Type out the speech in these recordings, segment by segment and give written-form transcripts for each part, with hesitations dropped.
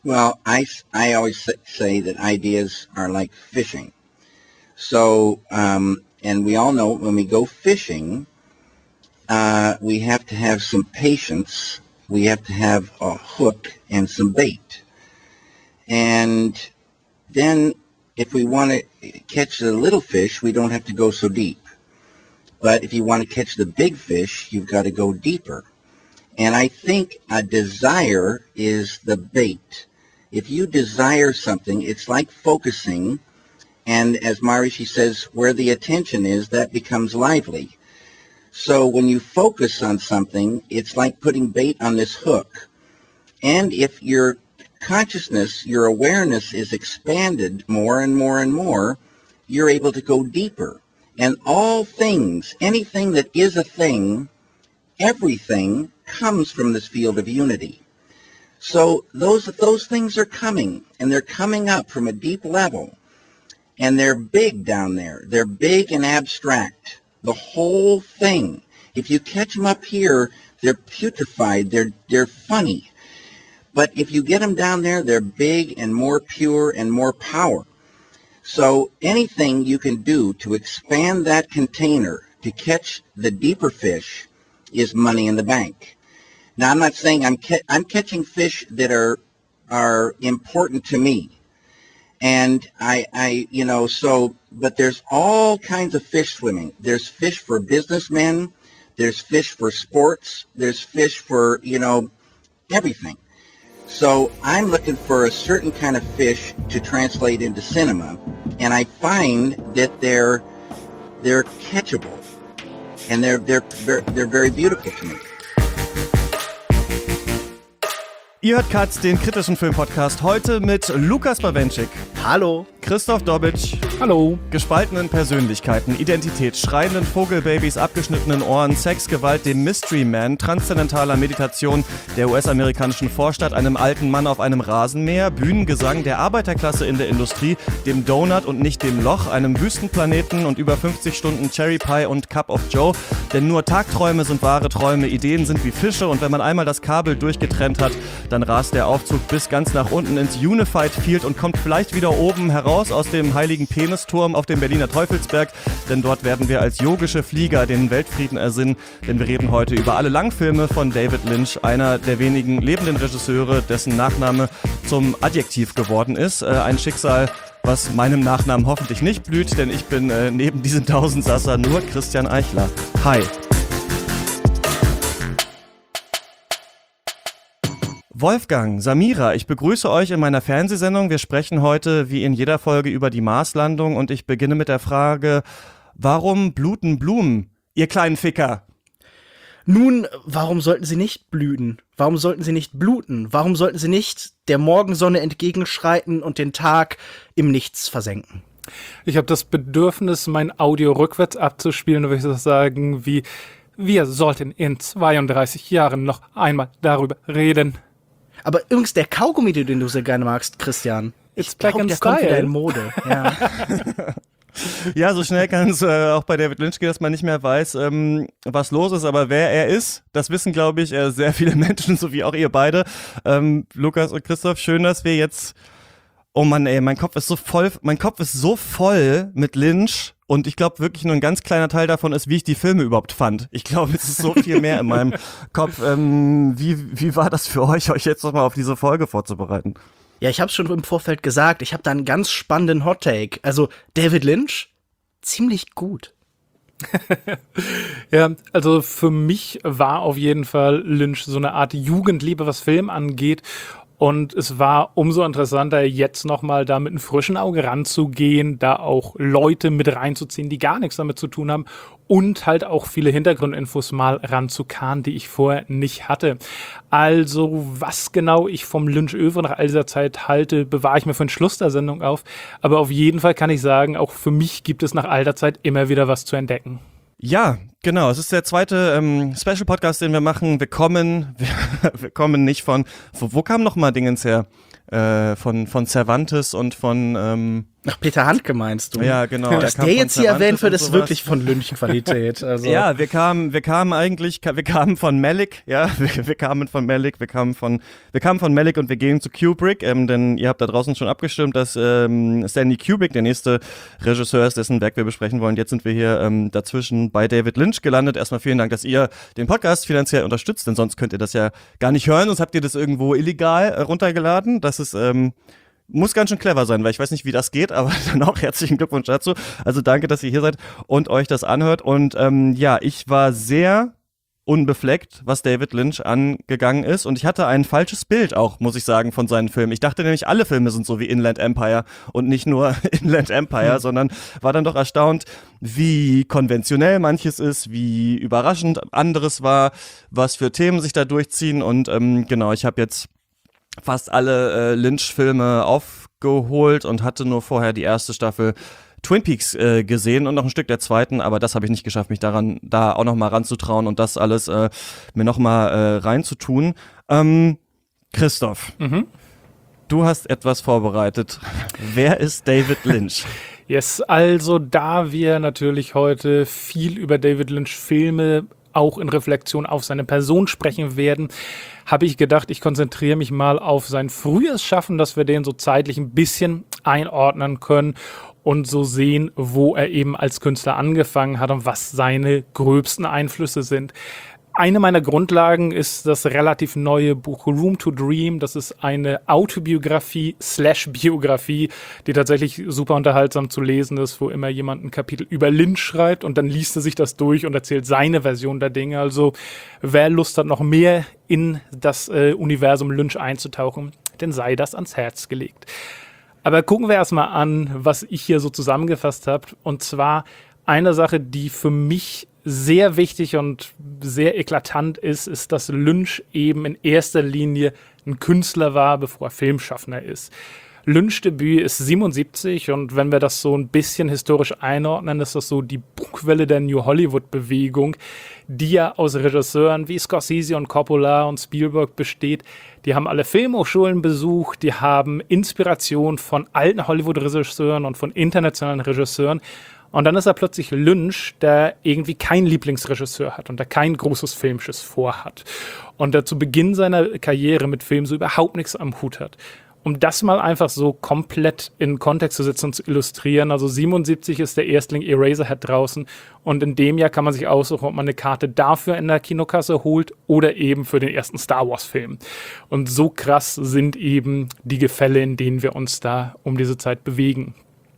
Well, I always say that ideas are like fishing. So, and we all know when we go fishing, we have to have some patience. We have to have a hook and some bait. And then if we want to catch the little fish, we don't have to go so deep. But if you want to catch the big fish, you've got to go deeper. And I think a desire is the bait. If you desire something, it's like focusing. And as Maharishi says, where the attention is, that becomes lively. So when you focus on something, it's like putting bait on this hook. And if your consciousness, your awareness is expanded more and more and more, you're able to go deeper. And all things, anything that is a thing, everything comes from this field of unity. So those things are coming, and they're coming up from a deep level, and they're big down there. They're big and abstract. The whole thing. If you catch them up here, they're putrefied. They're funny. But if you get them down there, they're big and more pure and more power. So anything you can do to expand that container to catch the deeper fish is money in the bank. Now, I'm not saying I'm catching fish that are important to me. And but there's all kinds of fish swimming. There's fish for businessmen. There's fish for sports. There's fish for, everything. So I'm looking for a certain kind of fish to translate into cinema. And I find that they're catchable. And they're very beautiful to me. Ihr hört Katz, den kritischen Filmpodcast, heute mit Lukas Bawenschik. Hallo. Christoph Dobitsch. Hallo. Gespaltenen Persönlichkeiten, Identität, schreienden Vogelbabys, abgeschnittenen Ohren, Sex, Gewalt, dem Mystery Man, transzendentaler Meditation der US-amerikanischen Vorstadt, einem alten Mann auf einem Rasenmäher, Bühnengesang der Arbeiterklasse in der Industrie, dem Donut und nicht dem Loch, einem Wüstenplaneten und über 50 Stunden Cherry Pie und Cup of Joe. Denn nur Tagträume sind wahre Träume, Ideen sind wie Fische und wenn man einmal das Kabel durchgetrennt hat, dann rast der Aufzug bis ganz nach unten ins Unified Field und kommt vielleicht wieder oben heraus aus dem heiligen Penisturm auf dem Berliner Teufelsberg, denn dort werden wir als yogische Flieger den Weltfrieden ersinnen, denn wir reden heute über alle Langfilme von David Lynch, einer der wenigen lebenden Regisseure, dessen Nachname zum Adjektiv geworden ist. Ein Schicksal, was meinem Nachnamen hoffentlich nicht blüht, denn ich bin neben diesem Tausendsasser nur Christian Eichler. Hi. Wolfgang, Samira, ich begrüße euch in meiner Fernsehsendung. Wir sprechen heute wie in jeder Folge über die Marslandung und ich beginne mit der Frage, warum bluten Blumen, ihr kleinen Ficker? Nun, warum sollten sie nicht blühen? Warum sollten sie nicht bluten? Warum sollten sie nicht der Morgensonne entgegenschreiten und den Tag im Nichts versenken? Ich habe das Bedürfnis, mein Audio rückwärts abzuspielen, würde ich so sagen, wie wir sollten in 32 Jahren noch einmal darüber reden. Aber übrigens, der Kaugummi, den du sehr gerne magst, Christian, ich glaube, der kommt wieder in Mode. Ja. Ja, so schnell kann es auch bei David Lynch gehen, dass man nicht mehr weiß, was los ist. Aber wer er ist, das wissen, glaube ich, sehr viele Menschen, so wie auch ihr beide. Lukas und Christoph, schön, dass wir jetzt... Oh Mann, ey, mein Kopf ist so voll mit Lynch. Und ich glaube wirklich nur ein ganz kleiner Teil davon ist, wie ich die Filme überhaupt fand. Ich glaube, es ist so viel mehr in meinem Kopf. Wie war das für euch jetzt nochmal auf diese Folge vorzubereiten? Ja, ich habe es schon im Vorfeld gesagt. Ich habe da einen ganz spannenden Hot-Take. Also David Lynch, ziemlich gut. Ja, also für mich war auf jeden Fall Lynch so eine Art Jugendliebe, was Film angeht. Und es war umso interessanter, jetzt nochmal da mit einem frischen Auge ranzugehen, da auch Leute mit reinzuziehen, die gar nichts damit zu tun haben und halt auch viele Hintergrundinfos mal ranzukarren, die ich vorher nicht hatte. Also was genau ich vom Lynch-Œuvre nach all dieser Zeit halte, bewahre ich mir für den Schluss der Sendung auf. Aber auf jeden Fall kann ich sagen, auch für mich gibt es nach all der Zeit immer wieder was zu entdecken. Ja, genau. Es ist der zweite Special-Podcast, den wir machen. Wir kommen nicht von... Wo kam noch mal Dingens her? Von Cervantes und von Ach, Peter Handke meinst du? Ja, genau. Dass kam der von jetzt hier Cervantes erwähnt wird, und ist sowas. wirklich von Lynch-Qualität. Also. Ja, wir kamen von Malick, ja, wir kamen von Malick und wir gehen zu Kubrick, denn ihr habt da draußen schon abgestimmt, dass Stanley Kubrick der nächste Regisseur ist, dessen Werk wir besprechen wollen. Jetzt sind wir hier dazwischen bei David Lynch gelandet. Erstmal vielen Dank, dass ihr den Podcast finanziell unterstützt, denn sonst könnt ihr das ja gar nicht hören, sonst habt ihr das irgendwo illegal runtergeladen. Das ist muss ganz schön clever sein, weil ich weiß nicht, wie das geht, aber dann auch herzlichen Glückwunsch dazu. Also danke, dass ihr hier seid und euch das anhört. Und ja, ich war sehr unbefleckt, was David Lynch angegangen ist. Und ich hatte ein falsches Bild auch, muss ich sagen, von seinen Filmen. Ich dachte nämlich, alle Filme sind so wie Inland Empire und nicht nur Inland Empire, sondern war dann doch erstaunt, wie konventionell manches ist, wie überraschend anderes war, was für Themen sich da durchziehen. Und genau, ich habe jetzt fast alle Lynch-Filme aufgeholt und hatte nur vorher die erste Staffel Twin Peaks gesehen und noch ein Stück der zweiten, aber das habe ich nicht geschafft, mich da auch noch mal ranzutrauen und das alles mir noch mal reinzutun. Christoph, du hast etwas vorbereitet. Wer ist David Lynch? Yes, also da wir natürlich heute viel über David Lynch Filme auch in Reflexion auf seine Person sprechen werden, habe ich gedacht, ich konzentriere mich mal auf sein frühes Schaffen, dass wir den so zeitlich ein bisschen einordnen können und so sehen, wo er eben als Künstler angefangen hat und was seine gröbsten Einflüsse sind. Eine meiner Grundlagen ist das relativ neue Buch Room to Dream. Das ist eine Autobiografie/Biografie, die tatsächlich super unterhaltsam zu lesen ist, wo immer jemand ein Kapitel über Lynch schreibt und dann liest er sich das durch und erzählt seine Version der Dinge. Also wer Lust hat, noch mehr in das Universum Lynch einzutauchen, dann sei das ans Herz gelegt. Aber gucken wir erstmal an, was ich hier so zusammengefasst habe. Und zwar eine Sache, die für mich sehr wichtig und sehr eklatant ist, dass Lynch eben in erster Linie ein Künstler war, bevor er Filmschaffender ist. Lynch Debüt ist 77 und wenn wir das so ein bisschen historisch einordnen, ist das so die Bugwelle der New Hollywood-Bewegung, die ja aus Regisseuren wie Scorsese und Coppola und Spielberg besteht. Die haben alle Filmhochschulen besucht, die haben Inspiration von alten Hollywood-Regisseuren und von internationalen Regisseuren. Und dann ist er plötzlich Lynch, der irgendwie keinen Lieblingsregisseur hat und der kein großes Filmschiss vorhat. Und der zu Beginn seiner Karriere mit Filmen so überhaupt nichts am Hut hat. Um das mal einfach so komplett in Kontext zu setzen und zu illustrieren, also 77 ist der Erstling Eraserhead draußen und in dem Jahr kann man sich aussuchen, ob man eine Karte dafür in der Kinokasse holt oder eben für den ersten Star Wars Film. Und so krass sind eben die Gefälle, in denen wir uns da um diese Zeit bewegen.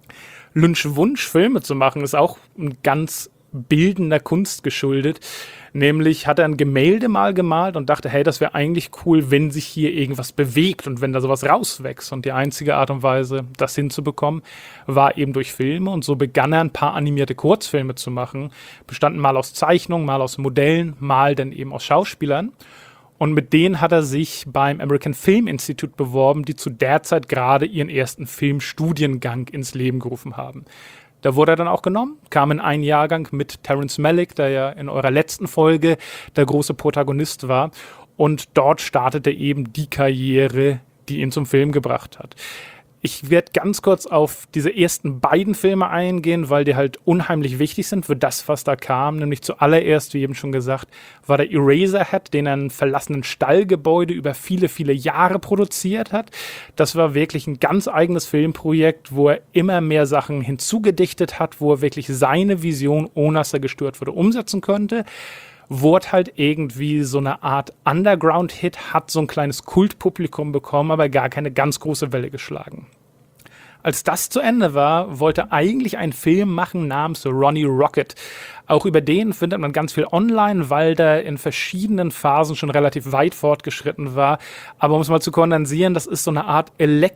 Lynch Wunsch, Filme zu machen, ist auch ein ganz bildender Kunst geschuldet. Nämlich hat er ein Gemälde mal gemalt und dachte, hey, das wäre eigentlich cool, wenn sich hier irgendwas bewegt und wenn da sowas rauswächst. Und die einzige Art und Weise, das hinzubekommen, war eben durch Filme. Und so begann er ein paar animierte Kurzfilme zu machen. Bestanden mal aus Zeichnungen, mal aus Modellen, mal dann eben aus Schauspielern. Und mit denen hat er sich beim American Film Institute beworben, die zu der Zeit gerade ihren ersten Filmstudiengang ins Leben gerufen haben. Da wurde er dann auch genommen, kam in einen Jahrgang mit Terrence Malick, der ja in eurer letzten Folge der große Protagonist war. Und dort startete eben die Karriere, die ihn zum Film gebracht hat. Ich werde ganz kurz auf diese ersten beiden Filme eingehen, weil die halt unheimlich wichtig sind für das, was da kam. Nämlich zuallererst, wie eben schon gesagt, war der Eraserhead, den er in einem verlassenen Stallgebäude über viele, viele Jahre produziert hat. Das war wirklich ein ganz eigenes Filmprojekt, wo er immer mehr Sachen hinzugedichtet hat, wo er wirklich seine Vision, ohne dass er gestört wurde, umsetzen konnte. Wurde halt irgendwie so eine Art Underground-Hit, hat so ein kleines Kultpublikum bekommen, aber gar keine ganz große Welle geschlagen. Als das zu Ende war, wollte er eigentlich einen Film machen namens Ronnie Rocket. Auch über den findet man ganz viel online, weil der in verschiedenen Phasen schon relativ weit fortgeschritten war. Aber um es mal zu kondensieren, das ist so eine Art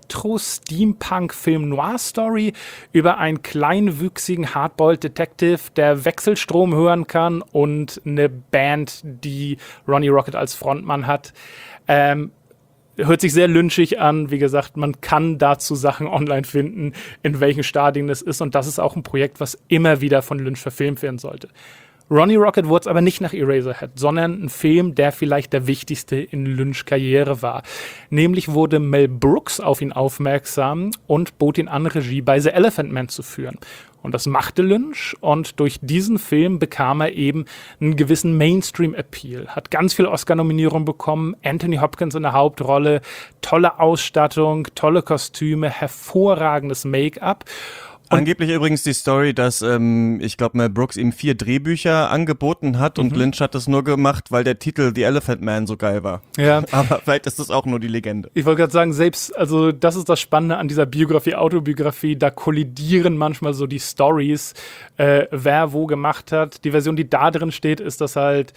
Elektro-Steampunk-Film-Noir-Story über einen kleinwüchsigen Hardboiled-Detective, der Wechselstrom hören kann und eine Band, die Ronnie Rocket als Frontmann hat. Hört sich sehr lynchig an. Wie gesagt, man kann dazu Sachen online finden, in welchen Stadien es ist. Und das ist auch ein Projekt, was immer wieder von Lynch verfilmt werden sollte. Ronnie Rocket wurde es aber nicht nach Eraserhead, sondern ein Film, der vielleicht der wichtigste in Lynchs Karriere war. Nämlich wurde Mel Brooks auf ihn aufmerksam und bot ihn an, Regie bei The Elephant Man zu führen. Und das machte Lynch, und durch diesen Film bekam er eben einen gewissen Mainstream-Appeal. Hat ganz viele Oscar-Nominierungen bekommen, Anthony Hopkins in der Hauptrolle, tolle Ausstattung, tolle Kostüme, hervorragendes Make-up. Angeblich übrigens die Story, dass ich glaube Mel Brooks ihm 4 Drehbücher angeboten hat und Lynch hat das nur gemacht, weil der Titel The Elephant Man so geil war. Ja. Aber vielleicht ist das auch nur die Legende. Ich wollte gerade sagen, also das ist das Spannende an dieser Biografie, Autobiografie, da kollidieren manchmal so die Stories, wer wo gemacht hat. Die Version, die da drin steht, ist, dass halt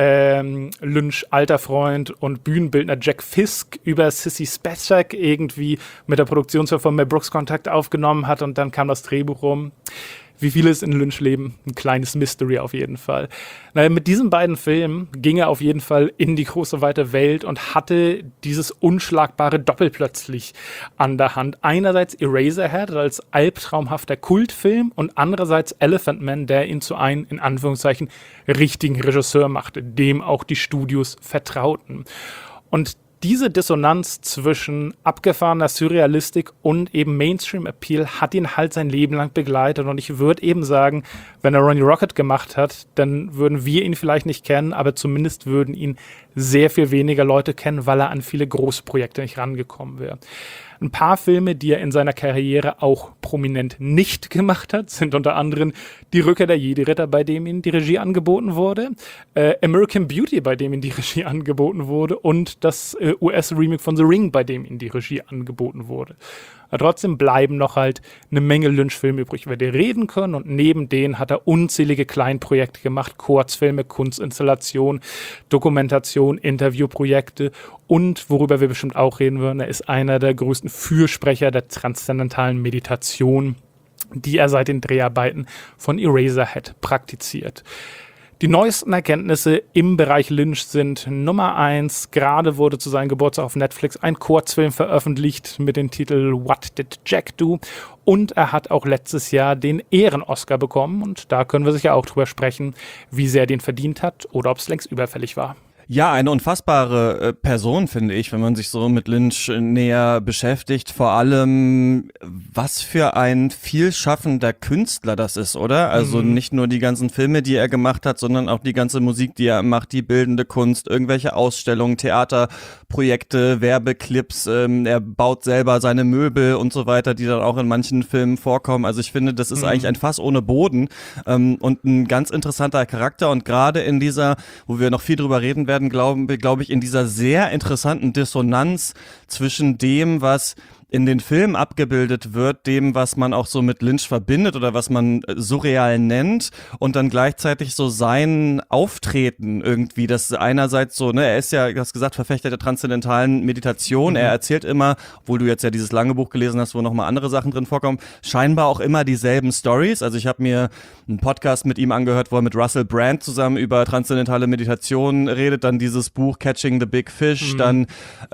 Lynch alter Freund und Bühnenbildner Jack Fisk über Sissy Spacek irgendwie mit der Produktionsfirma von Mel Brooks Kontakt aufgenommen hat und dann kam das Drehbuch rum. Wie vieles in Lynch Leben, ein kleines Mystery auf jeden Fall. Naja, mit diesen beiden Filmen ging er auf jeden Fall in die große weite Welt und hatte dieses unschlagbare Doppel plötzlich an der Hand. Einerseits Eraserhead als albtraumhafter Kultfilm und andererseits Elephant Man, der ihn zu einem, in Anführungszeichen, richtigen Regisseur machte, dem auch die Studios vertrauten. Und diese Dissonanz zwischen abgefahrener Surrealistik und eben Mainstream-Appeal hat ihn halt sein Leben lang begleitet. Und ich würde eben sagen, wenn er Ronnie Rocket gemacht hat, dann würden wir ihn vielleicht nicht kennen, aber zumindest würden ihn sehr viel weniger Leute kennen, weil er an viele Großprojekte nicht rangekommen wäre. Ein paar Filme, die er in seiner Karriere auch prominent nicht gemacht hat, sind unter anderem Die Rückkehr der Jedi-Ritter, bei dem ihm die Regie angeboten wurde, American Beauty, bei dem ihm die Regie angeboten wurde, und das US-Remake von The Ring, bei dem ihm die Regie angeboten wurde. Aber trotzdem bleiben noch halt eine Menge Lynch-Filme übrig, über die reden können, und neben denen hat er unzählige Kleinprojekte gemacht, Kurzfilme, Kunstinstallation, Dokumentation, Interviewprojekte und, worüber wir bestimmt auch reden würden, er ist einer der größten Fürsprecher der transzendentalen Meditation, die er seit den Dreharbeiten von Eraserhead praktiziert. Die neuesten Erkenntnisse im Bereich Lynch sind Nummer 1. Gerade wurde zu seinem Geburtstag auf Netflix ein Kurzfilm veröffentlicht mit dem Titel What Did Jack Do? Und er hat auch letztes Jahr den Ehren-Oscar bekommen. Und da können wir sicher auch drüber sprechen, wie sehr er den verdient hat oder ob es längst überfällig war. Ja, eine unfassbare Person, finde ich, wenn man sich so mit Lynch näher beschäftigt. Vor allem, was für ein vielschaffender Künstler das ist, oder? Also nicht nur die ganzen Filme, die er gemacht hat, sondern auch die ganze Musik, die er macht, die bildende Kunst, irgendwelche Ausstellungen, Theaterprojekte, Werbeclips. Er baut selber seine Möbel und so weiter, die dann auch in manchen Filmen vorkommen. Also ich finde, das ist eigentlich ein Fass ohne Boden und ein ganz interessanter Charakter. Und gerade in dieser, wo wir noch viel drüber reden werden, glaube ich, in dieser sehr interessanten Dissonanz zwischen dem, was in den Filmen abgebildet wird, dem, was man auch so mit Lynch verbindet oder was man surreal nennt, und dann gleichzeitig so sein Auftreten irgendwie, das einerseits so, ne, er ist ja, du hast gesagt, Verfechter der transzendentalen Meditation, er erzählt immer, obwohl du jetzt ja dieses lange Buch gelesen hast, wo nochmal andere Sachen drin vorkommen, scheinbar auch immer dieselben Stories. Also ich habe mir einen Podcast mit ihm angehört, wo er mit Russell Brand zusammen über transzendentale Meditation redet, dann dieses Buch Catching the Big Fish, dann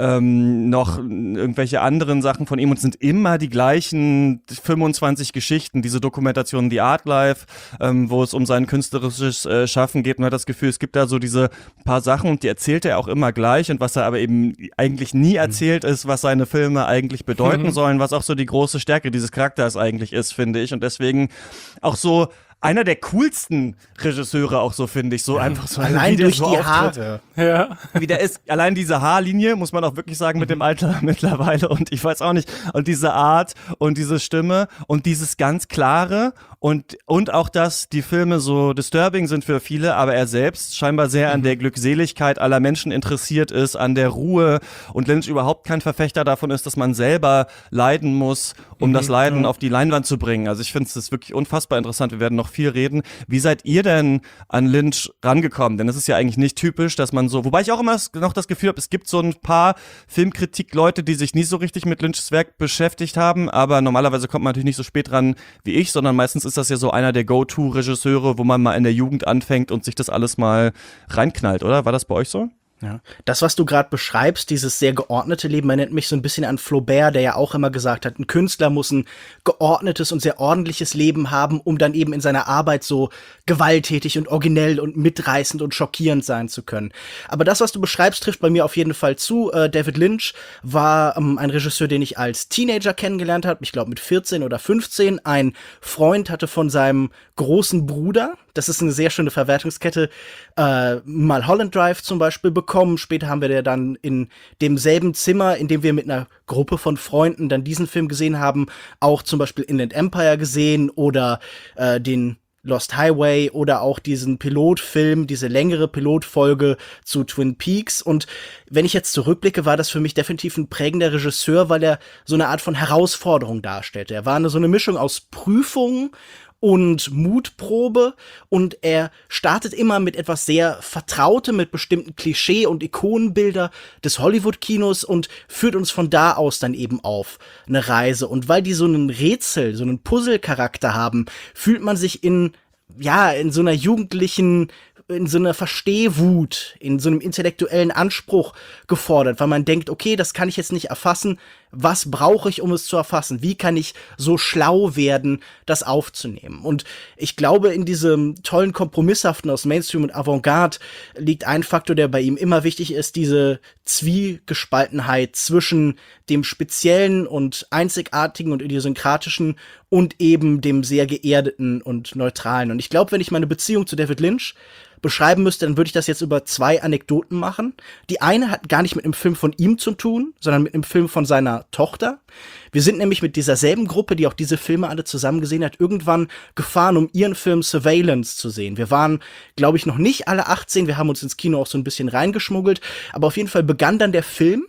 noch irgendwelche anderen Sachen von ihm, und es sind immer die gleichen 25 Geschichten, diese Dokumentation The Art Life, wo es um sein künstlerisches Schaffen geht. Man hat das Gefühl, es gibt da so diese paar Sachen, und die erzählt er auch immer gleich, und was er aber eben eigentlich nie erzählt ist, was seine Filme eigentlich bedeuten sollen, was auch so die große Stärke dieses Charakters eigentlich ist, finde ich, und deswegen auch so einer der coolsten Regisseure auch so, finde ich, so einfach so. Allein durch so die Haare. Ja. Wie der ist, allein diese Haarlinie, muss man auch wirklich sagen, mit dem Alter mittlerweile, und ich weiß auch nicht, und diese Art und diese Stimme und dieses ganz klare und auch, dass die Filme so disturbing sind für viele, aber er selbst scheinbar sehr an der Glückseligkeit aller Menschen interessiert ist, an der Ruhe, und Lynch überhaupt kein Verfechter davon ist, dass man selber leiden muss, um das Leiden auf die Leinwand zu bringen. Also ich finde es wirklich unfassbar interessant. Wir werden noch viel reden. Wie seid ihr denn an Lynch rangekommen? Denn es ist ja eigentlich nicht typisch, dass man so, wobei ich auch immer noch das Gefühl habe, es gibt so ein paar Filmkritik-Leute, die sich nie so richtig mit Lynchs Werk beschäftigt haben, aber normalerweise kommt man natürlich nicht so spät ran wie ich, sondern meistens ist das ja so einer der Go-To-Regisseure, wo man mal in der Jugend anfängt und sich das alles mal reinknallt, oder? War das bei euch so? Ja. Das, was du gerade beschreibst, dieses sehr geordnete Leben, erinnert mich so ein bisschen an Flaubert, der ja auch immer gesagt hat, ein Künstler muss ein geordnetes und sehr ordentliches Leben haben, um dann eben in seiner Arbeit so gewalttätig und originell und mitreißend und schockierend sein zu können. Aber das, was du beschreibst, trifft bei mir auf jeden Fall zu. David Lynch war ein Regisseur, den ich als Teenager kennengelernt habe, ich glaube mit 14 oder 15. Ein Freund hatte von seinem großen Bruder, das ist eine sehr schöne Verwertungskette, mal Holland Drive zum Beispiel bekommen. Später haben wir der dann in demselben Zimmer, in dem wir mit einer Gruppe von Freunden dann diesen Film gesehen haben, auch zum Beispiel Inland Empire gesehen oder den Lost Highway oder auch diesen Pilotfilm, diese längere Pilotfolge zu Twin Peaks. Und wenn ich jetzt zurückblicke, war das für mich definitiv ein prägender Regisseur, weil er so eine Art von Herausforderung darstellte. Er war so eine Mischung aus Prüfung und Mutprobe und er startet immer mit etwas sehr Vertrautem, mit bestimmten Klischee- und Ikonenbilder des Hollywood-Kinos und führt uns von da aus dann eben auf eine Reise. Und weil die so einen Rätsel, so einen Puzzle-Charakter haben, fühlt man sich in so einer jugendlichen, in so einer Verstehwut, in so einem intellektuellen Anspruch gefordert, weil man denkt, okay, das kann ich jetzt nicht erfassen. Was brauche ich, um es zu erfassen? Wie kann ich so schlau werden, das aufzunehmen? Und ich glaube, in diesem tollen Kompromisshaften aus Mainstream und Avantgarde liegt ein Faktor, der bei ihm immer wichtig ist, diese Zwiegespaltenheit zwischen dem Speziellen und Einzigartigen und Idiosynkratischen und eben dem sehr Geerdeten und Neutralen. Und ich glaube, wenn ich meine Beziehung zu David Lynch beschreiben müsste, dann würde ich das jetzt über 2 Anekdoten machen. Die eine hat gar nicht mit einem Film von ihm zu tun, sondern mit einem Film von seiner Tochter. Wir sind nämlich mit dieser selben Gruppe, die auch diese Filme alle zusammen gesehen hat, irgendwann gefahren, um ihren Film Surveillance zu sehen. Wir waren, glaube ich, noch nicht alle 18, wir haben uns ins Kino auch so ein bisschen reingeschmuggelt, aber auf jeden Fall begann dann der Film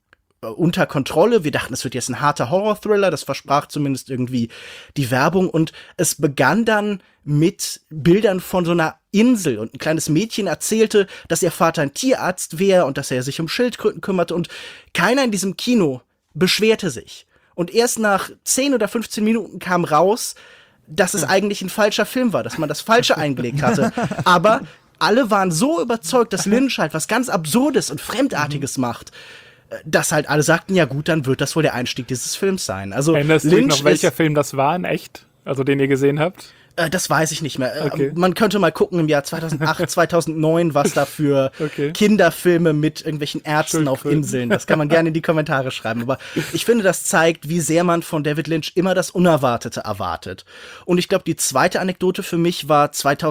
unter Kontrolle. Wir dachten, es wird jetzt ein harter Horror-Thriller, das versprach zumindest irgendwie die Werbung und es begann dann mit Bildern von so einer Insel und ein kleines Mädchen erzählte, dass ihr Vater ein Tierarzt wäre und dass er sich um Schildkröten kümmerte und keiner in diesem Kino beschwerte sich. Und erst nach 10 oder 15 Minuten kam raus, dass es eigentlich ein falscher Film war, dass man das Falsche eingelegt hatte. Aber alle waren so überzeugt, dass Lynch halt was ganz Absurdes und Fremdartiges macht, dass halt alle sagten, ja gut, dann wird das wohl der Einstieg dieses Films sein. Also erinnerst du dich noch, welcher Film das war in echt? Also den ihr gesehen habt? Das weiß ich nicht mehr. Okay. Man könnte mal gucken im Jahr 2008, 2009, was da für Kinderfilme mit irgendwelchen Ärzten auf Inseln. Das kann man gerne in die Kommentare schreiben. Aber ich finde, das zeigt, wie sehr man von David Lynch immer das Unerwartete erwartet. Und ich glaube, die zweite Anekdote für mich war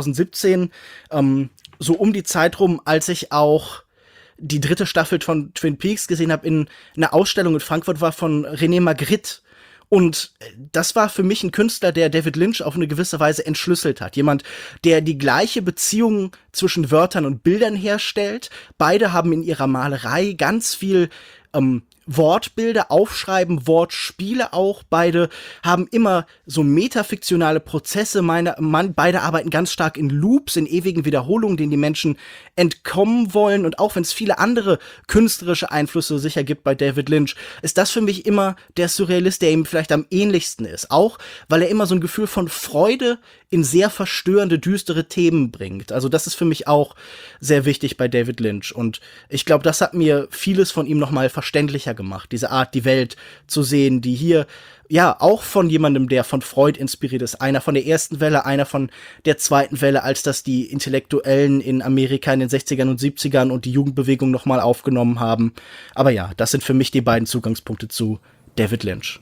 2017, so um die Zeit rum, als ich auch die 3. Staffel von Twin Peaks gesehen habe, in einer Ausstellung in Frankfurt war von René Magritte. Und das war für mich ein Künstler, der David Lynch auf eine gewisse Weise entschlüsselt hat. Jemand, der die gleiche Beziehung zwischen Wörtern und Bildern herstellt. Beide haben in ihrer Malerei ganz viel Wortbilder aufschreiben, Wortspiele auch. Beide haben immer so metafiktionale Prozesse. Beide arbeiten ganz stark in Loops, in ewigen Wiederholungen, denen die Menschen entkommen wollen. Und auch wenn es viele andere künstlerische Einflüsse sicher gibt bei David Lynch, ist das für mich immer der Surrealist, der ihm vielleicht am ähnlichsten ist. Auch, weil er immer so ein Gefühl von Freude in sehr verstörende, düstere Themen bringt. Also das ist für mich auch sehr wichtig bei David Lynch. Und ich glaube, das hat mir vieles von ihm nochmal verständlicher gemacht. Diese Art, die Welt zu sehen, die hier ja auch von jemandem, der von Freud inspiriert ist. Einer von der ersten Welle, einer von der zweiten Welle, als das die Intellektuellen in Amerika in den 60ern und 70ern und die Jugendbewegung nochmal aufgenommen haben. Aber ja, das sind für mich die beiden Zugangspunkte zu David Lynch.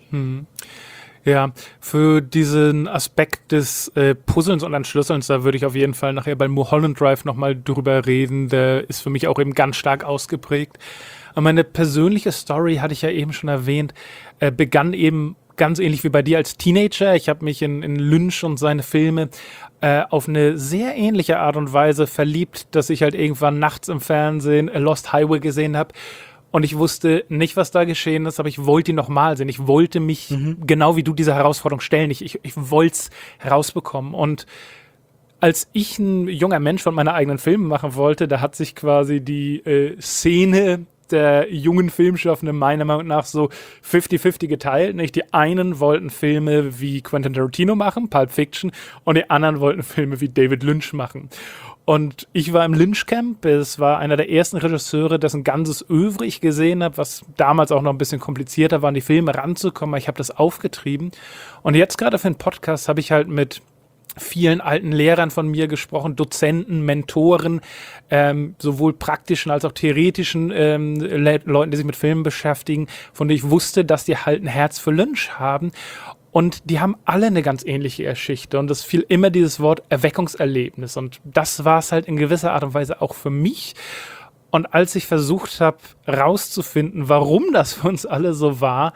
Ja, für diesen Aspekt des Puzzelns und Entschlüsselns, da würde ich auf jeden Fall nachher bei Mulholland Drive nochmal drüber reden. Der ist für mich auch eben ganz stark ausgeprägt. Aber meine persönliche Story, hatte ich ja eben schon erwähnt, begann eben ganz ähnlich wie bei dir als Teenager. Ich habe mich in Lynch und seine Filme auf eine sehr ähnliche Art und Weise verliebt, dass ich halt irgendwann nachts im Fernsehen Lost Highway gesehen habe. Und ich wusste nicht, was da geschehen ist, aber ich wollte ihn nochmal sehen. Ich wollte mich genau wie du dieser Herausforderung stellen. Ich wollte es herausbekommen. Und als ich ein junger Mensch von meiner eigenen Filme machen wollte, da hat sich quasi die Szene der jungen Filmschaffenden meiner Meinung nach so 50-50 geteilt. Nicht? Die einen wollten Filme wie Quentin Tarantino machen, Pulp Fiction, und die anderen wollten Filme wie David Lynch machen. Und ich war im Lynch-Camp. Es war einer der ersten Regisseure, dessen ganzes Œuvre ich gesehen habe, was damals auch noch ein bisschen komplizierter war, an die Filme ranzukommen. Ich habe das aufgetrieben. Und jetzt gerade für den Podcast habe ich halt mit vielen alten Lehrern von mir gesprochen, Dozenten, Mentoren, sowohl praktischen als auch theoretischen Leuten, die sich mit Filmen beschäftigen, von denen ich wusste, dass die halt ein Herz für Lynch haben. Und die haben alle eine ganz ähnliche Geschichte. Und es fiel immer dieses Wort Erweckungserlebnis. Und das war es halt in gewisser Art und Weise auch für mich. Und als ich versucht habe, rauszufinden, warum das für uns alle so war,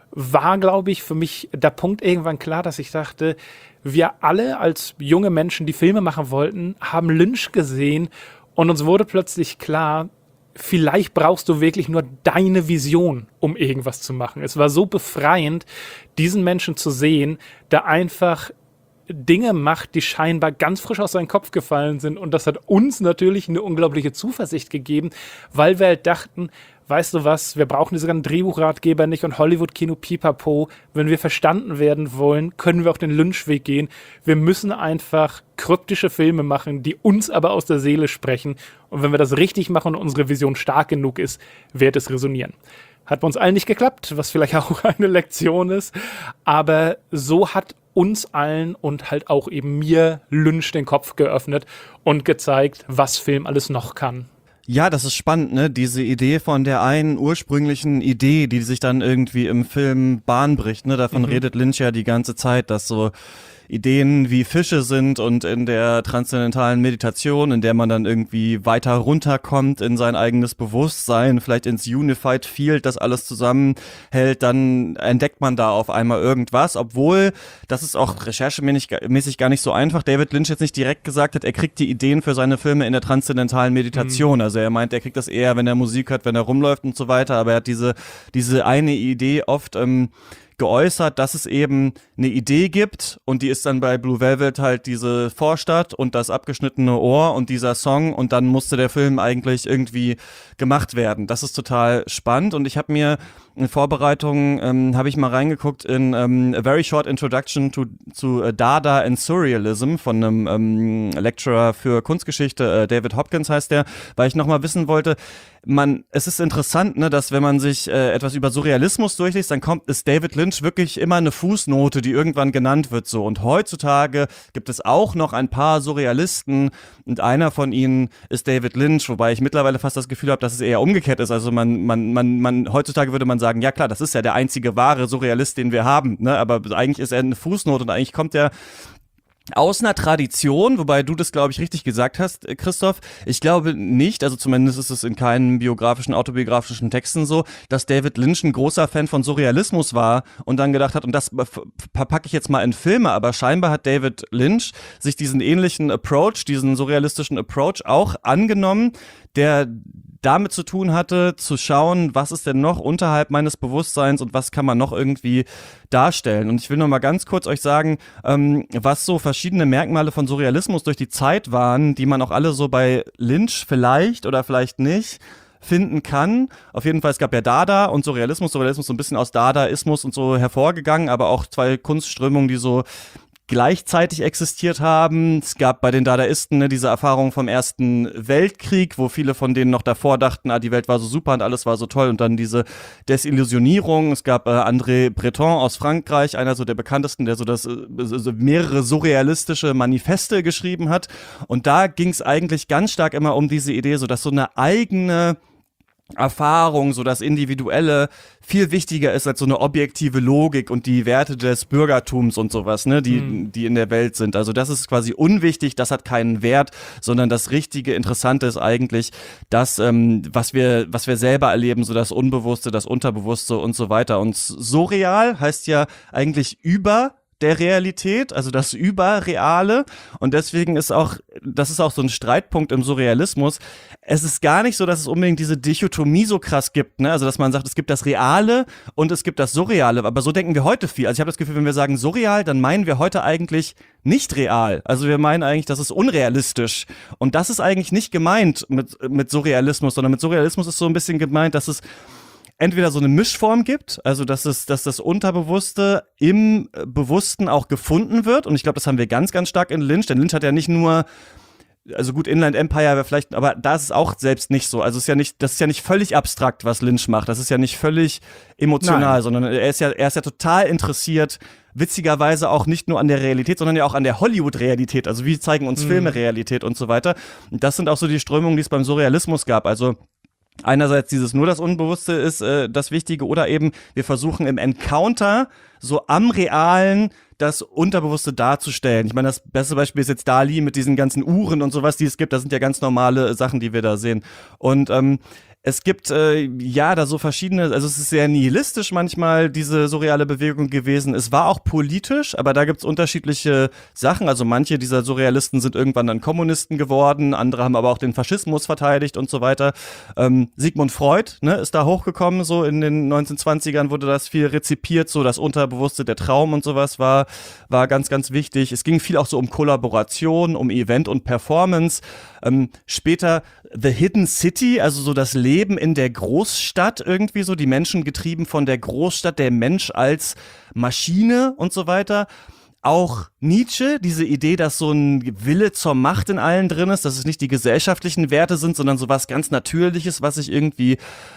glaube ich, für mich der Punkt irgendwann klar, dass ich dachte, wir alle als junge Menschen, die Filme machen wollten, haben Lynch gesehen und uns wurde plötzlich klar, vielleicht brauchst du wirklich nur deine Vision, um irgendwas zu machen. Es war so befreiend, diesen Menschen zu sehen, der einfach Dinge macht, die scheinbar ganz frisch aus seinem Kopf gefallen sind. Und das hat uns natürlich eine unglaubliche Zuversicht gegeben, weil wir halt dachten, weißt du was, wir brauchen diese ganzen Drehbuchratgeber nicht und Hollywood-Kino pipapo. Wenn wir verstanden werden wollen, können wir auch den Lynch-Weg gehen. Wir müssen einfach kryptische Filme machen, die uns aber aus der Seele sprechen. Und wenn wir das richtig machen und unsere Vision stark genug ist, wird es resonieren. Hat bei uns allen nicht geklappt, was vielleicht auch eine Lektion ist. Aber so hat uns allen und halt auch eben mir Lynch den Kopf geöffnet und gezeigt, was Film alles noch kann. Ja, das ist spannend, ne? Diese Idee von der einen ursprünglichen Idee, die sich dann irgendwie im Film Bahn bricht, ne? Davon redet Lynch ja die ganze Zeit, dass so Ideen wie Fische sind und in der transzendentalen Meditation, in der man dann irgendwie weiter runterkommt in sein eigenes Bewusstsein, vielleicht ins Unified Field, das alles zusammenhält, dann entdeckt man da auf einmal irgendwas, obwohl, das ist auch recherchemäßig gar nicht so einfach, David Lynch jetzt nicht direkt gesagt hat, er kriegt die Ideen für seine Filme in der transzendentalen Meditation, also er meint, er kriegt das eher, wenn er Musik hört, wenn er rumläuft und so weiter, aber er hat diese eine Idee oft geäußert, dass es eben eine Idee gibt und die ist dann bei Blue Velvet halt diese Vorstadt und das abgeschnittene Ohr und dieser Song und dann musste der Film eigentlich irgendwie gemacht werden. Das ist total spannend und ich habe mir in Vorbereitung habe ich mal reingeguckt in A Very Short Introduction zu Dada and Surrealism von einem Lecturer für Kunstgeschichte, David Hopkins heißt der, weil ich nochmal wissen wollte, es ist interessant, ne, dass wenn man sich etwas über Surrealismus durchliest, dann ist David Lynch wirklich immer eine Fußnote, die irgendwann genannt wird so. Und heutzutage gibt es auch noch ein paar Surrealisten und einer von ihnen ist David Lynch, wobei ich mittlerweile fast das Gefühl habe, dass es eher umgekehrt ist. Also man heutzutage würde man sagen, ja klar, das ist ja der einzige wahre Surrealist, den wir haben, ne? Aber eigentlich ist er eine Fußnote und eigentlich kommt er aus einer Tradition, wobei du das, glaube ich, richtig gesagt hast, Christoph. Ich glaube nicht, also zumindest ist es in keinen autobiografischen Texten so, dass David Lynch ein großer Fan von Surrealismus war und dann gedacht hat, und das verpacke ich jetzt mal in Filme, aber scheinbar hat David Lynch sich diesen ähnlichen Approach, diesen surrealistischen Approach auch angenommen, der damit zu tun hatte, zu schauen, was ist denn noch unterhalb meines Bewusstseins und was kann man noch irgendwie darstellen. Und ich will noch mal ganz kurz euch sagen, was so verschiedene Merkmale von Surrealismus durch die Zeit waren, die man auch alle so bei Lynch vielleicht oder vielleicht nicht finden kann. Auf jeden Fall, es gab ja Dada und Surrealismus so ein bisschen aus Dadaismus und so hervorgegangen, aber auch zwei Kunstströmungen, die so gleichzeitig existiert haben. Es gab bei den Dadaisten diese Erfahrung vom Ersten Weltkrieg, wo viele von denen noch davor dachten, die Welt war so super und alles war so toll und dann diese Desillusionierung. Es gab André Breton aus Frankreich, einer so der bekanntesten, der so mehrere surrealistische Manifeste geschrieben hat und da ging es eigentlich ganz stark immer um diese Idee, so dass so eine eigene Erfahrung, so das Individuelle viel wichtiger ist als so eine objektive Logik und die Werte des Bürgertums und sowas, ne, die in der Welt sind. Also das ist quasi unwichtig, das hat keinen Wert, sondern das richtige, Interessante ist eigentlich das, was wir selber erleben, so das Unbewusste, das Unterbewusste und so weiter. Und surreal heißt ja eigentlich über der Realität, also das Überreale und deswegen das ist auch so ein Streitpunkt im Surrealismus. Es ist gar nicht so, dass es unbedingt diese Dichotomie so krass gibt, ne? Also dass man sagt, es gibt das Reale und es gibt das Surreale, aber so denken wir heute viel. Also ich habe das Gefühl, wenn wir sagen surreal, dann meinen wir heute eigentlich nicht real. Also wir meinen eigentlich, das ist unrealistisch und das ist eigentlich nicht gemeint mit Surrealismus, sondern mit Surrealismus ist so ein bisschen gemeint, dass es entweder so eine Mischform gibt, also dass das Unterbewusste im Bewussten auch gefunden wird und ich glaube, das haben wir ganz, ganz stark in Lynch, denn Lynch hat ja nicht nur also gut, Inland Empire wäre vielleicht, aber da ist es auch selbst nicht so. Also das ist ja nicht völlig abstrakt, was Lynch macht. Das ist ja nicht völlig emotional, Nein. sondern er ist ja total interessiert, witzigerweise auch nicht nur an der Realität, sondern ja auch an der Hollywood-Realität. Also wie zeigen uns Filme Realität und so weiter. Und das sind auch so die Strömungen, die es beim Surrealismus gab. Also einerseits dieses nur das Unbewusste ist das Wichtige oder eben wir versuchen im Encounter so am Realen das Unterbewusste darzustellen. Ich meine, das beste Beispiel ist jetzt Dali mit diesen ganzen Uhren und sowas, die es gibt. Das sind ja ganz normale Sachen, die wir da sehen. Und es gibt da so verschiedene, also es ist sehr nihilistisch manchmal, diese surreale Bewegung gewesen. Es war auch politisch, aber da gibt's unterschiedliche Sachen. Also manche dieser Surrealisten sind irgendwann dann Kommunisten geworden, andere haben aber auch den Faschismus verteidigt und so weiter. Sigmund Freud, ne, ist da hochgekommen, so in den 1920ern wurde das viel rezipiert, so das Unterbewusste, der Traum und sowas war ganz, ganz wichtig. Es ging viel auch so um Kollaboration, um Event und Performance. Später The Hidden City, also so das Leben in der Großstadt irgendwie so, die Menschen getrieben von der Großstadt, der Mensch als Maschine und so weiter. Auch Nietzsche, diese Idee, dass so ein Wille zur Macht in allen drin ist, dass es nicht die gesellschaftlichen Werte sind, sondern so was ganz Natürliches, was sich irgendwie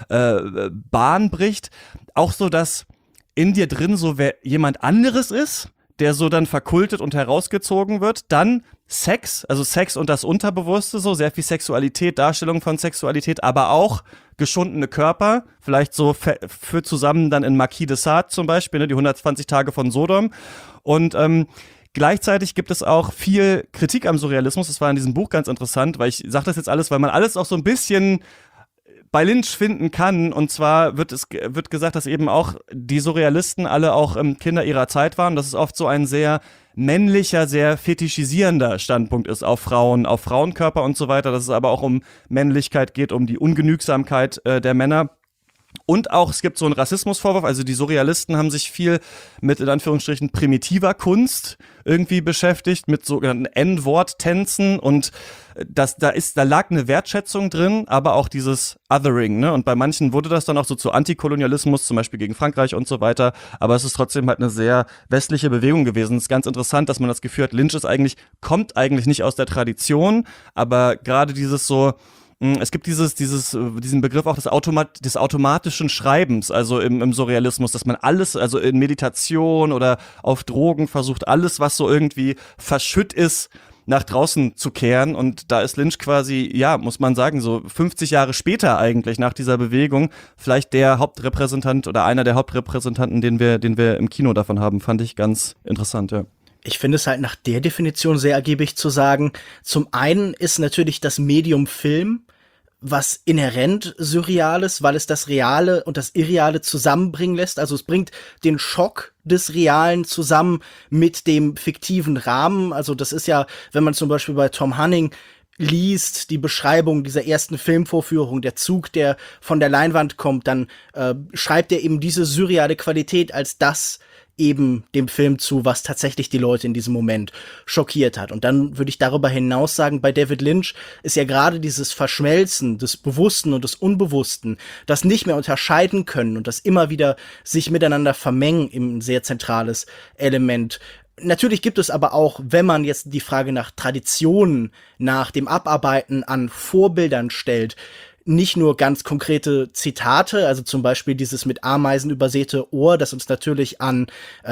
Bahn bricht. Auch so, dass in dir drin so jemand anderes ist, der so dann verkultet und herausgezogen wird. Dann Sex, also Sex und das Unterbewusste, so sehr viel Sexualität, Darstellung von Sexualität, aber auch geschundene Körper, vielleicht so für zusammen dann in Marquis de Sade zum Beispiel, ne, die 120 Tage von Sodom. Und gleichzeitig gibt es auch viel Kritik am Surrealismus. Das war in diesem Buch ganz interessant, weil ich sage das jetzt alles, weil man alles auch so ein bisschen bei Lynch finden kann. Und zwar wird gesagt, dass eben auch die Surrealisten alle auch Kinder ihrer Zeit waren. Das ist oft so ein sehr männlicher, sehr fetischisierender Standpunkt ist auf Frauen, auf Frauenkörper und so weiter. Dass es aber auch um Männlichkeit geht, um die Ungenügsamkeit der Männer. Und auch, es gibt so einen Rassismusvorwurf, also die Surrealisten haben sich viel mit, in Anführungsstrichen, primitiver Kunst irgendwie beschäftigt, mit sogenannten N-Wort-Tänzen und da lag eine Wertschätzung drin, aber auch dieses Othering, ne? Und bei manchen wurde das dann auch so zu Antikolonialismus, zum Beispiel gegen Frankreich und so weiter, aber es ist trotzdem halt eine sehr westliche Bewegung gewesen. Es ist ganz interessant, dass man das Gefühl hat, Lynch kommt eigentlich nicht aus der Tradition, aber gerade dieses so, es gibt diesen Begriff auch des automatischen Schreibens, also im Surrealismus, dass man alles, also in Meditation oder auf Drogen versucht, alles, was so irgendwie verschütt ist, nach draußen zu kehren. Und da ist Lynch quasi, ja, muss man sagen, so 50 Jahre später eigentlich nach dieser Bewegung vielleicht der Hauptrepräsentant oder einer der Hauptrepräsentanten, den wir im Kino davon haben, fand ich ganz interessant, ja. Ich finde es halt nach der Definition sehr ergiebig zu sagen, zum einen ist natürlich das Medium Film was inhärent Surreales, weil es das Reale und das Irreale zusammenbringen lässt. Also es bringt den Schock des Realen zusammen mit dem fiktiven Rahmen. Also das ist ja, wenn man zum Beispiel bei Tom Hanning liest, die Beschreibung dieser ersten Filmvorführung, der Zug, der von der Leinwand kommt, dann schreibt er eben diese surreale Qualität als das eben dem Film zu, was tatsächlich die Leute in diesem Moment schockiert hat. Und dann würde ich darüber hinaus sagen, bei David Lynch ist ja gerade dieses Verschmelzen des Bewussten und des Unbewussten, das nicht mehr unterscheiden können und das immer wieder sich miteinander vermengen, ein sehr zentrales Element. Natürlich gibt es aber auch, wenn man jetzt die Frage nach Traditionen, nach dem Abarbeiten an Vorbildern stellt, nicht nur ganz konkrete Zitate, also zum Beispiel dieses mit Ameisen übersäte Ohr, das uns natürlich an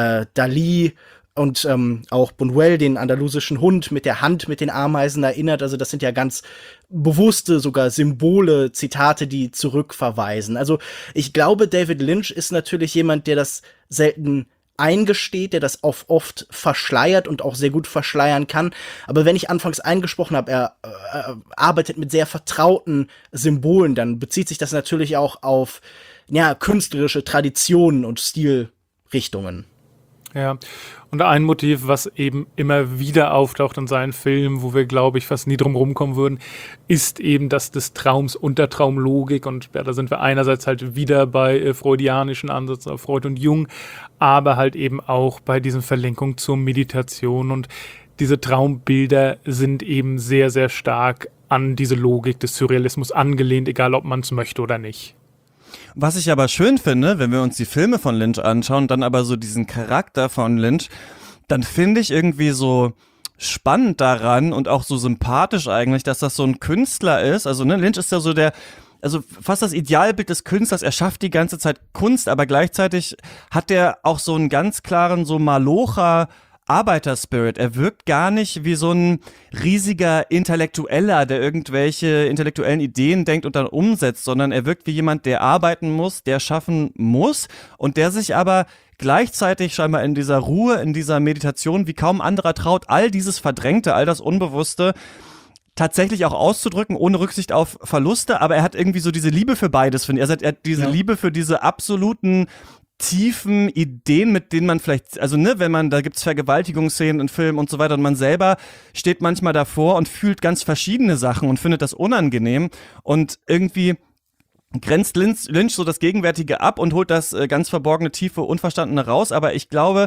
Dali und auch Buñuel, den andalusischen Hund mit der Hand mit den Ameisen erinnert. Also das sind ja ganz bewusste, sogar Symbole, Zitate, die zurückverweisen. Also ich glaube, David Lynch ist natürlich jemand, der das selten eingesteht, der das oft verschleiert und auch sehr gut verschleiern kann. Aber wenn ich anfangs eingesprochen habe, er arbeitet mit sehr vertrauten Symbolen, dann bezieht sich das natürlich auch auf künstlerische Traditionen und Stilrichtungen. Ja, und ein Motiv, was eben immer wieder auftaucht in seinen Filmen, wo wir, glaube ich, fast nie drum rumkommen würden, ist eben das des Traums Untertraumlogik. Und ja, da sind wir einerseits halt wieder bei freudianischen Ansätzen auf Freud und Jung, aber halt eben auch bei diesen Verlenkungen zur Meditation. Und diese Traumbilder sind eben sehr, sehr stark an diese Logik des Surrealismus angelehnt, egal ob man es möchte oder nicht. Was ich aber schön finde, wenn wir uns die Filme von Lynch anschauen, dann aber so diesen Charakter von Lynch, dann finde ich irgendwie so spannend daran und auch so sympathisch eigentlich, dass das so ein Künstler ist. Also ne, Lynch ist ja so also fast das Idealbild des Künstlers. Er schafft die ganze Zeit Kunst, aber gleichzeitig hat er auch so einen ganz klaren, so Malocher Arbeiterspirit. Er wirkt gar nicht wie so ein riesiger Intellektueller, der irgendwelche intellektuellen Ideen denkt und dann umsetzt, sondern er wirkt wie jemand, der arbeiten muss, der schaffen muss und der sich aber gleichzeitig scheinbar in dieser Ruhe, in dieser Meditation wie kaum anderer traut, all dieses Verdrängte, all das Unbewusste tatsächlich auch auszudrücken, ohne Rücksicht auf Verluste, aber er hat irgendwie so diese Liebe für beides, finde ich. Er hat diese Liebe für diese absoluten tiefen Ideen, mit denen man vielleicht, also ne, da gibt's Vergewaltigungsszenen in Filmen und so weiter und man selber steht manchmal davor und fühlt ganz verschiedene Sachen und findet das unangenehm und irgendwie grenzt Lynch so das Gegenwärtige ab und holt das ganz verborgene, tiefe, Unverstandene raus, aber ich glaube,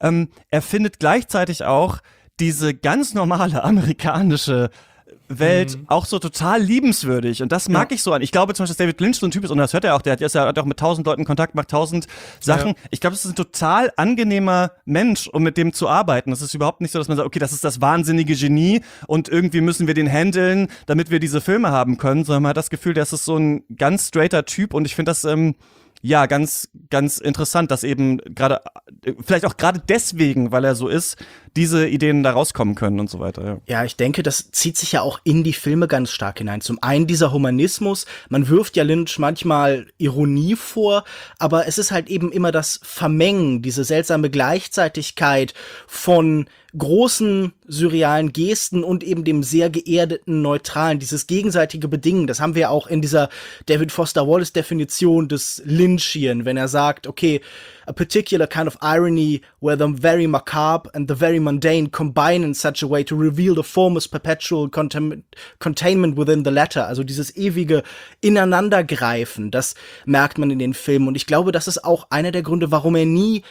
er findet gleichzeitig auch diese ganz normale amerikanische Welt auch so total liebenswürdig und das mag ich so an. Ich glaube zum Beispiel, dass David Lynch so ein Typ ist und das hört er auch, der hat auch mit 1000 Leuten Kontakt, macht 1000 Sachen. Ja. Ich glaube, es ist ein total angenehmer Mensch, um mit dem zu arbeiten. Es ist überhaupt nicht so, dass man sagt, okay, das ist das wahnsinnige Genie und irgendwie müssen wir den handeln, damit wir diese Filme haben können, sondern man hat das Gefühl, das ist so ein ganz straighter Typ und ich finde das ja, ganz, ganz interessant, dass eben vielleicht auch gerade deswegen, weil er so ist, diese Ideen da rauskommen können und so weiter. Ja, ich denke, das zieht sich ja auch in die Filme ganz stark hinein. Zum einen dieser Humanismus, man wirft ja Lynch manchmal Ironie vor, aber es ist halt eben immer das Vermengen, diese seltsame Gleichzeitigkeit von großen surrealen Gesten und eben dem sehr geerdeten, neutralen, dieses gegenseitige Bedingen, das haben wir auch in dieser David Foster Wallace Definition des Lynchian, wenn er sagt, okay, a particular kind of irony where the very macabre and the very mundane combine in such a way to reveal the former's perpetual containment within the latter, also dieses ewige Ineinandergreifen, das merkt man in den Filmen und ich glaube, das ist auch einer der Gründe, warum man nie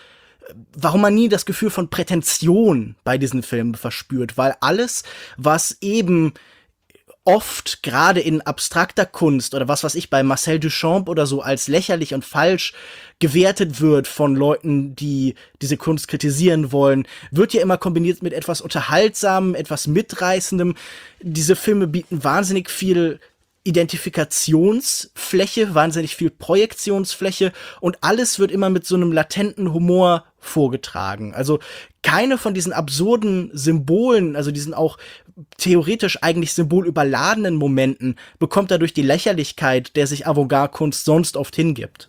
das Gefühl von Prätension bei diesen Filmen verspürt, weil alles, was eben oft gerade in abstrakter Kunst oder was weiß ich bei Marcel Duchamp oder so als lächerlich und falsch gewertet wird von Leuten, die diese Kunst kritisieren wollen, wird ja immer kombiniert mit etwas Unterhaltsamem, etwas Mitreißendem. Diese Filme bieten wahnsinnig viel Identifikationsfläche, wahnsinnig viel Projektionsfläche und alles wird immer mit so einem latenten Humor vorgetragen. Also keine von diesen absurden Symbolen, also diesen auch theoretisch eigentlich symbolüberladenen Momenten, bekommt dadurch die Lächerlichkeit, der sich Avantgarde-Kunst sonst oft hingibt.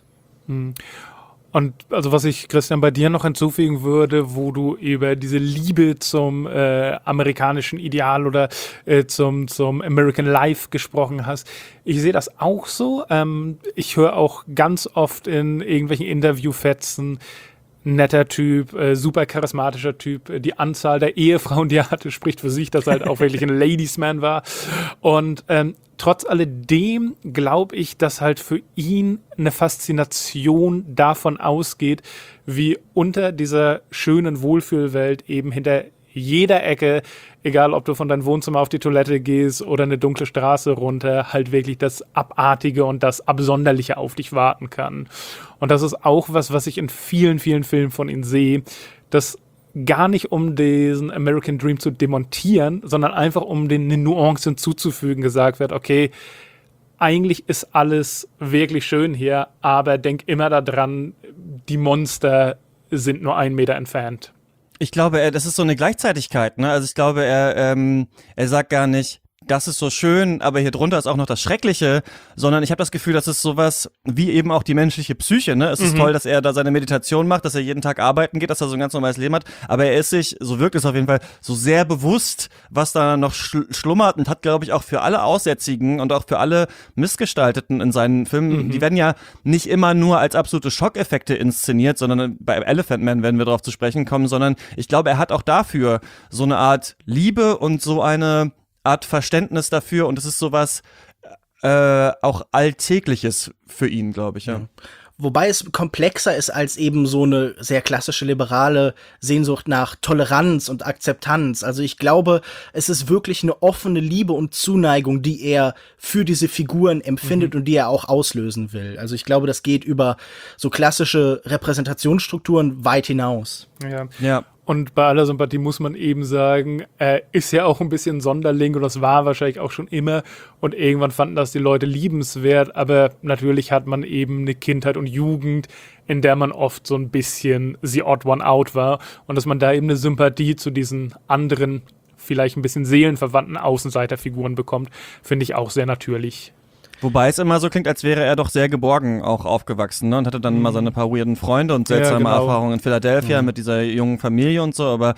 Und also was ich, Christian, bei dir noch hinzufügen würde, wo du über diese Liebe zum amerikanischen Ideal oder zum American Life gesprochen hast, ich sehe das auch so. Ich höre auch ganz oft in irgendwelchen Interviewfetzen, netter Typ, super charismatischer Typ. Die Anzahl der Ehefrauen, die er hatte, spricht für sich, dass er halt auch wirklich ein Ladiesman war. Und trotz alledem glaube ich, dass halt für ihn eine Faszination davon ausgeht, wie unter dieser schönen Wohlfühlwelt eben hinter jeder Ecke, egal ob du von deinem Wohnzimmer auf die Toilette gehst oder eine dunkle Straße runter, halt wirklich das Abartige und das Absonderliche auf dich warten kann. Und das ist auch was ich in vielen, vielen Filmen von ihm sehe, dass gar nicht um diesen American Dream zu demontieren, sondern einfach um den Nuancen hinzuzufügen, gesagt wird, okay, eigentlich ist alles wirklich schön hier, aber denk immer daran, die Monster sind nur 1 Meter entfernt. Ich glaube, das ist so eine Gleichzeitigkeit, ne? Also ich glaube, er sagt gar nicht, das ist so schön, aber hier drunter ist auch noch das Schreckliche, sondern ich habe das Gefühl, das ist sowas wie eben auch die menschliche Psyche, ne? Es ist toll, dass er da seine Meditation macht, dass er jeden Tag arbeiten geht, dass er so ein ganz normales Leben hat, aber er ist sich, so wirkt es auf jeden Fall, so sehr bewusst, was da noch schlummert und hat, glaube ich, auch für alle Aussätzigen und auch für alle Missgestalteten in seinen Filmen, die werden ja nicht immer nur als absolute Schockeffekte inszeniert, sondern bei Elephant Man werden wir darauf zu sprechen kommen, sondern ich glaube, er hat auch dafür so eine Art Liebe und so eine Art Verständnis dafür und es ist sowas auch Alltägliches für ihn, glaube ich, ja. Wobei es komplexer ist als eben so eine sehr klassische liberale Sehnsucht nach Toleranz und Akzeptanz. Also ich glaube, es ist wirklich eine offene Liebe und Zuneigung, die er für diese Figuren empfindet und die er auch auslösen will. Also ich glaube, das geht über so klassische Repräsentationsstrukturen weit hinaus. Ja. Und bei aller Sympathie muss man eben sagen, er ist ja auch ein bisschen Sonderling und das war wahrscheinlich auch schon immer. Und irgendwann fanden das die Leute liebenswert. Aber natürlich hat man eben eine Kindheit und Jugend, in der man oft so ein bisschen the odd one out war. Und dass man da eben eine Sympathie zu diesen anderen, vielleicht ein bisschen seelenverwandten Außenseiterfiguren bekommt, finde ich auch sehr natürlich. Wobei es immer so klingt, als wäre er doch sehr geborgen auch aufgewachsen, ne? Und hatte dann mal seine paar weirden Freunde und seltsame Erfahrungen in Philadelphia mit dieser jungen Familie und so. Aber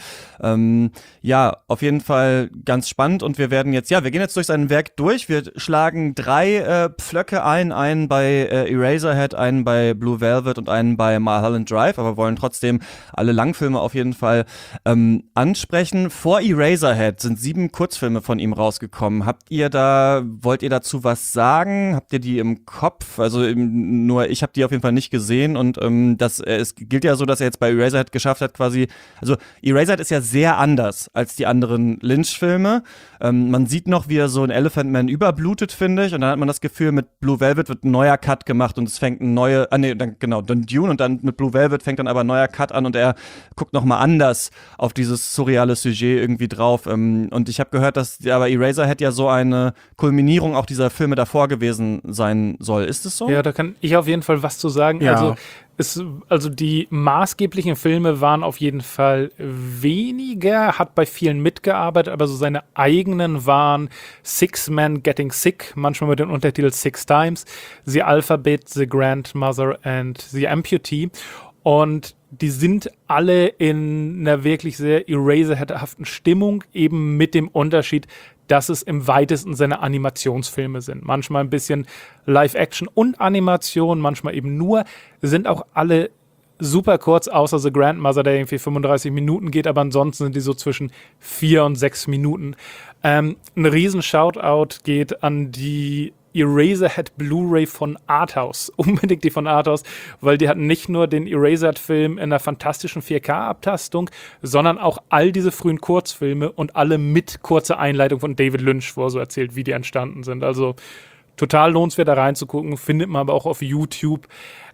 ja, auf jeden Fall ganz spannend. Und wir gehen jetzt durch sein Werk durch. Wir schlagen 3 Pflöcke ein. Einen bei Eraserhead, einen bei Blue Velvet und einen bei Mulholland Drive. Aber wollen trotzdem alle Langfilme auf jeden Fall ansprechen. Vor Eraserhead sind 7 Kurzfilme von ihm rausgekommen. Wollt ihr dazu was sagen? Habt ihr die im Kopf? Also nur ich habe die auf jeden Fall nicht gesehen und es gilt ja so, dass er jetzt bei Eraserhead geschafft hat quasi, also Eraserhead ist ja sehr anders als die anderen Lynch-Filme. Man sieht noch, wie er so ein Elephant Man überblutet, finde ich, und dann hat man das Gefühl, mit Blue Velvet wird ein neuer Cut gemacht und es fängt dann Dune und dann mit Blue Velvet fängt dann aber ein neuer Cut an und er guckt nochmal anders auf dieses surreale Sujet irgendwie drauf. Und ich habe gehört, dass aber Eraserhead ja so eine Kulminierung auch dieser Filme davor gewesen sein soll. Ist es so? Ja, da kann ich auf jeden Fall was zu sagen. Ja. Also die maßgeblichen Filme waren auf jeden Fall weniger, hat bei vielen mitgearbeitet, aber so seine eigenen waren Six Men Getting Sick, manchmal mit dem Untertitel Six Times, The Alphabet, The Grandmother and The Amputee. Und die sind alle in einer wirklich sehr Eraserhead-haften Stimmung, eben mit dem Unterschied, dass es im weitesten Sinne Animationsfilme sind. Manchmal ein bisschen Live-Action und Animation, manchmal eben nur. Sind auch alle super kurz, außer The Grandmother, der irgendwie 35 Minuten geht, aber ansonsten sind die so zwischen 4 und 6 Minuten. Ein riesen Shoutout geht an die Eraserhead Blu-ray von Arthouse. Unbedingt die von Arthouse, weil die hatten nicht nur den Eraserhead-Film in einer fantastischen 4K-Abtastung, sondern auch all diese frühen Kurzfilme und alle mit kurzer Einleitung von David Lynch, wo er so erzählt, wie die entstanden sind. Also total lohnenswert da reinzugucken, findet man aber auch auf YouTube.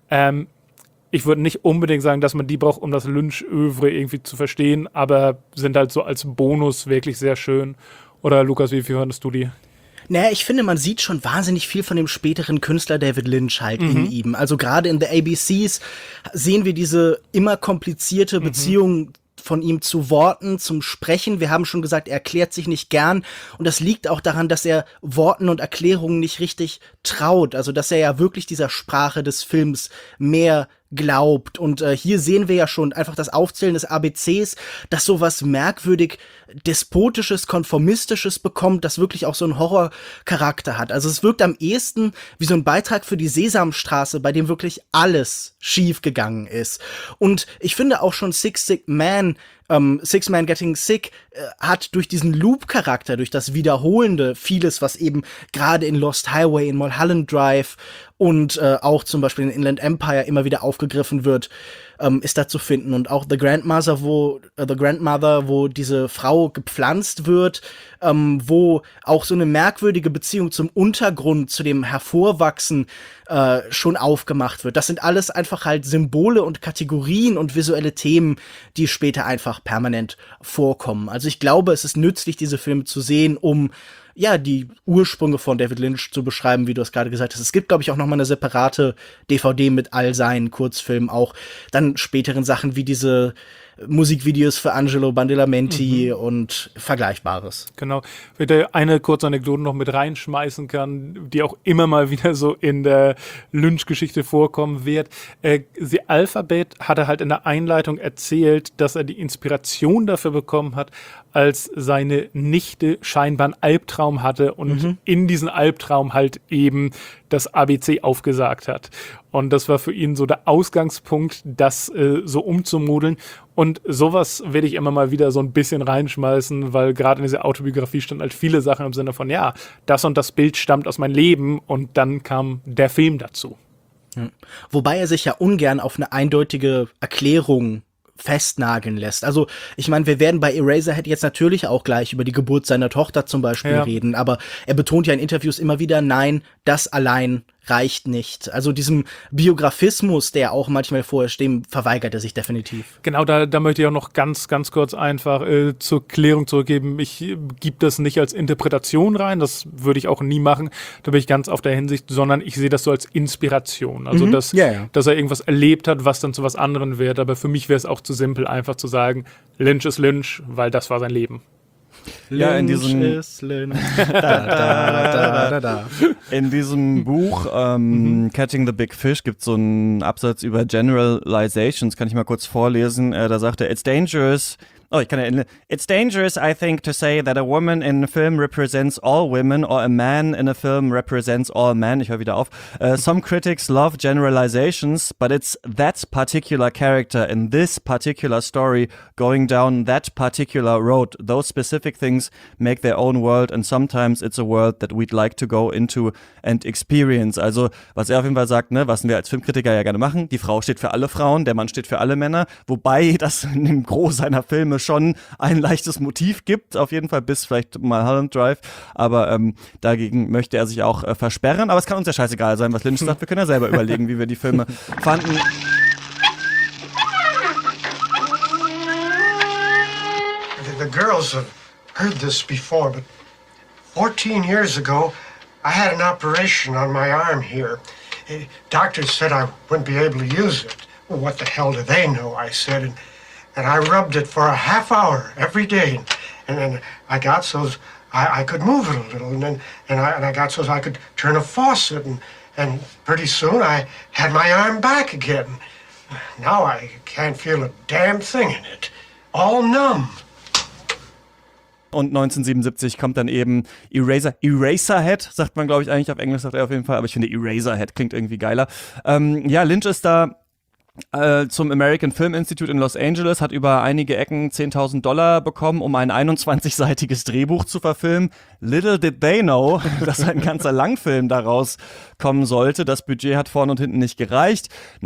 Ich würde nicht unbedingt sagen, dass man die braucht, um das Lynch-Övre irgendwie zu verstehen, aber sind halt so als Bonus wirklich sehr schön. Oder Lukas, wie fandest du die? Naja, ich finde, man sieht schon wahnsinnig viel von dem späteren Künstler David Lynch halt in ihm. Also gerade in The ABCs sehen wir diese immer komplizierte Beziehung von ihm zu Worten, zum Sprechen. Wir haben schon gesagt, er erklärt sich nicht gern. Und das liegt auch daran, dass er Worten und Erklärungen nicht richtig traut. Also, dass er ja wirklich dieser Sprache des Films mehr glaubt. Und hier sehen wir ja schon einfach das Aufzählen des ABCs, das sowas merkwürdig Despotisches, Konformistisches bekommt, das wirklich auch so einen Horrorcharakter hat. Also es wirkt am ehesten wie so ein Beitrag für die Sesamstraße, bei dem wirklich alles schief gegangen ist. Und ich finde auch schon Six Man Getting Sick hat durch diesen Loop-Charakter, durch das Wiederholende vieles, was eben gerade in Lost Highway, in Mulholland Drive und auch zum Beispiel in Inland Empire immer wieder aufgegriffen wird, ist da zu finden. Und auch The Grandmother, wo diese Frau gepflanzt wird, wo auch so eine merkwürdige Beziehung zum Untergrund, zu dem Hervorwachsen schon aufgemacht wird. Das sind alles einfach halt Symbole und Kategorien und visuelle Themen, die später einfach permanent vorkommen. Also ich glaube, es ist nützlich, diese Filme zu sehen, um ja, die Ursprünge von David Lynch zu beschreiben, wie du es gerade gesagt hast. Es gibt, glaube ich, auch noch mal eine separate DVD mit all seinen Kurzfilmen, auch dann späteren Sachen wie diese Musikvideos für Angelo Badalamenti und Vergleichbares. Genau. Wenn ich eine kurze Anekdote noch mit reinschmeißen kann, die auch immer mal wieder so in der Lynch-Geschichte vorkommen wird. The Alphabet hat er halt in der Einleitung erzählt, dass er die Inspiration dafür bekommen hat, als seine Nichte scheinbar einen Albtraum hatte und in diesen Albtraum halt eben das ABC aufgesagt hat. Und das war für ihn so der Ausgangspunkt, das so umzumodeln. Und sowas werde ich immer mal wieder so ein bisschen reinschmeißen, weil gerade in dieser Autobiografie standen halt viele Sachen im Sinne von, ja, das und das Bild stammt aus meinem Leben und dann kam der Film dazu. Wobei er sich ja ungern auf eine eindeutige Erklärung festnageln lässt. Also, ich meine, wir werden bei Eraserhead jetzt natürlich auch gleich über die Geburt seiner Tochter zum Beispiel reden, aber er betont ja in Interviews immer wieder, nein, das allein reicht nicht. Also diesem Biografismus, der auch manchmal vorherrscht, dem verweigert er sich definitiv. Genau, da möchte ich auch noch ganz kurz einfach zur Klärung zurückgeben. Ich gebe das nicht als Interpretation rein, das würde ich auch nie machen, da bin ich ganz auf der Hinsicht, sondern ich sehe das so als Inspiration. Also, dass er irgendwas erlebt hat, was dann zu was anderem wird, aber für mich wäre es auch zu simpel, einfach zu sagen, Lynch ist Lynch, weil das war sein Leben. Ja, in diesem ist Lynch. Da. In diesem Buch Catching the Big Fish gibt es so einen Absatz über Generalizations, kann ich mal kurz vorlesen. Da sagt er, it's dangerous. It's dangerous, I think, to say that a woman in a film represents all women or a man in a film represents all men. Ich höre wieder auf. Some critics love generalizations, but it's that particular character in this particular story going down that particular road. Those specific things make their own world and sometimes it's a world that we'd like to go into and experience. Also, was er auf jeden Fall sagt, ne, was wir als Filmkritiker ja gerne machen, die Frau steht für alle Frauen, der Mann steht für alle Männer, wobei das in dem Gros seiner Filme schon ein leichtes Motiv gibt, auf jeden Fall bis vielleicht mal Mulholland Drive, aber dagegen möchte er sich auch versperren, aber es kann uns ja scheißegal sein, was Lynch sagt, wir können ja selber überlegen, wie wir die Filme fanden. The girls have heard this before, but 14 years ago, I had an operation on my arm here. Doctors said I wouldn't be able to use it. Well, what the hell do they know, I said, and I rubbed it for a half hour every day, and then I got so I could move it a little, and I got so I could turn a faucet, and pretty soon I had my arm back again. Now I can't feel a damn thing in it, all numb. Und 1977 kommt dann eben Eraserhead, sagt man, glaube ich, eigentlich auf Englisch, sagt er auf jeden Fall, aber ich finde Eraserhead klingt irgendwie geiler. Lynch ist da zum American Film Institute in Los Angeles, hat über einige Ecken $10.000 bekommen, um ein 21-seitiges Drehbuch zu verfilmen. Little did they know, dass ein ganzer Langfilm daraus kommen sollte. Das Budget hat vorne und hinten nicht gereicht.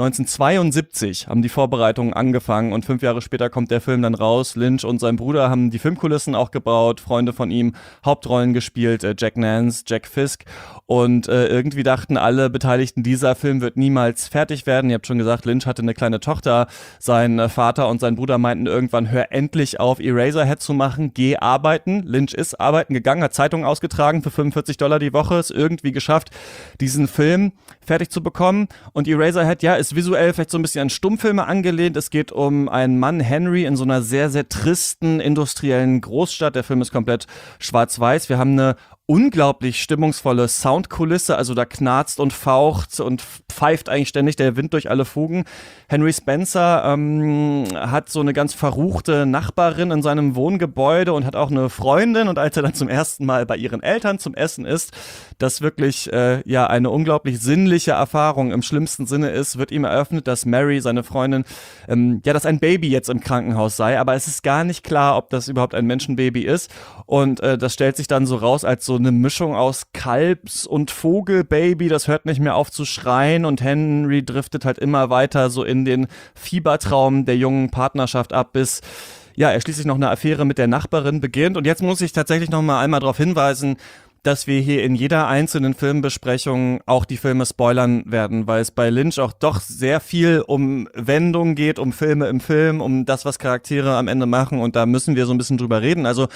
1972 haben die Vorbereitungen angefangen und 5 Jahre später kommt der Film dann raus. Lynch und sein Bruder haben die Filmkulissen auch gebaut, Freunde von ihm, Hauptrollen gespielt, Jack Nance, Jack Fisk, und irgendwie dachten alle Beteiligten, dieser Film wird niemals fertig werden. Ihr habt schon gesagt, Lynch hatte eine kleine Tochter. Sein Vater und sein Bruder meinten irgendwann, hör endlich auf, Eraserhead zu machen, geh arbeiten. Lynch ist arbeiten gegangen, hat Zeitungen ausgetragen für $45 die Woche, es irgendwie geschafft, diesen Film fertig zu bekommen. Und Eraserhead, ja, ist visuell vielleicht so ein bisschen an Stummfilme angelehnt. Es geht um einen Mann, Henry, in so einer sehr, sehr tristen, industriellen Großstadt. Der Film ist komplett schwarz-weiß. Wir haben eine unglaublich stimmungsvolle Soundkulisse, also da knarzt und faucht und pfeift eigentlich ständig der Wind durch alle Fugen. Henry Spencer hat so eine ganz verruchte Nachbarin in seinem Wohngebäude und hat auch eine Freundin, und als er dann zum ersten Mal bei ihren Eltern zum Essen ist, das wirklich eine unglaublich sinnliche Erfahrung im schlimmsten Sinne ist, wird ihm eröffnet, dass Mary, seine Freundin, dass ein Baby jetzt im Krankenhaus sei, aber es ist gar nicht klar, ob das überhaupt ein Menschenbaby ist, und das stellt sich dann so raus als so eine Mischung aus Kalbs- und Vogelbaby, das hört nicht mehr auf zu schreien, und Henry driftet halt immer weiter so in den Fiebertraum der jungen Partnerschaft ab, bis er schließlich noch eine Affäre mit der Nachbarin beginnt. Und jetzt muss ich tatsächlich noch mal einmal darauf hinweisen, dass wir hier in jeder einzelnen Filmbesprechung auch die Filme spoilern werden, weil es bei Lynch auch doch sehr viel um Wendungen geht, um Filme im Film, um das, was Charaktere am Ende machen, und da müssen wir so ein bisschen drüber reden. Also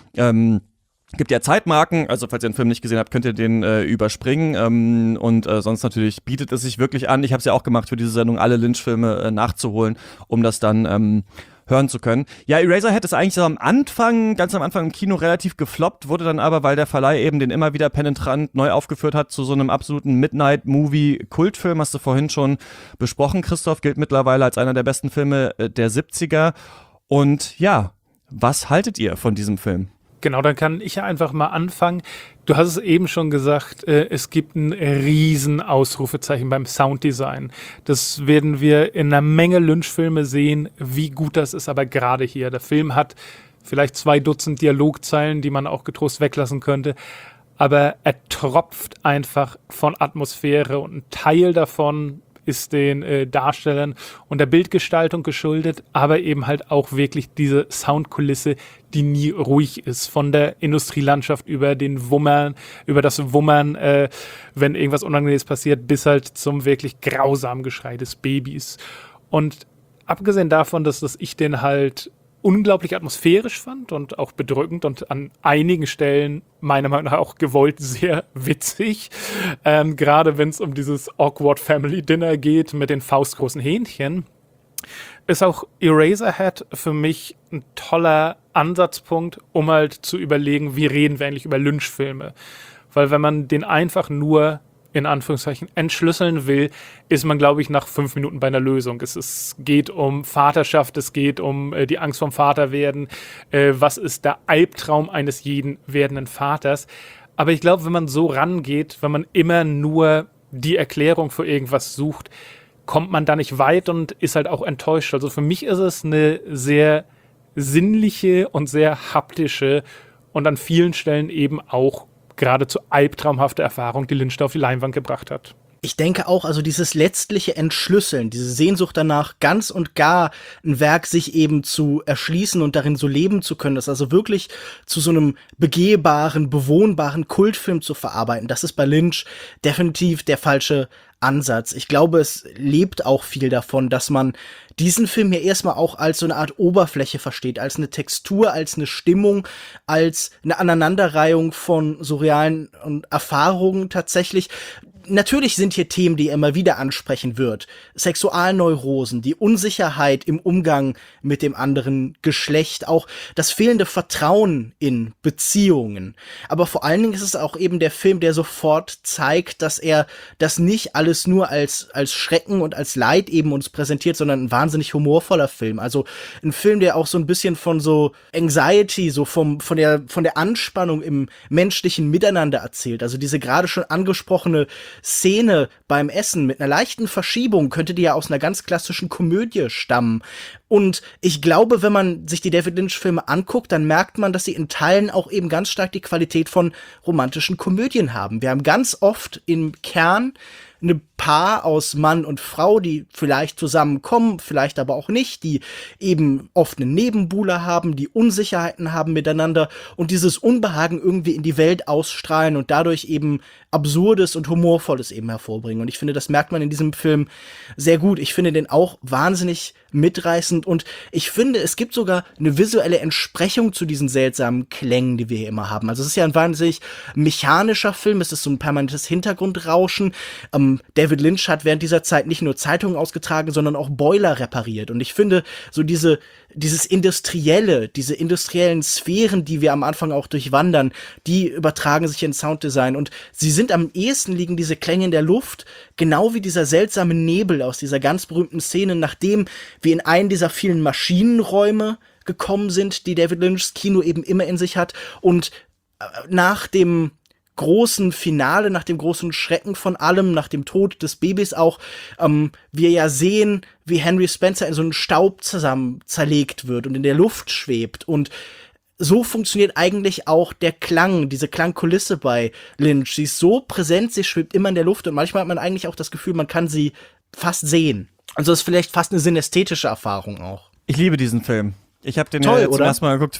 gibt ja Zeitmarken, also falls ihr den Film nicht gesehen habt, könnt ihr den überspringen, und sonst natürlich bietet es sich wirklich an. Ich habe es ja auch gemacht für diese Sendung, alle Lynch-Filme nachzuholen, um das dann hören zu können. Ja, Eraserhead ist eigentlich so ganz am Anfang im Kino relativ gefloppt, wurde dann aber, weil der Verleih eben den immer wieder penetrant neu aufgeführt hat, zu so einem absoluten Midnight-Movie-Kultfilm, hast du vorhin schon besprochen, Christoph, gilt mittlerweile als einer der besten Filme der 70er. Und ja, was haltet ihr von diesem Film? Genau, dann kann ich ja einfach mal anfangen. Du hast es eben schon gesagt, es gibt ein riesen Ausrufezeichen beim Sounddesign. Das werden wir in einer Menge Lynch-Filme sehen, wie gut das ist, aber gerade hier. Der Film hat vielleicht 2 Dutzend Dialogzeilen, die man auch getrost weglassen könnte, aber er tropft einfach von Atmosphäre, und ein Teil davon ist den Darstellern und der Bildgestaltung geschuldet, aber eben halt auch wirklich diese Soundkulisse, die nie ruhig ist. Von der Industrielandschaft über den Wummern, über das Wummern, wenn irgendwas Unangenehmes passiert, bis halt zum wirklich grausamen Geschrei des Babys. Und abgesehen davon, dass ich den halt unglaublich atmosphärisch fand und auch bedrückend und an einigen Stellen meiner Meinung nach auch gewollt sehr witzig. Gerade wenn es um dieses Awkward Family Dinner geht mit den faustgroßen Hähnchen, ist auch Eraserhead für mich ein toller Ansatzpunkt, um halt zu überlegen, wie reden wir eigentlich über Lynch-Filme. Weil wenn man den einfach nur in Anführungszeichen entschlüsseln will, ist man, glaube ich, nach 5 Minuten bei einer Lösung. Es geht um Vaterschaft, es geht um die Angst vom Vaterwerden. Was ist der Albtraum eines jeden werdenden Vaters? Aber ich glaube, wenn man so rangeht, wenn man immer nur die Erklärung für irgendwas sucht, kommt man da nicht weit und ist halt auch enttäuscht. Also für mich ist es eine sehr sinnliche und sehr haptische und an vielen Stellen eben auch geradezu albtraumhafte Erfahrung, die Lynch da auf die Leinwand gebracht hat. Ich denke auch, also dieses letztliche Entschlüsseln, diese Sehnsucht danach, ganz und gar ein Werk sich eben zu erschließen und darin so leben zu können, das also wirklich zu so einem begehbaren, bewohnbaren Kultfilm zu verarbeiten, das ist bei Lynch definitiv der falsche Ansatz. Ich glaube, es lebt auch viel davon, dass man diesen Film ja erstmal auch als so eine Art Oberfläche versteht, als eine Textur, als eine Stimmung, als eine Aneinanderreihung von surrealen Erfahrungen tatsächlich. Natürlich sind hier Themen, die er immer wieder ansprechen wird. Sexualneurosen, die Unsicherheit im Umgang mit dem anderen Geschlecht, auch das fehlende Vertrauen in Beziehungen. Aber vor allen Dingen ist es auch eben der Film, der sofort zeigt, dass er das nicht alles nur als Schrecken und als Leid eben uns präsentiert, sondern ein wahnsinnig humorvoller Film. Also ein Film, der auch so ein bisschen von so Anxiety, so von der Anspannung im menschlichen Miteinander erzählt. Also diese gerade schon angesprochene Szene beim Essen mit einer leichten Verschiebung könnte die ja aus einer ganz klassischen Komödie stammen. Und ich glaube, wenn man sich die David Lynch-Filme anguckt, dann merkt man, dass sie in Teilen auch eben ganz stark die Qualität von romantischen Komödien haben. Wir haben ganz oft im Kern eine Paar aus Mann und Frau, die vielleicht zusammenkommen, vielleicht aber auch nicht, die eben oft einen Nebenbuhler haben, die Unsicherheiten haben miteinander und dieses Unbehagen irgendwie in die Welt ausstrahlen und dadurch eben Absurdes und Humorvolles eben hervorbringen. Und ich finde, das merkt man in diesem Film sehr gut. Ich finde den auch wahnsinnig mitreißend und ich finde, es gibt sogar eine visuelle Entsprechung zu diesen seltsamen Klängen, die wir hier immer haben. Also es ist ja ein wahnsinnig mechanischer Film, es ist so ein permanentes Hintergrundrauschen. David Lynch hat während dieser Zeit nicht nur Zeitungen ausgetragen, sondern auch Boiler repariert. Und ich finde, so dieses Industrielle, diese industriellen Sphären, die wir am Anfang auch durchwandern, die übertragen sich in Sounddesign. Und sie sind am ehesten liegen diese Klänge in der Luft, genau wie dieser seltsame Nebel aus dieser ganz berühmten Szene, nachdem wir in einen dieser vielen Maschinenräume gekommen sind, die David Lynchs Kino eben immer in sich hat. Und nach dem großen Finale, nach dem großen Schrecken von allem, nach dem Tod des Babys auch, wir ja sehen, wie Henry Spencer in so einen Staub zusammen zerlegt wird und in der Luft schwebt. Und so funktioniert eigentlich auch der Klang, diese Klangkulisse bei Lynch. Sie ist so präsent, sie schwebt immer in der Luft und manchmal hat man eigentlich auch das Gefühl, man kann sie fast sehen. Also das ist vielleicht fast eine synästhetische Erfahrung auch. Ich liebe diesen Film. Ich habe den Toll, ja jetzt zum oder? ersten Mal geguckt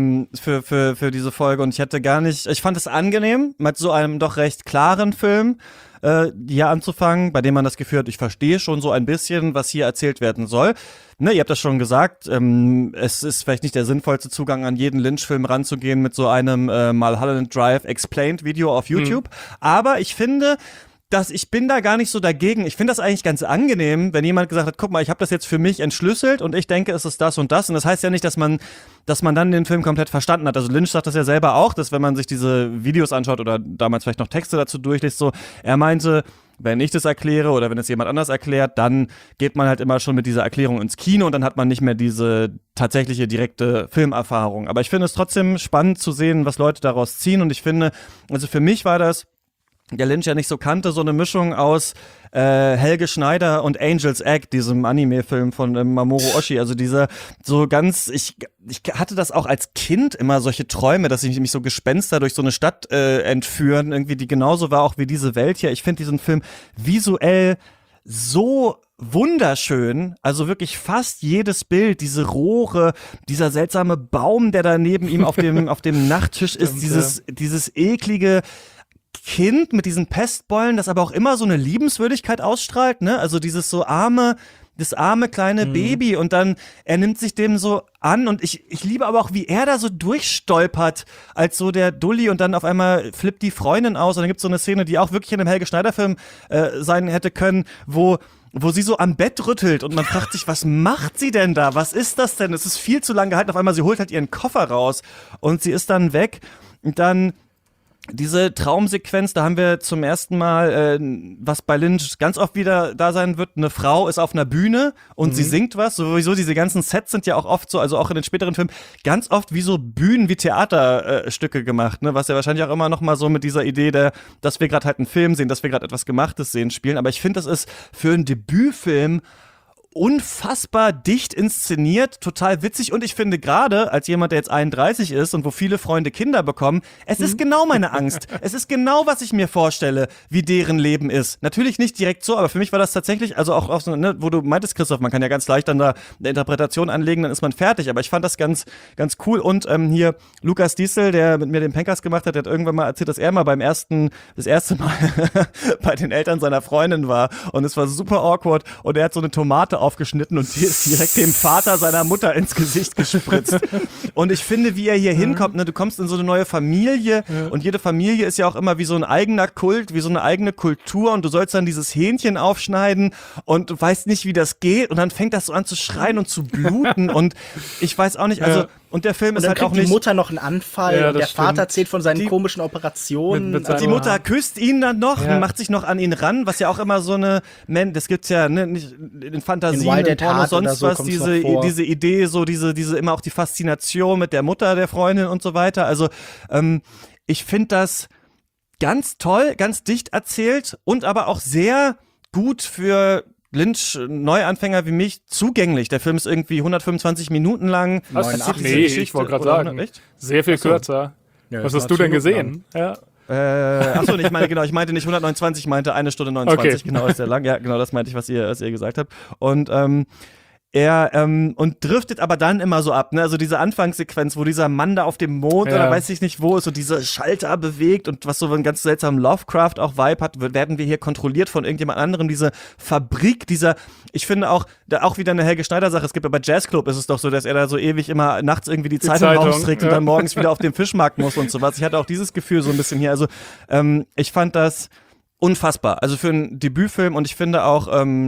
für diese Folge und ich fand es angenehm, mit so einem doch recht klaren Film hier anzufangen, bei dem man das Gefühl hat, ich verstehe schon so ein bisschen, was hier erzählt werden soll. Ne, ihr habt das schon gesagt, es ist vielleicht nicht der sinnvollste Zugang, an jeden Lynch-Film ranzugehen mit so einem Mulholland Drive Explained Video auf YouTube, aber ich finde, ich bin da gar nicht so dagegen. Ich finde das eigentlich ganz angenehm, wenn jemand gesagt hat, guck mal, ich habe das jetzt für mich entschlüsselt und ich denke, es ist das und das. Und das heißt ja nicht, dass man dann den Film komplett verstanden hat. Also Lynch sagt das ja selber auch, dass wenn man sich diese Videos anschaut oder damals vielleicht noch Texte dazu durchliest, so, er meinte, wenn ich das erkläre oder wenn es jemand anders erklärt, dann geht man halt immer schon mit dieser Erklärung ins Kino und dann hat man nicht mehr diese tatsächliche direkte Filmerfahrung. Aber ich finde es trotzdem spannend zu sehen, was Leute daraus ziehen. Und ich finde, also für mich war das, der Lynch ja nicht so kannte, so eine Mischung aus Helge Schneider und Angel's Egg, diesem Anime-Film von Mamoru Oshii. Also ich hatte das auch als Kind immer solche Träume, dass ich mich so Gespenster durch so eine Stadt entführen, irgendwie, die genauso war auch wie diese Welt hier. Ich finde diesen Film visuell so wunderschön, also wirklich fast jedes Bild, diese Rohre, dieser seltsame Baum, der da neben ihm auf dem Nachttisch ist, dieses eklige Kind mit diesen Pestbeulen, das aber auch immer so eine Liebenswürdigkeit ausstrahlt, ne? Also dieses das arme kleine Baby und dann, er nimmt sich dem so an und ich liebe aber auch, wie er da so durchstolpert als so der Dulli und dann auf einmal flippt die Freundin aus und dann gibt's so eine Szene, die auch wirklich in einem Helge Schneider Film sein hätte können, wo sie so am Bett rüttelt und man fragt sich, was macht sie denn da? Was ist das denn? Es ist viel zu lang gehalten. Auf einmal, sie holt halt ihren Koffer raus und sie ist dann weg und dann diese Traumsequenz, da haben wir zum ersten Mal, was bei Lynch ganz oft wieder da sein wird, eine Frau ist auf einer Bühne und sie singt was, sowieso diese ganzen Sets sind ja auch oft so, also auch in den späteren Filmen, ganz oft wie so Bühnen, wie Theaterstücke gemacht, ne, was ja wahrscheinlich auch immer noch mal so mit dieser Idee, dass wir gerade halt einen Film sehen, dass wir gerade etwas Gemachtes sehen, spielen, aber ich finde, das ist für einen Debütfilm unfassbar dicht inszeniert, total witzig und ich finde gerade, als jemand, der jetzt 31 ist und wo viele Freunde Kinder bekommen, es ist genau meine Angst. Es ist genau, was ich mir vorstelle, wie deren Leben ist. Natürlich nicht direkt so, aber für mich war das tatsächlich, also auch so, ne, wo du meintest, Christoph, man kann ja ganz leicht dann da eine Interpretation anlegen, dann ist man fertig, aber ich fand das ganz, ganz cool und hier Lukas Diesel, der mit mir den Pencast gemacht hat, der hat irgendwann mal erzählt, dass er mal das erste Mal bei den Eltern seiner Freundin war und es war super awkward und er hat so eine Tomate aufgeschnitten und die ist direkt dem Vater seiner Mutter ins Gesicht gespritzt. Und ich finde, wie er hier hinkommt, ne, du kommst in so eine neue Familie und jede Familie ist ja auch immer wie so ein eigener Kult, wie so eine eigene Kultur und du sollst dann dieses Hähnchen aufschneiden und du weißt nicht, wie das geht und dann fängt das so an zu schreien und zu bluten und ich weiß auch nicht, also und der Film ist halt auch nicht... die Mutter noch einen Anfall und der Vater erzählt von seinen komischen Operationen. Und die Mutter küsst ihn dann noch und macht sich noch an ihn ran, was ja auch immer so eine... das gibt's ja nicht in Fantasien, in Porno, sonst was, diese Idee, so diese immer auch die Faszination mit der Mutter der Freundin und so weiter. Also ich finde das ganz toll, ganz dicht erzählt und aber auch sehr gut für Lynch, Neuanfänger wie mich, zugänglich. Der Film ist irgendwie 125 Minuten lang. Nee, ich wollte gerade sagen, sehr viel kürzer. Ja, was hast du denn gesehen? Ja. Achso, ich meinte nicht 129, ich meinte 1 Stunde 29, okay. Genau, ist sehr lang. Ja, genau, das meinte ich, was ihr gesagt habt. Und er und driftet aber dann immer so ab, ne? Also diese Anfangssequenz, wo dieser Mann da auf dem Mond oder weiß ich nicht wo ist und diese Schalter bewegt und was so einen ganz seltsamen Lovecraft auch Vibe hat, werden wir hier kontrolliert von irgendjemand anderem. Diese Fabrik, ich finde auch wieder eine Helge Schneider Sache. Es gibt ja bei Jazzclub ist es doch so, dass er da so ewig immer nachts irgendwie die Zeitung rausträgt und dann morgens wieder auf den Fischmarkt muss und sowas. Ich hatte auch dieses Gefühl so ein bisschen hier. Also ich fand das unfassbar. Also für einen Debütfilm und ich finde auch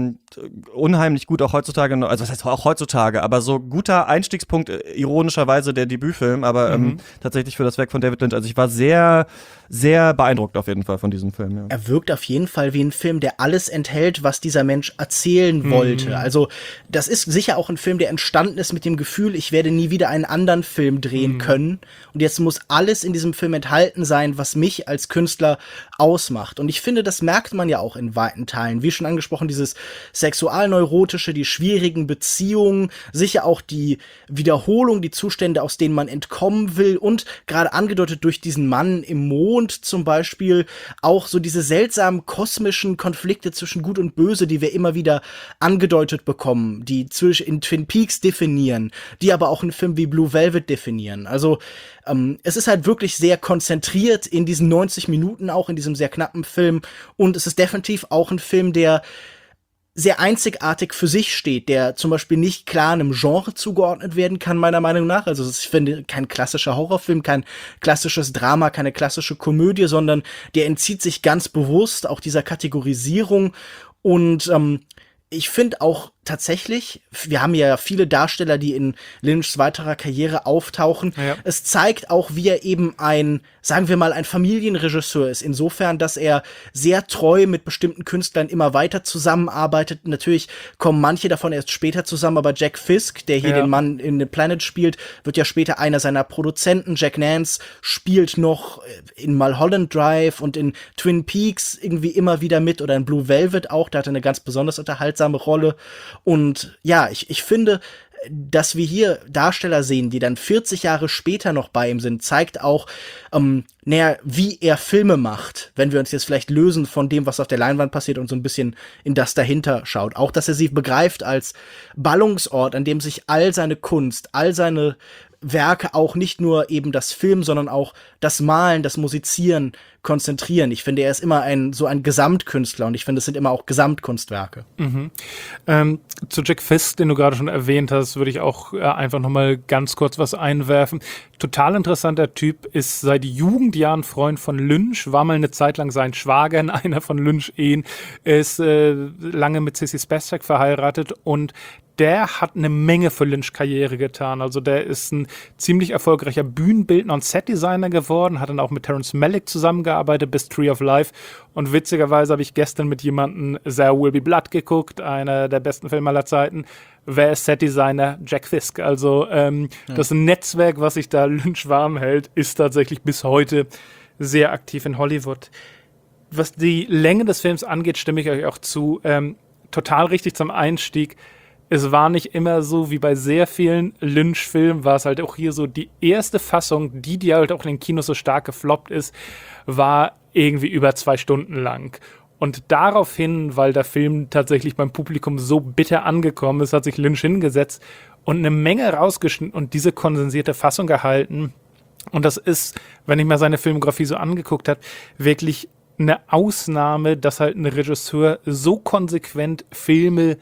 unheimlich gut auch heutzutage, also was heißt auch heutzutage, aber so guter Einstiegspunkt, ironischerweise der Debütfilm, aber tatsächlich für das Werk von David Lynch. Also ich war sehr, sehr beeindruckt auf jeden Fall von diesem Film. Ja. Er wirkt auf jeden Fall wie ein Film, der alles enthält, was dieser Mensch erzählen wollte. Also das ist sicher auch ein Film, der entstanden ist mit dem Gefühl, ich werde nie wieder einen anderen Film drehen können. Und jetzt muss alles in diesem Film enthalten sein, was mich als Künstler ausmacht. Und ich finde, das merkt man ja auch in weiten Teilen. Wie schon angesprochen, dieses Sexualneurotische, die schwierigen Beziehungen, sicher auch die Wiederholung, die Zustände, aus denen man entkommen will und gerade angedeutet durch diesen Mann im Mond zum Beispiel auch so diese seltsamen kosmischen Konflikte zwischen Gut und Böse, die wir immer wieder angedeutet bekommen, die in Twin Peaks definieren, die aber auch in Filmen wie Blue Velvet definieren. Also es ist halt wirklich sehr konzentriert in diesen 90 Minuten, auch in diesem sehr knappen Film und es ist definitiv auch ein Film, der sehr einzigartig für sich steht, der zum Beispiel nicht klar einem Genre zugeordnet werden kann, meiner Meinung nach. Also ich finde, kein klassischer Horrorfilm, kein klassisches Drama, keine klassische Komödie, sondern der entzieht sich ganz bewusst auch dieser Kategorisierung und ich finde auch tatsächlich, wir haben ja viele Darsteller, die in Lynchs weiterer Karriere auftauchen. Ja. Es zeigt auch, wie er eben ein Familienregisseur ist. Insofern, dass er sehr treu mit bestimmten Künstlern immer weiter zusammenarbeitet. Natürlich kommen manche davon erst später zusammen, aber Jack Fisk, der hier den Mann in The Planet spielt, wird ja später einer seiner Produzenten. Jack Nance spielt noch in Mulholland Drive und in Twin Peaks irgendwie immer wieder mit oder in Blue Velvet auch. Da hat er eine ganz besonders unterhaltsame Rolle. Und ja, ich finde, dass wir hier Darsteller sehen, die dann 40 Jahre später noch bei ihm sind, zeigt auch, wie er Filme macht, wenn wir uns jetzt vielleicht lösen von dem, was auf der Leinwand passiert und so ein bisschen in das dahinter schaut. Auch, dass er sie begreift als Ballungsort, an dem sich all seine Kunst, all seine Werke, auch nicht nur eben das Film, sondern auch das Malen, das Musizieren konzentrieren. Ich finde, er ist immer ein Gesamtkünstler und ich finde, es sind immer auch Gesamtkunstwerke. Zu Jack Fisk, den du gerade schon erwähnt hast, würde ich auch einfach nochmal ganz kurz was einwerfen. Total interessanter Typ, ist seit Jugendjahren Freund von Lynch, war mal eine Zeit lang sein Schwager in einer von Lynch-Ehen, ist lange mit Sissy Spacek verheiratet und der hat eine Menge für Lynch-Karriere getan. Also der ist ein ziemlich erfolgreicher Bühnenbildner und Setdesigner geworden, hat dann auch mit Terrence Malick zusammengearbeitet bis Tree of Life. Und witzigerweise habe ich gestern mit jemandem There Will Be Blood geguckt, einer der besten Filme aller Zeiten. Wer ist Setdesigner? Jack Fisk. Also das Netzwerk, was sich da Lynch warm hält, ist tatsächlich bis heute sehr aktiv in Hollywood. Was die Länge des Films angeht, stimme ich euch auch zu. Total richtig zum Einstieg. Es war nicht immer so, wie bei sehr vielen Lynch-Filmen, war es halt auch hier so, die erste Fassung, die halt auch in den Kinos so stark gefloppt ist, war irgendwie über 2 Stunden lang. Und daraufhin, weil der Film tatsächlich beim Publikum so bitter angekommen ist, hat sich Lynch hingesetzt und eine Menge rausgeschnitten und diese kondensierte Fassung gehalten. Und das ist, wenn ich mir seine Filmografie so angeguckt habe, wirklich eine Ausnahme, dass halt ein Regisseur so konsequent Filme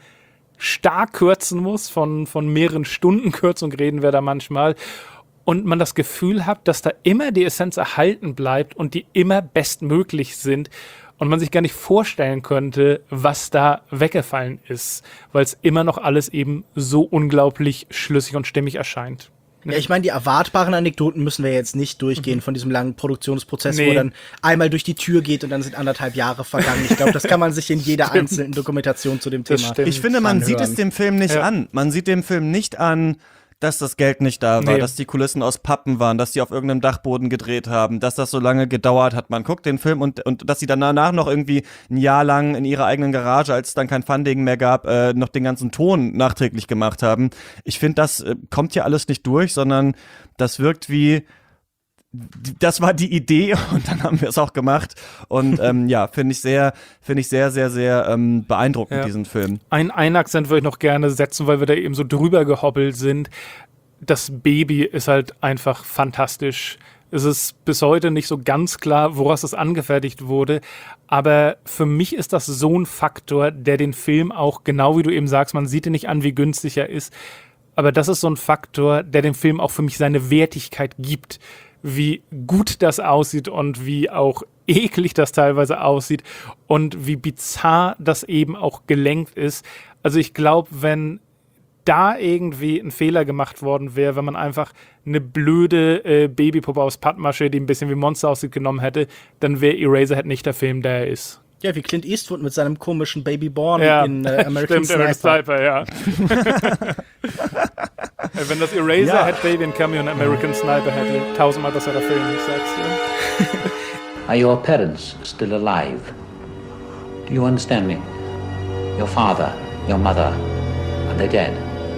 stark kürzen muss, von mehreren Stunden Kürzung reden wir da manchmal, und man das Gefühl hat, dass da immer die Essenz erhalten bleibt und die immer bestmöglich sind und man sich gar nicht vorstellen könnte, was da weggefallen ist, weil es immer noch alles eben so unglaublich schlüssig und stimmig erscheint. Ja, ich meine, die erwartbaren Anekdoten müssen wir jetzt nicht durchgehen von diesem langen Produktionsprozess, wo er dann einmal durch die Tür geht und dann sind 1,5 Jahre vergangen. Ich glaube, das kann man sich in jeder einzelnen Dokumentation zu dem Thema anhören. Ich finde, man sieht es dem Film nicht an. Man sieht dem Film nicht an, dass das Geld nicht da war, dass die Kulissen aus Pappen waren, dass die auf irgendeinem Dachboden gedreht haben, dass das so lange gedauert hat. Man guckt den Film und dass sie dann danach noch irgendwie ein Jahr lang in ihrer eigenen Garage, als es dann kein Funding mehr gab, noch den ganzen Ton nachträglich gemacht haben. Ich finde, das kommt hier alles nicht durch, sondern das wirkt wie, das war die Idee und dann haben wir es auch gemacht. Und finde ich sehr, sehr beeindruckend, diesen Film. Einen Akzent würde ich noch gerne setzen, weil wir da eben so drüber gehoppelt sind. Das Baby ist halt einfach fantastisch. Es ist bis heute nicht so ganz klar, woraus das angefertigt wurde. Aber für mich ist das so ein Faktor, der den Film auch, genau wie du eben sagst, man sieht ihn nicht an, wie günstig er ist. Aber das ist so ein Faktor, der dem Film auch für mich seine Wertigkeit gibt. Wie gut das aussieht und wie auch eklig das teilweise aussieht und wie bizarr das eben auch gelenkt ist. Also ich glaube, wenn da irgendwie ein Fehler gemacht worden wäre, wenn man einfach eine blöde Babypuppe aus Pappmaché, die ein bisschen wie Monster aussieht, genommen hätte, dann wäre Eraserhead nicht der Film, der er ist. Ja, wie Clint Eastwood mit seinem komischen Baby Born in Stimmt, American Sniper. American Sniper, ja. Wenn das Eraserhead-Baby in Cameo in American Sniper hätte, 1000-mal besserer Film, ich sag's dir. Are your parents still alive? Do you understand me? Your father, your mother, are they dead?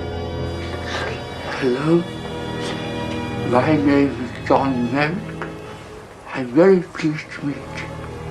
Hello, my name is John Merrick. I'm very pleased to meet you.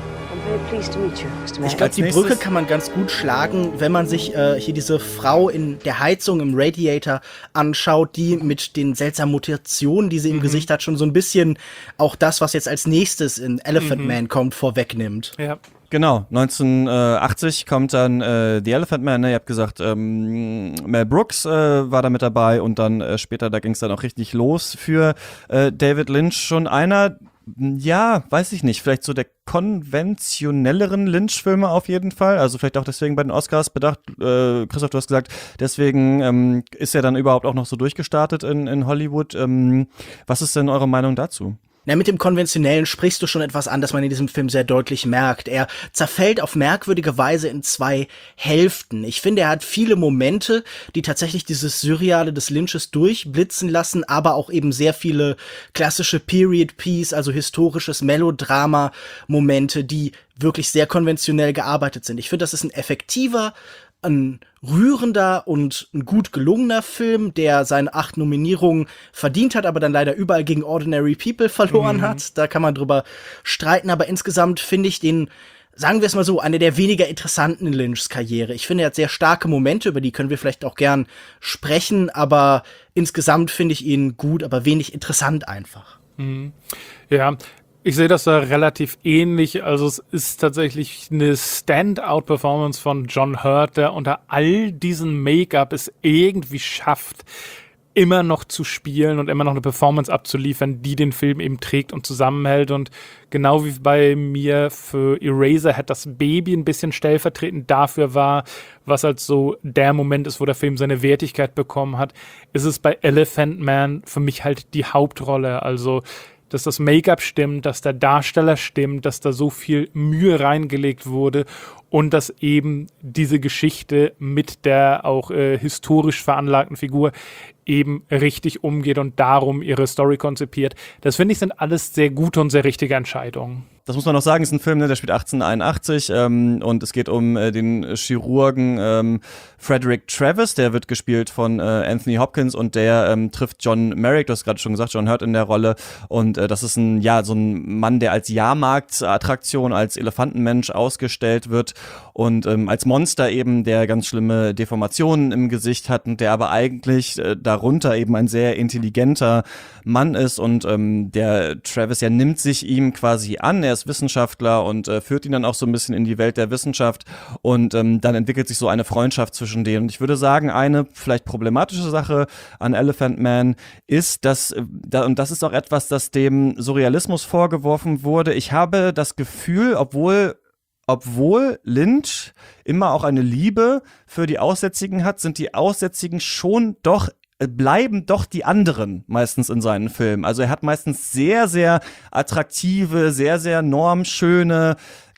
Ich glaube, die Brücke kann man ganz gut schlagen, wenn man sich hier diese Frau in der Heizung im Radiator anschaut, die mit den seltsamen Mutationen, die sie im Gesicht hat, schon so ein bisschen auch das, was jetzt als nächstes in Elephant Man kommt, vorwegnimmt. Ja. Genau, 1980 kommt dann The Elephant Man, ne? Ihr habt gesagt, Mel Brooks war da mit dabei und dann später, da ging es dann auch richtig los für David Lynch. Schon einer, ja, weiß ich nicht, vielleicht so der konventionelleren Lynch-Filme auf jeden Fall, also vielleicht auch deswegen bei den Oscars bedacht, Christoph, du hast gesagt, deswegen ist er dann überhaupt auch noch so durchgestartet in Hollywood. Was ist denn eure Meinung dazu? Na, mit dem Konventionellen sprichst du schon etwas an, das man in diesem Film sehr deutlich merkt. Er zerfällt auf merkwürdige Weise in 2 Hälften. Ich finde, er hat viele Momente, die tatsächlich dieses Surreale des Lynches durchblitzen lassen, aber auch eben sehr viele klassische Period-Piece, also historisches Melodrama-Momente, die wirklich sehr konventionell gearbeitet sind. Ich finde, das ist ein effektiver ein rührender und ein gut gelungener Film, der seine 8 Nominierungen verdient hat, aber dann leider überall gegen Ordinary People verloren hat. Da kann man drüber streiten, aber insgesamt finde ich den, sagen wir es mal so, eine der weniger interessanten in Lynchs Karriere. Ich finde, er hat sehr starke Momente, über die können wir vielleicht auch gern sprechen, aber insgesamt finde ich ihn gut, aber wenig interessant einfach. Ja, ich sehe das da relativ ähnlich. Also es ist tatsächlich eine Standout-Performance von John Hurt, der unter all diesem Make-up es irgendwie schafft, immer noch zu spielen und immer noch eine Performance abzuliefern, die den Film eben trägt und zusammenhält. Und genau wie bei mir für Eraserhead das Baby ein bisschen stellvertretend dafür war, was halt so der Moment ist, wo der Film seine Wertigkeit bekommen hat, ist es bei Elephant Man für mich halt die Hauptrolle. Also dass das Make-up stimmt, dass der Darsteller stimmt, dass da so viel Mühe reingelegt wurde und dass eben diese Geschichte mit der auch historisch veranlagten Figur eben richtig umgeht und darum ihre Story konzipiert. Das finde ich sind alles sehr gute und sehr richtige Entscheidungen. Das muss man noch sagen, ist ein Film, ne, der spielt 1881 und es geht um den Chirurgen Frederick Travis, der wird gespielt von Anthony Hopkins und der trifft John Merrick, du hast gerade schon gesagt, John Hurt in der Rolle und das ist so ein Mann, der als Jahrmarktsattraktion, als Elefantenmensch ausgestellt wird und als Monster eben, der ganz schlimme Deformationen im Gesicht hat und der aber eigentlich darunter eben ein sehr intelligenter Mann ist und der Travis ja nimmt sich ihm quasi an, er ist Wissenschaftler und führt ihn dann auch so ein bisschen in die Welt der Wissenschaft und dann entwickelt sich so eine Freundschaft zwischen denen. Und ich würde sagen, eine vielleicht problematische Sache an Elephant Man ist, und das ist auch etwas, das dem Surrealismus vorgeworfen wurde. Ich habe das Gefühl, obwohl Lynch immer auch eine Liebe für die Aussätzigen hat, sind die Aussätzigen bleiben doch die anderen meistens in seinen Filmen. Also er hat meistens sehr, sehr attraktive, sehr, sehr normschöne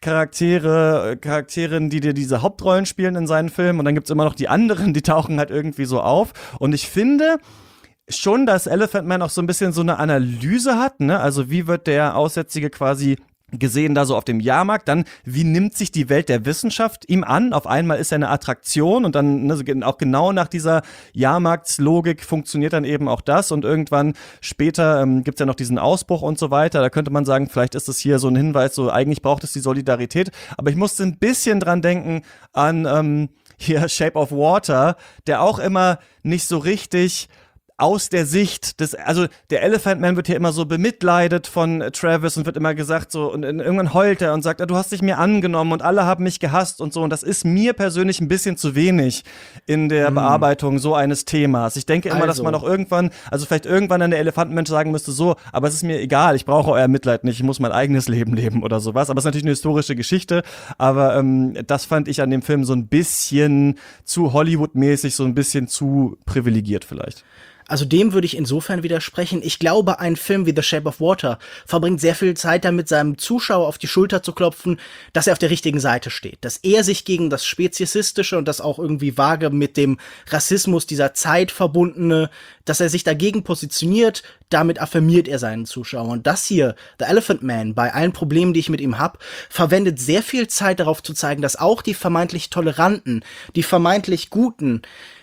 Charakterinnen, die dir diese Hauptrollen spielen in seinen Filmen und dann gibt's immer noch die anderen, die tauchen halt irgendwie so auf und ich finde schon, dass Elephant Man auch so ein bisschen so eine Analyse hat, ne? Also wie wird der Aussätzige quasi gesehen da so auf dem Jahrmarkt, dann wie nimmt sich die Welt der Wissenschaft ihm an? Auf einmal ist er eine Attraktion und dann auch genau nach dieser Jahrmarktslogik funktioniert dann eben auch das und irgendwann später gibt's ja noch diesen Ausbruch und so weiter. Da könnte man sagen, vielleicht ist es hier so ein Hinweis, so eigentlich braucht es die Solidarität, aber ich musste ein bisschen dran denken an hier Shape of Water, der auch immer nicht so richtig aus der Sicht also der Elephant Man wird hier immer so bemitleidet von Travis und wird immer gesagt so und irgendwann heult er und sagt, du hast dich mir angenommen und alle haben mich gehasst und so und das ist mir persönlich ein bisschen zu wenig in der Bearbeitung so eines Themas. Ich denke immer, dass man auch irgendwann, also vielleicht irgendwann dann der Elefantenmensch sagen müsste so, aber es ist mir egal, ich brauche euer Mitleid nicht, ich muss mein eigenes Leben leben oder sowas, aber es ist natürlich eine historische Geschichte, aber das fand ich an dem Film so ein bisschen zu Hollywood-mäßig, so ein bisschen zu privilegiert vielleicht. Also dem würde ich insofern widersprechen. Ich glaube, ein Film wie The Shape of Water verbringt sehr viel Zeit damit, seinem Zuschauer auf die Schulter zu klopfen, dass er auf der richtigen Seite steht. Dass er sich gegen das Speziesistische und das auch irgendwie vage mit dem Rassismus dieser Zeit verbundene, dass er sich dagegen positioniert, damit affirmiert er seinen Zuschauer. Und das hier, The Elephant Man, bei allen Problemen, die ich mit ihm hab, verwendet sehr viel Zeit darauf zu zeigen, dass auch die vermeintlich Toleranten, die vermeintlich Guten,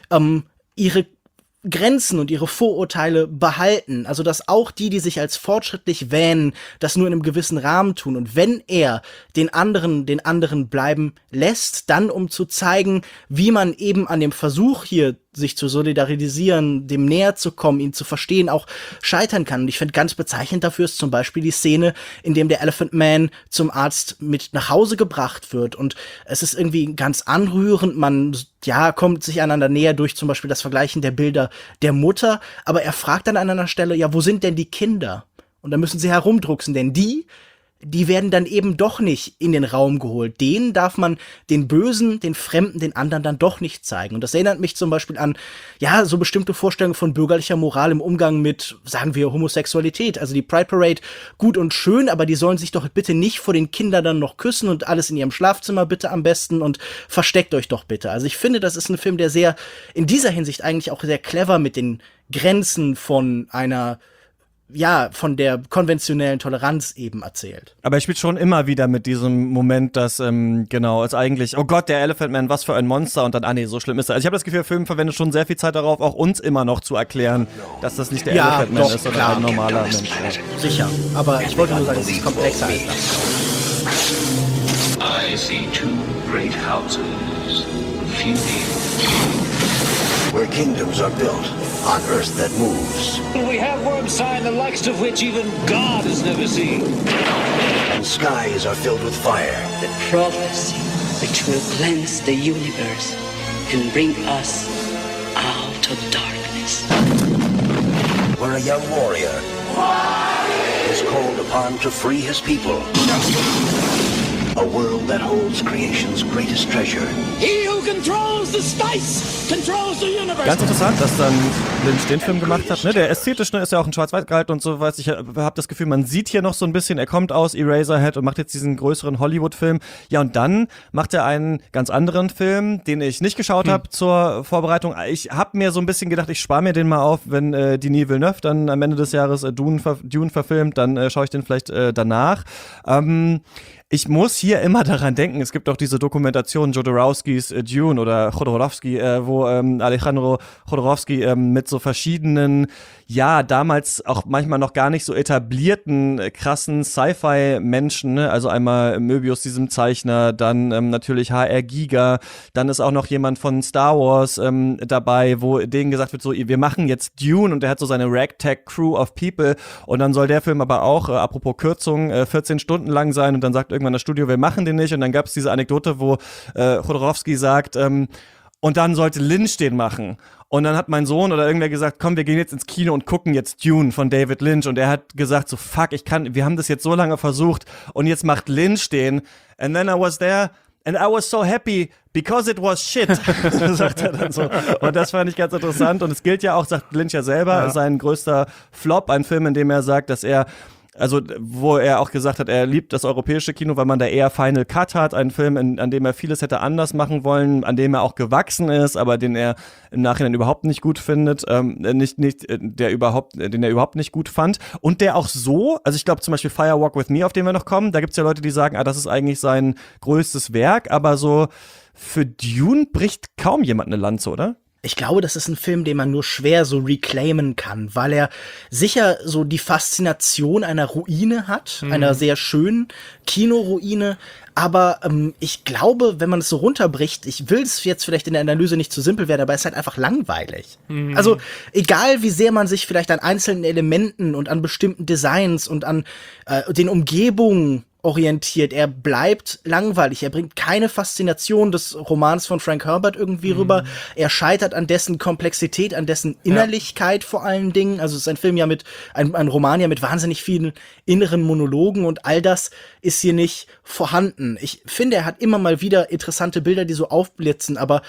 ihre Grenzen und ihre Vorurteile behalten. Also, dass auch die sich als fortschrittlich wähnen, das nur in einem gewissen Rahmen tun. Und wenn er den anderen bleiben lässt, dann um zu zeigen, wie man eben an dem Versuch hier, sich zu solidarisieren, dem näher zu kommen, ihn zu verstehen, auch scheitern kann. Und ich finde, ganz bezeichnend dafür ist zum Beispiel die Szene, in dem der Elephant Man zum Arzt mit nach Hause gebracht wird. Und es ist irgendwie ganz anrührend. Man, kommt sich einander näher durch zum Beispiel das Vergleichen der Bilder der Mutter. Aber er fragt dann an einer Stelle, wo sind denn die Kinder? Und da müssen sie herumdrucksen, denn die werden dann eben doch nicht in den Raum geholt. Denen darf man den Bösen, den Fremden, den anderen dann doch nicht zeigen. Und das erinnert mich zum Beispiel an, so bestimmte Vorstellungen von bürgerlicher Moral im Umgang mit, sagen wir, Homosexualität. Also die Pride Parade, gut und schön, aber die sollen sich doch bitte nicht vor den Kindern dann noch küssen und alles in ihrem Schlafzimmer bitte am besten und versteckt euch doch bitte. Also ich finde, das ist ein Film, der in dieser Hinsicht eigentlich auch sehr clever mit den Grenzen von einer von der konventionellen Toleranz eben erzählt. Aber er spielt schon immer wieder mit diesem Moment, dass, als eigentlich, oh Gott, der Elephant Man, was für ein Monster, und dann, nee, so schlimm ist er. Also ich habe das Gefühl, der Film verwendet schon sehr viel Zeit darauf, auch uns immer noch zu erklären, dass das nicht der Elephant Man ist, sondern ein normaler Mensch. Sicher, aber ich wollte nur sagen, es ist komplexer als das. I see two great houses, feuding. Where kingdoms are built on earth that moves. We have one sign the likes of which even God has never seen. And skies are filled with fire. The prophecy which will cleanse the universe and bring us out of darkness. Where a young warrior is called upon to free his people. A world that holds creation's greatest treasure. He who controls the spice controls the universe. Ganz interessant, dass dann Lynch den Film gemacht hat. Ne? Der ästhetisch ist ja auch in Schwarz-Weiß gehalten und so was. Ich habe das Gefühl, man sieht hier noch so ein bisschen, er kommt aus Eraserhead und macht jetzt diesen größeren Hollywood-Film. Ja, und dann macht er einen ganz anderen Film, den ich nicht geschaut habe zur Vorbereitung. Ich habe mir so ein bisschen gedacht, ich spare mir den mal auf, wenn Denis Villeneuve dann am Ende des Jahres Dune verfilmt, dann schaue ich den vielleicht danach. Ich muss hier immer daran denken, es gibt auch diese Dokumentation Jodorowskis Dune oder Jodorowsky, wo Alejandro Jodorowsky mit so verschiedenen, damals auch manchmal noch gar nicht so etablierten, krassen Sci-Fi-Menschen, ne? Also einmal Möbius, diesem Zeichner, dann natürlich HR Giger, dann ist auch noch jemand von Star Wars dabei, wo denen gesagt wird, so, wir machen jetzt Dune, und der hat so seine Ragtag-Crew of People, und dann soll der Film aber auch, apropos Kürzung, 14 Stunden lang sein, und dann sagt irgendwann das Studio, wir machen den nicht, und dann gab es diese Anekdote, wo Jodorowsky sagt, und dann sollte Lynch den machen. Und dann hat mein Sohn oder irgendwer gesagt, komm, wir gehen jetzt ins Kino und gucken jetzt Dune von David Lynch. Und er hat gesagt, so fuck, wir haben das jetzt so lange versucht, und jetzt macht Lynch den. And then I was there and I was so happy because it was shit, sagt er dann so. Und das fand ich ganz interessant. Und es gilt ja auch, sagt Lynch ja selber, sein größter Flop, ein Film, in dem er sagt, dass er, also wo er auch gesagt hat, er liebt das europäische Kino, weil man da eher Final Cut hat, einen Film, an dem er vieles hätte anders machen wollen, an dem er auch gewachsen ist, aber den er im Nachhinein überhaupt nicht gut findet, den er überhaupt nicht gut fand, und der auch so, also ich glaube zum Beispiel Fire Walk With Me, auf den wir noch kommen, da gibt's ja Leute, die sagen, das ist eigentlich sein größtes Werk, aber so für Dune bricht kaum jemand eine Lanze, oder? Ich glaube, das ist ein Film, den man nur schwer so reclaimen kann, weil er sicher so die Faszination einer Ruine hat, einer sehr schönen Kinoruine. Aber ich glaube, wenn man es so runterbricht, ich will es jetzt vielleicht in der Analyse nicht zu simpel werden, aber es ist halt einfach langweilig. Also egal, wie sehr man sich vielleicht an einzelnen Elementen und an bestimmten Designs und an den Umgebungen orientiert, er bleibt langweilig, er bringt keine Faszination des Romans von Frank Herbert irgendwie rüber, er scheitert an dessen Komplexität, an dessen Innerlichkeit vor allen Dingen, also es ist ein Film ja ein Roman ja mit wahnsinnig vielen inneren Monologen, und all das ist hier nicht vorhanden. Ich finde, er hat immer mal wieder interessante Bilder, die so aufblitzen, aber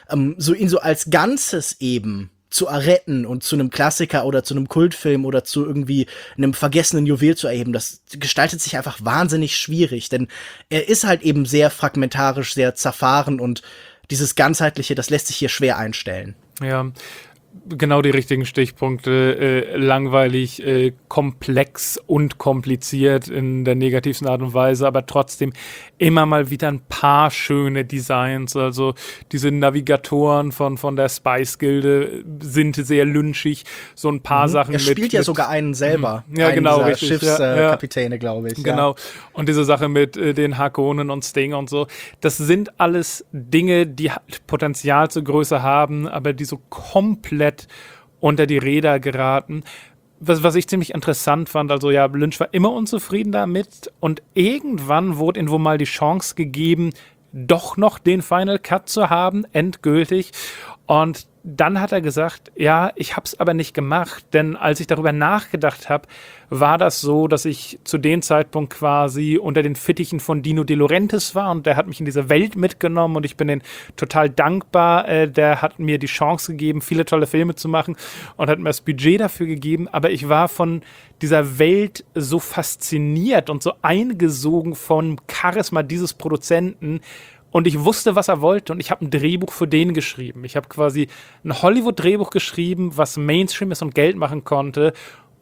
so ihn so als Ganzes eben zu erretten und zu einem Klassiker oder zu einem Kultfilm oder zu irgendwie einem vergessenen Juwel zu erheben, das gestaltet sich einfach wahnsinnig schwierig, denn er ist halt eben sehr fragmentarisch, sehr zerfahren, und dieses Ganzheitliche, das lässt sich hier schwer einstellen. Ja, genau die richtigen Stichpunkte. Langweilig, komplex und kompliziert in der negativsten Art und Weise, aber trotzdem immer mal wieder ein paar schöne Designs. Also diese Navigatoren von der Spice-Gilde sind sehr lynchig. So ein paar Sachen. Er spielt ja sogar einen selber. Ja, einen genau, dieser richtig. Schiffskapitäne, glaube ich. Genau. Ja. Und diese Sache mit den Harkonnen und Sting und so. Das sind alles Dinge, die Potenzial zur Größe haben, aber die so komplett unter die Räder geraten. Was ich ziemlich interessant fand, also ja, Lynch war immer unzufrieden damit, und irgendwann wurde ihm wohl mal die Chance gegeben, doch noch den Final Cut zu haben, endgültig. Und dann hat er gesagt, ja, ich hab's aber nicht gemacht, denn als ich darüber nachgedacht habe, war das so, dass ich zu dem Zeitpunkt quasi unter den Fittichen von Dino De Laurentiis war, und der hat mich in diese Welt mitgenommen, und ich bin denen total dankbar. Der hat mir die Chance gegeben, viele tolle Filme zu machen, und hat mir das Budget dafür gegeben, aber ich war von dieser Welt so fasziniert und so eingesogen vom Charisma dieses Produzenten. Und ich wusste, was er wollte, und ich habe ein Drehbuch für den geschrieben. Ich habe quasi ein Hollywood-Drehbuch geschrieben, was Mainstream ist und Geld machen konnte.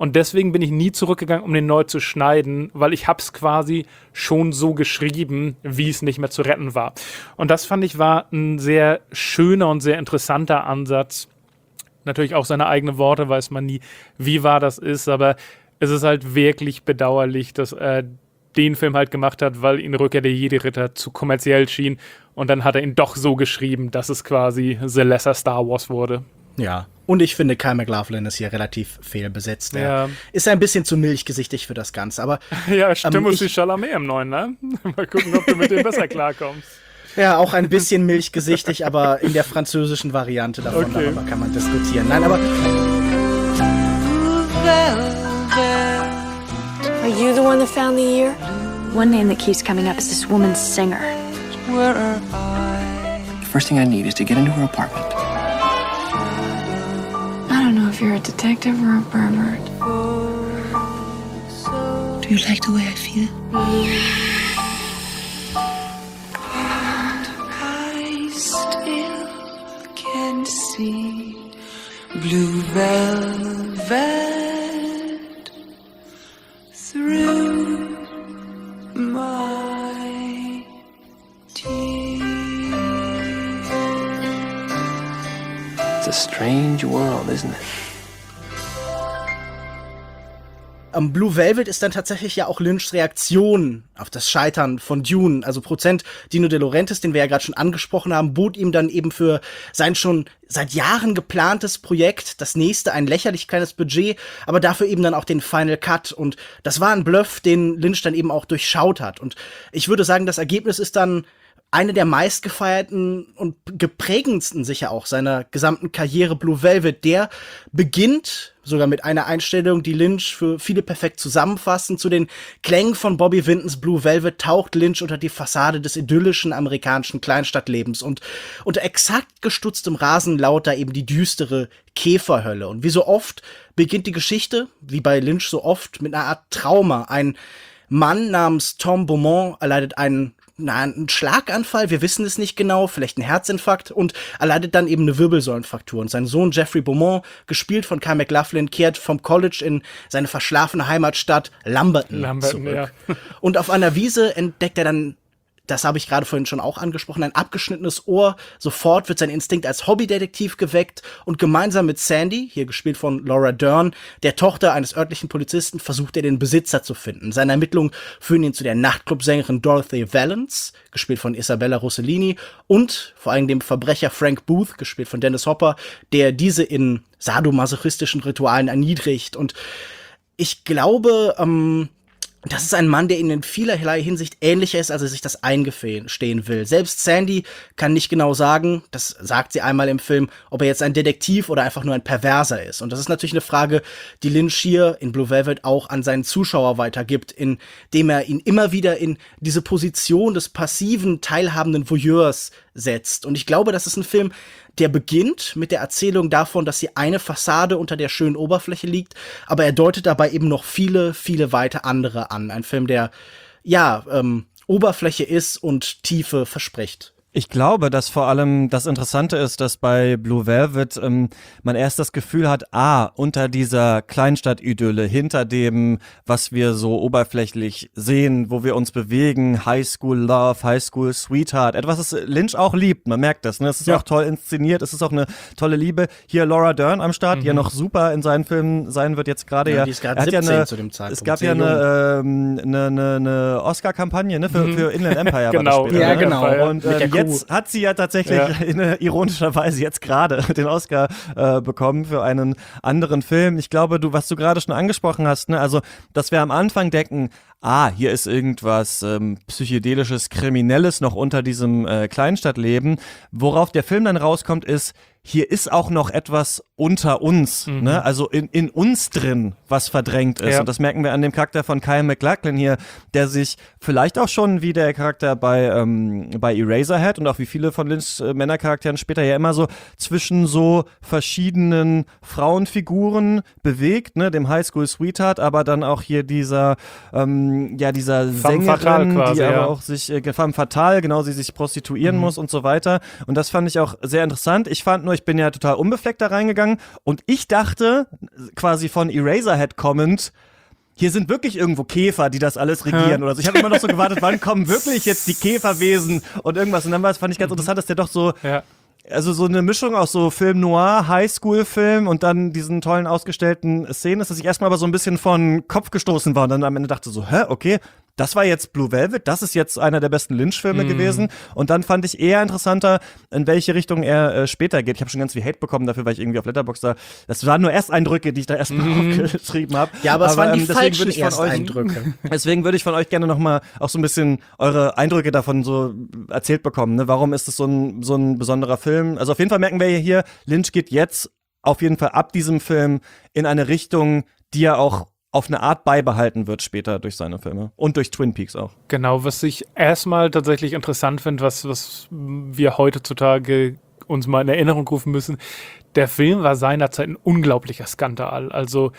Und deswegen bin ich nie zurückgegangen, um den neu zu schneiden, weil ich hab's quasi schon so geschrieben, wie es nicht mehr zu retten war. Und das fand ich war ein sehr schöner und sehr interessanter Ansatz. Natürlich auch seine eigenen Worte, weiß man nie, wie wahr das ist, aber es ist halt wirklich bedauerlich, dass er den Film halt gemacht hat, weil ihn Rückkehr der Jedi-Ritter zu kommerziell schien und dann hat er ihn doch so geschrieben, dass es quasi The Lesser Star Wars wurde. Ja, und ich finde, Kyle MacLachlan ist hier relativ fehlbesetzt. Er ist ein bisschen zu milchgesichtig für das Ganze, aber ja, Timothée Chalamet im Neuen, ne? Mal gucken, ob du mit dem besser klarkommst. Ja, auch ein bisschen milchgesichtig, aber in der französischen Variante davon, darüber kann man diskutieren. Nein, aber... Are you the one that found the ear? One name that keeps coming up is this woman's singer. The first thing I need is to get into her apartment. I don't know if you're a detective or a pervert. Do you like the way I feel? I still can see blue velvet through my tears. It's a strange world, isn't it? Blue Velvet ist dann tatsächlich ja auch Lynchs Reaktion auf das Scheitern von Dune. Also Dino De Laurentiis, den wir ja gerade schon angesprochen haben, bot ihm dann eben für sein schon seit Jahren geplantes Projekt das nächste, ein lächerlich kleines Budget, aber dafür eben dann auch den Final Cut. Und das war ein Bluff, den Lynch dann eben auch durchschaut hat. Und ich würde sagen, das Ergebnis ist dann eine der meistgefeierten und geprägendsten sicher auch seiner gesamten Karriere, Blue Velvet. Der beginnt sogar mit einer Einstellung, die Lynch für viele perfekt zusammenfassen. Zu den Klängen von Bobby Wintons Blue Velvet taucht Lynch unter die Fassade des idyllischen amerikanischen Kleinstadtlebens und unter exakt gestutztem Rasen lauert da eben die düstere Käferhölle. Und wie so oft beginnt die Geschichte, wie bei Lynch so oft, mit einer Art Trauma. Ein Mann namens Tom Beaumont erleidet einen Schlaganfall, wir wissen es nicht genau, vielleicht ein Herzinfarkt und erleidet dann eben eine Wirbelsäulenfraktur. Und sein Sohn Jeffrey Beaumont, gespielt von Kyle MacLachlan, kehrt vom College in seine verschlafene Heimatstadt Lamberton zurück. Ja. Und auf einer Wiese entdeckt er dann, das habe ich gerade vorhin schon auch angesprochen, ein abgeschnittenes Ohr. Sofort wird sein Instinkt als Hobbydetektiv geweckt und gemeinsam mit Sandy, hier gespielt von Laura Dern, der Tochter eines örtlichen Polizisten, versucht er den Besitzer zu finden. Seine Ermittlungen führen ihn zu der Nachtclub-Sängerin Dorothy Valance, gespielt von Isabella Rossellini, und vor allem dem Verbrecher Frank Booth, gespielt von Dennis Hopper, der diese in sadomasochistischen Ritualen erniedrigt. Und ich glaube, das ist ein Mann, der ihnen in vielerlei Hinsicht ähnlicher ist, als er sich das eingestehen will. Selbst Sandy kann nicht genau sagen, das sagt sie einmal im Film, ob er jetzt ein Detektiv oder einfach nur ein Perverser ist. Und das ist natürlich eine Frage, die Lynch hier in Blue Velvet auch an seinen Zuschauer weitergibt, indem er ihn immer wieder in diese Position des passiven, teilhabenden Voyeurs setzt. Und ich glaube, das ist ein Film, der beginnt mit der Erzählung davon, dass hier eine Fassade unter der schönen Oberfläche liegt, aber er deutet dabei eben noch viele, viele weite andere an. Ein Film, der, Oberfläche ist und Tiefe verspricht. Ich glaube, dass vor allem das Interessante ist, dass bei Blue Velvet man erst das Gefühl hat, unter dieser Kleinstadt-Idylle, hinter dem, was wir so oberflächlich sehen, wo wir uns bewegen, High School Love, High School Sweetheart, etwas, das Lynch auch liebt, man merkt das, ne? Es ist auch toll inszeniert, es ist auch eine tolle Liebe. Hier Laura Dern am Start, die ja noch super in seinen Filmen sein wird jetzt gerade. Die ist gerade 17 zu dem Zeitpunkt. Es gab ja eine Oscar-Kampagne, ne, für Inland Empire. Genau, war das später, ja, ne? genau. Und jetzt hat sie ja tatsächlich ironischerweise jetzt gerade den Oscar bekommen für einen anderen Film. Ich glaube, was du gerade schon angesprochen hast, ne, also, dass wir am Anfang denken, hier ist irgendwas psychedelisches, Kriminelles noch unter diesem Kleinstadtleben. Worauf der Film dann rauskommt, ist, hier ist auch noch etwas unter uns, ne? Also in uns drin, was verdrängt ist. Ja. Und das merken wir an dem Charakter von Kyle MacLachlan hier, der sich vielleicht auch schon wie der Charakter bei Eraserhead und auch wie viele von Lynchs Männercharakteren später ja immer so zwischen so verschiedenen Frauenfiguren bewegt, ne? Dem Highschool Sweetheart, aber dann auch hier dieser Sängerin, quasi, die aber auch sich femme fatale, genau, sie sich prostituieren muss und so weiter. Und das fand ich auch sehr interessant. Ich fand nur nur, ich bin ja total unbefleckt da reingegangen und ich dachte, quasi von Eraserhead kommend, hier sind wirklich irgendwo Käfer, die das alles regieren oder so. Ich habe immer noch so gewartet, wann kommen wirklich jetzt die Käferwesen und irgendwas. Und dann fand ich ganz interessant, dass der doch so, also so eine Mischung aus so Film Noir, Highschool-Film und dann diesen tollen ausgestellten Szenen ist, dass ich erstmal aber so ein bisschen von Kopf gestoßen war und dann am Ende dachte so, okay, das war jetzt Blue Velvet, das ist jetzt einer der besten Lynch-Filme gewesen. Und dann fand ich eher interessanter, in welche Richtung er später geht. Ich habe schon ganz viel Hate bekommen dafür, weil ich irgendwie auf Letterboxd da, das waren nur Ersteindrücke, die ich da erstmal aufgeschrieben habe. Ja, aber es waren die falschen Ersteindrücke. Deswegen würde ich von euch gerne nochmal auch so ein bisschen eure Eindrücke davon so erzählt bekommen. Ne? Warum ist es so ein besonderer Film? Also auf jeden Fall merken wir hier, Lynch geht jetzt auf jeden Fall ab diesem Film in eine Richtung, die er auch auf eine Art beibehalten wird später durch seine Filme und durch Twin Peaks auch. Genau, was ich erstmal tatsächlich interessant finde, was wir heutzutage uns mal in Erinnerung rufen müssen, der Film war seinerzeit ein unglaublicher Skandal. Also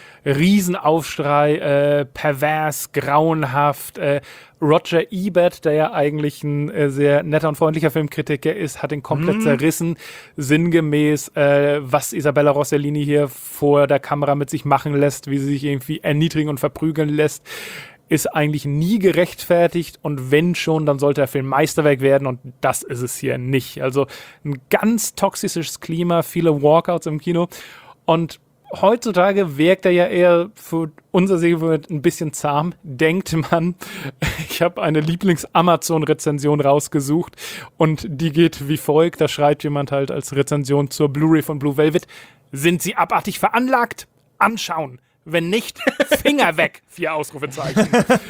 Riesenaufschrei, pervers, grauenhaft. Roger Ebert, der ja eigentlich ein sehr netter und freundlicher Filmkritiker ist, hat ihn komplett zerrissen. Sinngemäß, was Isabella Rossellini hier vor der Kamera mit sich machen lässt, wie sie sich irgendwie erniedrigen und verprügeln lässt, ist eigentlich nie gerechtfertigt und wenn schon, dann sollte der Film Meisterwerk werden und das ist es hier nicht. Also ein ganz toxisches Klima, viele Walkouts im Kino und heutzutage wirkt er ja eher für unser Sehgewohnheit ein bisschen zahm, denkt man. Ich habe eine Lieblings-Amazon-Rezension rausgesucht und die geht wie folgt, da schreibt jemand halt als Rezension zur Blu-ray von Blue Velvet: Sind Sie abartig veranlagt? Anschauen. Wenn nicht, Finger weg, 4 Ausrufezeichen.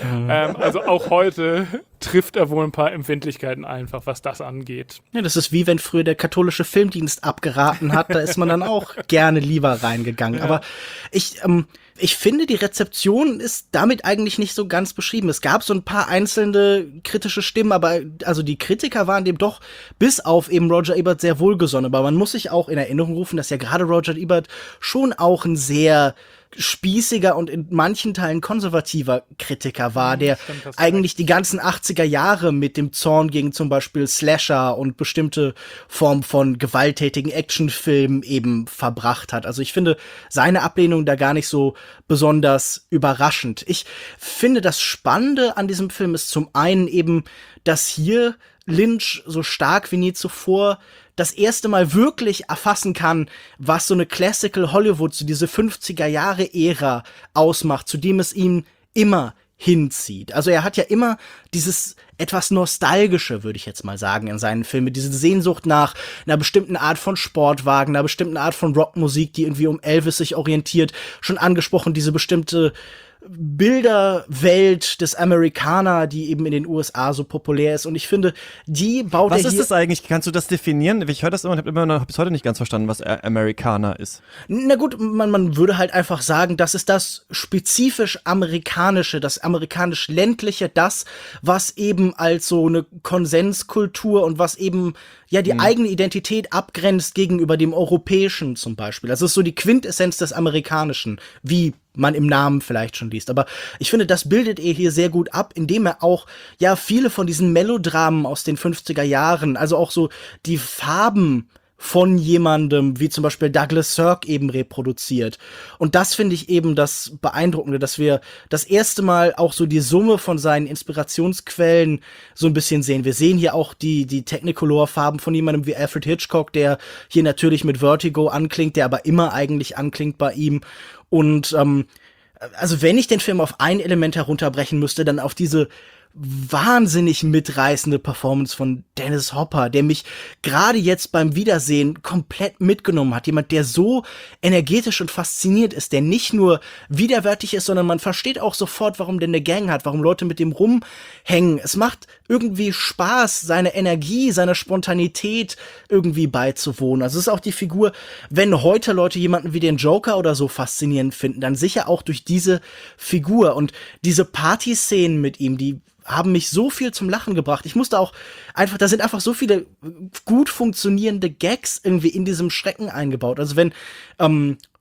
Also auch heute trifft er wohl ein paar Empfindlichkeiten einfach, was das angeht. Ja, das ist wie wenn früher der katholische Filmdienst abgeraten hat, da ist man dann auch gerne lieber reingegangen. Ja. Aber ich finde, die Rezeption ist damit eigentlich nicht so ganz beschrieben. Es gab so ein paar einzelne kritische Stimmen, aber also die Kritiker waren dem doch bis auf eben Roger Ebert sehr wohlgesonnen. Aber man muss sich auch in Erinnerung rufen, dass ja gerade Roger Ebert schon auch ein sehr spießiger und in manchen Teilen konservativer Kritiker war, der eigentlich die ganzen 80er Jahre mit dem Zorn gegen zum Beispiel Slasher und bestimmte Formen von gewalttätigen Actionfilmen eben verbracht hat. Also ich finde seine Ablehnung da gar nicht so besonders überraschend. Ich finde, das Spannende an diesem Film ist zum einen eben, dass hier Lynch so stark wie nie zuvor das erste Mal wirklich erfassen kann, was so eine Classical Hollywood, so diese 50er-Jahre-Ära ausmacht, zu dem es ihm immer hinzieht. Also er hat ja immer dieses etwas Nostalgische, würde ich jetzt mal sagen, in seinen Filmen. Diese Sehnsucht nach einer bestimmten Art von Sportwagen, einer bestimmten Art von Rockmusik, die irgendwie um Elvis sich orientiert. Schon angesprochen, diese bestimmte Bilderwelt des Amerikaner, die eben in den USA so populär ist. Und ich finde, die baut er hier... Was ist das eigentlich? Kannst du das definieren? Ich höre das immer und habe bis heute nicht ganz verstanden, was Amerikaner ist. Na gut, man würde halt einfach sagen, das ist das spezifisch Amerikanische, das amerikanisch-ländliche, das, was eben als so eine Konsenskultur und was eben ja die eigene Identität abgrenzt gegenüber dem Europäischen zum Beispiel. Das ist so die Quintessenz des Amerikanischen, wie man im Namen vielleicht schon liest. Aber ich finde, das bildet er hier sehr gut ab, indem er auch ja viele von diesen Melodramen aus den 50er Jahren, also auch so die Farben von jemandem, wie zum Beispiel Douglas Sirk eben reproduziert. Und das finde ich eben das Beeindruckende, dass wir das erste Mal auch so die Summe von seinen Inspirationsquellen so ein bisschen sehen. Wir sehen hier auch die Technicolor-Farben von jemandem wie Alfred Hitchcock, der hier natürlich mit Vertigo anklingt, der aber immer eigentlich anklingt bei ihm. Und also wenn ich den Film auf ein Element herunterbrechen müsste, dann auf diese wahnsinnig mitreißende Performance von Dennis Hopper, der mich gerade jetzt beim Wiedersehen komplett mitgenommen hat. Jemand, der so energetisch und fasziniert ist, der nicht nur widerwärtig ist, sondern man versteht auch sofort, warum der eine Gang hat, warum Leute mit dem rumhängen. Es macht irgendwie Spaß, seine Energie, seine Spontanität irgendwie beizuwohnen. Also es ist auch die Figur, wenn heute Leute jemanden wie den Joker oder so faszinierend finden, dann sicher auch durch diese Figur. Und diese Partyszenen mit ihm, die haben mich so viel zum Lachen gebracht. Ich musste auch einfach, da sind einfach so viele gut funktionierende Gags irgendwie in diesem Schrecken eingebaut. Also wenn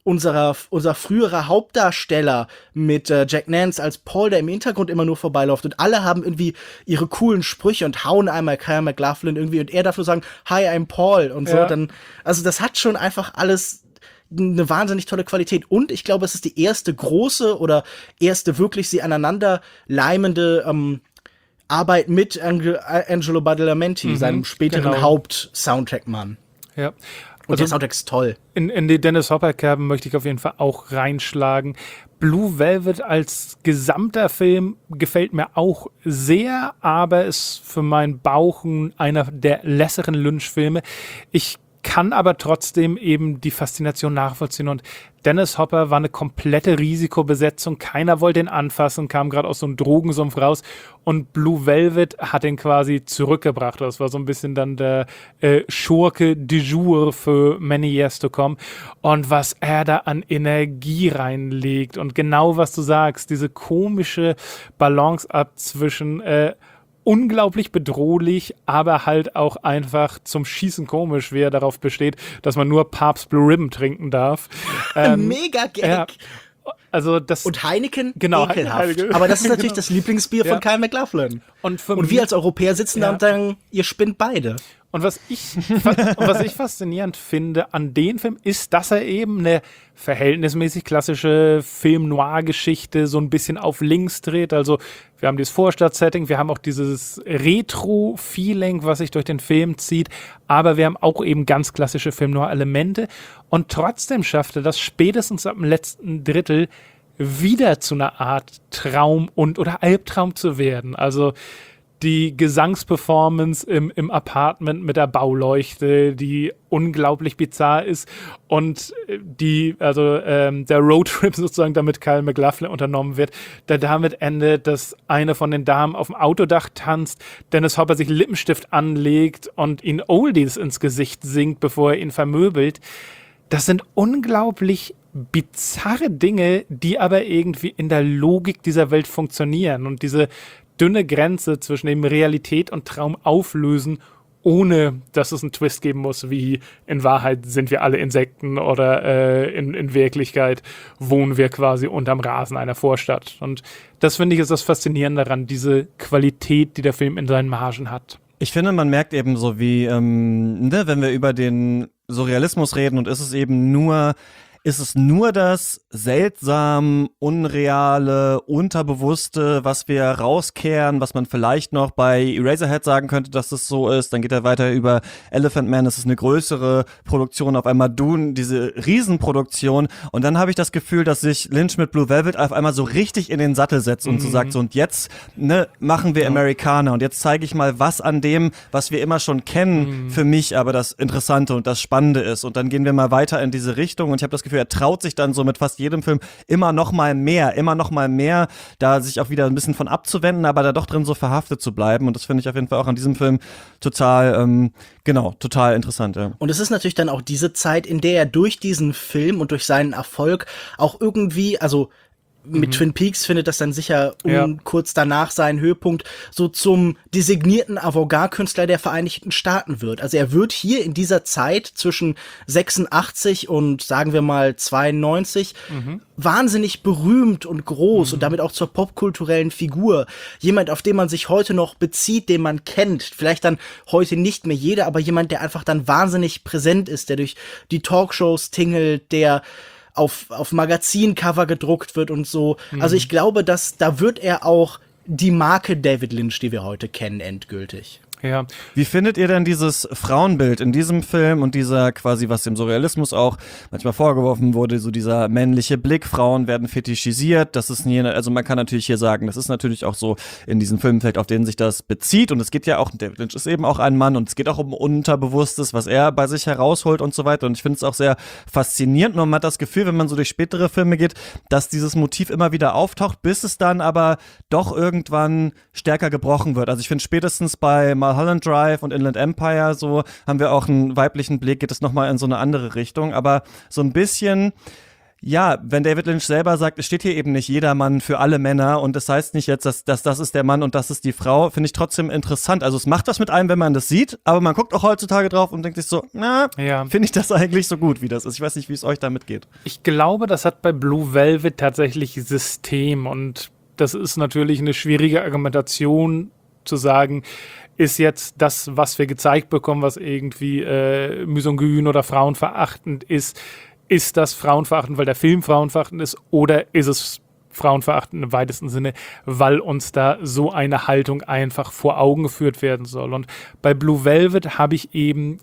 unser früherer Hauptdarsteller mit Jack Nance als Paul, der im Hintergrund immer nur vorbeiläuft und alle haben irgendwie ihre coolen Sprüche und hauen einmal Kyle MacLachlan irgendwie und er darf nur sagen, hi, I'm Paul und so, dann, also das hat schon einfach alles eine wahnsinnig tolle Qualität und ich glaube, es ist die erste große oder erste wirklich sie aneinander leimende Arbeit mit Angelo Badalamenti, seinem späteren Haupt-Soundtrack-Mann. Ja. Und der Soundtrack ist toll. In die Dennis Hopper-Kerben möchte ich auf jeden Fall auch reinschlagen. Blue Velvet als gesamter Film gefällt mir auch sehr, aber ist für meinen Bauch einer der lässeren Lynch-Filme. Ich kann aber trotzdem eben die Faszination nachvollziehen und Dennis Hopper war eine komplette Risikobesetzung, keiner wollte ihn anfassen, kam gerade aus so einem Drogensumpf raus und Blue Velvet hat ihn quasi zurückgebracht. Das war so ein bisschen dann der Schurke du jour für Many Years to Come und was er da an Energie reinlegt und genau was du sagst, diese komische Balance ab zwischen unglaublich bedrohlich, aber halt auch einfach zum Schießen komisch, wie er darauf besteht, dass man nur Pabst Blue Ribbon trinken darf. Mega Gag! Also das und Heineken, genau, ekelhaft. Heineken. Aber das ist natürlich das Lieblingsbier von Kyle MacLachlan. Und wir als Europäer sitzen da und sagen, ihr spinnt beide. Und was ich faszinierend finde an dem Film, ist, dass er eben eine verhältnismäßig klassische Film-Noir-Geschichte so ein bisschen auf links dreht. Also wir haben dieses Vorstadt-Setting, wir haben auch dieses Retro-Feeling, was sich durch den Film zieht, aber wir haben auch eben ganz klassische Film-Noir-Elemente. Und trotzdem schafft er das spätestens ab dem letzten Drittel wieder zu einer Art Traum oder Albtraum zu werden. Also die Gesangsperformance im Apartment mit der Bauleuchte, die unglaublich bizarr ist und der Roadtrip sozusagen, damit Kyle MacLachlan unternommen wird, der damit endet, dass eine von den Damen auf dem Autodach tanzt, Dennis Hopper sich Lippenstift anlegt und ihn Oldies ins Gesicht singt, bevor er ihn vermöbelt. Das sind unglaublich bizarre Dinge, die aber irgendwie in der Logik dieser Welt funktionieren und diese dünne Grenze zwischen dem Realität und Traum auflösen, ohne dass es einen Twist geben muss, wie in Wahrheit sind wir alle Insekten oder in Wirklichkeit wohnen wir quasi unterm Rasen einer Vorstadt. Und das finde ich ist das Faszinierende daran, diese Qualität, die der Film in seinen Margen hat. Ich finde, man merkt eben so wie, wenn wir über den Surrealismus reden und ist es nur das seltsam, unreale, unterbewusste, was wir rauskehren, was man vielleicht noch bei Eraserhead sagen könnte, dass es so ist. Dann geht er weiter über Elephant Man, das ist eine größere Produktion, auf einmal Dune, diese Riesenproduktion. Und dann habe ich das Gefühl, dass sich Lynch mit Blue Velvet auf einmal so richtig in den Sattel setzt und so sagt, so und jetzt machen wir Amerikaner und jetzt zeige ich mal, was an dem, was wir immer schon kennen, für mich aber das Interessante und das Spannende ist. Und dann gehen wir mal weiter in diese Richtung und ich habe das Gefühl, er traut sich dann so mit fast jedem Film immer noch mal mehr, da sich auch wieder ein bisschen von abzuwenden, aber da doch drin so verhaftet zu bleiben. Und das finde ich auf jeden Fall auch an diesem Film total interessant. Ja. Und es ist natürlich dann auch diese Zeit, in der er durch diesen Film und durch seinen Erfolg auch irgendwie, also mit Twin Peaks findet das dann sicher kurz danach seinen Höhepunkt, so zum designierten Avantgarde-Künstler der Vereinigten Staaten wird. Also er wird hier in dieser Zeit zwischen 86 und sagen wir mal 92 wahnsinnig berühmt und groß und damit auch zur popkulturellen Figur. Jemand, auf den man sich heute noch bezieht, den man kennt. Vielleicht dann heute nicht mehr jeder, aber jemand, der einfach dann wahnsinnig präsent ist, der durch die Talkshows tingelt, der auf Magazincover gedruckt wird und so. Also ich glaube, dass da wird er auch die Marke David Lynch, die wir heute kennen, endgültig. Ja. Wie findet ihr denn dieses Frauenbild in diesem Film und dieser quasi, was dem Surrealismus auch manchmal vorgeworfen wurde, so dieser männliche Blick, Frauen werden fetischisiert, das ist also man kann natürlich hier sagen, das ist natürlich auch so in diesen Filmen vielleicht, auf denen sich das bezieht und es geht ja auch, David Lynch ist eben auch ein Mann und es geht auch um Unterbewusstes, was er bei sich herausholt und so weiter und ich finde es auch sehr faszinierend und man hat das Gefühl, wenn man so durch spätere Filme geht, dass dieses Motiv immer wieder auftaucht, bis es dann aber doch irgendwann stärker gebrochen wird. Also ich finde spätestens bei Mulholland Drive und Inland Empire, so haben wir auch einen weiblichen Blick, geht es nochmal in so eine andere Richtung, aber so ein bisschen, Ja, wenn David Lynch selber sagt, es steht hier eben nicht jeder Mann für alle Männer und das heißt nicht jetzt, dass das ist der Mann und das ist die Frau, finde ich trotzdem interessant. Also es macht was mit einem, wenn man das sieht, aber man guckt auch heutzutage drauf und denkt sich so, finde ich das eigentlich so gut, wie das ist. Ich weiß nicht, wie es euch damit geht. Ich glaube, das hat bei Blue Velvet tatsächlich System und das ist natürlich eine schwierige Argumentation zu sagen, ist jetzt das, was wir gezeigt bekommen, was irgendwie misogyn oder frauenverachtend ist das frauenverachtend, weil der Film frauenverachtend ist, oder ist es frauenverachtend im weitesten Sinne, weil uns da so eine Haltung einfach vor Augen geführt werden soll. Und bei Blue Velvet habe ich eben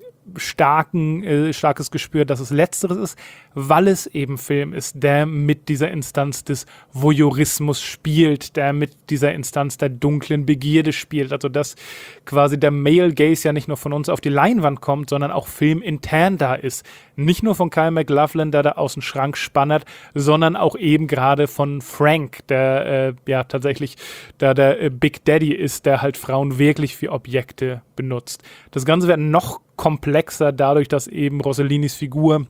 starkes Gespür, dass es Letzteres ist, weil es eben Film ist, der mit dieser Instanz des Voyeurismus spielt, der mit dieser Instanz der dunklen Begierde spielt. Also dass quasi der Male Gaze ja nicht nur von uns auf die Leinwand kommt, sondern auch filmintern da ist. Nicht nur von Kyle MacLachlan, der da aus dem Schrank spannert, sondern auch eben gerade von Frank, der tatsächlich da der Big Daddy ist, der halt Frauen wirklich wie Objekte benutzt. Das Ganze wird noch komplexer dadurch, dass eben Rossellinis Figur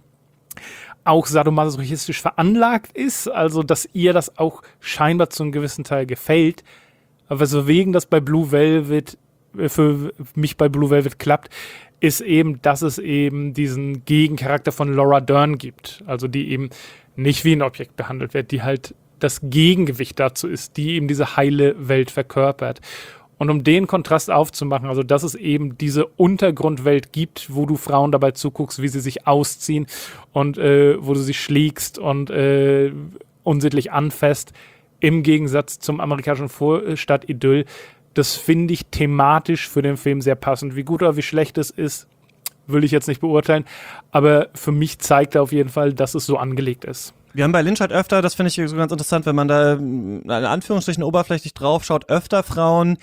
auch sadomasochistisch veranlagt ist, also dass ihr das auch scheinbar zu einem gewissen Teil gefällt, aber so wegen das bei Blue Velvet, für mich bei Blue Velvet klappt, ist eben, dass es eben diesen Gegencharakter von Laura Dern gibt, also die eben nicht wie ein Objekt behandelt wird, die halt das Gegengewicht dazu ist, die eben diese heile Welt verkörpert. Und um den Kontrast aufzumachen, also dass es eben diese Untergrundwelt gibt, wo du Frauen dabei zuguckst, wie sie sich ausziehen und wo du sie schlägst und unsittlich anfasst, im Gegensatz zum amerikanischen Vorstadt-Idyll, das finde ich thematisch für den Film sehr passend. Wie gut oder wie schlecht es ist, will ich jetzt nicht beurteilen, aber für mich zeigt er auf jeden Fall, dass es so angelegt ist. Wir haben bei Lynch halt öfter, das finde ich so ganz interessant, wenn man da in Anführungsstrichen oberflächlich drauf schaut, öfter Frauen,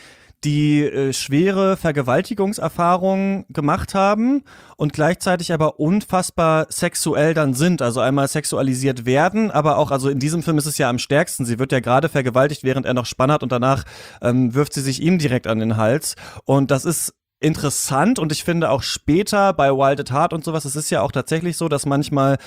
die schwere Vergewaltigungserfahrungen gemacht haben und gleichzeitig aber unfassbar sexuell dann sind, also einmal sexualisiert werden, aber auch, also in diesem Film ist es ja am stärksten, sie wird ja gerade vergewaltigt, während er noch Spann hat und danach wirft sie sich ihm direkt an den Hals und das ist interessant und ich finde auch später bei Wild at Heart und sowas, es ist ja auch tatsächlich so, dass manchmal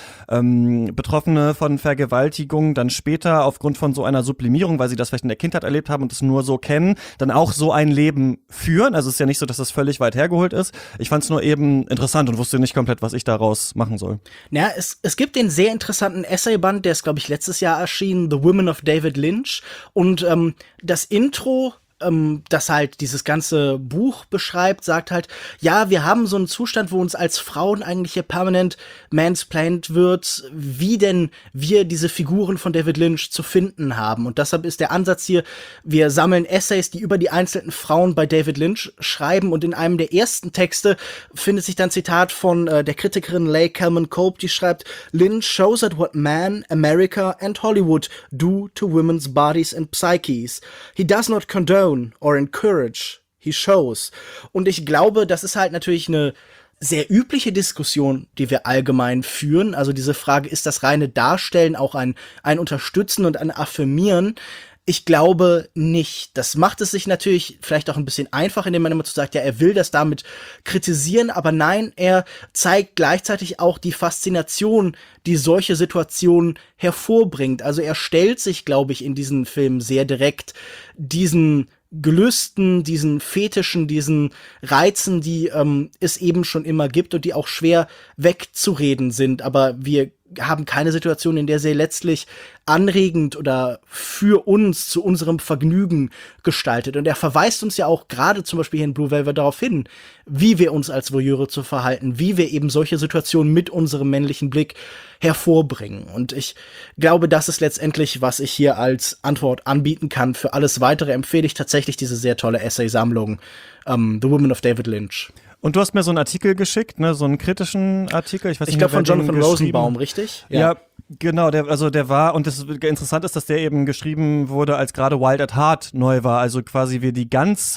Betroffene von Vergewaltigung dann später aufgrund von so einer Sublimierung, weil sie das vielleicht in der Kindheit erlebt haben und es nur so kennen, dann auch so ein Leben führen. Also es ist ja nicht so, dass das völlig weit hergeholt ist. Ich fand es nur eben interessant und wusste nicht komplett, was ich daraus machen soll. Ja, es gibt den sehr interessanten Essayband, der ist, glaube ich, letztes Jahr erschienen, The Women of David Lynch und das Intro, das halt dieses ganze Buch beschreibt, sagt halt, ja, wir haben so einen Zustand, wo uns als Frauen eigentlich hier permanent mansplained wird, wie denn wir diese Figuren von David Lynch zu finden haben. Und deshalb ist der Ansatz hier, wir sammeln Essays, die über die einzelnen Frauen bei David Lynch schreiben und in einem der ersten Texte findet sich dann ein Zitat von der Kritikerin Leigh Kelman Cope, die schreibt, Lynch shows at what man, America and Hollywood do to women's bodies and psyches. He does not condone or encourage, he shows. Und ich glaube, das ist halt natürlich eine sehr übliche Diskussion, die wir allgemein führen. Also diese Frage, ist das reine Darstellen auch ein Unterstützen und ein Affirmieren? Ich glaube nicht. Das macht es sich natürlich vielleicht auch ein bisschen einfach, indem man immer so sagt, ja, er will das damit kritisieren, aber nein, er zeigt gleichzeitig auch die Faszination, die solche Situationen hervorbringt. Also er stellt sich, glaube ich, in diesen Filmen sehr direkt diesen Gelüsten, diesen Fetischen, diesen Reizen, die es eben schon immer gibt und die auch schwer wegzureden sind. Aber wir haben keine Situation, in der sie letztlich anregend oder für uns zu unserem Vergnügen gestaltet. Und er verweist uns ja auch gerade zum Beispiel hier in Blue Velvet darauf hin, wie wir uns als Voyeure zu verhalten, wie wir eben solche Situationen mit unserem männlichen Blick hervorbringen. Und ich glaube, das ist letztendlich, was ich hier als Antwort anbieten kann. Für alles Weitere empfehle ich tatsächlich diese sehr tolle Essay-Sammlung The Women of David Lynch. Und du hast mir so einen Artikel geschickt, ne, so einen kritischen Artikel. Ich glaube von Jonathan Rosenbaum, richtig? Ja, genau. Der war, und das interessant ist, dass der eben geschrieben wurde, als gerade Wild at Heart neu war. Also quasi wir die ganz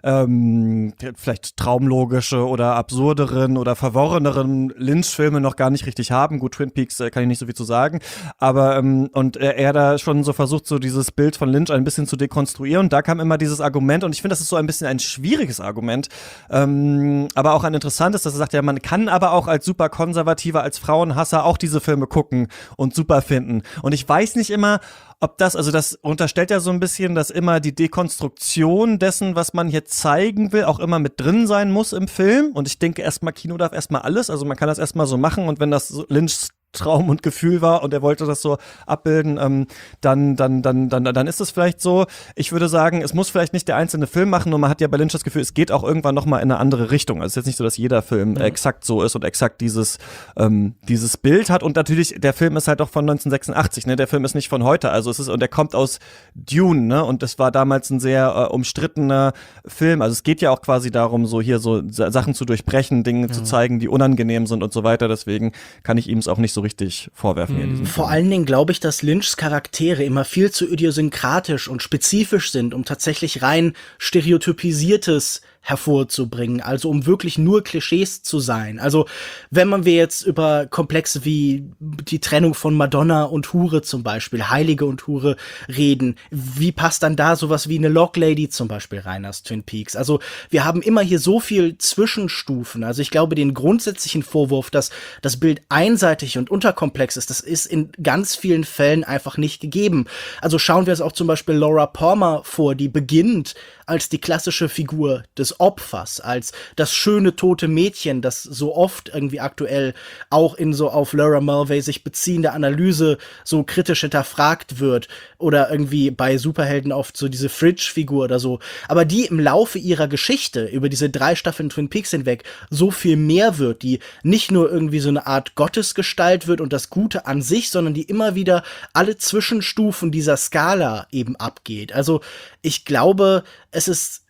vielleicht traumlogische oder absurderen oder verworreneren Lynch-Filme noch gar nicht richtig haben. Gut, Twin Peaks kann ich nicht so viel zu sagen, aber und er da schon so versucht, so dieses Bild von Lynch ein bisschen zu dekonstruieren, und da kam immer dieses Argument, und ich finde, das ist so ein bisschen ein schwieriges Argument, aber auch ein interessantes, dass er sagt, ja, man kann aber auch als super Konservativer, als Frauenhasser auch diese Filme gucken und super finden. Und ich weiß nicht immer, ob das, also das unterstellt ja so ein bisschen, dass immer die Dekonstruktion dessen, was man hier zeigen will, auch immer mit drin sein muss im Film. Und ich denke erstmal, Kino darf erstmal alles, also man kann das erstmal so machen, und wenn das so Lynchs Traum und Gefühl war und er wollte das so abbilden, dann ist es vielleicht so. Ich würde sagen, es muss vielleicht nicht der einzelne Film machen, nur man hat ja bei Lynch das Gefühl, es geht auch irgendwann nochmal in eine andere Richtung. Also es ist jetzt nicht so, dass jeder Film exakt so ist und exakt dieses Bild hat, und natürlich, der Film ist halt auch von 1986, ne, der Film ist nicht von heute, also es ist, und der kommt aus Dune, ne, und das war damals ein sehr umstrittener Film, also es geht ja auch quasi darum, so hier so Sachen zu durchbrechen, Dinge zu zeigen, die unangenehm sind und so weiter, deswegen kann ich ihm es auch nicht so richtig vorwerfen. Hier in diesem Vor allen Dingen glaube ich, dass Lynchs Charaktere immer viel zu idiosynkratisch und spezifisch sind, um tatsächlich rein stereotypisiertes hervorzubringen, also um wirklich nur Klischees zu sein. Also wenn wir jetzt über Komplexe wie die Trennung von Madonna und Hure zum Beispiel, Heilige und Hure reden, wie passt dann da sowas wie eine Locklady zum Beispiel rein aus Twin Peaks? Also wir haben immer hier so viel Zwischenstufen. Also ich glaube, den grundsätzlichen Vorwurf, dass das Bild einseitig und unterkomplex ist, das ist in ganz vielen Fällen einfach nicht gegeben. Also schauen wir uns auch zum Beispiel Laura Palmer vor, die beginnt als die klassische Figur des Opfers, als das schöne tote Mädchen, das so oft irgendwie aktuell auch in so auf Laura Mulvey sich beziehende Analyse so kritisch hinterfragt wird, oder irgendwie bei Superhelden oft so diese Fridge-Figur oder so, aber die im Laufe ihrer Geschichte über diese 3 Staffeln Twin Peaks hinweg so viel mehr wird, die nicht nur irgendwie so eine Art Gottesgestalt wird und das Gute an sich, sondern die immer wieder alle Zwischenstufen dieser Skala eben abgeht. Also ich glaube, es ist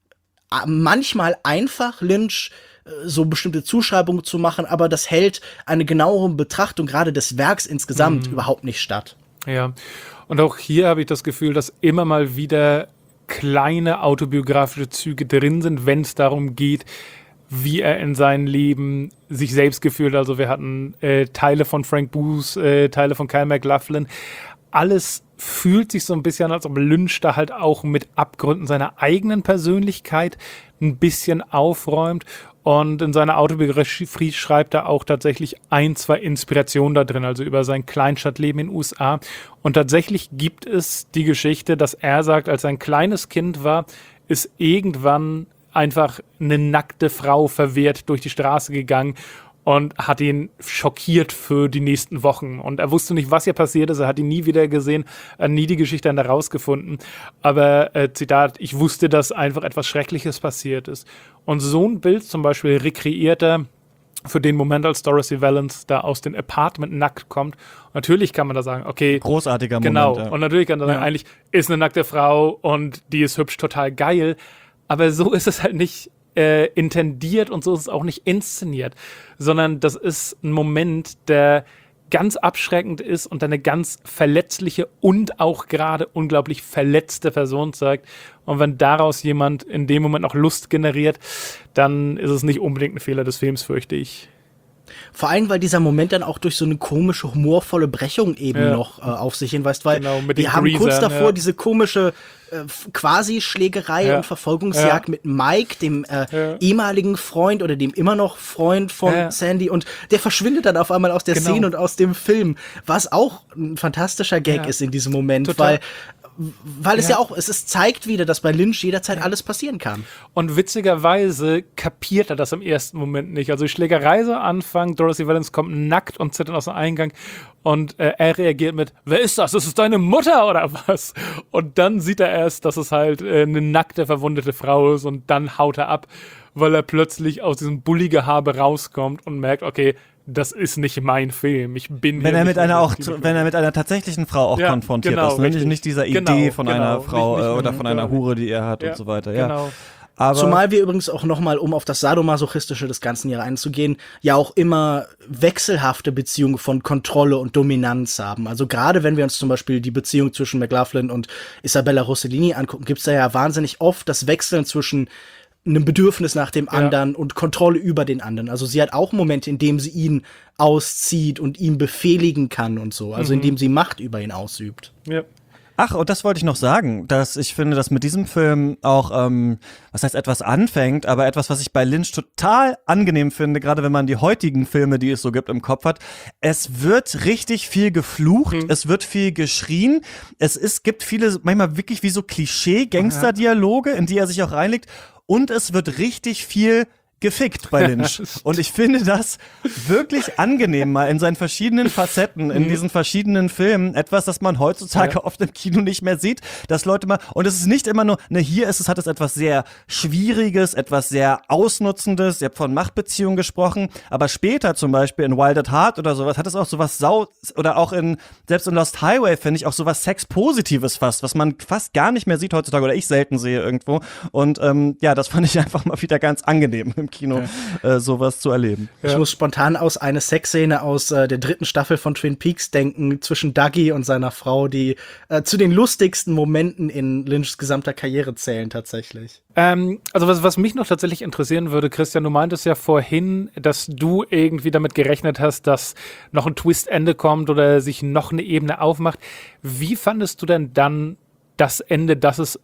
manchmal einfach, Lynch so bestimmte Zuschreibungen zu machen, aber das hält eine genauere Betrachtung gerade des Werks insgesamt überhaupt nicht statt. Ja, und auch hier habe ich das Gefühl, dass immer mal wieder kleine autobiografische Züge drin sind, wenn es darum geht, wie er in seinem Leben sich selbst gefühlt. Also wir hatten Teile von Frank Booth, Teile von Kyle MacLachlan. Alles fühlt sich so ein bisschen an, als ob Lynch da halt auch mit Abgründen seiner eigenen Persönlichkeit ein bisschen aufräumt. Und in seiner Autobiografie schreibt er auch tatsächlich 1, 2 Inspirationen da drin, also über sein Kleinstadtleben in den USA. Und tatsächlich gibt es die Geschichte, dass er sagt, als er ein kleines Kind war, ist irgendwann einfach eine nackte Frau verwehrt durch die Straße gegangen und hat ihn schockiert für die nächsten Wochen. Und er wusste nicht, was hier passiert ist. Er hat ihn nie wieder gesehen, nie die Geschichte dann herausgefunden. Aber, Zitat, ich wusste, dass einfach etwas Schreckliches passiert ist. Und so ein Bild zum Beispiel rekreiert er für den Moment, als Dorothy Valance da aus dem Apartment nackt kommt. Und natürlich kann man da sagen, okay. Großartiger Moment. Genau. Ja. Und natürlich kann man sagen, eigentlich ist eine nackte Frau und die ist hübsch, total geil. Aber so ist es halt nicht intendiert und so ist es auch nicht inszeniert, sondern das ist ein Moment, der ganz abschreckend ist und eine ganz verletzliche und auch gerade unglaublich verletzte Person zeigt. Und wenn daraus jemand in dem Moment noch Lust generiert, dann ist es nicht unbedingt ein Fehler des Films, fürchte ich. Vor allem, weil dieser Moment dann auch durch so eine komische, humorvolle Brechung eben noch auf sich hinweist, weil wir haben kurz davor diese komische Quasi-Schlägerei und Verfolgungsjagd mit Mike, dem ehemaligen Freund oder dem immer noch Freund von Sandy, und der verschwindet dann auf einmal aus der Szene und aus dem Film, was auch ein fantastischer Gag ist in diesem Moment, total. weil es ja auch, es zeigt wieder, dass bei Lynch jederzeit alles passieren kann. Und witzigerweise kapiert er das im ersten Moment nicht. Also die Schlägerei so anfangen, Dorothy Valance kommt nackt und zittert aus dem Eingang und er reagiert mit, wer ist das? Ist es deine Mutter oder was? Und dann sieht er erst, dass es halt eine nackte, verwundete Frau ist, und dann haut er ab, weil er plötzlich aus diesem Bulli-Gehabe rauskommt und merkt, okay, das ist nicht mein Film. Ich bin wenn er mit einer tatsächlichen Frau auch konfrontiert ist, nicht dieser Idee von einer Frau oder von einer Hure, die er hat und so weiter. Ja. Genau. Aber zumal wir übrigens auch nochmal, um auf das Sadomasochistische des Ganzen hier einzugehen, ja auch immer wechselhafte Beziehungen von Kontrolle und Dominanz haben. Also gerade wenn wir uns zum Beispiel die Beziehung zwischen McLaughlin und Isabella Rossellini angucken, gibt's da ja wahnsinnig oft das Wechseln zwischen einem Bedürfnis nach dem anderen und Kontrolle über den anderen. Also sie hat auch Momente, in denen sie ihn auszieht und ihn befehligen kann und so. Also indem sie Macht über ihn ausübt. Ja. Ach, und das wollte ich noch sagen, dass ich finde, dass mit diesem Film auch, was heißt etwas anfängt, aber etwas, was ich bei Lynch total angenehm finde, gerade wenn man die heutigen Filme, die es so gibt, im Kopf hat. Es wird richtig viel geflucht, es wird viel geschrien, gibt viele, manchmal wirklich wie so Klischee-Gangster-Dialoge, in die er sich auch reinlegt, und es wird richtig viel gefickt bei Lynch. Und ich finde das wirklich angenehm, mal in seinen verschiedenen Facetten, in diesen verschiedenen Filmen, etwas, das man heutzutage oft im Kino nicht mehr sieht, dass Leute mal, und es ist nicht immer nur, hier hat es etwas sehr Schwieriges, etwas sehr Ausnutzendes, ihr habt von Machtbeziehungen gesprochen, aber später zum Beispiel in Wild at Heart oder sowas, hat es auch sowas oder auch selbst in Lost Highway finde ich auch sowas Sexpositives fast, was man fast gar nicht mehr sieht heutzutage, oder ich selten sehe irgendwo. Und das fand ich einfach mal wieder ganz angenehm im Kino, sowas zu erleben. Ich muss spontan aus eine Sexszene aus der 3. Staffel von Twin Peaks denken, zwischen Dougie und seiner Frau, die zu den lustigsten Momenten in Lynchs gesamter Karriere zählen tatsächlich. Also was mich noch tatsächlich interessieren würde, Christian, du meintest ja vorhin, dass du irgendwie damit gerechnet hast, dass noch ein Twist-Ende kommt oder sich noch eine Ebene aufmacht. Wie fandest du denn dann das Ende, das es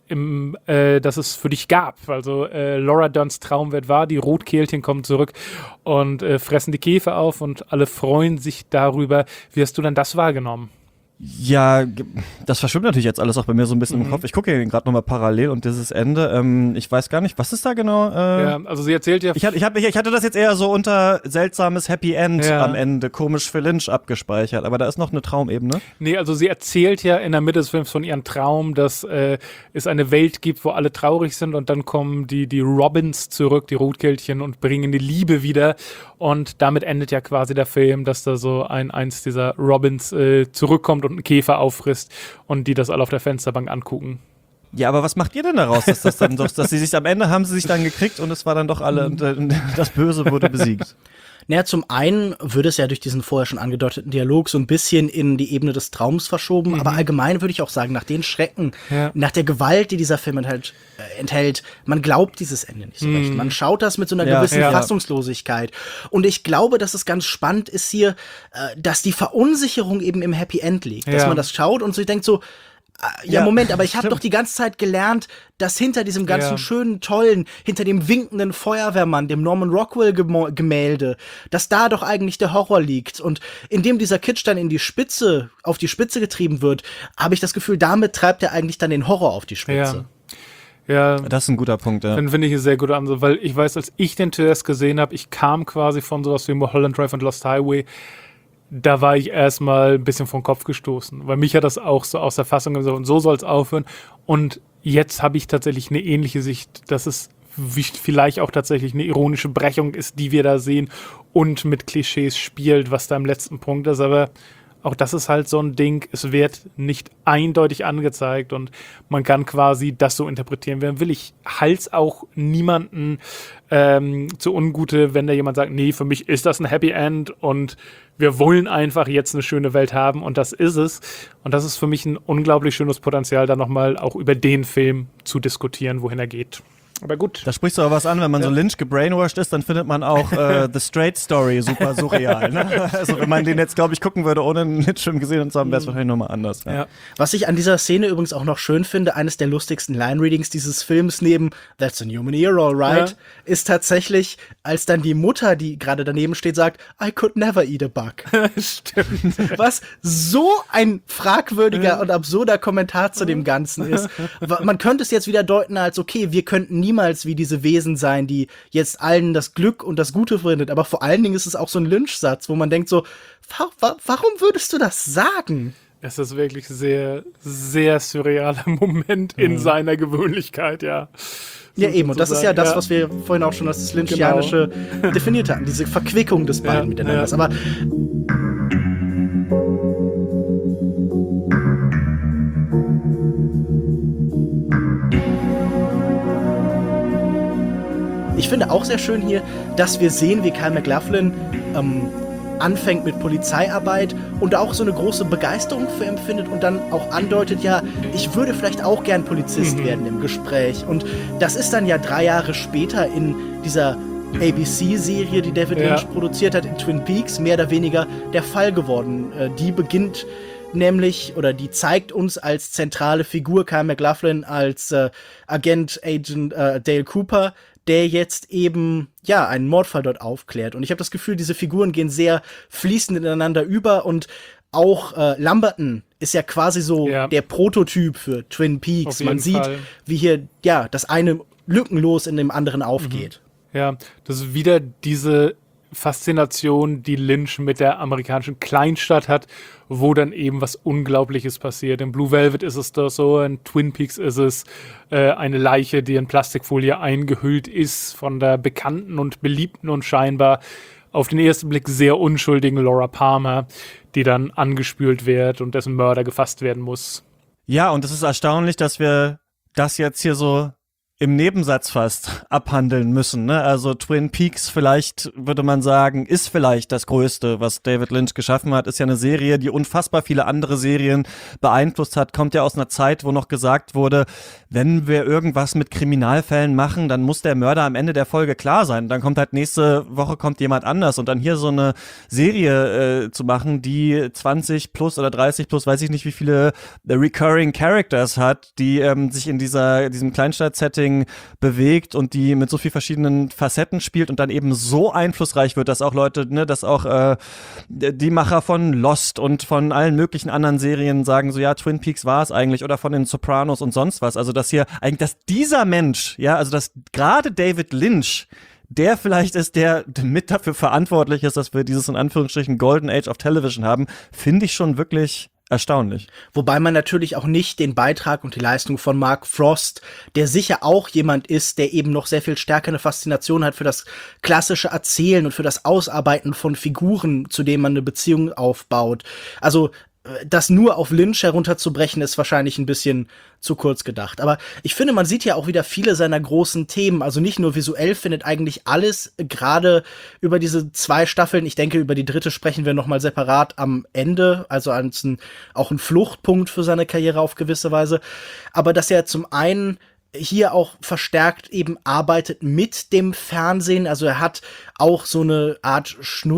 für dich gab? Also Laura Derns Traum wird wahr, die Rotkehlchen kommen zurück und fressen die Käfer auf und alle freuen sich darüber. Wie hast du denn das wahrgenommen? Ja, das verschwimmt natürlich jetzt alles auch bei mir so ein bisschen im Kopf. Ich gucke hier gerade nochmal parallel und dieses Ende, ich weiß gar nicht, was ist da genau? Ja, also sie erzählt ja... Ich hatte das jetzt eher so unter seltsames Happy End am Ende, komisch für Lynch abgespeichert, aber da ist noch eine Traumebene. Nee, also sie erzählt ja in der Mitte des Films von ihrem Traum, dass es eine Welt gibt, wo alle traurig sind und dann kommen die Robins zurück, die Rotkehlchen, und bringen die Liebe wieder, und damit endet ja quasi der Film, dass da so eins dieser Robins zurückkommt und einen Käfer auffrisst und die das alle auf der Fensterbank angucken. Ja, aber was macht ihr denn daraus, dass das dann doch, dass sie sich am Ende haben sie sich dann gekriegt und es war dann doch alle, und das Böse wurde besiegt? Naja, zum einen würde es ja durch diesen vorher schon angedeuteten Dialog so ein bisschen in die Ebene des Traums verschoben, aber allgemein würde ich auch sagen, nach den Schrecken, nach der Gewalt, die dieser Film enthält, man glaubt dieses Ende nicht so recht. Man schaut das mit so einer gewissen Fassungslosigkeit. Und ich glaube, dass es ganz spannend ist hier, dass die Verunsicherung eben im Happy End liegt. Dass man das schaut und sich denkt so, Moment, aber ich habe doch die ganze Zeit gelernt, dass hinter diesem ganzen schönen, tollen, hinter dem winkenden Feuerwehrmann, dem Norman Rockwell-Gemälde, dass da doch eigentlich der Horror liegt. Und indem dieser Kitsch dann auf die Spitze getrieben wird, habe ich das Gefühl, damit treibt er eigentlich dann den Horror auf die Spitze. Ja, das ist ein guter Punkt, ja. Dann finde ich es sehr gut an, weil ich weiß, als ich den zuerst gesehen habe, ich kam quasi von sowas wie Mulholland Drive und Lost Highway. Da war ich erstmal ein bisschen vom Kopf gestoßen, weil mich hat das auch so aus der Fassung gesagt, und so soll es aufhören. Und jetzt habe ich tatsächlich eine ähnliche Sicht, dass es vielleicht auch tatsächlich eine ironische Brechung ist, die wir da sehen und mit Klischees spielt, was da im letzten Punkt ist. Aber auch das ist halt so ein Ding, es wird nicht eindeutig angezeigt und man kann quasi das so interpretieren, wer will. Ich halt's auch niemanden zu Ungute, wenn da jemand sagt, nee, für mich ist das ein Happy End und wir wollen einfach jetzt eine schöne Welt haben und das ist es. Und das ist für mich ein unglaublich schönes Potenzial, da nochmal auch über den Film zu diskutieren, wohin er geht. Aber gut. Da sprichst du aber was an, wenn man so Lynch gebrainwashed ist, dann findet man auch The Straight Story super surreal. Ne? Also wenn man den jetzt, glaube ich, gucken würde, ohne einen Lynch-Film gesehen zu haben, wäre es wahrscheinlich nochmal anders. Ja. Was ich an dieser Szene übrigens auch noch schön finde, eines der lustigsten Line-Readings dieses Films neben That's a Human Ear, all right, ist tatsächlich, als dann die Mutter, die gerade daneben steht, sagt, I could never eat a bug. Stimmt. Was so ein fragwürdiger und absurder Kommentar zu dem Ganzen ist. Man könnte es jetzt wieder deuten als, okay, wir könnten niemals wie diese Wesen sein, die jetzt allen das Glück und das Gute findet. Aber vor allen Dingen ist es auch so ein Lynch-Satz, wo man denkt so, warum würdest du das sagen? Es ist wirklich sehr, sehr surrealer Moment in seiner Gewöhnlichkeit, ja. Ja, eben. Und das ist ja das, was wir vorhin auch schon als das Lynchianische definiert hatten. Diese Verquickung des beiden miteinander. Aber ich finde auch sehr schön hier, dass wir sehen, wie Kyle MacLachlan anfängt mit Polizeiarbeit und auch so eine große Begeisterung für empfindet und dann auch andeutet, ja, ich würde vielleicht auch gern Polizist werden im Gespräch. Und das ist dann ja 3 Jahre später in dieser ABC-Serie, die David Lynch produziert hat, in Twin Peaks, mehr oder weniger der Fall geworden. Die beginnt nämlich, oder die zeigt uns als zentrale Figur Kyle MacLachlan als Agent Dale Cooper, der jetzt eben, ja, einen Mordfall dort aufklärt. Und ich habe das Gefühl, diese Figuren gehen sehr fließend ineinander über und auch Lumberton ist ja quasi so der Prototyp für Twin Peaks. Man sieht, wie hier, ja, das eine lückenlos in dem anderen aufgeht. Ja, das ist wieder diese Faszination, die Lynch mit der amerikanischen Kleinstadt hat, wo dann eben was Unglaubliches passiert. In Blue Velvet ist es das so, in Twin Peaks ist es eine Leiche, die in Plastikfolie eingehüllt ist, von der bekannten und beliebten und scheinbar auf den ersten Blick sehr unschuldigen Laura Palmer, die dann angespült wird und dessen Mörder gefasst werden muss. Ja, und es ist erstaunlich, dass wir das jetzt hier so im Nebensatz fast abhandeln müssen, ne? Also Twin Peaks vielleicht, würde man sagen, ist vielleicht das Größte, was David Lynch geschaffen hat. Ist ja eine Serie, die unfassbar viele andere Serien beeinflusst hat. Kommt ja aus einer Zeit, wo noch gesagt wurde, wenn wir irgendwas mit Kriminalfällen machen, dann muss der Mörder am Ende der Folge klar sein. Dann kommt halt nächste Woche kommt jemand anders. Und dann hier so eine Serie zu machen, die 20 plus oder 30 plus, weiß ich nicht, wie viele recurring Characters hat, die sich in diesem Kleinstadt-Setting bewegt und die mit so viel verschiedenen Facetten spielt und dann eben so einflussreich wird, dass auch Leute, ne, dass auch die Macher von Lost und von allen möglichen anderen Serien sagen so, ja, Twin Peaks war es eigentlich, oder von den Sopranos und sonst was. Also dass hier eigentlich, dass dieser Mensch, ja, also dass gerade David Lynch, der vielleicht ist, der mit dafür verantwortlich ist, dass wir dieses in Anführungsstrichen Golden Age of Television haben, finde ich schon wirklich erstaunlich. Wobei man natürlich auch nicht den Beitrag und die Leistung von Mark Frost, der sicher auch jemand ist, der eben noch sehr viel stärker eine Faszination hat für das klassische Erzählen und für das Ausarbeiten von Figuren, zu denen man eine Beziehung aufbaut. Also das nur auf Lynch herunterzubrechen, ist wahrscheinlich ein bisschen zu kurz gedacht. Aber ich finde, man sieht ja auch wieder viele seiner großen Themen. Also nicht nur visuell findet eigentlich alles, gerade über diese 2 Staffeln, ich denke, über die 3. sprechen wir nochmal separat am Ende, also als auch ein Fluchtpunkt für seine Karriere auf gewisse Weise. Aber dass er zum einen hier auch verstärkt eben arbeitet mit dem Fernsehen. Also er hat auch so eine Art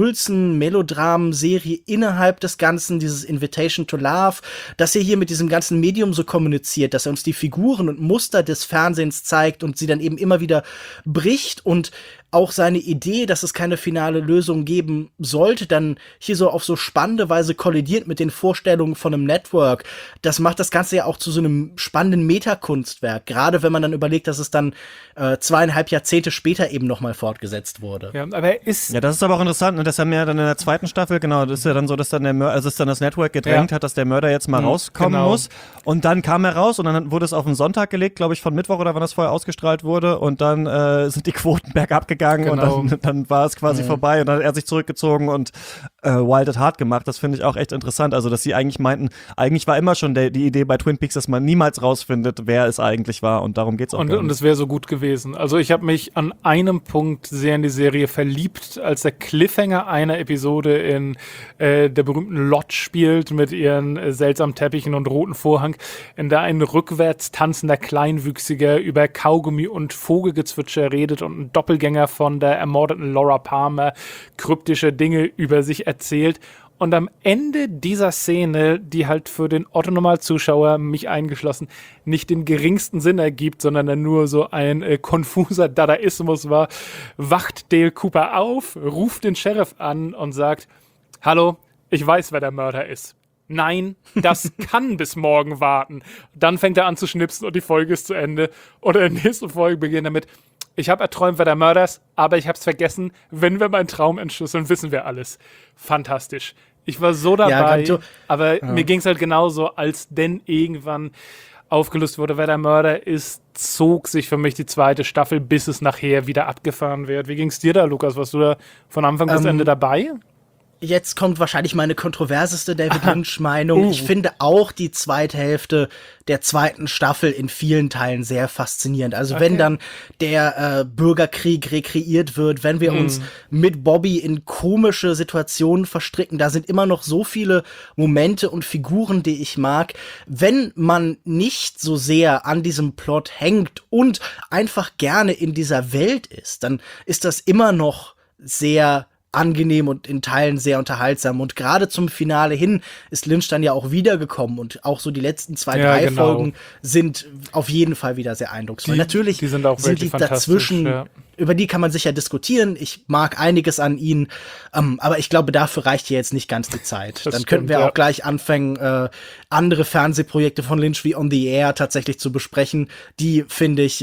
Schnulzen-Melodram-Serie innerhalb des Ganzen, dieses Invitation to Love, dass er hier mit diesem ganzen Medium so kommuniziert, dass er uns die Figuren und Muster des Fernsehens zeigt und sie dann eben immer wieder bricht und auch seine Idee, dass es keine finale Lösung geben sollte, dann hier so auf so spannende Weise kollidiert mit den Vorstellungen von einem Network. Das macht das Ganze ja auch zu so einem spannenden Metakunstwerk, gerade wenn man dann überlegt, dass es dann 2,5 Jahrzehnte später eben nochmal fortgesetzt wurde. Ja, aber das ist aber auch interessant, ne? Das haben wir ja dann in der 2. Staffel, genau, das ist ja dann so, dass dann das Network gedrängt hat, dass der Mörder jetzt mal rauskommen muss. Und dann kam er raus und dann wurde es auf den Sonntag gelegt, glaube ich, von Mittwoch oder wann das vorher ausgestrahlt wurde. Und dann sind die Quoten bergab gegangen. Und dann war es quasi vorbei und dann hat er sich zurückgezogen und Wild at Heart gemacht. Das finde ich auch echt interessant. Also, dass sie eigentlich meinten, eigentlich war immer schon die Idee bei Twin Peaks, dass man niemals rausfindet, wer es eigentlich war, und darum geht's auch gar nicht. Und es wäre so gut gewesen. Also ich habe mich an einem Punkt sehr in die Serie verliebt, als der Cliffhanger einer Episode in der berühmten Lodge spielt mit ihren seltsamen Teppichen und roten Vorhang, in der ein rückwärts tanzender Kleinwüchsiger über Kaugummi und Vogelgezwitscher redet und ein Doppelgänger von der ermordeten Laura Palmer kryptische Dinge über sich erzählt. Und am Ende dieser Szene, die halt für den Otto-Normal-Zuschauer, mich eingeschlossen, nicht den geringsten Sinn ergibt, sondern dann nur so ein konfuser Dadaismus war, wacht Dale Cooper auf, ruft den Sheriff an und sagt, hallo, ich weiß, wer der Mörder ist. Nein, das kann bis morgen warten. Dann fängt er an zu schnipsen und die Folge ist zu Ende. Oder in der nächsten Folge beginnt damit, ich habe erträumt, wer der Mörder ist, aber ich habe es vergessen. Wenn wir meinen Traum entschlüsseln, wissen wir alles. Fantastisch. Ich war so dabei, aber mir ging es halt genauso, als denn irgendwann aufgelöst wurde, wer der Mörder ist, zog sich für mich die 2. Staffel, bis es nachher wieder abgefahren wird. Wie ging es dir da, Lukas? Warst du da von Anfang bis Ende dabei? Jetzt kommt wahrscheinlich meine kontroverseste David Lynch-Meinung. Ich finde auch die zweite Hälfte der zweiten Staffel in vielen Teilen sehr faszinierend. Also wenn dann der Bürgerkrieg rekreiert wird, wenn wir uns mit Bobby in komische Situationen verstricken, da sind immer noch so viele Momente und Figuren, die ich mag. Wenn man nicht so sehr an diesem Plot hängt und einfach gerne in dieser Welt ist, dann ist das immer noch sehr angenehm und in Teilen sehr unterhaltsam. Und gerade zum Finale hin ist Lynch dann ja auch wiedergekommen und auch so die letzten 2, 3 Folgen sind auf jeden Fall wieder sehr eindrucksvoll. Natürlich die sind auch die dazwischen, über die kann man sicher diskutieren. Ich mag einiges an ihnen, aber ich glaube, dafür reicht hier jetzt nicht ganz die Zeit. Dann könnten wir auch gleich anfangen, andere Fernsehprojekte von Lynch wie On the Air tatsächlich zu besprechen. Die, finde ich,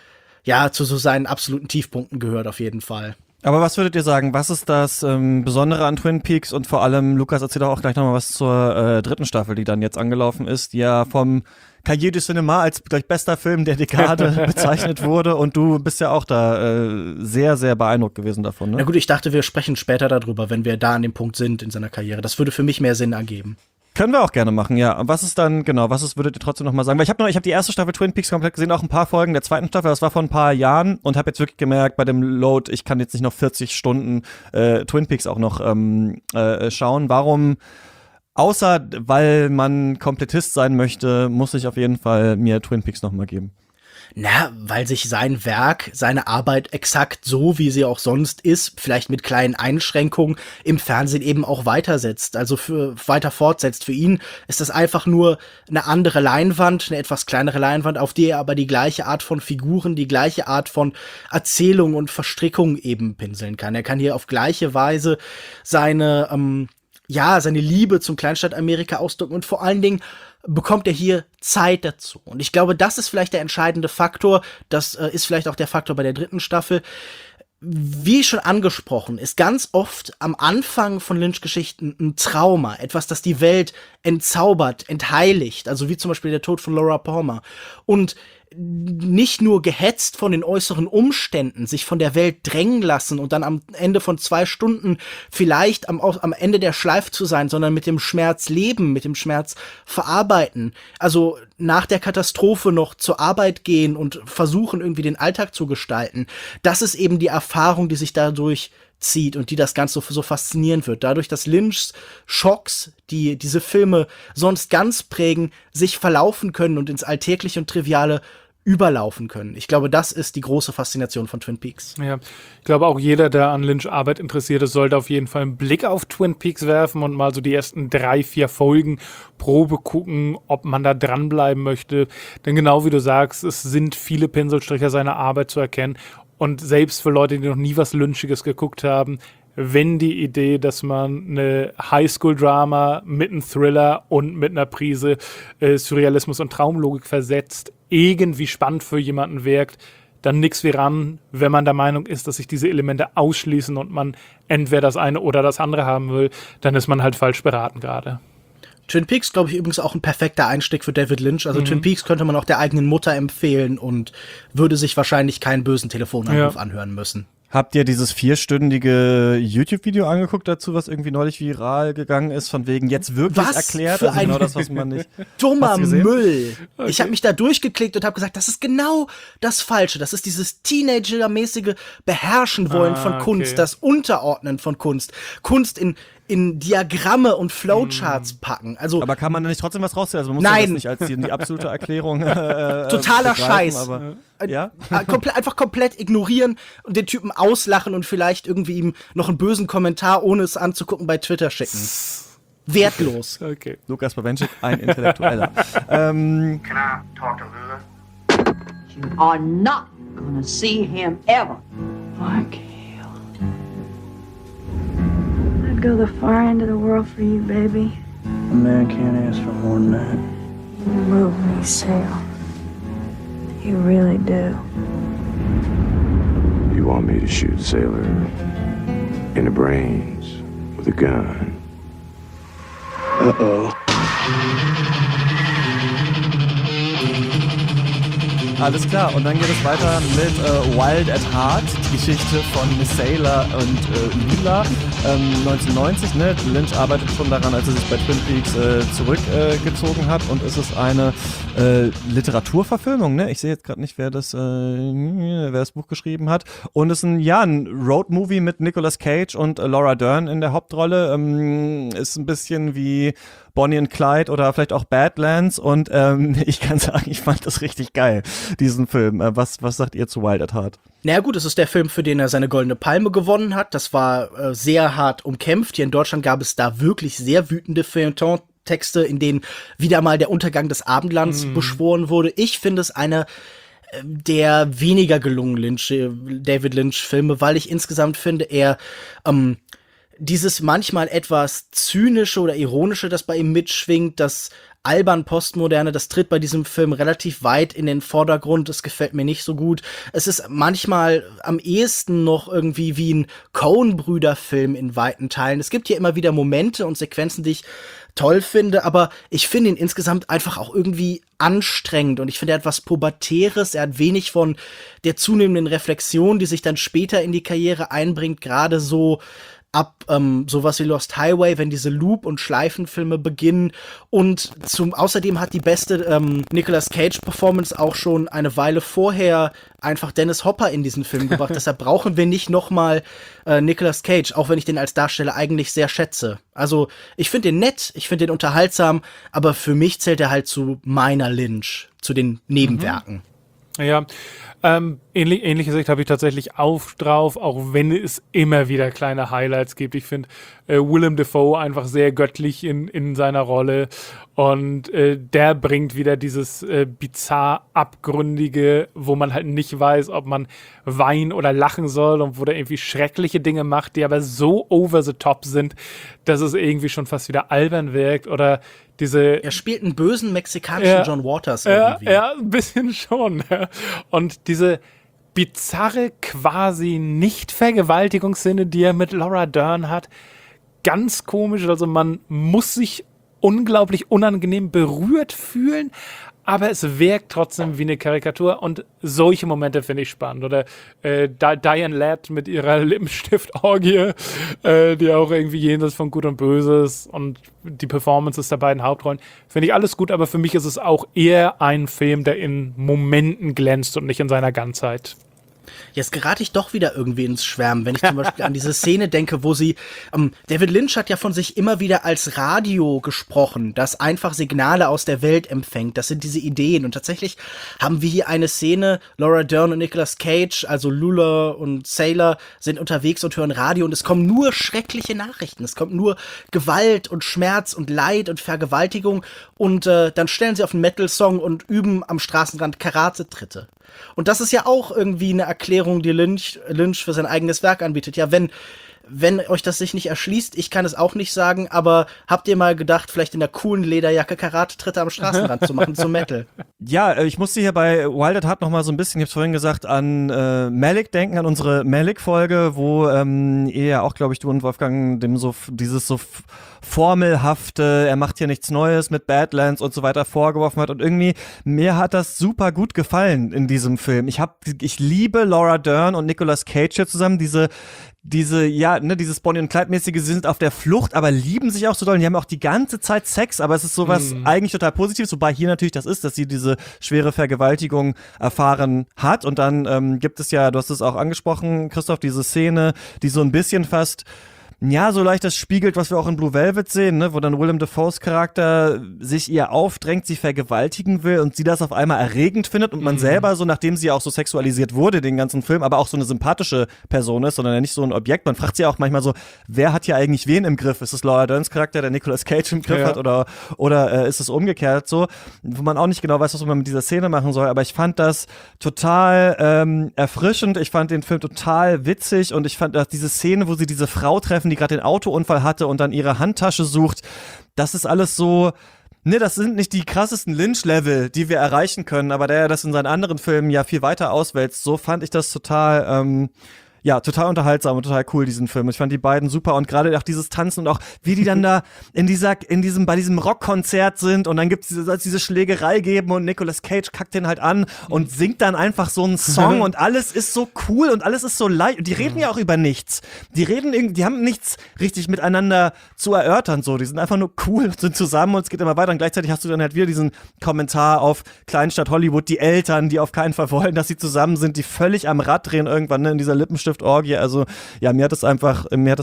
zu so seinen absoluten Tiefpunkten gehört auf jeden Fall. Aber was würdet ihr sagen, was ist das Besondere an Twin Peaks und vor allem, Lukas, erzähl doch auch gleich nochmal was zur 3. Staffel, die dann jetzt angelaufen ist, die ja vom Cahiers du Cinema als gleich bester Film der Dekade bezeichnet wurde und du bist ja auch da sehr, sehr beeindruckt gewesen davon, ne? Na gut, ich dachte, wir sprechen später darüber, wenn wir da an dem Punkt sind in seiner Karriere. Das würde für mich mehr Sinn ergeben. Können wir auch gerne machen, ja. Was ist dann, genau, würdet ihr trotzdem noch mal sagen? Weil ich habe die erste Staffel Twin Peaks komplett gesehen, auch ein paar Folgen der 2. Staffel, das war vor ein paar Jahren und habe jetzt wirklich gemerkt, bei dem Load, ich kann jetzt nicht noch 40 Stunden Twin Peaks auch noch schauen. Warum, außer weil man Komplettist sein möchte, muss ich auf jeden Fall mir Twin Peaks noch mal geben? Na, weil sich sein Werk, seine Arbeit exakt so, wie sie auch sonst ist, vielleicht mit kleinen Einschränkungen im Fernsehen eben auch weitersetzt, also weiter fortsetzt. Für ihn ist das einfach nur eine andere Leinwand, eine etwas kleinere Leinwand, auf die er aber die gleiche Art von Figuren, die gleiche Art von Erzählung und Verstrickung eben pinseln kann. Er kann hier auf gleiche Weise seine Liebe zum Kleinstadt-Amerika ausdrücken und vor allen Dingen bekommt er hier Zeit dazu. Und ich glaube, das ist vielleicht der entscheidende Faktor. Das ist vielleicht auch der Faktor bei der 3. Staffel. Wie schon angesprochen, ist ganz oft am Anfang von Lynch-Geschichten ein Trauma. Etwas, das die Welt entzaubert, entheiligt. Also wie zum Beispiel der Tod von Laura Palmer. Und nicht nur gehetzt von den äußeren Umständen, sich von der Welt drängen lassen und dann am Ende von 2 Stunden vielleicht am Ende der Schleife zu sein, sondern mit dem Schmerz leben, mit dem Schmerz verarbeiten. Also nach der Katastrophe noch zur Arbeit gehen und versuchen, irgendwie den Alltag zu gestalten. Das ist eben die Erfahrung, die sich dadurch zieht und die das Ganze so faszinierend wird. Dadurch, dass Lynchs Schocks, die diese Filme sonst ganz prägen, sich verlaufen können und ins Alltägliche und Triviale überlaufen können. Ich glaube, das ist die große Faszination von Twin Peaks. Ja, ich glaube auch jeder, der an Lynch Arbeit interessiert ist, sollte auf jeden Fall einen Blick auf Twin Peaks werfen und mal so die ersten 3, 4 Folgen Probe gucken, ob man da dranbleiben möchte. Denn genau wie du sagst, es sind viele Pinselstriche seiner Arbeit zu erkennen. Und selbst für Leute, die noch nie was Lynchiges geguckt haben, wenn die Idee, dass man eine Highschool-Drama mit einem Thriller und mit einer Prise Surrealismus und Traumlogik versetzt, irgendwie spannend für jemanden wirkt, dann nix wie ran, wenn man der Meinung ist, dass sich diese Elemente ausschließen und man entweder das eine oder das andere haben will, dann ist man halt falsch beraten gerade. Twin Peaks, glaube ich, übrigens auch ein perfekter Einstieg für David Lynch. Also Twin Peaks könnte man auch der eigenen Mutter empfehlen und würde sich wahrscheinlich keinen bösen Telefonanruf anhören müssen. Habt ihr dieses 4-stündige YouTube-Video angeguckt dazu, was irgendwie neulich viral gegangen ist, von wegen jetzt wirklich erklärt? Also genau das, was man nicht... Dummer Müll. Okay. Ich habe mich da durchgeklickt und habe gesagt, das ist genau das Falsche. Das ist dieses Teenager-mäßige Beherrschen wollen von Kunst, das Unterordnen von Kunst. Kunst in Diagramme und Flowcharts packen. Also, aber kann man da nicht trotzdem was rausziehen? Also man muss das nicht als die absolute Erklärung totaler Scheiß. Aber, einfach komplett ignorieren und den Typen auslachen und vielleicht irgendwie ihm noch einen bösen Kommentar, ohne es anzugucken, bei Twitter schicken. Wertlos. Okay. Lukas Bawenschik, ein Intellektueller. Can I talk to Lula? You are not gonna see him ever. Mark. I'd go the far end of the world for you, baby. A man can't ask for more than that. You move me, Sale. You really do. You want me to shoot Sailor in the brains with a gun? Uh-oh. Alles klar, und dann geht es weiter mit Wild at Heart, Geschichte von Miss Sailor und Lula. 1990, ne? Lynch arbeitet schon daran, als er sich bei Twin Peaks zurückgezogen hat, und es ist eine Literaturverfilmung, ne? Ich sehe jetzt gerade nicht, wer das Buch geschrieben hat. Und es ist ein Roadmovie mit Nicolas Cage und Laura Dern in der Hauptrolle. Ist ein bisschen wie Bonnie and Clyde oder vielleicht auch Badlands, und ich kann sagen, ich fand das richtig geil, diesen Film. Was sagt ihr zu Wild at Heart? Na gut, es ist der Film, für den er seine Goldene Palme gewonnen hat. Das war sehr hart umkämpft. Hier in Deutschland gab es da wirklich sehr wütende Feuilleton-Texte, in denen wieder mal der Untergang des Abendlands beschworen wurde. Ich finde es einer der weniger gelungenen David Lynch-Filme, weil ich insgesamt finde, er dieses manchmal etwas zynische oder ironische, das bei ihm mitschwingt, das albern Postmoderne, das tritt bei diesem Film relativ weit in den Vordergrund. Das gefällt mir nicht so gut. Es ist manchmal am ehesten noch irgendwie wie ein Coen-Brüder-Film in weiten Teilen. Es gibt hier immer wieder Momente und Sequenzen, die ich toll finde, aber ich finde ihn insgesamt einfach auch irgendwie anstrengend, und ich finde, er hat was Pubertäres, er hat wenig von der zunehmenden Reflexion, die sich dann später in die Karriere einbringt, gerade so ab sowas wie Lost Highway, wenn diese Loop- und Schleifenfilme beginnen, und außerdem hat die beste Nicolas Cage-Performance auch schon eine Weile vorher einfach Dennis Hopper in diesen Film gebracht. Deshalb brauchen wir nicht nochmal Nicolas Cage, auch wenn ich den als Darsteller eigentlich sehr schätze. Also ich finde den nett, ich finde den unterhaltsam, aber für mich zählt er halt zu meiner Lynch, zu den Nebenwerken. Ja, ähnliche Sicht habe ich tatsächlich auch drauf, auch wenn es immer wieder kleine Highlights gibt. Ich finde Willem Dafoe einfach sehr göttlich in seiner Rolle, und der bringt wieder dieses bizarr Abgründige, wo man halt nicht weiß, ob man weinen oder lachen soll, und wo der irgendwie schreckliche Dinge macht, die aber so over the top sind, dass es irgendwie schon fast wieder albern wirkt, oder er spielt einen bösen mexikanischen John Waters irgendwie. Ja, ein bisschen schon. Ja. Und diese bizarre quasi Nicht-Vergewaltigungsszene, die er mit Laura Dern hat, ganz komisch. Also man muss sich unglaublich unangenehm berührt fühlen, aber es wirkt trotzdem wie eine Karikatur, und solche Momente finde ich spannend. Oder Diane Ladd mit ihrer Lippenstiftorgie, die auch irgendwie jenseits von Gut und Böses, und die Performances der beiden Hauptrollen, finde ich alles gut, aber für mich ist es auch eher ein Film, der in Momenten glänzt und nicht in seiner Ganzheit. Jetzt gerate ich doch wieder irgendwie ins Schwärmen, wenn ich zum Beispiel an diese Szene denke, wo sie, David Lynch hat ja von sich immer wieder als Radio gesprochen, das einfach Signale aus der Welt empfängt. Das sind diese Ideen. Und tatsächlich haben wir hier eine Szene, Laura Dern und Nicolas Cage, also Lula und Sailor, sind unterwegs und hören Radio, und es kommen nur schreckliche Nachrichten. Es kommt nur Gewalt und Schmerz und Leid und Vergewaltigung, und dann stellen sie auf einen Metal-Song und üben am Straßenrand Karate-Tritte. Und das ist ja auch irgendwie eine Erklärung, die Lynch für sein eigenes Werk anbietet. Ja, wenn euch das sich nicht erschließt, ich kann es auch nicht sagen, aber habt ihr mal gedacht, vielleicht in der coolen Lederjacke Karate-Tritte am Straßenrand zu machen, zum Metal? Ja, ich musste hier bei Wild at Heart noch mal so ein bisschen, ich hab's vorhin gesagt, an Malick denken, an unsere Malick-Folge, wo ihr ja auch, glaube ich, du und Wolfgang, dieses so formelhafte, er macht hier nichts Neues mit Badlands und so weiter vorgeworfen hat, und irgendwie, mir hat das super gut gefallen in diesem Film. Ich liebe Laura Dern und Nicolas Cage hier zusammen, dieses Bonnie und Clyde-mäßige, sie sind auf der Flucht, aber lieben sich auch so doll, und die haben auch die ganze Zeit Sex, aber es ist sowas eigentlich total Positives, wobei hier natürlich das ist, dass sie diese schwere Vergewaltigung erfahren hat, und dann gibt es ja, du hast es auch angesprochen, Christoph, diese Szene, die so ein bisschen fast so leicht das spiegelt, was wir auch in Blue Velvet sehen, ne, wo dann Willem Dafoes Charakter sich ihr aufdrängt, sie vergewaltigen will, und sie das auf einmal erregend findet, und man selber so, nachdem sie auch so sexualisiert wurde, den ganzen Film, aber auch so eine sympathische Person ist, sondern ja nicht so ein Objekt. Man fragt sich auch manchmal so, wer hat hier eigentlich wen im Griff? Ist es Laura Derns Charakter, der Nicolas Cage im Griff hat, oder ist es umgekehrt so? Wo man auch nicht genau weiß, was man mit dieser Szene machen soll, aber ich fand das total erfrischend, ich fand den Film total witzig, und ich fand diese Szene, wo sie diese Frau treffen, die gerade den Autounfall hatte und dann ihre Handtasche sucht, das ist alles so, das sind nicht die krassesten Lynch-Level, die wir erreichen können, aber der das in seinen anderen Filmen ja viel weiter auswälzt, so fand ich das total Ja, total unterhaltsam und total cool, diesen Film. Ich fand die beiden super und gerade auch dieses Tanzen und auch wie die dann da bei diesem Rockkonzert sind und dann gibt's diese Schlägerei geben und Nicolas Cage kackt den halt an und singt dann einfach so einen Song und alles ist so cool und alles ist so leicht. Und die reden ja auch über nichts. Die haben nichts richtig miteinander zu erörtern, so. Die sind einfach nur cool und sind zusammen und es geht immer weiter und gleichzeitig hast du dann halt wieder diesen Kommentar auf Kleinstadt Hollywood, die Eltern, die auf keinen Fall wollen, dass sie zusammen sind, die völlig am Rad drehen irgendwann, ne, in dieser Lippenstift-Orgie. Also, ja, mir hat das einfach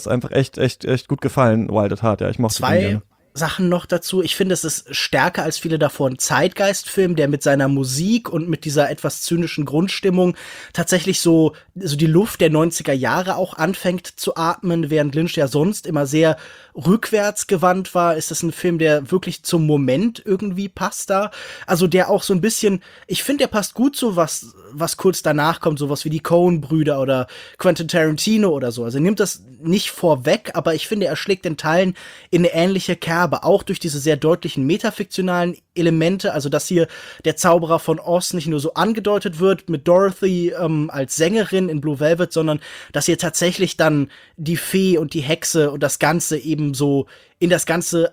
echt gut gefallen, Wild at Heart. Ja, ich mochte den gerne. Sachen noch dazu. Ich finde, es ist stärker als viele davor ein Zeitgeistfilm, der mit seiner Musik und mit dieser etwas zynischen Grundstimmung tatsächlich so die Luft der 90er Jahre auch anfängt zu atmen, während Lynch ja sonst immer sehr rückwärtsgewandt war. Ist das ein Film, der wirklich zum Moment irgendwie passt da? Also der auch so ein bisschen, ich finde, der passt gut zu was kurz danach kommt, sowas wie die Coen-Brüder oder Quentin Tarantino oder so. Also er nimmt das nicht vorweg, aber ich finde, er schlägt in Teilen in eine ähnliche Kerbe, auch durch diese sehr deutlichen metafiktionalen Elemente, also dass hier der Zauberer von Oz nicht nur so angedeutet wird mit Dorothy als Sängerin in Blue Velvet, sondern dass hier tatsächlich dann die Fee und die Hexe und das Ganze eben so in das Ganze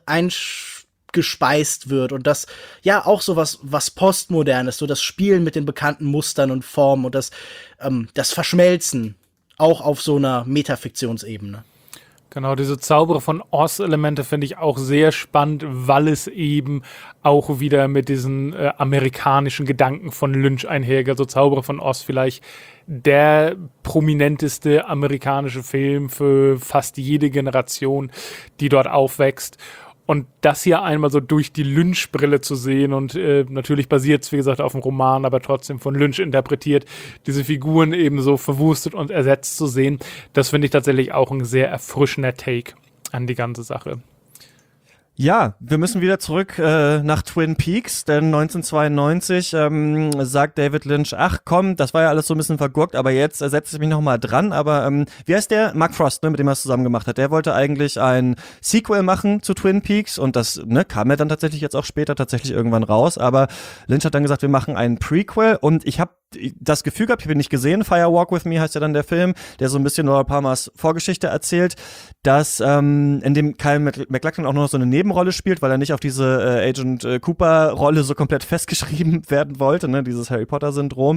gespeist wird und das ja auch so was Postmodernes, so das Spielen mit den bekannten Mustern und Formen und das Verschmelzen auch auf so einer Metafiktionsebene. Genau, diese Zauberer von Oz-Elemente finde ich auch sehr spannend, weil es eben auch wieder mit diesen amerikanischen Gedanken von Lynch einhergeht. So Zauberer von Oz vielleicht der prominenteste amerikanische Film für fast jede Generation, die dort aufwächst. Und das hier einmal so durch die Lynch-Brille zu sehen und natürlich basiert es, wie gesagt, auf dem Roman, aber trotzdem von Lynch interpretiert, diese Figuren eben so verwustet und ersetzt zu sehen, das finde ich tatsächlich auch ein sehr erfrischender Take an die ganze Sache. Ja, wir müssen wieder zurück nach Twin Peaks, denn 1992 sagt David Lynch, ach komm, das war ja alles so ein bisschen vergurkt, aber jetzt setze ich mich nochmal dran, aber wie heißt der? Mark Frost, ne, mit dem er es zusammen gemacht hat, der wollte eigentlich ein Sequel machen zu Twin Peaks und das kam ja dann tatsächlich jetzt auch später tatsächlich irgendwann raus, aber Lynch hat dann gesagt, wir machen einen Prequel und ich habe das Gefühl gehabt, ich habe ihn nicht gesehen, Fire Walk With Me heißt ja dann der Film, der so ein bisschen Laura Palmers Vorgeschichte erzählt, dass in dem Kyle MacLachlan auch noch so eine Nebenrolle spielt, weil er nicht auf diese Agent Cooper-Rolle so komplett festgeschrieben werden wollte, ne, dieses Harry Potter-Syndrom.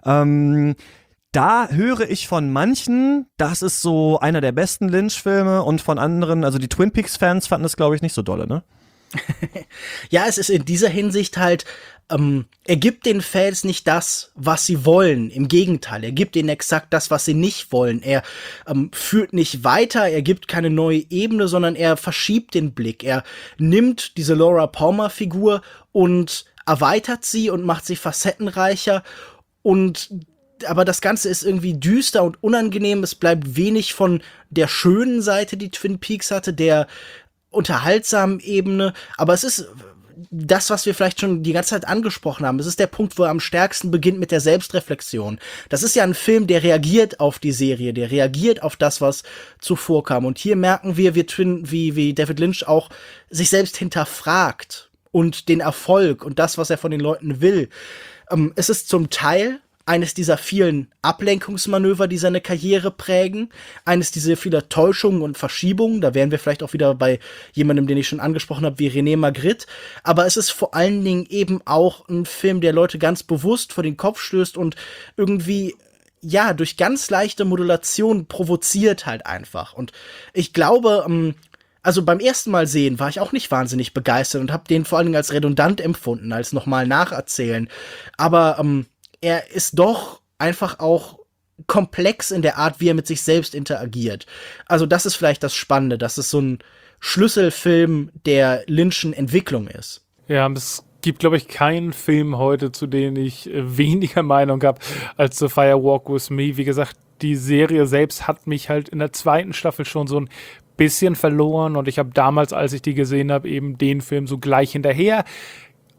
Da höre ich von manchen, das ist so einer der besten Lynch-Filme und von anderen, also die Twin Peaks-Fans fanden das, glaube ich, nicht so dolle, ne? Ja, es ist in dieser Hinsicht halt, er gibt den Fans nicht das, was sie wollen. Im Gegenteil, er gibt ihnen exakt das, was sie nicht wollen. Er führt nicht weiter, er gibt keine neue Ebene, sondern er verschiebt den Blick. Er nimmt diese Laura Palmer-Figur und erweitert sie und macht sie facettenreicher aber das Ganze ist irgendwie düster und unangenehm. Es bleibt wenig von der schönen Seite, die Twin Peaks hatte, der unterhaltsamen Ebene, aber es ist das, was wir vielleicht schon die ganze Zeit angesprochen haben. Es ist der Punkt, wo er am stärksten beginnt mit der Selbstreflexion. Das ist ja ein Film, der reagiert auf die Serie, der reagiert auf das, was zuvor kam. Und hier merken wir, wie David Lynch auch sich selbst hinterfragt und den Erfolg und das, was er von den Leuten will. Es ist zum Teil eines dieser vielen Ablenkungsmanöver, die seine Karriere prägen, eines dieser vieler Täuschungen und Verschiebungen, da wären wir vielleicht auch wieder bei jemandem, den ich schon angesprochen habe, wie René Magritte, aber es ist vor allen Dingen eben auch ein Film, der Leute ganz bewusst vor den Kopf stößt und irgendwie, ja, durch ganz leichte Modulation provoziert halt einfach. Und ich glaube, also beim ersten Mal sehen war ich auch nicht wahnsinnig begeistert und habe den vor allen Dingen als redundant empfunden, als nochmal nacherzählen, aber er ist doch einfach auch komplex in der Art, wie er mit sich selbst interagiert. Also das ist vielleicht das Spannende, dass es so ein Schlüsselfilm der Lynch'schen Entwicklung ist. Ja, es gibt, glaube ich, keinen Film heute, zu dem ich weniger Meinung habe als zu Fire Walk With Me. Wie gesagt, die Serie selbst hat mich halt in der zweiten Staffel schon so ein bisschen verloren und ich habe damals, als ich die gesehen habe, eben den Film so gleich hinterher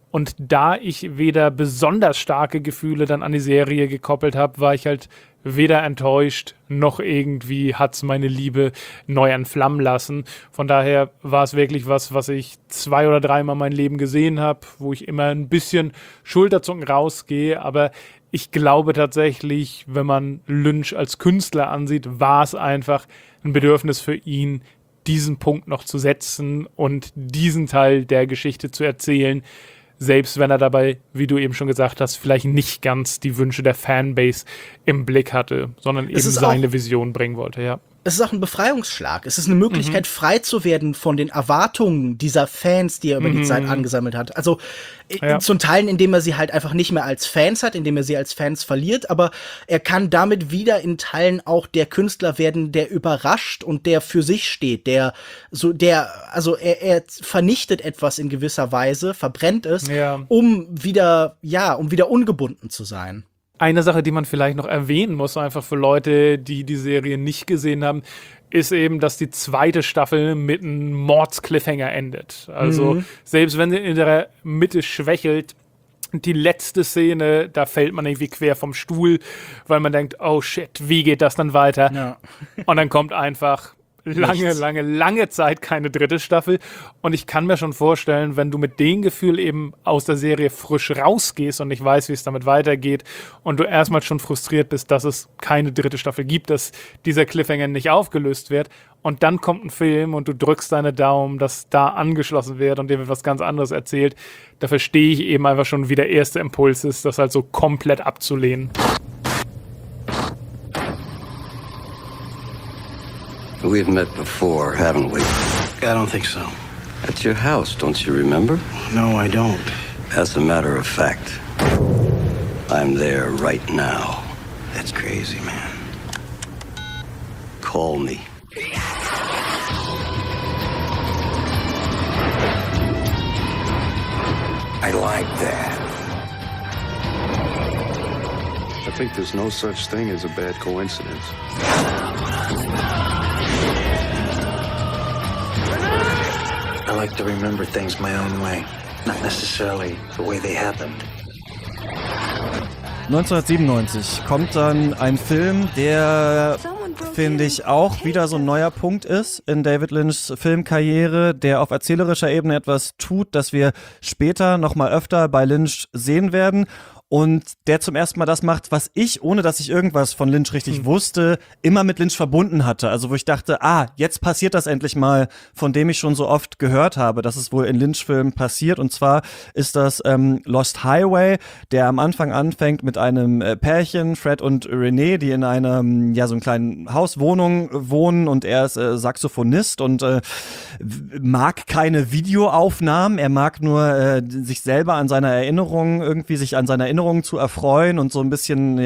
Und da ich weder besonders starke Gefühle dann an die Serie gekoppelt habe, war ich halt weder enttäuscht, noch irgendwie hat's meine Liebe neu entflammen lassen. Von daher war es wirklich was ich 2 oder 3 Mal mein Leben gesehen habe, wo ich immer ein bisschen schulterzucken rausgehe. Aber ich glaube tatsächlich, wenn man Lynch als Künstler ansieht, war es einfach ein Bedürfnis für ihn, diesen Punkt noch zu setzen und diesen Teil der Geschichte zu erzählen, selbst wenn er dabei, wie du eben schon gesagt hast, vielleicht nicht ganz die Wünsche der Fanbase im Blick hatte, sondern eben seine Vision bringen wollte, ja. Es ist auch ein Befreiungsschlag. Es ist eine Möglichkeit, frei zu werden von den Erwartungen dieser Fans, die er über die Zeit angesammelt hat. Also zum Teil, indem er sie halt einfach nicht mehr als Fans hat, indem er sie als Fans verliert, aber er kann damit wieder in Teilen auch der Künstler werden, der überrascht und der für sich steht, er vernichtet etwas in gewisser Weise, verbrennt es, um wieder ungebunden zu sein. Eine Sache, die man vielleicht noch erwähnen muss, einfach für Leute, die die Serie nicht gesehen haben, ist eben, dass die 2. Staffel mit einem Mords-Cliffhanger endet. Also selbst wenn sie in der Mitte schwächelt, die letzte Szene, da fällt man irgendwie quer vom Stuhl, weil man denkt, oh shit, wie geht das dann weiter? Ja. Und dann kommt einfach lange Zeit keine 3. Staffel. Und ich kann mir schon vorstellen, wenn du mit dem Gefühl eben aus der Serie frisch rausgehst und nicht weißt, wie es damit weitergeht und du erstmal schon frustriert bist, dass es keine 3. Staffel gibt, dass dieser Cliffhanger nicht aufgelöst wird und dann kommt ein Film und du drückst deine Daumen, dass da angeschlossen wird und dir wird was ganz anderes erzählt, da verstehe ich eben einfach schon, wie der erste Impuls ist, das halt so komplett abzulehnen. We've met before, haven't we? I don't think so. At your house, don't you remember? No, I don't. As a matter of fact, I'm there right now. That's crazy, man. Call me. I like that. I think there's no such thing as a bad coincidence. I like to remember things my own way, not necessarily the way they happened. 1997 kommt dann ein Film, der, finde ich, auch wieder so ein neuer Punkt ist in David Lynchs Filmkarriere, der auf erzählerischer Ebene etwas tut, das wir später noch mal öfter bei Lynch sehen werden. Und der zum ersten Mal das macht, was ich, ohne dass ich irgendwas von Lynch richtig wusste, immer mit Lynch verbunden hatte. Also wo ich dachte, jetzt passiert das endlich mal, von dem ich schon so oft gehört habe, dass es wohl in Lynch-Filmen passiert. Und zwar ist das Lost Highway, der am Anfang anfängt mit einem Pärchen, Fred und Renee, die in einer, so einem kleinen Hauswohnung wohnen, und er ist Saxophonist und mag keine Videoaufnahmen. Er mag nur sich selber an seiner Erinnerung sich an seiner Erinnerungen zu erfreuen und so ein bisschen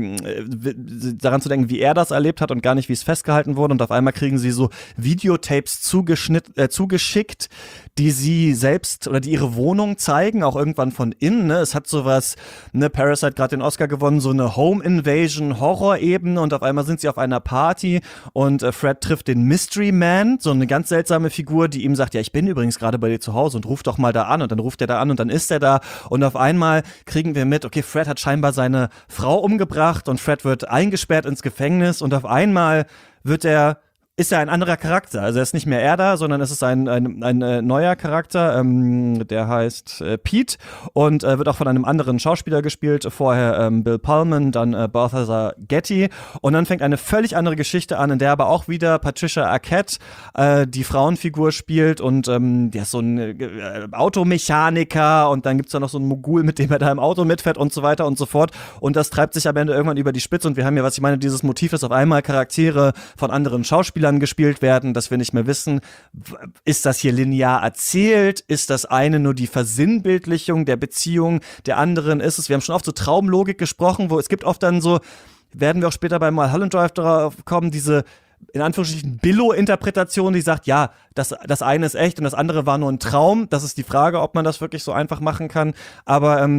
daran zu denken, wie er das erlebt hat und gar nicht, wie es festgehalten wurde. Und auf einmal kriegen sie so Videotapes zugeschickt, die sie selbst oder die ihre Wohnung zeigen, auch irgendwann von innen. Ne? Es hat sowas, Parasite gerade den Oscar gewonnen, so eine Home-Invasion-Horror-Ebene, und auf einmal sind sie auf einer Party und Fred trifft den Mystery Man, so eine ganz seltsame Figur, die ihm sagt, ja, ich bin übrigens gerade bei dir zu Hause und ruf doch mal da an, und dann ruft er da an und dann ist er da, und auf einmal kriegen wir mit, okay, Fred hat scheinbar seine Frau umgebracht und Fred wird eingesperrt ins Gefängnis, und auf einmal ist er ein anderer Charakter. Also er ist nicht mehr er da, sondern es ist ein neuer Charakter, der heißt Pete, und wird auch von einem anderen Schauspieler gespielt. Vorher Bill Pullman, dann Balthazar Getty. Und dann fängt eine völlig andere Geschichte an, in der aber auch wieder Patricia Arquette die Frauenfigur spielt, und der ist so ein Automechaniker, und dann gibt's da noch so einen Mogul, mit dem er da im Auto mitfährt und so weiter und so fort. Und das treibt sich am Ende irgendwann über die Spitze, und wir haben ja, was ich meine, dieses Motiv, dass auf einmal Charaktere von anderen Schauspielern gespielt werden, dass wir nicht mehr wissen, ist das hier linear erzählt, ist das eine nur die Versinnbildlichung der Beziehung der anderen, ist es, wir haben schon oft so Traumlogik gesprochen, wo es gibt oft dann so, werden wir auch später bei Mulholland Drive darauf kommen, diese in Anführungsstrichen Billo-Interpretation, die sagt, ja, das eine ist echt und das andere war nur ein Traum. Das ist die Frage, ob man das wirklich so einfach machen kann, aber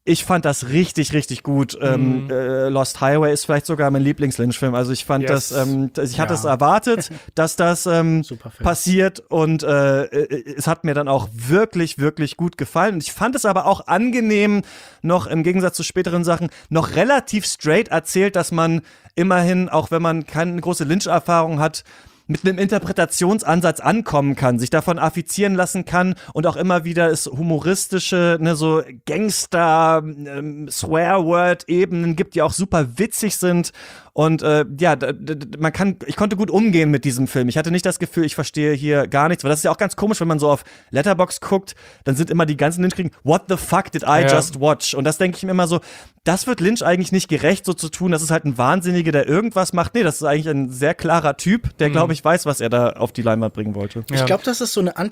Ich fand das richtig, richtig gut. Lost Highway ist vielleicht sogar mein Lieblings-Lynch-Film. Also ich fand das, ich hatte es erwartet, dass das passiert und es hat mir dann auch wirklich, wirklich gut gefallen. Und ich fand es aber auch angenehm, noch im Gegensatz zu späteren Sachen, noch relativ straight erzählt, dass man immerhin, auch wenn man keine große Lynch-Erfahrung hat, mit einem Interpretationsansatz ankommen kann, sich davon affizieren lassen kann und auch immer wieder es humoristische, so Gangster, Swear-Word-Ebenen gibt, die auch super witzig sind. Und ich konnte gut umgehen mit diesem Film. Ich hatte nicht das Gefühl, ich verstehe hier gar nichts, weil das ist ja auch ganz komisch, wenn man so auf Letterboxd guckt, dann sind immer die ganzen Lynch-Kriegen, what the fuck did I just watch? Und das denke ich mir immer so, das wird Lynch eigentlich nicht gerecht, so zu tun, das ist halt ein Wahnsinniger, der irgendwas macht. Nee, das ist eigentlich ein sehr klarer Typ, der, glaube ich, weiß, was er da auf die Leinwand bringen wollte. Ich glaube, das ist so eine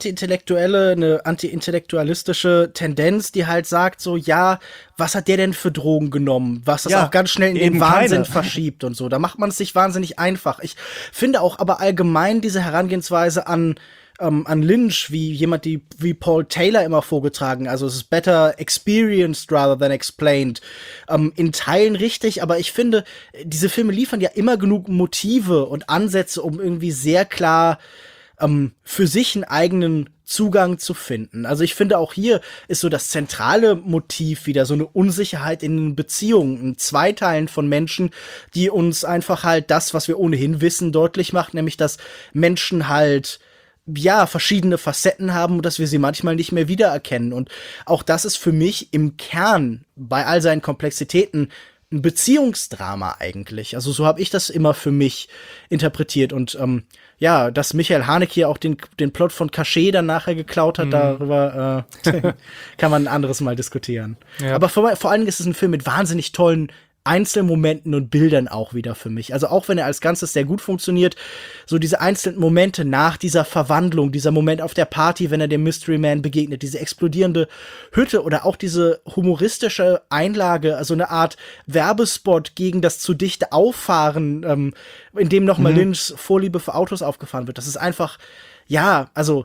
anti-intellektualistische Tendenz, die halt sagt so, ja, was hat der denn für Drogen genommen? Was das auch ganz schnell in den Wahnsinn verschiebt und so. Da macht man es sich wahnsinnig einfach. Ich finde auch aber allgemein diese Herangehensweise an Lynch, wie jemand wie Paul Taylor immer vorgetragen, also es ist better experienced rather than explained, in Teilen richtig, aber ich finde, diese Filme liefern ja immer genug Motive und Ansätze, um irgendwie sehr klar für sich einen eigenen Zugang zu finden. Also ich finde auch hier ist so das zentrale Motiv wieder so eine Unsicherheit in den Beziehungen, in Zweiteilen von Menschen, die uns einfach halt das, was wir ohnehin wissen, deutlich macht, nämlich dass Menschen halt verschiedene Facetten haben und dass wir sie manchmal nicht mehr wiedererkennen. Und auch das ist für mich im Kern bei all seinen Komplexitäten ein Beziehungsdrama eigentlich. Also so habe ich das immer für mich interpretiert. Und dass Michael Haneke hier auch den Plot von Cachet dann nachher geklaut hat, darüber kann man ein anderes Mal diskutieren. Ja. Aber vor allen Dingen ist es ein Film mit wahnsinnig tollen Einzelmomenten und Bildern auch wieder für mich. Also auch wenn er als Ganzes sehr gut funktioniert, so diese einzelnen Momente nach dieser Verwandlung, dieser Moment auf der Party, wenn er dem Mystery Man begegnet, diese explodierende Hütte oder auch diese humoristische Einlage, also eine Art Werbespot gegen das zu dichte Auffahren, in dem nochmal Lynchs Vorliebe für Autos aufgefahren wird. Das ist einfach, aus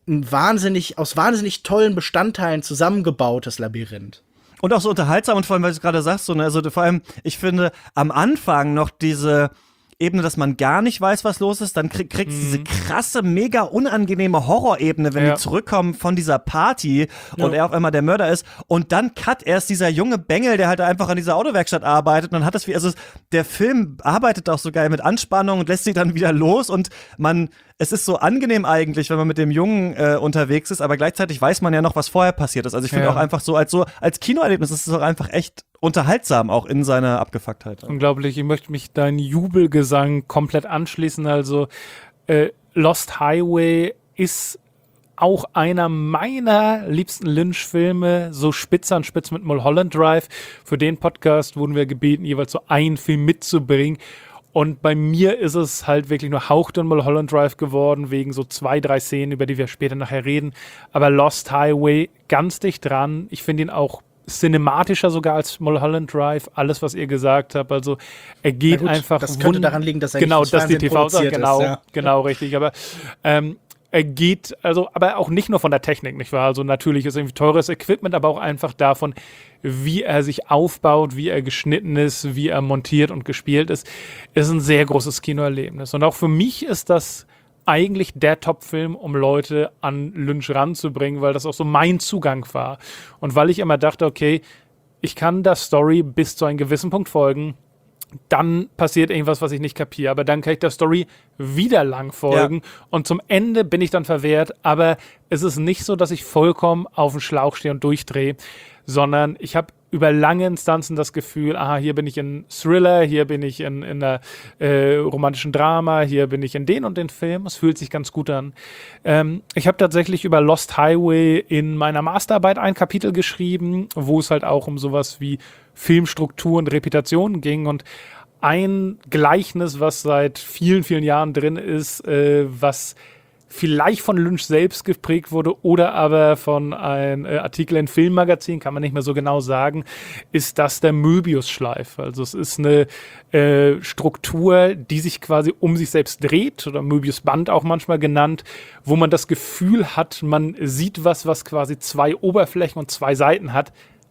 wahnsinnig tollen Bestandteilen zusammengebautes Labyrinth. Und auch so unterhaltsam und vor allem, weil du es gerade sagst, vor allem, ich finde, am Anfang noch diese Ebene, dass man gar nicht weiß, was los ist, dann kriegst du diese krasse, mega unangenehme Horrorebene, wenn die zurückkommen von dieser Party und er auf einmal der Mörder ist und dann cut erst dieser junge Bengel, der halt einfach an dieser Autowerkstatt arbeitet und dann hat das der Film arbeitet auch so geil mit Anspannung und lässt sich dann wieder los und es ist so angenehm eigentlich, wenn man mit dem Jungen unterwegs ist, aber gleichzeitig weiß man ja noch, was vorher passiert ist. Also ich finde auch einfach als Kinoerlebnis ist es auch einfach echt unterhaltsam, auch in seiner Abgefucktheit. Unglaublich, ich möchte mich deinen Jubelgesang komplett anschließen. Also Lost Highway ist auch einer meiner liebsten Lynch-Filme, so Spitze an Spitze mit Mulholland Drive. Für den Podcast wurden wir gebeten, jeweils so einen Film mitzubringen. Und bei mir ist es halt wirklich nur hauchdünn Mulholland Drive geworden, wegen so 2-3 Szenen, über die wir später nachher reden. Aber Lost Highway ganz dicht dran. Ich finde ihn auch cinematischer sogar als Mulholland Drive. Alles, was ihr gesagt habt. Also er geht einfach. Das könnte daran liegen, dass er genau, nicht dass die TV produziert ist. Genau, richtig. Aber er geht, aber auch nicht nur von der Technik, nicht wahr? Also natürlich ist irgendwie teures Equipment, aber auch einfach davon, wie er sich aufbaut, wie er geschnitten ist, wie er montiert und gespielt ist ein sehr großes Kinoerlebnis. Und auch für mich ist das eigentlich der Top-Film, um Leute an Lynch ranzubringen, weil das auch so mein Zugang war. Und weil ich immer dachte, okay, ich kann der Story bis zu einem gewissen Punkt folgen, dann passiert irgendwas, was ich nicht kapiere. Aber dann kann ich der Story wieder lang folgen und zum Ende bin ich dann verwehrt. Aber es ist nicht so, dass ich vollkommen auf dem Schlauch stehe und durchdrehe, sondern ich habe über lange Instanzen das Gefühl, hier bin ich in Thriller, hier bin ich in einer romantischen Drama, hier bin ich in den und den Film. Es fühlt sich ganz gut an. Ich habe tatsächlich über Lost Highway in meiner Masterarbeit ein Kapitel geschrieben, wo es halt auch um sowas wie Filmstruktur und Reputation ging und ein Gleichnis, was seit vielen, vielen Jahren drin ist, was vielleicht von Lynch selbst geprägt wurde oder aber von einem Artikel in Filmmagazin, kann man nicht mehr so genau sagen, ist das der Möbius-Schleif. Also es ist eine Struktur, die sich quasi um sich selbst dreht oder Möbius-Band auch manchmal genannt, wo man das Gefühl hat, man sieht was quasi 2 Oberflächen und 2 Seiten hat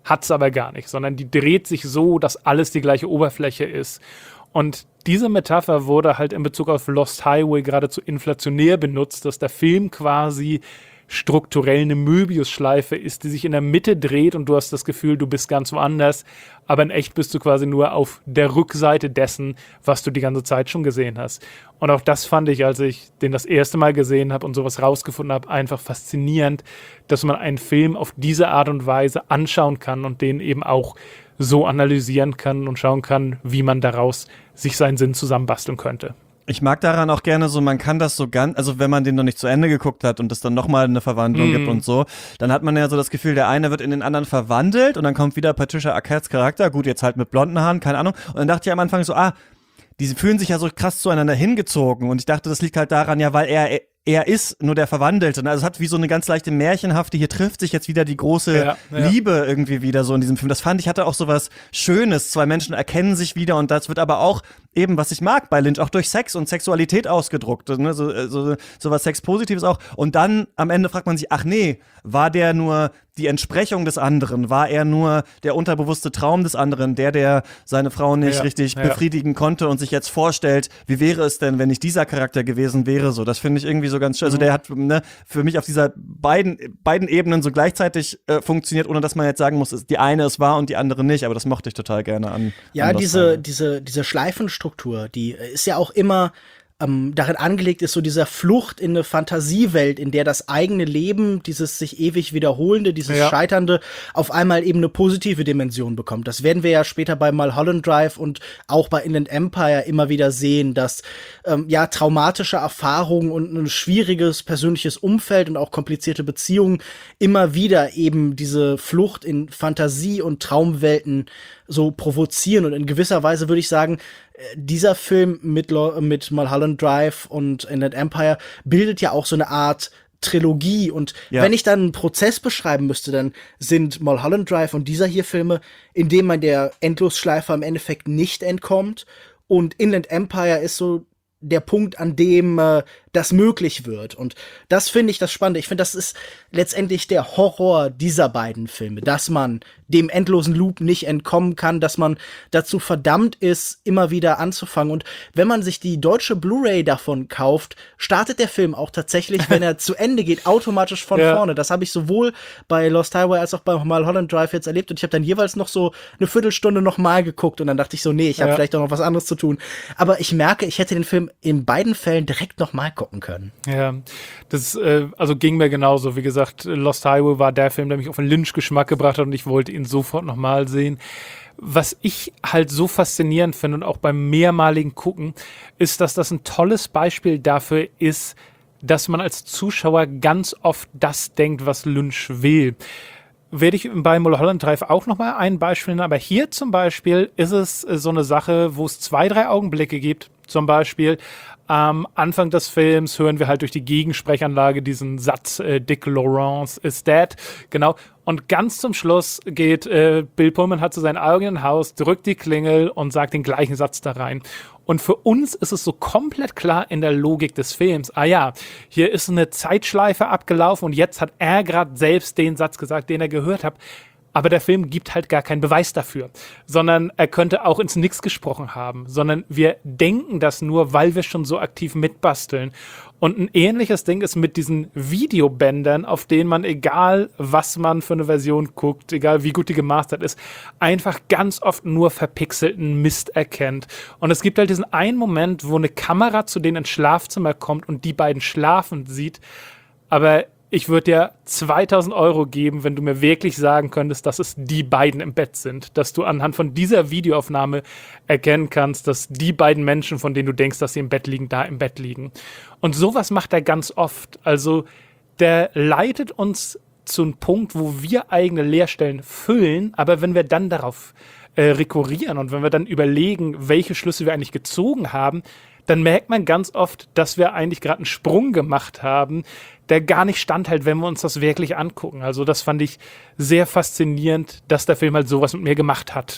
hat's aber gar nicht, sondern die dreht sich so, dass alles die gleiche Oberfläche ist. Und diese Metapher wurde halt in Bezug auf Lost Highway geradezu inflationär benutzt, dass der Film quasi strukturell eine Möbiusschleife ist, die sich in der Mitte dreht und du hast das Gefühl, du bist ganz woanders, aber in echt bist du quasi nur auf der Rückseite dessen, was du die ganze Zeit schon gesehen hast. Und auch das fand ich, als ich den das erste Mal gesehen habe und sowas rausgefunden habe, einfach faszinierend, dass man einen Film auf diese Art und Weise anschauen kann und den eben auch so analysieren kann und schauen kann, wie man daraus sich seinen Sinn zusammenbasteln könnte. Ich mag daran auch gerne so, man kann das so ganz, also wenn man den noch nicht zu Ende geguckt hat und es dann nochmal eine Verwandlung gibt und so, dann hat man ja so das Gefühl, der eine wird in den anderen verwandelt und dann kommt wieder Patricia Arquettes Charakter, gut, jetzt halt mit blonden Haaren, keine Ahnung. Und dann dachte ich am Anfang so, die fühlen sich ja so krass zueinander hingezogen und ich dachte, das liegt halt daran, ja, weil er ist nur der Verwandelte. Also es hat wie so eine ganz leichte märchenhafte, hier trifft sich jetzt wieder die große Liebe irgendwie wieder so in diesem Film. Das fand ich, hatte auch so was Schönes. Zwei Menschen erkennen sich wieder und das wird aber auch eben, was ich mag bei Lynch, auch durch Sex und Sexualität ausgedruckt. Ne? So was Sexpositives auch. Und dann am Ende fragt man sich, ach nee, war der nur die Entsprechung des anderen? War er nur der unterbewusste Traum des anderen, der seine Frau nicht richtig befriedigen konnte und sich jetzt vorstellt, wie wäre es denn, wenn ich dieser Charakter gewesen wäre? So, das finde ich irgendwie so ganz schön. Also der hat für mich auf dieser beiden Ebenen so gleichzeitig funktioniert, ohne dass man jetzt sagen muss, die eine ist wahr und die andere nicht. Aber das mochte ich total gerne an. Ja, diese Schleifenstruktur, die ist ja auch immer darin angelegt ist, so dieser Flucht in eine Fantasiewelt, in der das eigene Leben, dieses sich ewig wiederholende, dieses Scheiternde, auf einmal eben eine positive Dimension bekommt. Das werden wir ja später bei Mulholland Drive und auch bei Inland Empire immer wieder sehen, dass traumatische Erfahrungen und ein schwieriges persönliches Umfeld und auch komplizierte Beziehungen immer wieder eben diese Flucht in Fantasie- und Traumwelten so provozieren. Und in gewisser Weise würde ich sagen, dieser Film mit Mulholland Drive und Inland Empire bildet ja auch so eine Art Trilogie. Und wenn ich dann einen Prozess beschreiben müsste, dann sind Mulholland Drive und dieser hier Filme, in denen man der Endlosschleife im Endeffekt nicht entkommt. Und Inland Empire ist so der Punkt, an dem das möglich wird. Und das finde ich das Spannende. Ich finde, das ist letztendlich der Horror dieser beiden Filme, dass man dem endlosen Loop nicht entkommen kann, dass man dazu verdammt ist, immer wieder anzufangen. Und wenn man sich die deutsche Blu-ray davon kauft, startet der Film auch tatsächlich, wenn er zu Ende geht, automatisch von vorne. Das habe ich sowohl bei Lost Highway als auch bei Mulholland Drive jetzt erlebt. Und ich habe dann jeweils noch so eine Viertelstunde nochmal geguckt. Und dann dachte ich so, nee, ich habe vielleicht auch noch was anderes zu tun. Aber ich merke, ich hätte den Film in beiden Fällen direkt nochmal gucken können. Ja, das also ging mir genauso. Wie gesagt, Lost Highway war der Film, der mich auf den Lynch-Geschmack gebracht hat und ich wollte ihn sofort nochmal sehen. Was ich halt so faszinierend finde und auch beim mehrmaligen Gucken, ist, dass das ein tolles Beispiel dafür ist, dass man als Zuschauer ganz oft das denkt, was Lynch will. Werde ich bei Mulholland Drive auch nochmal ein Beispiel nennen, aber hier zum Beispiel ist es so eine Sache, wo es 2-3 Augenblicke gibt. Zum Beispiel am Anfang des Films hören wir halt durch die Gegensprechanlage diesen Satz, Dick Lawrence is dead, genau. Und ganz zum Schluss geht Bill Pullman hat zu seinem eigenen Haus, drückt die Klingel und sagt den gleichen Satz da rein. Und für uns ist es so komplett klar in der Logik des Films, hier ist eine Zeitschleife abgelaufen und jetzt hat er gerade selbst den Satz gesagt, den er gehört hat. Aber der Film gibt halt gar keinen Beweis dafür, sondern er könnte auch ins Nix gesprochen haben, sondern wir denken das nur, weil wir schon so aktiv mitbasteln. Und ein ähnliches Ding ist mit diesen Videobändern, auf denen man, egal was man für eine Version guckt, egal wie gut die gemastert ist, einfach ganz oft nur verpixelten Mist erkennt. Und es gibt halt diesen einen Moment, wo eine Kamera zu denen ins Schlafzimmer kommt und die beiden schlafen sieht, aber ich würde dir 2.000 € geben, wenn du mir wirklich sagen könntest, dass es die beiden im Bett sind. Dass du anhand von dieser Videoaufnahme erkennen kannst, dass die beiden Menschen, von denen du denkst, dass sie im Bett liegen, da im Bett liegen. Und sowas macht er ganz oft. Also der leitet uns zu einem Punkt, wo wir eigene Leerstellen füllen, aber wenn wir dann darauf rekurrieren und wenn wir dann überlegen, welche Schlüsse wir eigentlich gezogen haben, dann merkt man ganz oft, dass wir eigentlich gerade einen Sprung gemacht haben, der gar nicht standhält, wenn wir uns das wirklich angucken. Also das fand ich sehr faszinierend, dass der Film halt sowas mit mir gemacht hat.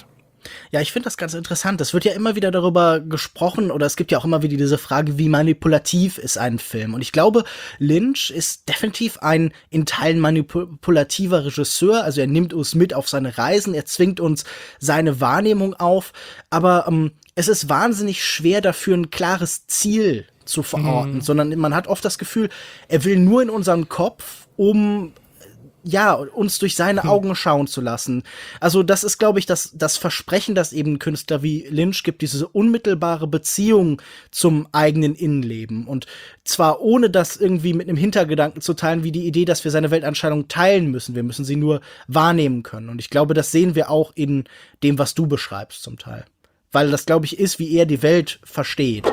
Ja, ich finde das ganz interessant. Es wird ja immer wieder darüber gesprochen, oder es gibt ja auch immer wieder diese Frage, wie manipulativ ist ein Film? Und ich glaube, Lynch ist definitiv ein in Teilen manipulativer Regisseur. Also er nimmt uns mit auf seine Reisen, er zwingt uns seine Wahrnehmung auf. Aber es ist wahnsinnig schwer dafür, ein klares Ziel zu verorten, sondern man hat oft das Gefühl, er will nur in unseren Kopf, um uns durch seine Augen schauen zu lassen. Also das ist, glaube ich, das Versprechen, das eben ein Künstler wie Lynch gibt, diese unmittelbare Beziehung zum eigenen Innenleben. Und zwar ohne das irgendwie mit einem Hintergedanken zu teilen, wie die Idee, dass wir seine Weltanschauung teilen müssen. Wir müssen sie nur wahrnehmen können. Und ich glaube, das sehen wir auch in dem, was du beschreibst zum Teil. Weil das, glaube ich, ist, wie er die Welt versteht.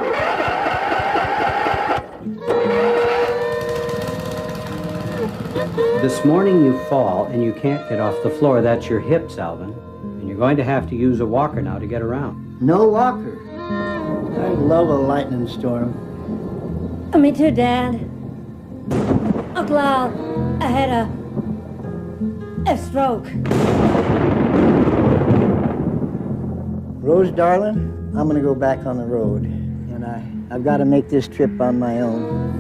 This morning you fall and you can't get off the floor. That's your hips, Alvin. And you're going to have to use a walker now to get around. No walker. I love a lightning storm. Me too, Dad. Uncle Al, I had a stroke. Rose, darling, I'm gonna go back on the road. And I've got to make this trip on my own.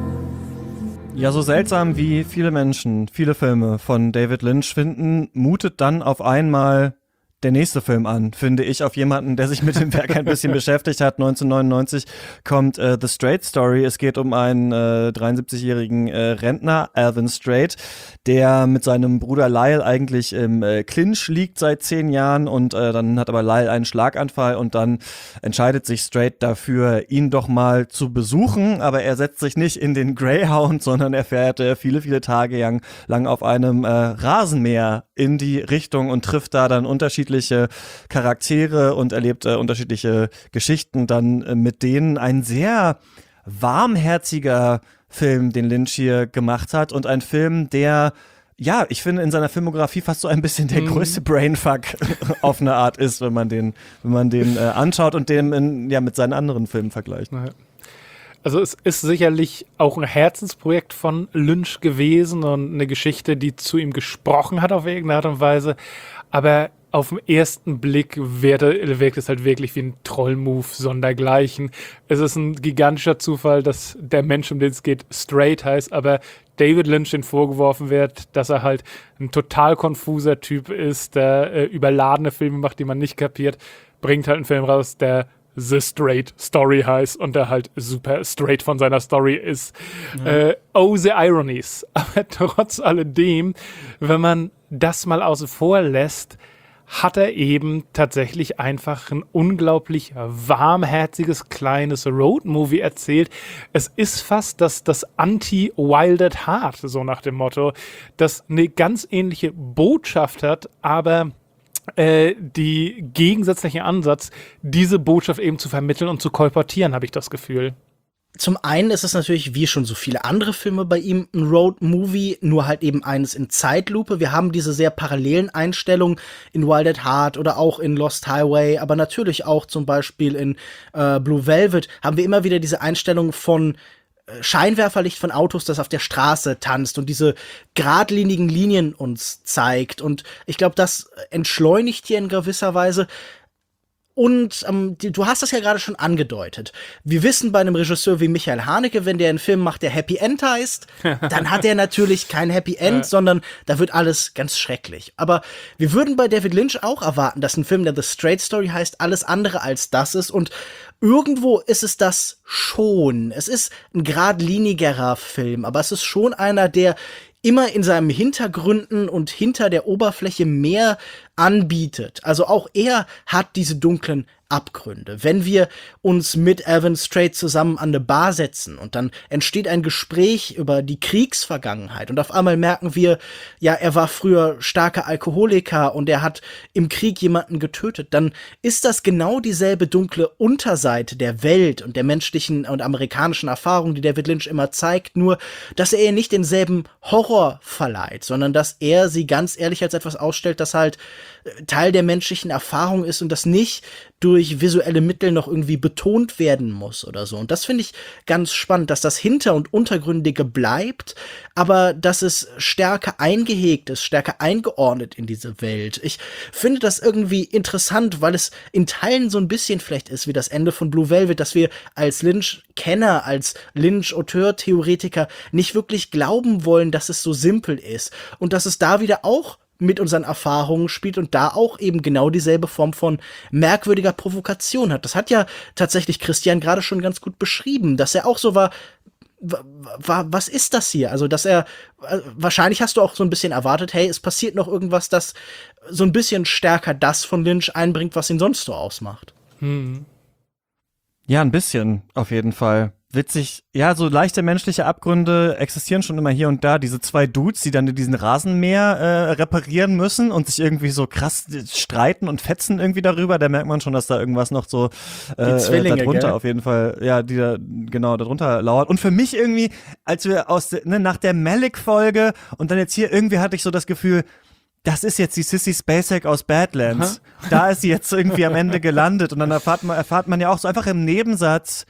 Ja, so seltsam wie viele Menschen viele Filme von David Lynch finden, mutet dann auf einmal der nächste Film an, finde ich, auf jemanden, der sich mit dem Werk ein bisschen beschäftigt hat. 1999 kommt The Strait Story. Es geht um einen 73-jährigen Rentner, Alvin Strait, der mit seinem Bruder Lyle eigentlich im Clinch liegt seit 10 Jahren und dann hat aber Lyle einen Schlaganfall und dann entscheidet sich Strait dafür, ihn doch mal zu besuchen, aber er setzt sich nicht in den Greyhound, sondern er fährt viele, viele Tage lang auf einem Rasenmäher in die Richtung und trifft da dann unterschiedliche Charaktere und erlebt unterschiedliche Geschichten dann mit denen. Ein sehr warmherziger Film, den Lynch hier gemacht hat und ein Film, der, ja, ich finde in seiner Filmografie fast so ein bisschen der größte Brainfuck auf eine Art ist, wenn man den anschaut und den mit seinen anderen Filmen vergleicht. Naja. Also es ist sicherlich auch ein Herzensprojekt von Lynch gewesen und eine Geschichte, die zu ihm gesprochen hat auf irgendeine Art und Weise, aber auf den ersten Blick wirkt es halt wirklich wie ein Troll-Move sondergleichen. Es ist ein gigantischer Zufall, dass der Mensch, um den es geht, Strait heißt, aber David Lynch den vorgeworfen wird, dass er halt ein total konfuser Typ ist, der überladene Filme macht, die man nicht kapiert, bringt halt einen Film raus, der The Strait Story heißt und der halt super straight von seiner Story ist. Oh, the ironies. Aber trotz alledem, wenn man das mal außen vor lässt, hat er eben tatsächlich einfach ein unglaublich warmherziges, kleines Roadmovie erzählt. Es ist fast das Anti-Wild at Heart, so nach dem Motto, das eine ganz ähnliche Botschaft hat, aber die gegensätzliche Ansatz, diese Botschaft eben zu vermitteln und zu kolportieren, habe ich das Gefühl. Zum einen ist es natürlich, wie schon so viele andere Filme bei ihm, ein Road-Movie, nur halt eben eines in Zeitlupe. Wir haben diese sehr parallelen Einstellungen in Wild at Heart oder auch in Lost Highway, aber natürlich auch zum Beispiel in Blue Velvet haben wir immer wieder diese Einstellung von Scheinwerferlicht von Autos, das auf der Straße tanzt und diese geradlinigen Linien uns zeigt. Und ich glaube, das entschleunigt hier in gewisser Weise. Und du hast das ja gerade schon angedeutet. Wir wissen bei einem Regisseur wie Michael Haneke, wenn der einen Film macht, der Happy End heißt, dann hat er natürlich kein Happy End, sondern da wird alles ganz schrecklich. Aber wir würden bei David Lynch auch erwarten, dass ein Film, der The Strait Story heißt, alles andere als das ist. Und irgendwo ist es das schon. Es ist ein geradlinigerer Film, aber es ist schon einer, der immer in seinen Hintergründen und hinter der Oberfläche mehr anbietet. Also auch er hat diese dunklen Abgründe. Wenn wir uns mit Alvin Strait zusammen an eine Bar setzen und dann entsteht ein Gespräch über die Kriegsvergangenheit und auf einmal merken wir, ja, er war früher starker Alkoholiker und er hat im Krieg jemanden getötet, dann ist das genau dieselbe dunkle Unterseite der Welt und der menschlichen und amerikanischen Erfahrung, die David Lynch immer zeigt, nur, dass er ihr nicht denselben Horror verleiht, sondern dass er sie ganz ehrlich als etwas ausstellt, das halt Teil der menschlichen Erfahrung ist und das nicht durch durch visuelle Mittel noch irgendwie betont werden muss oder so. Und das finde ich ganz spannend, dass das Hinter- und Untergründige bleibt, aber dass es stärker eingehegt ist, stärker eingeordnet in diese Welt. Ich finde das irgendwie interessant, weil es in Teilen so ein bisschen vielleicht ist wie das Ende von Blue Velvet, dass wir als Lynch-Kenner, als Lynch-Auteur-Theoretiker nicht wirklich glauben wollen, dass es so simpel ist. Und dass es da wieder auch mit unseren Erfahrungen spielt und da auch eben genau dieselbe Form von merkwürdiger Provokation hat. Das hat ja tatsächlich Christian gerade schon ganz gut beschrieben, dass er auch so war, was ist das hier? Also, dass er, wahrscheinlich hast du auch so ein bisschen erwartet, hey, es passiert noch irgendwas, das so ein bisschen stärker das von Lynch einbringt, was ihn sonst so ausmacht. Ja, ein bisschen, auf jeden Fall. Witzig, ja, so leichte menschliche Abgründe existieren schon immer hier und da. Diese zwei Dudes, die dann diesen Rasenmäher reparieren müssen und sich irgendwie so krass streiten und fetzen irgendwie darüber. Da merkt man schon, dass da irgendwas noch so darunter gell? auf jeden Fall, ja, die da genau darunter lauert. Und für mich irgendwie, als wir nach der Malick-Folge und dann jetzt hier irgendwie hatte ich so das Gefühl, das ist jetzt die Sissy Spacek aus Badlands. Da ist sie jetzt irgendwie am Ende gelandet und dann erfahrt man ja auch so einfach im Nebensatz,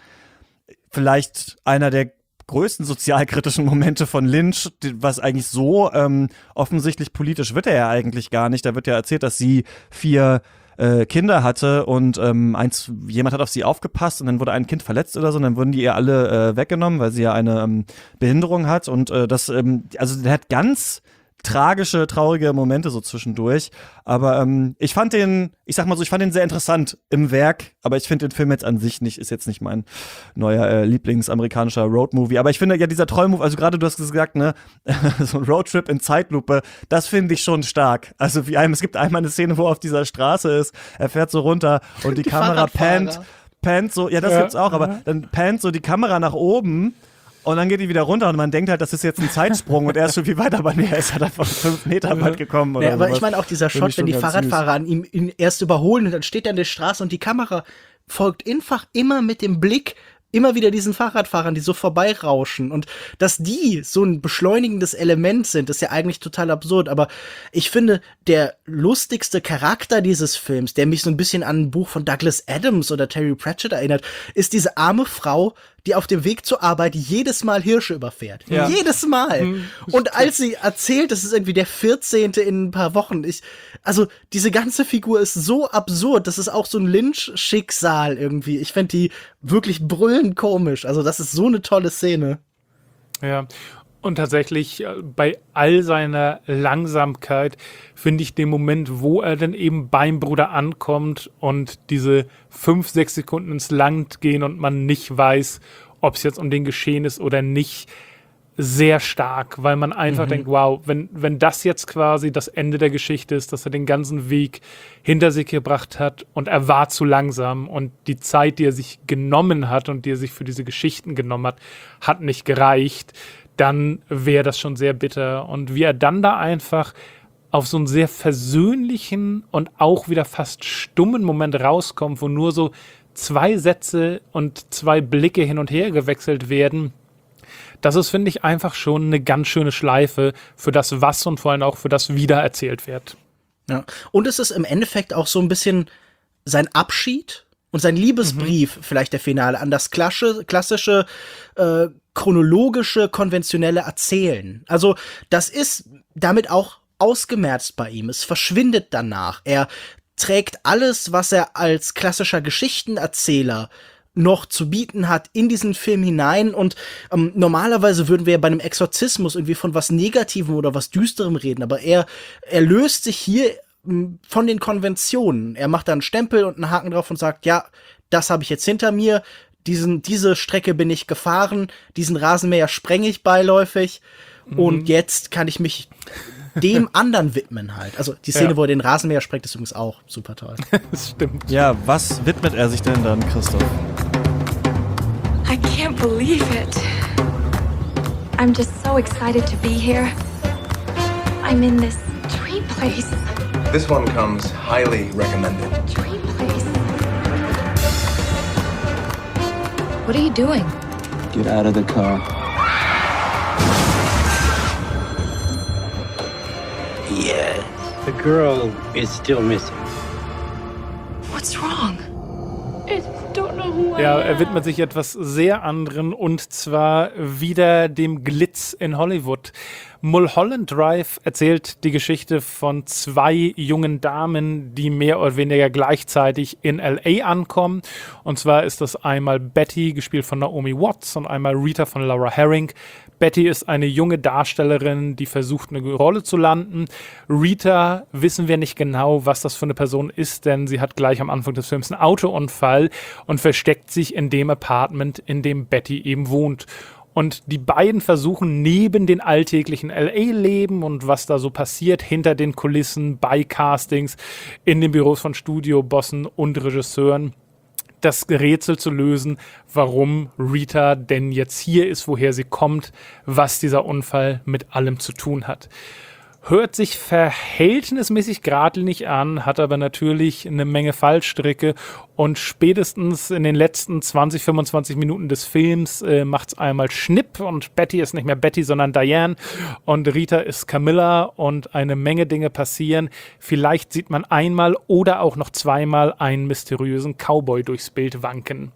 vielleicht einer der größten sozialkritischen Momente von Lynch, was eigentlich so offensichtlich politisch wird er ja eigentlich gar nicht. Da wird ja erzählt, dass sie 4 Kinder hatte und jemand hat auf sie aufgepasst und dann wurde ein Kind verletzt oder so und dann wurden die ihr alle weggenommen, weil sie ja eine Behinderung hat und also der hat ganz tragische, traurige Momente so zwischendurch, aber ich fand den sehr interessant im Werk, aber ich finde den Film jetzt an sich nicht, ist jetzt nicht mein neuer Lieblingsamerikanischer Roadmovie, aber ich finde ja dieser Trollmove, also gerade du hast gesagt, ne, so ein Roadtrip in Zeitlupe, das finde ich schon stark, also es gibt einmal eine Szene, wo er auf dieser Straße ist, er fährt so runter und die Kamera pannt so, ja, das gibt's auch, aber dann pannt so die Kamera nach oben. Und dann geht die wieder runter und man denkt halt, das ist jetzt ein Zeitsprung und er ist schon viel weiter, aber nee, er ist halt einfach 5 Meter weit gekommen. Oder aber ich meine auch dieser Shot, wenn die Fahrradfahrer an ihn erst überholen und dann steht er an der Straße und die Kamera folgt einfach immer mit dem Blick immer wieder diesen Fahrradfahrern, die so vorbeirauschen und dass die so ein beschleunigendes Element sind, ist ja eigentlich total absurd, aber ich finde, der lustigste Charakter dieses Films, der mich so ein bisschen an ein Buch von Douglas Adams oder Terry Pratchett erinnert, ist diese arme Frau, die auf dem Weg zur Arbeit jedes Mal Hirsche überfährt. Ja. Jedes Mal. Und als sie erzählt, das ist irgendwie der 14. in ein paar Wochen. Also diese ganze Figur ist so absurd. Das ist auch so ein Lynch-Schicksal irgendwie. Ich fände die wirklich brüllend komisch. Also das ist so eine tolle Szene. Ja. Und tatsächlich bei all seiner Langsamkeit finde ich den Moment, wo er dann eben beim Bruder ankommt und diese 5-6 Sekunden ins Land gehen und man nicht weiß, ob es jetzt um den geschehen ist oder nicht, sehr stark, weil man einfach denkt, wow, wenn das jetzt quasi das Ende der Geschichte ist, dass er den ganzen Weg hinter sich gebracht hat und er war zu langsam und die Zeit, die er sich genommen hat und die er sich für diese Geschichten genommen hat nicht gereicht, dann wäre das schon sehr bitter. Und wie er dann da einfach auf so einen sehr versöhnlichen und auch wieder fast stummen Moment rauskommt, wo nur so 2 Sätze und 2 Blicke hin und her gewechselt werden, das ist, finde ich, einfach schon eine ganz schöne Schleife für das, was und vor allem auch für das, wie da erzählt wird. Ja. Und es ist im Endeffekt auch so ein bisschen sein Abschied und sein Liebesbrief, vielleicht der Finale, an das klassische chronologische, konventionelle Erzählen. Also das ist damit auch ausgemerzt bei ihm. Es verschwindet danach. Er trägt alles, was er als klassischer Geschichtenerzähler noch zu bieten hat, in diesen Film hinein und normalerweise würden wir ja bei einem Exorzismus irgendwie von was Negativem oder was Düsterem reden, aber er löst sich hier von den Konventionen. Er macht da einen Stempel und einen Haken drauf und sagt, ja, das habe ich jetzt hinter mir, diese Strecke bin ich gefahren, diesen Rasenmäher sprenge ich beiläufig und jetzt kann ich mich dem anderen widmen halt. Also die Szene, wo er den Rasenmäher sprengt, ist übrigens auch super toll. Das stimmt. Ja, was widmet er sich denn dann, Christoph? I can't believe it. I'm just so excited to be here. I'm in this dream place. This one comes highly recommended. Dream place. What are you doing? Get out of the car. Yes. The girl is still missing. What's wrong? I just don't know who I Ja, am. er widmet sich etwas sehr anderen und zwar wieder dem Glitz in Hollywood. Mulholland Drive erzählt die Geschichte von 2 jungen Damen, die mehr oder weniger gleichzeitig in L.A. ankommen. Und zwar ist das einmal Betty, gespielt von Naomi Watts, und einmal Rita von Laura Herring. Betty ist eine junge Darstellerin, die versucht, eine Rolle zu landen. Rita wissen wir nicht genau, was das für eine Person ist, denn sie hat gleich am Anfang des Films einen Autounfall und versteckt sich in dem Apartment, in dem Betty eben wohnt. Und die beiden versuchen neben den alltäglichen LA-Leben und was da so passiert, hinter den Kulissen, bei Castings, in den Büros von Studiobossen und Regisseuren, das Rätsel zu lösen, warum Rita denn jetzt hier ist, woher sie kommt, was dieser Unfall mit allem zu tun hat. Hört sich verhältnismäßig geradlinig an, hat aber natürlich eine Menge Fallstricke und spätestens in den letzten 20, 25 Minuten des Films macht's einmal Schnipp und Betty ist nicht mehr Betty, sondern Diane und Rita ist Camilla und eine Menge Dinge passieren. Vielleicht sieht man einmal oder auch noch zweimal einen mysteriösen Cowboy durchs Bild wanken.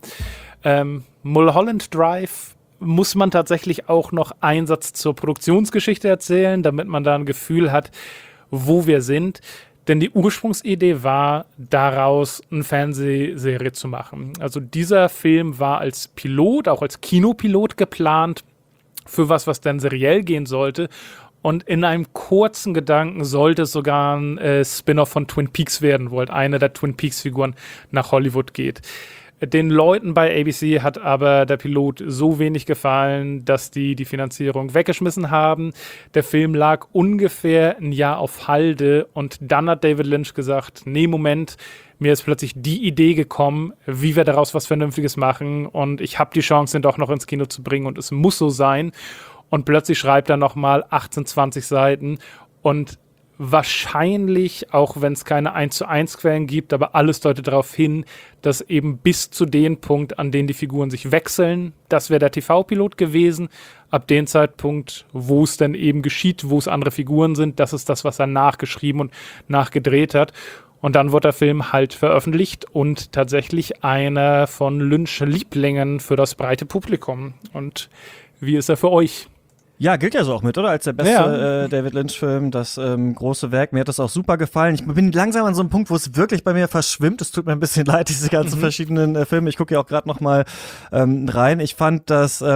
Mulholland Drive muss man tatsächlich auch noch einen Satz zur Produktionsgeschichte erzählen, damit man da ein Gefühl hat, wo wir sind. Denn die Ursprungsidee war, daraus eine Fernsehserie zu machen. Also dieser Film war als Pilot, auch als Kinopilot geplant, für was dann seriell gehen sollte. Und in einem kurzen Gedanken sollte es sogar ein Spin-off von Twin Peaks werden, wo halt eine der Twin Peaks-Figuren nach Hollywood geht. Den Leuten bei ABC hat aber der Pilot so wenig gefallen, dass die Finanzierung weggeschmissen haben. Der Film lag ungefähr ein Jahr auf Halde und dann hat David Lynch gesagt, nee, Moment, mir ist plötzlich die Idee gekommen, wie wir daraus was Vernünftiges machen und ich habe die Chance, den doch noch ins Kino zu bringen und es muss so sein. Und plötzlich schreibt er nochmal 18, 20 Seiten und wahrscheinlich, auch wenn es keine 1:1 Quellen gibt, aber alles deutet darauf hin, dass eben bis zu dem Punkt, an dem die Figuren sich wechseln, das wäre der TV-Pilot gewesen. Ab dem Zeitpunkt, wo es dann eben geschieht, wo es andere Figuren sind, das ist das, was er nachgeschrieben und nachgedreht hat. Und dann wird der Film halt veröffentlicht und tatsächlich einer von Lynch Lieblingen für das breite Publikum. Und wie ist er für euch? Ja, gilt ja so auch mit, oder? Als der beste David Lynch-Film, das große Werk. Mir hat das auch super gefallen. Ich bin langsam an so einem Punkt, wo es wirklich bei mir verschwimmt. Es tut mir ein bisschen leid, diese ganzen verschiedenen Filme. Ich gucke ja auch gerade noch mal rein. Ich fand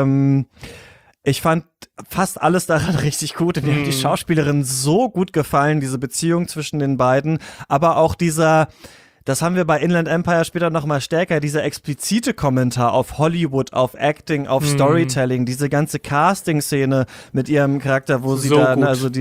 fast alles daran richtig gut. Mir hat die Schauspielerin so gut gefallen, diese Beziehung zwischen den beiden. Aber auch das haben wir bei Inland Empire später noch mal stärker, dieser explizite Kommentar auf Hollywood, auf Acting, auf Storytelling, diese ganze Casting-Szene mit ihrem Charakter, wo sie so dann, gut. also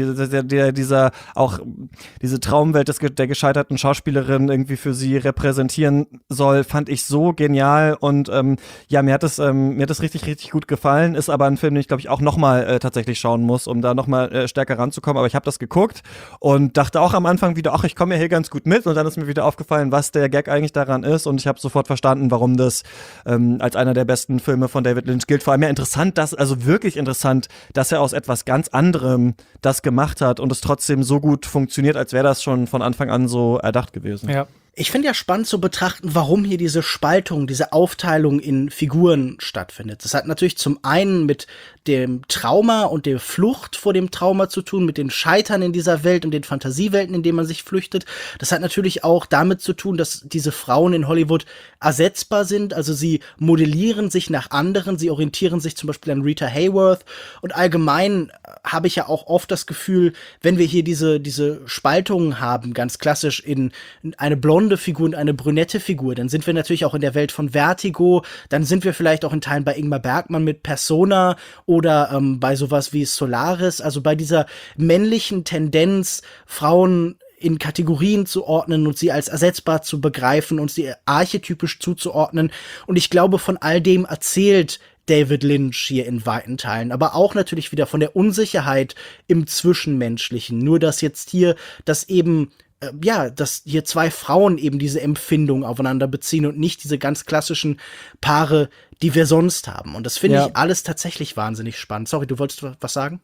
diese Traumwelt der gescheiterten Schauspielerin irgendwie für sie repräsentieren soll, fand ich so genial und mir hat das richtig, richtig gut gefallen, ist aber ein Film, den ich glaube ich auch noch mal tatsächlich schauen muss, um da noch mal stärker ranzukommen, aber ich habe das geguckt und dachte auch am Anfang wieder, ach, ich komme ja hier ganz gut mit und dann ist mir wieder aufgefallen, was der Gag eigentlich daran ist und ich habe sofort verstanden, warum das als einer der besten Filme von David Lynch gilt. Vor allem wirklich interessant, dass er aus etwas ganz anderem das gemacht hat und es trotzdem so gut funktioniert, als wäre das schon von Anfang an so erdacht gewesen. Ja. Ich finde ja spannend zu betrachten, warum hier diese Spaltung, diese Aufteilung in Figuren stattfindet. Das hat natürlich zum einen mit dem Trauma und der Flucht vor dem Trauma zu tun, mit den Scheitern in dieser Welt und den Fantasiewelten, in denen man sich flüchtet. Das hat natürlich auch damit zu tun, dass diese Frauen in Hollywood ersetzbar sind. Also sie modellieren sich nach anderen, sie orientieren sich zum Beispiel an Rita Hayworth. Und allgemein habe ich ja auch oft das Gefühl, wenn wir hier diese Spaltungen haben, ganz klassisch in eine blonde Figur und eine brünette Figur, dann sind wir natürlich auch in der Welt von Vertigo, dann sind wir vielleicht auch in Teilen bei Ingmar Bergman mit Persona oder bei sowas wie Solaris, also bei dieser männlichen Tendenz, Frauen in Kategorien zu ordnen und sie als ersetzbar zu begreifen und sie archetypisch zuzuordnen. Und ich glaube, von all dem erzählt David Lynch hier in weiten Teilen, aber auch natürlich wieder von der Unsicherheit im Zwischenmenschlichen. Nur, dass jetzt hier dass hier 2 Frauen eben diese Empfindung aufeinander beziehen und nicht diese ganz klassischen Paare, die wir sonst haben. Und das finde ich alles tatsächlich wahnsinnig spannend. Sorry, du wolltest was sagen?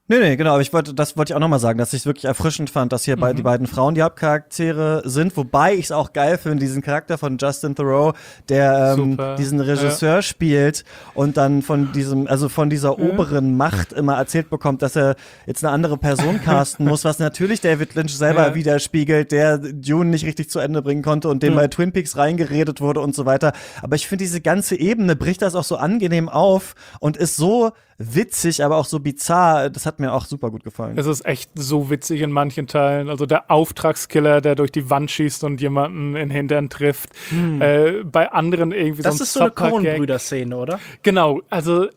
Nee, genau, aber das wollte ich auch nochmal sagen, dass ich es wirklich erfrischend fand, dass hier die beiden Frauen die Hauptcharaktere sind, wobei ich es auch geil finde, diesen Charakter von Justin Theroux, der diesen Regisseur spielt und dann von dieser oberen Macht immer erzählt bekommt, dass er jetzt eine andere Person casten muss, was natürlich David Lynch selber widerspiegelt, der Dune nicht richtig zu Ende bringen konnte und dem bei Twin Peaks reingeredet wurde und so weiter. Aber ich finde, diese ganze Ebene bricht das auch so angenehm auf und ist so witzig, aber auch so bizarr. Das hat mir auch super gut gefallen. Es ist echt so witzig in manchen Teilen. Also der Auftragskiller, der durch die Wand schießt und jemanden in den Hintern trifft. Bei anderen irgendwie das ist so eine Coen-Brüder-Szene, oder? Genau, also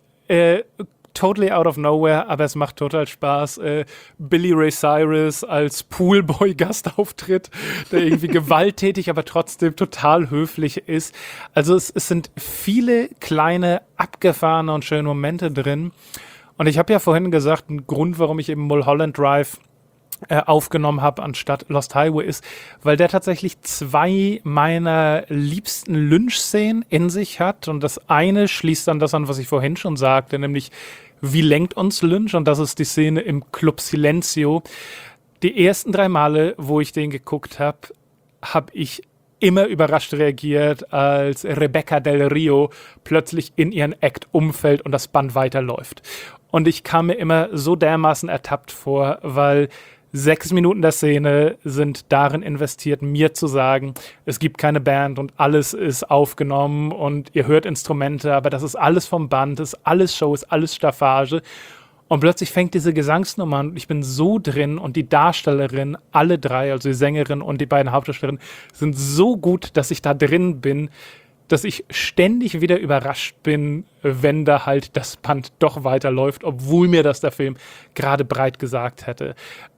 totally out of nowhere, aber es macht total Spaß. Billy Ray Cyrus als Poolboy-Gastauftritt, der irgendwie gewalttätig, aber trotzdem total höflich ist. Also es sind viele kleine, abgefahrene und schöne Momente drin. Und ich habe ja vorhin gesagt, ein Grund, warum ich eben Mulholland Drive aufgenommen habe anstatt Lost Highway ist, weil der tatsächlich 2 meiner liebsten Lynch-Szenen in sich hat. Und das eine schließt dann das an, was ich vorhin schon sagte, nämlich wie lenkt uns Lynch? Und das ist die Szene im Club Silencio. Die ersten 3 Male, wo ich den geguckt habe, habe ich immer überrascht reagiert, als Rebecca Del Rio plötzlich in ihren Act umfällt und das Band weiterläuft. Und ich kam mir immer so dermaßen ertappt vor, weil 6 Minuten der Szene sind darin investiert, mir zu sagen, es gibt keine Band und alles ist aufgenommen und ihr hört Instrumente, aber das ist alles vom Band, ist alles Show, ist alles Staffage. Und plötzlich fängt diese Gesangsnummer an und ich bin so drin und die Darstellerin, alle 3, also die Sängerin und die beiden Hauptdarstellerinnen, sind so gut, dass ich da drin bin, dass ich ständig wieder überrascht bin, wenn da halt das Band doch weiterläuft, obwohl mir das der Film gerade breit gesagt hätte.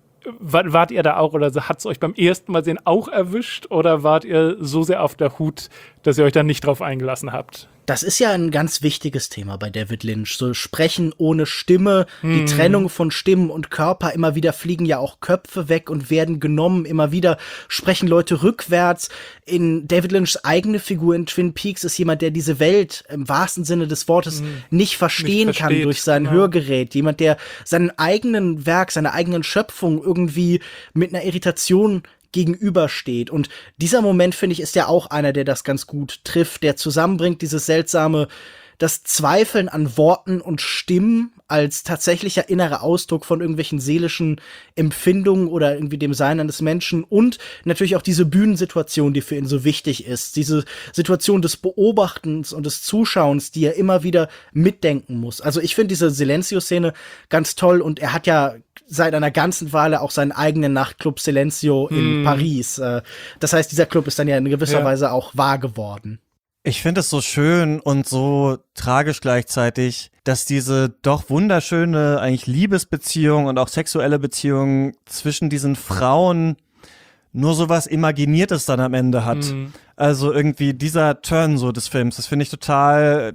Wart ihr da auch oder hat es euch beim ersten Mal sehen auch erwischt oder wart ihr so sehr auf der Hut, dass ihr euch da nicht drauf eingelassen habt? Das ist ja ein ganz wichtiges Thema bei David Lynch. So Sprechen ohne Stimme, die Trennung von Stimmen und Körper. Immer wieder fliegen ja auch Köpfe weg und werden genommen. Immer wieder sprechen Leute rückwärts. In David Lynchs eigene Figur in Twin Peaks ist jemand, der diese Welt im wahrsten Sinne des Wortes nicht verstehen kann durch sein Hörgerät. Jemand, der seinen eigenen Werk, seiner eigenen Schöpfung irgendwie mit einer Irritation gegenübersteht. Und dieser Moment, finde ich, ist ja auch einer, der das ganz gut trifft, der zusammenbringt dieses seltsame, das Zweifeln an Worten und Stimmen als tatsächlicher innerer Ausdruck von irgendwelchen seelischen Empfindungen oder irgendwie dem Sein eines Menschen und natürlich auch diese Bühnensituation, die für ihn so wichtig ist. Diese Situation des Beobachtens und des Zuschauens, die er immer wieder mitdenken muss. Also ich finde diese Silencio-Szene ganz toll und er hat ja seit einer ganzen Weile auch seinen eigenen Nachtclub Silencio in Paris. Das heißt, dieser Club ist dann ja in gewisser Weise auch wahr geworden. Ich finde es so schön und so tragisch gleichzeitig, dass diese doch wunderschöne eigentlich Liebesbeziehung und auch sexuelle Beziehung zwischen diesen Frauen nur so was Imaginiertes dann am Ende hat. Also irgendwie dieser Turn so des Films, das fand ich total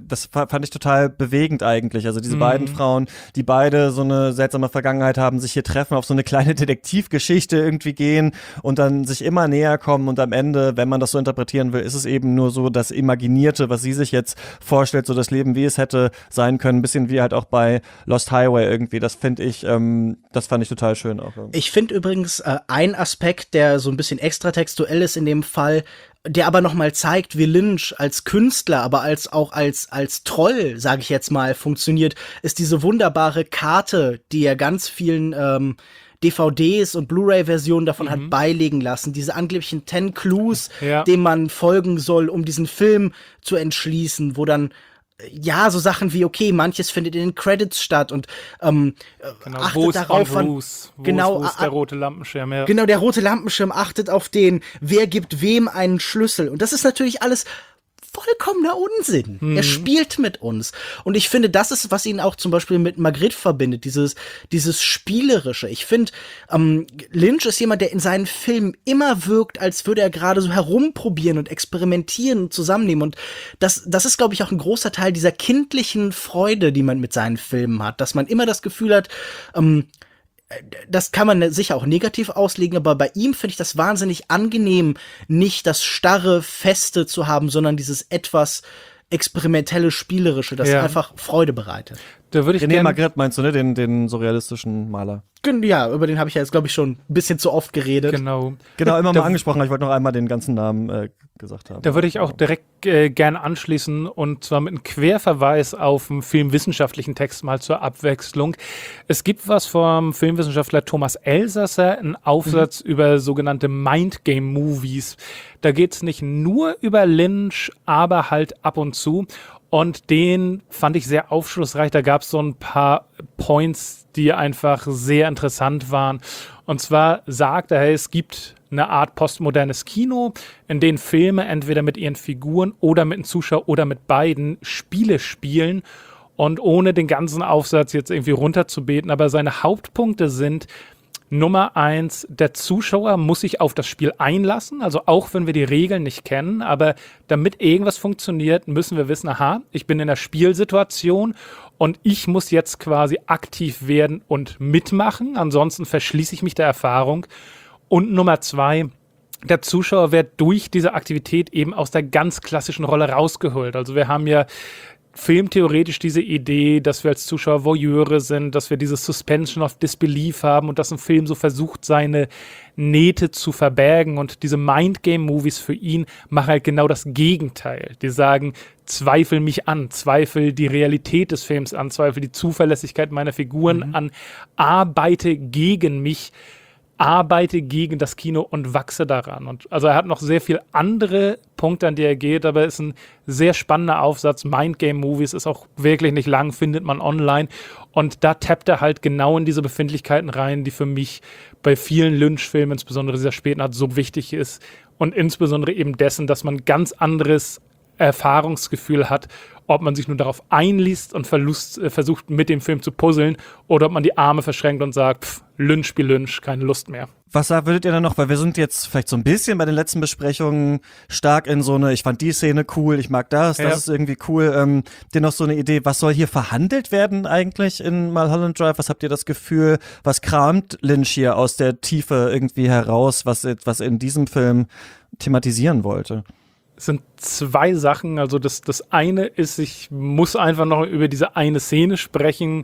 bewegend eigentlich. Also diese beiden Frauen, die beide so eine seltsame Vergangenheit haben, sich hier treffen, auf so eine kleine Detektivgeschichte irgendwie gehen und dann sich immer näher kommen und am Ende, wenn man das so interpretieren will, ist es eben nur so das Imaginierte, was sie sich jetzt vorstellt, so das Leben, wie es hätte sein können, ein bisschen wie halt auch bei Lost Highway irgendwie. Das finde ich, das fand ich total schön auch. Ich finde übrigens ein Aspekt, der so ein bisschen extratextuell ist in dem Fall, der aber nochmal zeigt, wie Lynch als Künstler, aber auch als Troll, sage ich jetzt mal, funktioniert, ist diese wunderbare Karte, die er ganz vielen DVDs und Blu-ray-Versionen davon hat beilegen lassen. Diese angeblichen 10 Clues, denen man folgen soll, um diesen Film zu entschließen, wo dann so Sachen wie, okay, manches findet in den Credits statt und achtet darauf, wo ist der rote Lampenschirm? Ja. Genau, der rote Lampenschirm achtet auf den, wer gibt wem einen Schlüssel. Und das ist natürlich alles vollkommener Unsinn. Er spielt mit uns. Und ich finde, das ist, was ihn auch zum Beispiel mit Magritte verbindet, dieses Spielerische. Ich finde, Lynch ist jemand, der in seinen Filmen immer wirkt, als würde er gerade so herumprobieren und experimentieren und zusammennehmen. Und das ist, glaube ich, auch ein großer Teil dieser kindlichen Freude, die man mit seinen Filmen hat. Dass man immer das Gefühl hat, das kann man sicher auch negativ auslegen, aber bei ihm finde ich das wahnsinnig angenehm, nicht das starre, feste zu haben, sondern dieses etwas experimentelle, spielerische, das einfach Freude bereitet. Da würde ich René Magritte meinst du, ne? Den surrealistischen Maler. Ja, über den habe ich ja jetzt, glaube ich, schon ein bisschen zu oft geredet. Genau, immer mal angesprochen, aber ich wollte noch einmal den ganzen Namen gesagt haben. Da würde ich auch direkt gerne anschließen und zwar mit einem Querverweis auf einen filmwissenschaftlichen Text mal zur Abwechslung. Es gibt was vom Filmwissenschaftler Thomas Elsasser, einen Aufsatz über sogenannte Mindgame-Movies. Da geht es nicht nur über Lynch, aber halt ab und zu. Und den fand ich sehr aufschlussreich. Da gab es so ein paar Points, die einfach sehr interessant waren. Und zwar sagt er, es gibt eine Art postmodernes Kino, in dem Filme entweder mit ihren Figuren oder mit dem Zuschauer oder mit beiden Spiele spielen. Und ohne den ganzen Aufsatz jetzt irgendwie runterzubeten, aber seine Hauptpunkte sind: Nummer 1, der Zuschauer muss sich auf das Spiel einlassen, also auch wenn wir die Regeln nicht kennen, aber damit irgendwas funktioniert, müssen wir wissen, aha, ich bin in der Spielsituation und ich muss jetzt quasi aktiv werden und mitmachen, ansonsten verschließe ich mich der Erfahrung. Und Nummer 2, der Zuschauer wird durch diese Aktivität eben aus der ganz klassischen Rolle rausgeholt. Also wir haben ja filmtheoretisch diese Idee, dass wir als Zuschauer Voyeure sind, dass wir dieses Suspension of Disbelief haben und dass ein Film so versucht, seine Nähte zu verbergen. Und diese Mindgame-Movies für ihn machen halt genau das Gegenteil. Die sagen, zweifel mich an, zweifel die Realität des Films an, zweifel die Zuverlässigkeit meiner Figuren an, arbeite gegen mich, arbeite gegen das Kino und wachse daran. Und also er hat noch sehr viel andere Punkte, an die er geht, aber es ist ein sehr spannender Aufsatz. Mindgame-Movies ist auch wirklich nicht lang, findet man online. Und da tappt er halt genau in diese Befindlichkeiten rein, die für mich bei vielen Lynch-Filmen, insbesondere dieser späten Art, so wichtig ist. Und insbesondere eben dessen, dass man ganz anderes Erfahrungsgefühl hat, ob man sich nur darauf einliest und versucht, mit dem Film zu puzzeln oder ob man die Arme verschränkt und sagt, Lynch wie Lynch, keine Lust mehr. Was würdet ihr denn noch, weil wir sind jetzt vielleicht so ein bisschen bei den letzten Besprechungen stark in so eine, ich fand die Szene cool, ich mag das ist irgendwie cool, dir noch so eine Idee, was soll hier verhandelt werden eigentlich in Mulholland Drive? Was habt ihr das Gefühl, was kramt Lynch hier aus der Tiefe irgendwie heraus, was in diesem Film thematisieren wollte? Es sind zwei Sachen. Also das eine ist, ich muss einfach noch über diese eine Szene sprechen,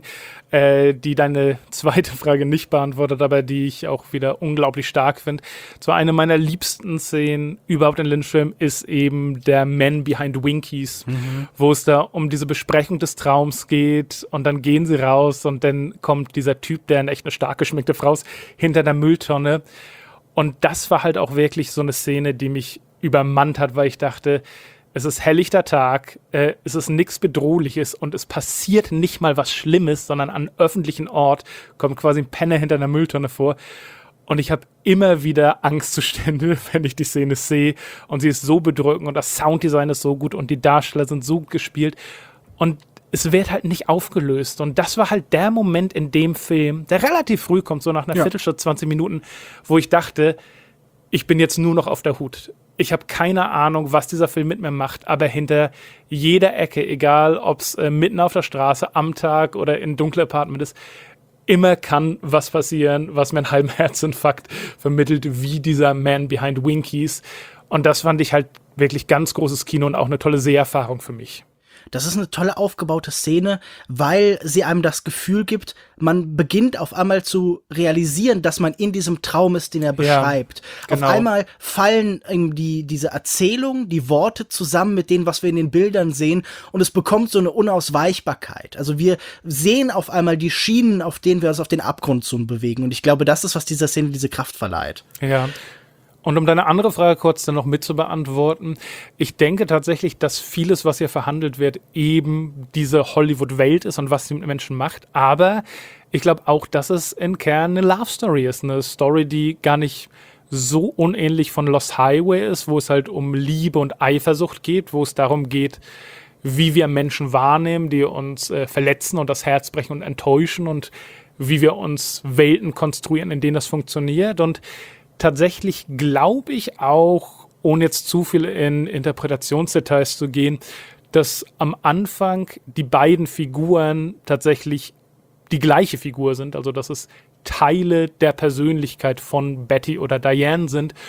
die deine zweite Frage nicht beantwortet, aber die ich auch wieder unglaublich stark finde. Zwar eine meiner liebsten Szenen überhaupt in Lynch-Filmen ist eben der Man Behind Winkies, wo es da um diese Besprechung des Traums geht und dann gehen sie raus und dann kommt dieser Typ, der in echt eine stark geschminkte Frau ist, hinter der Mülltonne. Und das war halt auch wirklich so eine Szene, die mich übermannt hat, weil ich dachte, es ist helllichter Tag, es ist nichts Bedrohliches und es passiert nicht mal was Schlimmes, sondern an öffentlichen Ort kommt quasi ein Penner hinter einer Mülltonne vor. Und ich habe immer wieder Angstzustände, wenn ich die Szene sehe. Und sie ist so bedrückend und das Sounddesign ist so gut und die Darsteller sind so gut gespielt. Und es wird halt nicht aufgelöst. Und das war halt der Moment in dem Film, der relativ früh kommt, so nach einer Viertelstunde, 20 Minuten, wo ich dachte, ich bin jetzt nur noch auf der Hut. Ich habe keine Ahnung, was dieser Film mit mir macht, aber hinter jeder Ecke, egal ob es mitten auf der Straße, am Tag oder in dunklen Apartment ist, immer kann was passieren, was mir einen halben Herzinfarkt vermittelt, wie dieser Man Behind Winkies. Und das fand ich halt wirklich ganz großes Kino und auch eine tolle Seherfahrung für mich. Das ist eine tolle aufgebaute Szene, weil sie einem das Gefühl gibt, man beginnt auf einmal zu realisieren, dass man in diesem Traum ist, den er beschreibt. Ja, genau. Auf einmal fallen diese Erzählung, die Worte zusammen mit dem, was wir in den Bildern sehen, und es bekommt so eine Unausweichbarkeit. Also wir sehen auf einmal die Schienen, auf denen wir uns auf den Abgrund zu bewegen. Und ich glaube, das ist, was dieser Szene diese Kraft verleiht. Ja. Und um deine andere Frage kurz dann noch mit zu beantworten, ich denke tatsächlich, dass vieles, was hier verhandelt wird, eben diese Hollywood-Welt ist und was sie mit Menschen macht. Aber ich glaube auch, dass es im Kern eine Love-Story ist. Eine Story, die gar nicht so unähnlich von Lost Highway ist, wo es halt um Liebe und Eifersucht geht, wo es darum geht, wie wir Menschen wahrnehmen, die uns verletzen und das Herz brechen und enttäuschen und wie wir uns Welten konstruieren, in denen das funktioniert. Und tatsächlich glaube ich auch, ohne jetzt zu viel in Interpretationsdetails zu gehen, dass am Anfang die beiden Figuren tatsächlich die gleiche Figur sind, also dass es Teile der Persönlichkeit von Betty oder Diane sind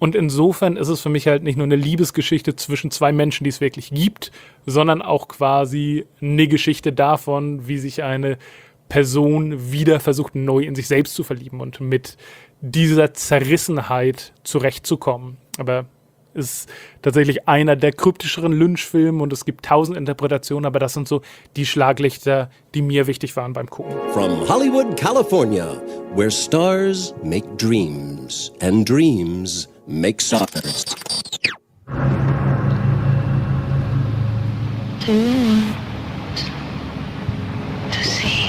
Und insofern ist es für mich halt nicht nur eine Liebesgeschichte zwischen zwei Menschen, die es wirklich gibt, sondern auch quasi eine Geschichte davon, wie sich eine Person wieder versucht, neu in sich selbst zu verlieben und mit dieser Zerrissenheit zurechtzukommen. Aber ist tatsächlich einer der kryptischeren Lynch-Filme und es gibt 1000 Interpretationen, aber das sind so die Schlaglichter, die mir wichtig waren beim Gucken. From Hollywood, California, where stars make dreams and dreams make stars. Do you want to see?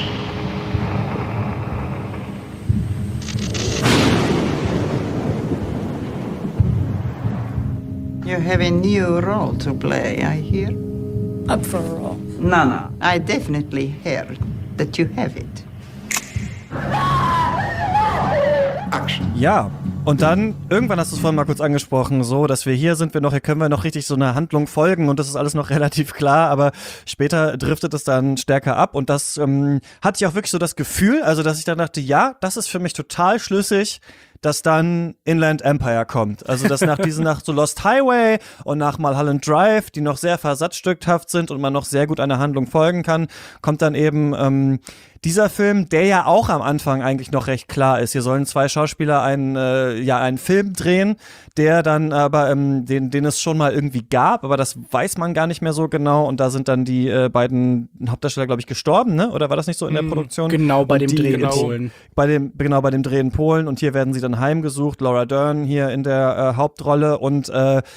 You have a new role to play, I hear. Up for a role? No. I definitely heard that you have it. Action. Ja, und dann, irgendwann hast du es vorhin mal kurz angesprochen, so, dass wir hier sind, hier können wir noch richtig so einer Handlung folgen und das ist alles noch relativ klar, aber später driftet es dann stärker ab und das hatte ich auch wirklich so das Gefühl, also dass ich dann dachte, ja, das ist für mich total schlüssig, dass dann Inland Empire kommt. Also dass nach so Lost Highway und nach Mulholland Drive, die noch sehr versatzstückhaft sind und man noch sehr gut einer Handlung folgen kann, kommt dann eben dieser Film, der ja auch am Anfang eigentlich noch recht klar ist. Hier sollen zwei Schauspieler einen Film drehen, der dann aber, den es schon mal irgendwie gab, aber das weiß man gar nicht mehr so genau und da sind dann die beiden Hauptdarsteller, glaube ich, gestorben, ne? Oder war das nicht so in der Produktion? Genau, bei dem Dreh in Polen. Bei dem Dreh in Polen und hier werden sie dann heimgesucht, Laura Dern hier in der Hauptrolle und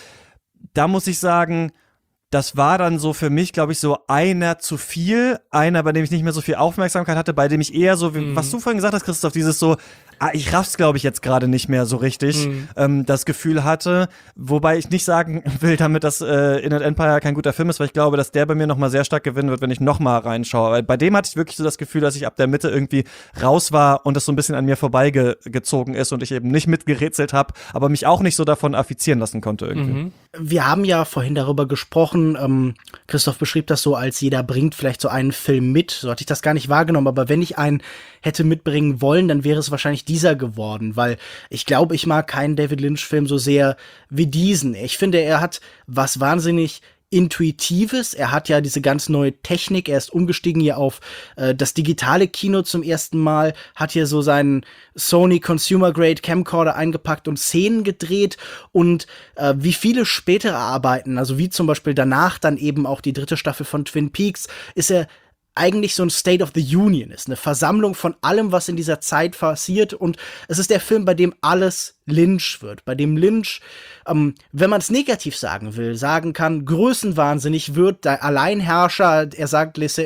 da muss ich sagen, das war dann so für mich, glaube ich, so einer zu viel, einer, bei dem ich nicht mehr so viel Aufmerksamkeit hatte, bei dem ich eher so, was du vorhin gesagt hast, Christoph, dieses so, ich raff's, glaube ich, jetzt gerade nicht mehr so richtig, das Gefühl hatte, wobei ich nicht sagen will damit, dass Inland Empire kein guter Film ist, weil ich glaube, dass der bei mir nochmal sehr stark gewinnen wird, wenn ich nochmal reinschaue, weil bei dem hatte ich wirklich so das Gefühl, dass ich ab der Mitte irgendwie raus war und das so ein bisschen an mir vorbeigezogen ist und ich eben nicht mitgerätselt habe, aber mich auch nicht so davon affizieren lassen konnte irgendwie. Wir haben ja vorhin darüber gesprochen, Christoph beschrieb das so, als jeder bringt vielleicht so einen Film mit, so hatte ich das gar nicht wahrgenommen, aber wenn ich einen hätte mitbringen wollen, dann wäre es wahrscheinlich dieser geworden, weil ich glaube, ich mag keinen David Lynch-Film so sehr wie diesen. Ich finde, er hat was wahnsinnig Intuitives. Er hat ja diese ganz neue Technik. Er ist umgestiegen hier auf das digitale Kino zum ersten Mal, hat hier so seinen Sony Consumer Grade Camcorder eingepackt und Szenen gedreht und wie viele spätere Arbeiten, also wie zum Beispiel danach dann eben auch die 3. Staffel von Twin Peaks, ist er eigentlich so ein State of the Union ist, eine Versammlung von allem, was in dieser Zeit passiert und es ist der Film, bei dem alles Lynch wird, bei dem Lynch, wenn man es negativ sagen will, sagen kann, größenwahnsinnig wird, der Alleinherrscher, er sagt, das,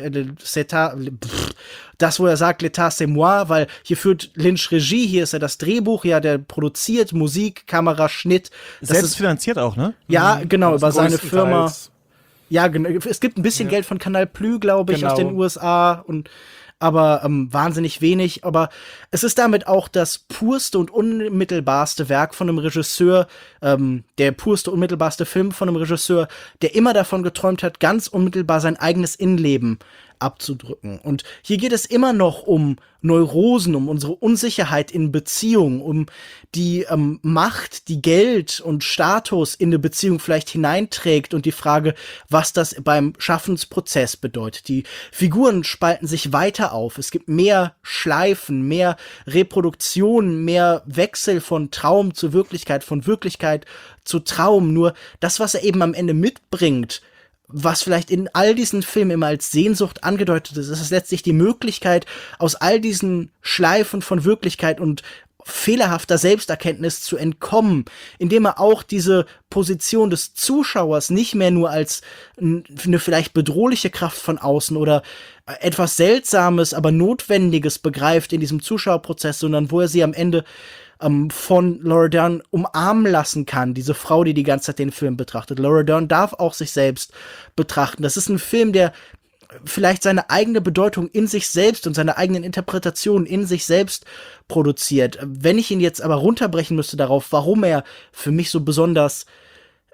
wo er sagt, l'état c'est moi, weil hier führt Lynch Regie, hier ist er das Drehbuch, ja, der produziert Musik, Kamera, Schnitt. Selbst finanziert auch, ne? Ja, genau, über seine Firma. Ja, es gibt ein bisschen Geld von Canal Plus, glaube ich, aus den USA aber wahnsinnig wenig. Aber es ist damit auch das purste und unmittelbarste Werk von einem Regisseur, der purste, unmittelbarste Film von einem Regisseur, der immer davon geträumt hat, ganz unmittelbar sein eigenes Innenleben abzudrücken. Und hier geht es immer noch um Neurosen, um unsere Unsicherheit in Beziehungen, um die Macht, die Geld und Status in eine Beziehung vielleicht hineinträgt und die Frage, was das beim Schaffensprozess bedeutet. Die Figuren spalten sich weiter auf. Es gibt mehr Schleifen, mehr Reproduktionen, mehr Wechsel von Traum zu Wirklichkeit, von Wirklichkeit zu Traum. Nur das, was er eben am Ende mitbringt, was vielleicht in all diesen Filmen immer als Sehnsucht angedeutet ist, ist letztlich die Möglichkeit, aus all diesen Schleifen von Wirklichkeit und fehlerhafter Selbsterkenntnis zu entkommen, indem er auch diese Position des Zuschauers nicht mehr nur als eine vielleicht bedrohliche Kraft von außen oder etwas Seltsames, aber Notwendiges begreift in diesem Zuschauerprozess, sondern wo er sie am Ende von Laura Dern umarmen lassen kann, diese Frau, die die ganze Zeit den Film betrachtet. Laura Dern darf auch sich selbst betrachten. Das ist ein Film, der vielleicht seine eigene Bedeutung in sich selbst und seine eigenen Interpretationen in sich selbst produziert. Wenn ich ihn jetzt aber runterbrechen müsste darauf, warum er für mich so besonders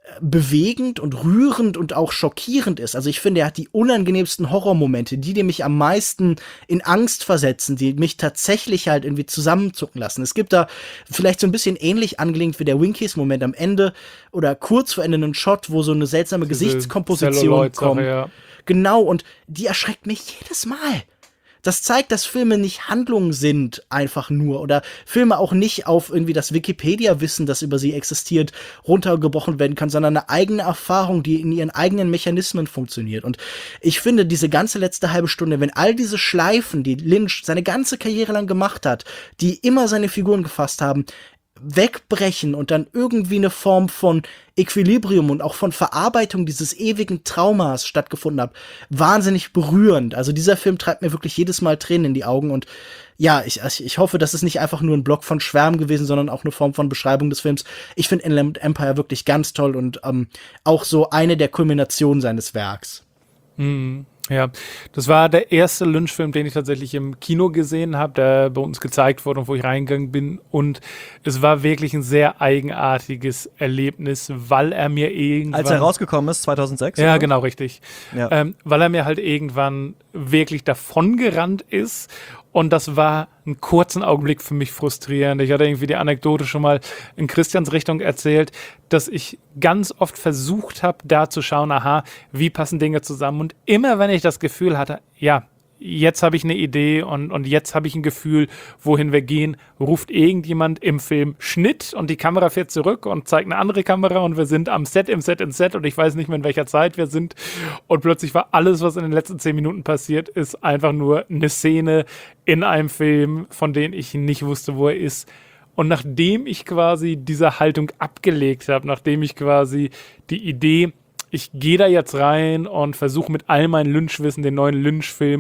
bewegend und rührend und auch schockierend ist. Also ich finde, er hat die unangenehmsten Horrormomente, die mich am meisten in Angst versetzen, die mich tatsächlich halt irgendwie zusammenzucken lassen. Es gibt da vielleicht so ein bisschen ähnlich angelehnt wie der Winkies-Moment am Ende oder kurz vor Ende einen Shot, wo so eine seltsame Gesichtskomposition kommt. Ja. Genau, und die erschreckt mich jedes Mal. Das zeigt, dass Filme nicht Handlungen sind, einfach nur. Oder Filme auch nicht auf irgendwie das Wikipedia-Wissen, das über sie existiert, runtergebrochen werden kann, sondern eine eigene Erfahrung, die in ihren eigenen Mechanismen funktioniert. Und ich finde, diese ganze letzte halbe Stunde, wenn all diese Schleifen, die Lynch seine ganze Karriere lang gemacht hat, die immer seine Figuren gefasst haben, wegbrechen und dann irgendwie eine Form von Equilibrium und auch von Verarbeitung dieses ewigen Traumas stattgefunden hat. Wahnsinnig berührend. Also dieser Film treibt mir wirklich jedes Mal Tränen in die Augen und ja, ich hoffe, das ist nicht einfach nur ein Block von Schwärmen gewesen, sondern auch eine Form von Beschreibung des Films. Ich finde Inland Empire wirklich ganz toll und auch so eine der Kulminationen seines Werks. Mhm. Ja, das war der erste Lynch-Film, den ich tatsächlich im Kino gesehen habe, der bei uns gezeigt wurde und wo ich reingegangen bin. Und es war wirklich ein sehr eigenartiges Erlebnis, weil er mir irgendwann... Als er rausgekommen ist, 2006? Ja, oder? genau, richtig. Ja. Weil er mir halt irgendwann wirklich davongerannt ist. Und das war einen kurzen Augenblick für mich frustrierend. Ich hatte irgendwie die Anekdote schon mal in Christians Richtung erzählt, dass ich ganz oft versucht habe, da zu schauen, aha, wie passen Dinge zusammen. Und immer wenn ich das Gefühl hatte, ja, jetzt habe ich eine Idee und jetzt habe ich ein Gefühl, wohin wir gehen, ruft irgendjemand im Film Schnitt und die Kamera fährt zurück und zeigt eine andere Kamera und wir sind am Set, im Set und ich weiß nicht mehr, in welcher Zeit wir sind und plötzlich war alles, was in den letzten 10 Minuten passiert ist, einfach nur eine Szene in einem Film, von dem ich nicht wusste, wo er ist. Und nachdem ich quasi diese Haltung abgelegt habe, nachdem ich quasi die Idee, ich gehe da jetzt rein und versuche mit all meinem Lynch-Wissen den neuen Lynch-Film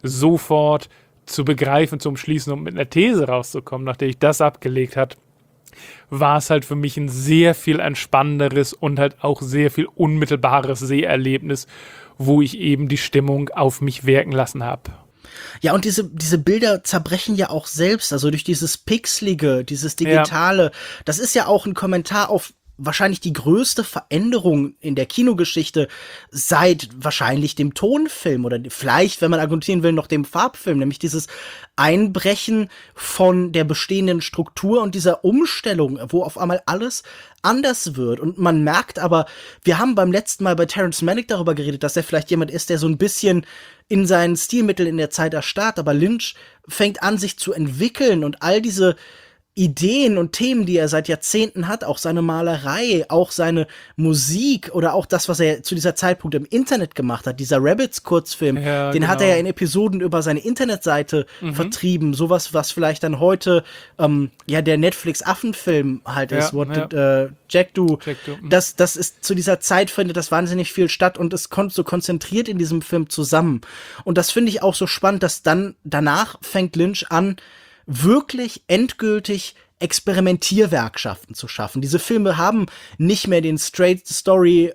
sofort zu begreifen, zu umschließen und mit einer These rauszukommen, nachdem ich das abgelegt habe, war es halt für mich ein sehr viel entspannenderes und halt auch sehr viel unmittelbares Seherlebnis, wo ich eben die Stimmung auf mich wirken lassen habe. Ja, und diese Bilder zerbrechen ja auch selbst, also durch dieses Pixelige, dieses Digitale. Ja. Das ist ja auch ein Kommentar auf wahrscheinlich die größte Veränderung in der Kinogeschichte seit wahrscheinlich dem Tonfilm oder vielleicht, wenn man argumentieren will, noch dem Farbfilm, nämlich dieses Einbrechen von der bestehenden Struktur und dieser Umstellung, wo auf einmal alles anders wird. Und man merkt aber, wir haben beim letzten Mal bei Terrence Malick darüber geredet, dass er vielleicht jemand ist, der so ein bisschen in seinen Stilmitteln in der Zeit erstarrt, aber Lynch fängt an, sich zu entwickeln und all diese Ideen und Themen, die er seit Jahrzehnten hat, auch seine Malerei, auch seine Musik oder auch das, was er zu dieser Zeitpunkt im Internet gemacht hat, dieser Rabbids-Kurzfilm, den hat er ja in Episoden über seine Internetseite vertrieben, sowas, was vielleicht dann heute der Netflix-Affenfilm halt ist, What did Jack do? Das ist zu dieser Zeit, findet das wahnsinnig viel statt und es kommt so konzentriert in diesem Film zusammen. Und das finde ich auch so spannend, dass dann danach fängt Lynch an, wirklich endgültig Experimentierwerkschaften zu schaffen. Diese Filme haben nicht mehr den Straight Story,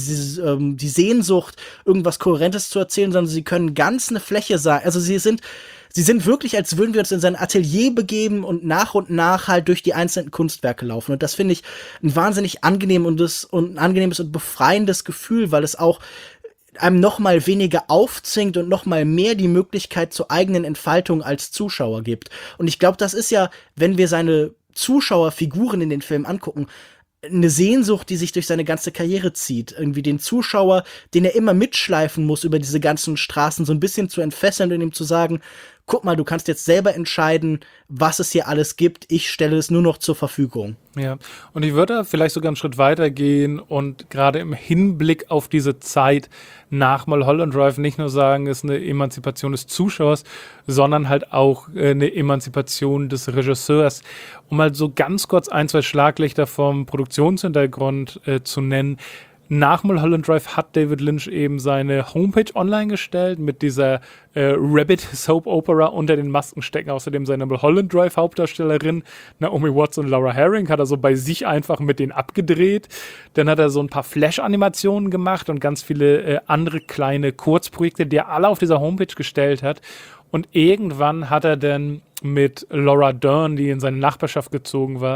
die Sehnsucht, irgendwas Kohärentes zu erzählen, sondern sie können ganz eine Fläche sein. Also sie sind wirklich, als würden wir uns in sein Atelier begeben und nach halt durch die einzelnen Kunstwerke laufen. Und das finde ich ein wahnsinnig angenehmes und befreiendes Gefühl, weil es auch einem noch mal weniger aufzwingt und noch mal mehr die Möglichkeit zur eigenen Entfaltung als Zuschauer gibt. Und ich glaube, das ist ja, wenn wir seine Zuschauerfiguren in den Filmen angucken, eine Sehnsucht, die sich durch seine ganze Karriere zieht. Irgendwie den Zuschauer, den er immer mitschleifen muss über diese ganzen Straßen, so ein bisschen zu entfesseln und ihm zu sagen, guck mal, du kannst jetzt selber entscheiden, was es hier alles gibt. Ich stelle es nur noch zur Verfügung. Ja, und ich würde da vielleicht sogar einen Schritt weiter gehen und gerade im Hinblick auf diese Zeit nach Mulholland Drive nicht nur sagen, es ist eine Emanzipation des Zuschauers, sondern halt auch eine Emanzipation des Regisseurs. Um mal so ganz kurz 1, 2 Schlaglichter vom Produktionshintergrund zu nennen. Nach Mulholland Drive hat David Lynch eben seine Homepage online gestellt mit dieser Rabbit Soap Opera unter den Masken stecken. Außerdem seine Mulholland Drive Hauptdarstellerin Naomi Watts und Laura Herring hat er so bei sich einfach mit denen abgedreht. Dann hat er so ein paar Flash-Animationen gemacht und ganz viele andere kleine Kurzprojekte, die er alle auf dieser Homepage gestellt hat. Und irgendwann hat er dann mit Laura Dern, die in seine Nachbarschaft gezogen war,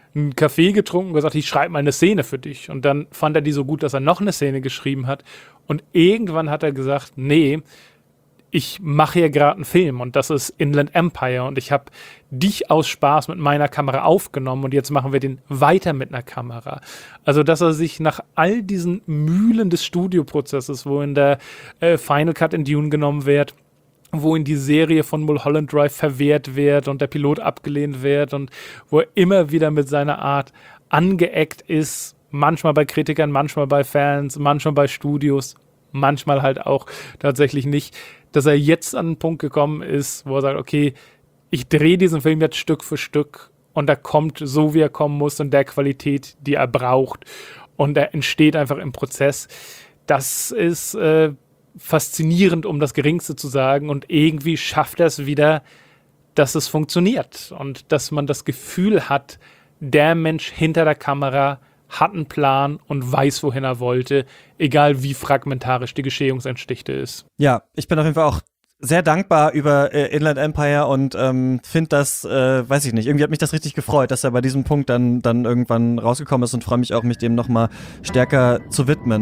einen Kaffee getrunken und gesagt, ich schreibe mal eine Szene für dich. Und dann fand er die so gut, dass er noch eine Szene geschrieben hat. Und irgendwann hat er gesagt, nee, ich mache hier gerade einen Film und das ist Inland Empire und ich habe dich aus Spaß mit meiner Kamera aufgenommen und jetzt machen wir den weiter mit einer Kamera. Also, dass er sich nach all diesen Mühlen des Studioprozesses, wo in der Final Cut in Dune genommen wird, wo in die Serie von Mulholland Drive verwehrt wird und der Pilot abgelehnt wird und wo er immer wieder mit seiner Art angeeckt ist, manchmal bei Kritikern, manchmal bei Fans, manchmal bei Studios, manchmal halt auch tatsächlich nicht, dass er jetzt an den Punkt gekommen ist, wo er sagt, okay, ich drehe diesen Film jetzt Stück für Stück und er kommt so, wie er kommen muss, in der Qualität, die er braucht und er entsteht einfach im Prozess. Das ist faszinierend, um das Geringste zu sagen und irgendwie schafft er es wieder, dass es funktioniert und dass man das Gefühl hat, der Mensch hinter der Kamera hat einen Plan und weiß, wohin er wollte, egal wie fragmentarisch die Geschehungsgeschichte ist. Ja, ich bin auf jeden Fall auch sehr dankbar über Inland Empire und finde das, weiß ich nicht, irgendwie hat mich das richtig gefreut, dass er bei diesem Punkt dann irgendwann rausgekommen ist und freue mich auch, mich dem nochmal stärker zu widmen.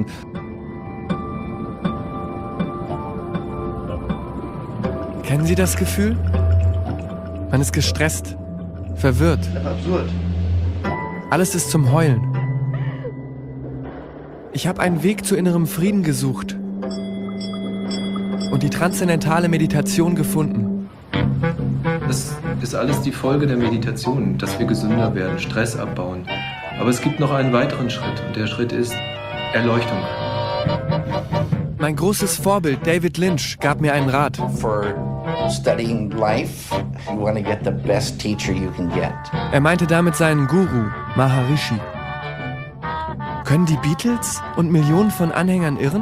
Kennen Sie das Gefühl? Man ist gestresst, verwirrt. Absurd. Alles ist zum Heulen. Ich habe einen Weg zu innerem Frieden gesucht und die transzendentale Meditation gefunden. Das ist alles die Folge der Meditation, dass wir gesünder werden, Stress abbauen. Aber es gibt noch einen weiteren Schritt und der Schritt ist Erleuchtung. Mein großes Vorbild David Lynch gab mir einen Rat. For studying life, you want to get the best teacher you can get. Er meinte damit seinen Guru, Maharishi. Können die Beatles und Millionen von Anhängern irren?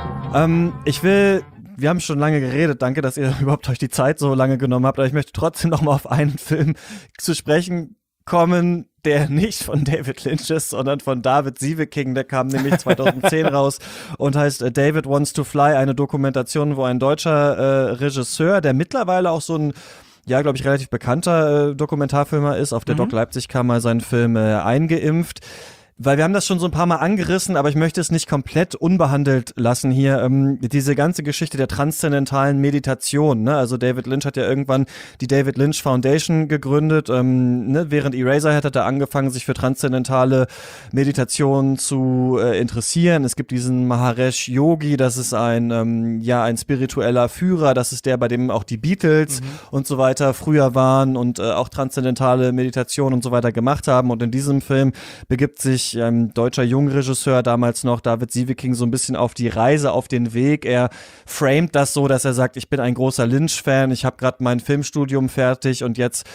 Wir haben schon lange geredet, danke, dass ihr überhaupt euch die Zeit so lange genommen habt, aber ich möchte trotzdem noch mal auf einen Film zu sprechen kommen, der nicht von David Lynch ist, sondern von David Sieveking, der kam nämlich 2010 raus und heißt David Wants to Fly, eine Dokumentation, wo ein deutscher Regisseur, der mittlerweile auch so ein, ja, glaube ich, relativ bekannter Dokumentarfilmer ist, auf der Doc Leipzig kam mal seinen Film Eingeimpft. Weil wir haben das schon so ein paar Mal angerissen, aber ich möchte es nicht komplett unbehandelt lassen hier. Diese ganze Geschichte der transzendentalen Meditation, ne? Also David Lynch hat ja irgendwann die David Lynch Foundation gegründet. Während Eraserhead hat er angefangen, sich für transzendentale Meditation zu interessieren. Es gibt diesen Maheresh Yogi, das ist ein spiritueller Führer. Das ist der, bei dem auch die Beatles und so weiter früher waren und auch transzendentale Meditation und so weiter gemacht haben. Und in diesem Film begibt sich deutscher Jungregisseur, damals noch David Sieveking, so ein bisschen auf die Reise, auf den Weg. Er framet das so, dass er sagt, ich bin ein großer Lynch-Fan, ich habe gerade mein Filmstudium fertig und jetzt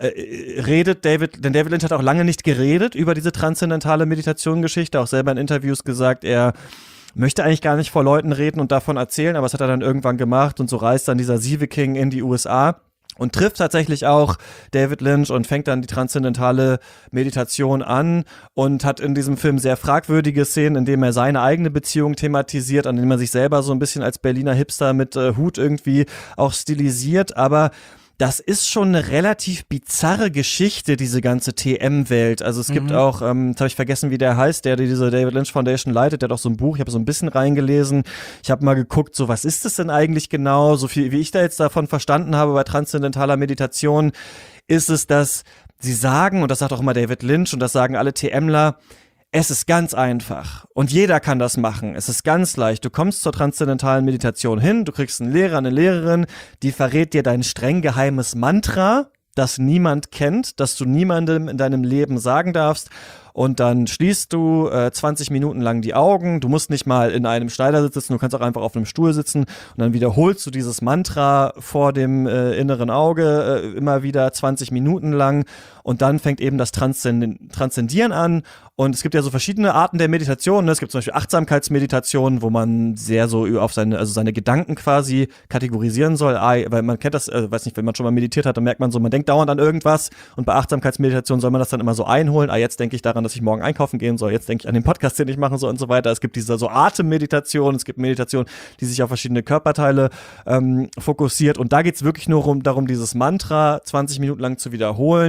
redet David, denn David Lynch hat auch lange nicht geredet über diese transzendentale Meditation-Geschichte, auch selber in Interviews gesagt, er möchte eigentlich gar nicht vor Leuten reden und davon erzählen, aber das hat er dann irgendwann gemacht und so reist dann dieser Sieveking in die USA. Und trifft tatsächlich auch David Lynch und fängt dann die transzendentale Meditation an und hat in diesem Film sehr fragwürdige Szenen, in denen er seine eigene Beziehung thematisiert, an dem er sich selber so ein bisschen als Berliner Hipster mit Hut irgendwie auch stilisiert, aber das ist schon eine relativ bizarre Geschichte, diese ganze TM-Welt. Also es gibt auch, jetzt habe ich vergessen, wie der heißt, der diese David Lynch Foundation leitet, der hat auch so ein Buch, ich habe so ein bisschen reingelesen. Ich habe mal geguckt, so was ist das denn eigentlich genau? So viel, wie ich da jetzt davon verstanden habe bei transzendentaler Meditation, ist es, dass sie sagen, und das sagt auch immer David Lynch und das sagen alle TMler, es ist ganz einfach und jeder kann das machen. Es ist ganz leicht. Du kommst zur transzendentalen Meditation hin, du kriegst einen Lehrer, eine Lehrerin, die verrät dir dein streng geheimes Mantra, das niemand kennt, das du niemandem in deinem Leben sagen darfst. Und dann schließt du 20 Minuten lang die Augen. Du musst nicht mal in einem Schneidersitz sitzen, du kannst auch einfach auf einem Stuhl sitzen. Und dann wiederholst du dieses Mantra vor dem inneren Auge immer wieder 20 Minuten lang. Und dann fängt eben das Transzendieren an. Und es gibt ja so verschiedene Arten der Meditation. Ne? Es gibt zum Beispiel Achtsamkeitsmeditation, wo man sehr so auf seine Gedanken quasi kategorisieren soll. Weil man kennt das, weiß nicht, wenn man schon mal meditiert hat, dann merkt man so, man denkt dauernd an irgendwas. Und bei Achtsamkeitsmeditation soll man das dann immer so einholen. Jetzt denke ich daran, dass ich morgen einkaufen gehen soll. Jetzt denke ich an den Podcast, den ich machen soll und so weiter. Es gibt diese so Atemmeditation. Es gibt Meditation, die sich auf verschiedene Körperteile fokussiert. Und da geht es wirklich nur darum, dieses Mantra 20 Minuten lang zu wiederholen.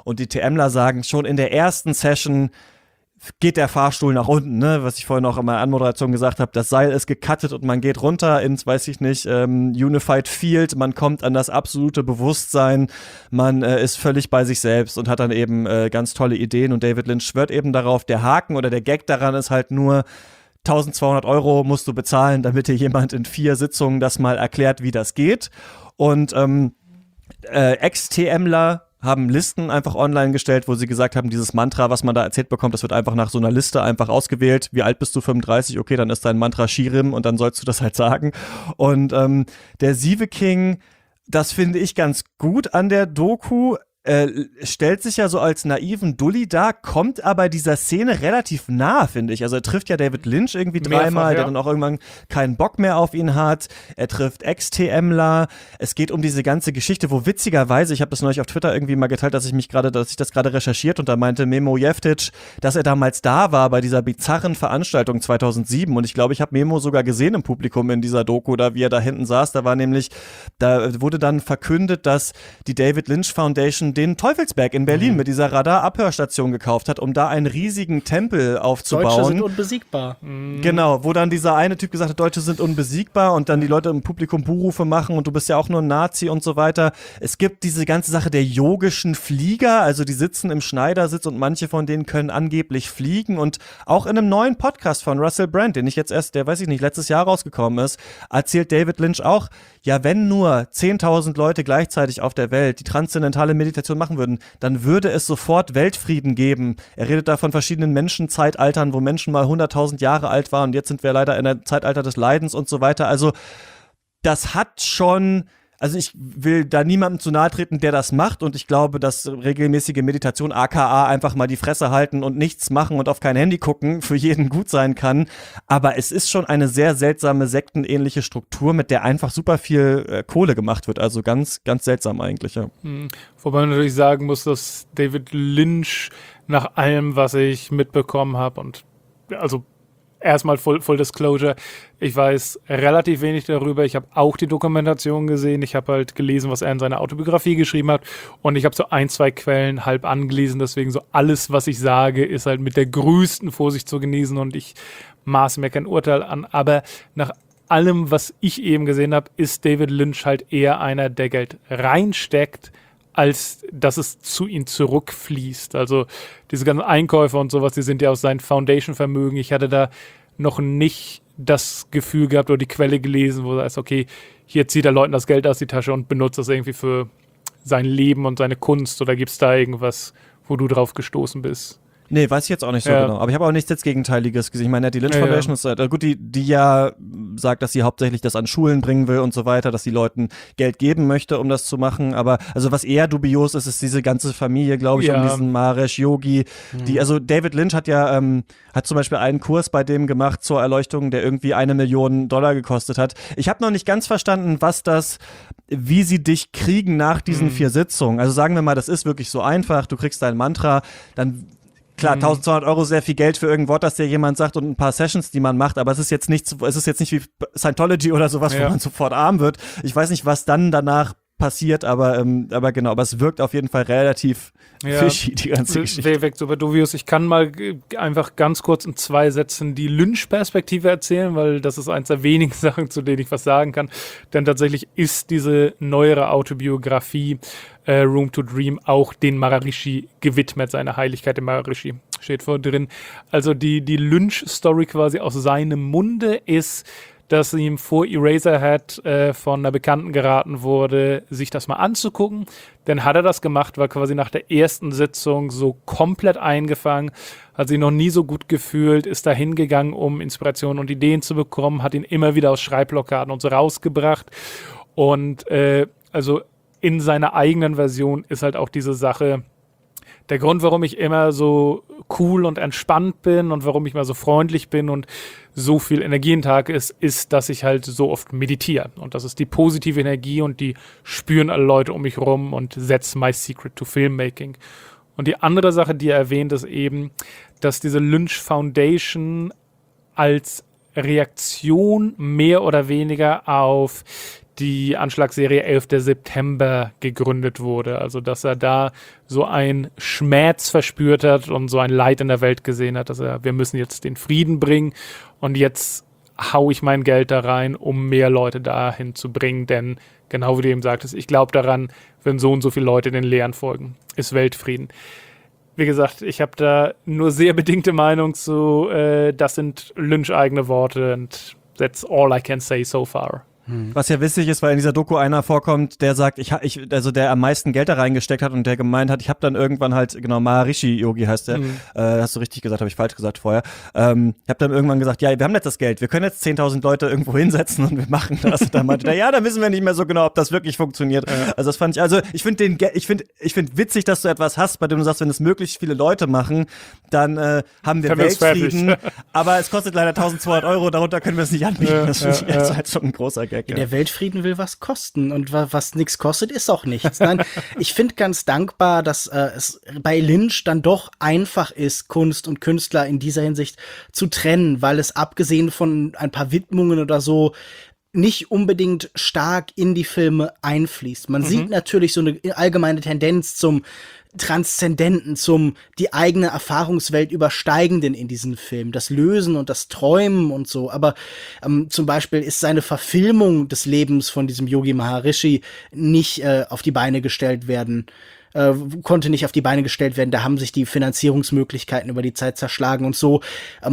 Und die TMler sagen, schon in der ersten Session geht der Fahrstuhl nach unten, ne? Was ich vorhin auch in meiner Anmoderation gesagt habe, das Seil ist gecuttet und man geht runter ins, weiß ich nicht, Unified Field, man kommt an das absolute Bewusstsein, man ist völlig bei sich selbst und hat dann eben ganz tolle Ideen und David Lynch schwört eben darauf, der Haken oder der Gag daran ist halt nur, 1.200 € musst du bezahlen, damit dir jemand in 4 Sitzungen das mal erklärt, wie das geht. Und Ex-TMler haben Listen einfach online gestellt, wo sie gesagt haben, dieses Mantra, was man da erzählt bekommt, das wird einfach nach so einer Liste einfach ausgewählt. Wie alt bist du? 35? Okay, dann ist dein Mantra Shirim und dann sollst du das halt sagen. Und der Sieveking, das finde ich ganz gut an der Doku, stellt sich ja so als naiven Dulli dar, kommt aber dieser Szene relativ nah, finde ich. Also er trifft ja David Lynch irgendwie dreimal, der dann auch irgendwann keinen Bock mehr auf ihn hat. Er trifft Ex-TMler. Es geht um diese ganze Geschichte, wo witzigerweise, ich habe das neulich auf Twitter irgendwie mal geteilt, dass ich das gerade recherchiert und da meinte Memo Jeftic, dass er damals da war bei dieser bizarren Veranstaltung 2007 und ich glaube, ich habe Memo sogar gesehen im Publikum in dieser Doku, da wie er da hinten saß. Da wurde dann verkündet, dass die David Lynch Foundation den Teufelsberg in Berlin mit dieser Radar-Abhörstation gekauft hat, um da einen riesigen Tempel aufzubauen. Deutsche sind unbesiegbar. Genau, wo dann dieser eine Typ gesagt hat, Deutsche sind unbesiegbar und dann die Leute im Publikum Buhrufe machen und du bist ja auch nur ein Nazi und so weiter. Es gibt diese ganze Sache der yogischen Flieger, also die sitzen im Schneidersitz und manche von denen können angeblich fliegen und auch in einem neuen Podcast von Russell Brand, den ich jetzt erst, letztes Jahr rausgekommen ist, erzählt David Lynch auch, ja, wenn nur 10.000 Leute gleichzeitig auf der Welt die transzendentale Meditation machen würden, dann würde es sofort Weltfrieden geben. Er redet da von verschiedenen Menschenzeitaltern, wo Menschen mal 100.000 Jahre alt waren und jetzt sind wir leider in der Zeitalter des Leidens und so weiter. Also das hat schon, also ich will da niemandem zu nahe treten, der das macht und ich glaube, dass regelmäßige Meditation aka einfach mal die Fresse halten und nichts machen und auf kein Handy gucken für jeden gut sein kann, aber es ist schon eine sehr seltsame sektenähnliche Struktur, mit der einfach super viel Kohle gemacht wird, also ganz, ganz seltsam eigentlich, ja. Wobei man natürlich sagen muss, dass David Lynch nach allem, was ich mitbekommen habe und also erstmal Full Disclosure, ich weiß relativ wenig darüber. Ich habe auch die Dokumentation gesehen. Ich habe halt gelesen, was er in seiner Autobiografie geschrieben hat. Und ich habe so 1-2 Quellen halb angelesen. Deswegen so alles, was ich sage, ist halt mit der größten Vorsicht zu genießen. Und ich maße mir kein Urteil an. Aber nach allem, was ich eben gesehen habe, ist David Lynch halt eher einer, der Geld reinsteckt, als dass es zu ihm zurückfließt. Also diese ganzen Einkäufe und sowas, die sind ja aus seinem Foundation-Vermögen. Ich hatte da noch nicht das Gefühl gehabt oder die Quelle gelesen, wo er sagt, okay, hier zieht er Leuten das Geld aus die Tasche und benutzt das irgendwie für sein Leben und seine Kunst. Oder gibt es da irgendwas, wo du drauf gestoßen bist? Nee, weiß ich jetzt auch nicht so genau. Aber ich habe auch nichts jetzt Gegenteiliges gesehen. Ich meine, die Lynch Foundation ist gut, die ja sagt, dass sie hauptsächlich das an Schulen bringen will und so weiter, dass sie Leuten Geld geben möchte, um das zu machen. Aber also was eher dubios ist, ist diese ganze Familie, glaube ich, um diesen Mahesh Yogi. Also David Lynch hat ja hat zum Beispiel einen Kurs bei dem gemacht zur Erleuchtung, der irgendwie $1 Million gekostet hat. Ich habe noch nicht ganz verstanden, wie sie dich kriegen nach diesen 4 Sitzungen. Also sagen wir mal, das ist wirklich so einfach. Du kriegst dein Mantra, dann klar, 1.200 € sehr viel Geld für irgendein Wort, das dir jemand sagt und ein paar Sessions, die man macht, aber es ist jetzt nicht wie Scientology oder sowas, wo man sofort arm wird. Ich weiß nicht, was dann danach passiert, aber genau, aber es wirkt auf jeden Fall relativ fishy, die ganze Geschichte. Weg super dubios. Ich kann mal einfach ganz kurz in 2 Sätzen die Lynch-Perspektive erzählen, weil das ist eins der wenigen Sachen, zu denen ich was sagen kann. Denn tatsächlich ist diese neuere Autobiografie Room to Dream auch den Maharishi gewidmet, seine Heiligkeit, dem Maharishi steht vor drin. Also die Lynch-Story quasi aus seinem Munde ist, dass ihm vor Eraserhead von einer Bekannten geraten wurde, sich das mal anzugucken. Dann hat er das gemacht, war quasi nach der ersten Sitzung so komplett eingefangen, hat sich noch nie so gut gefühlt, ist da hingegangen, um Inspiration und Ideen zu bekommen, hat ihn immer wieder aus Schreibblockaden und so rausgebracht. Und also in seiner eigenen Version ist halt auch diese Sache, der Grund, warum ich immer so cool und entspannt bin und warum ich mal so freundlich bin und so viel Energie in den Tag ist, dass ich halt so oft meditiere. Und das ist die positive Energie und die spüren alle Leute um mich rum und that's my secret to filmmaking. Und die andere Sache, die er erwähnt, ist eben, dass diese Lynch Foundation als Reaktion mehr oder weniger auf die Anschlagsserie 11. September gegründet wurde. Also, dass er da so ein Schmerz verspürt hat und so ein Leid in der Welt gesehen hat, dass wir müssen jetzt den Frieden bringen und jetzt hau ich mein Geld da rein, um mehr Leute dahin zu bringen, denn genau wie du eben sagtest, ich glaube daran, wenn so und so viele Leute den Lehren folgen, ist Weltfrieden. Wie gesagt, ich habe da nur sehr bedingte Meinung zu, das sind Lynch eigene Worte und that's all I can say so far. Was ja witzig ist, weil in dieser Doku einer vorkommt, der sagt, also der am meisten Geld da reingesteckt hat und der gemeint hat, ich habe dann irgendwann halt, genau, Maharishi Yogi heißt der, hast du richtig gesagt, habe ich falsch gesagt vorher, ich habe dann irgendwann gesagt, ja, wir haben jetzt das Geld, wir können jetzt 10.000 Leute irgendwo hinsetzen und wir machen das. Und dann meinte der, ja, dann wissen wir nicht mehr so genau, ob das wirklich funktioniert. Also das fand ich, also ich finde witzig, dass du etwas hast, bei dem du sagst, wenn es möglichst viele Leute machen, dann haben wir Weltfrieden, aber es kostet leider 1.200 €, darunter können wir es nicht anbieten. Das finde ich jetzt halt schon ein großer Gag. Ja, der Weltfrieden will was kosten und was nichts kostet, ist auch nichts. Nein, ich finde ganz dankbar, dass es bei Lynch dann doch einfach ist, Kunst und Künstler in dieser Hinsicht zu trennen, weil es abgesehen von ein paar Widmungen oder so nicht unbedingt stark in die Filme einfließt. Man sieht natürlich so eine allgemeine Tendenz zum Transzendenten, zum die eigene Erfahrungswelt Übersteigenden in diesen Film, das Lösen und das Träumen und so, aber zum Beispiel ist seine Verfilmung des Lebens von diesem Yogi Maharishi nicht auf die Beine gestellt werden, konnte nicht auf die Beine gestellt werden, da haben sich die Finanzierungsmöglichkeiten über die Zeit zerschlagen und so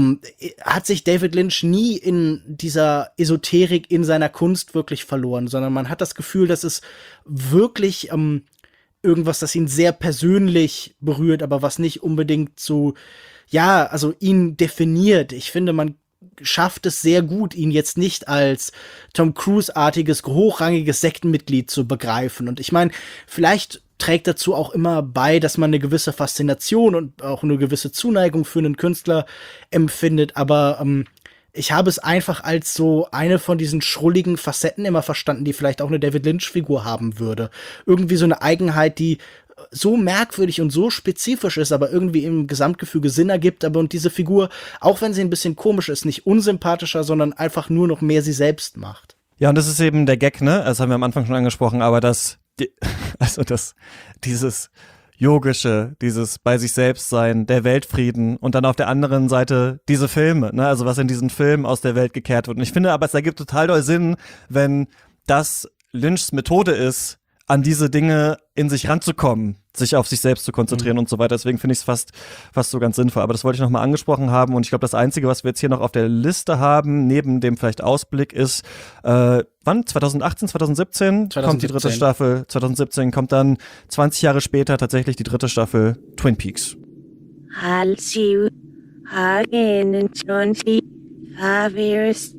hat sich David Lynch nie in dieser Esoterik in seiner Kunst wirklich verloren, sondern man hat das Gefühl, dass es wirklich irgendwas, das ihn sehr persönlich berührt, aber was nicht unbedingt so, ja, also ihn definiert. Ich finde, man schafft es sehr gut, ihn jetzt nicht als Tom Cruise-artiges, hochrangiges Sektenmitglied zu begreifen. Und ich meine, vielleicht trägt dazu auch immer bei, dass man eine gewisse Faszination und auch eine gewisse Zuneigung für einen Künstler empfindet, aber ich habe es einfach als so eine von diesen schrulligen Facetten immer verstanden, die vielleicht auch eine David Lynch-Figur haben würde. Irgendwie so eine Eigenheit, die so merkwürdig und so spezifisch ist, aber irgendwie im Gesamtgefüge Sinn ergibt. Aber und diese Figur, auch wenn sie ein bisschen komisch ist, nicht unsympathischer, sondern einfach nur noch mehr sie selbst macht. Ja, und das ist eben der Gag, ne? Das haben wir am Anfang schon angesprochen, aber dieses Yogische, dieses bei sich selbst sein, der Weltfrieden und dann auf der anderen Seite diese Filme, ne, also was in diesen Filmen aus der Welt gekehrt wird. Und ich finde aber, es ergibt total doll Sinn, wenn das Lynchs Methode ist, an diese Dinge in sich ranzukommen, sich auf sich selbst zu konzentrieren und so weiter. Deswegen finde ich es fast so ganz sinnvoll. Aber das wollte ich noch mal angesprochen haben. Und ich glaube, das Einzige, was wir jetzt hier noch auf der Liste haben, neben dem vielleicht Ausblick, ist, wann? 2018, 2017 kommt die dritte Staffel. 2017 kommt dann 20 Jahre später tatsächlich die dritte Staffel Twin Peaks. I'll see you again in 25 years.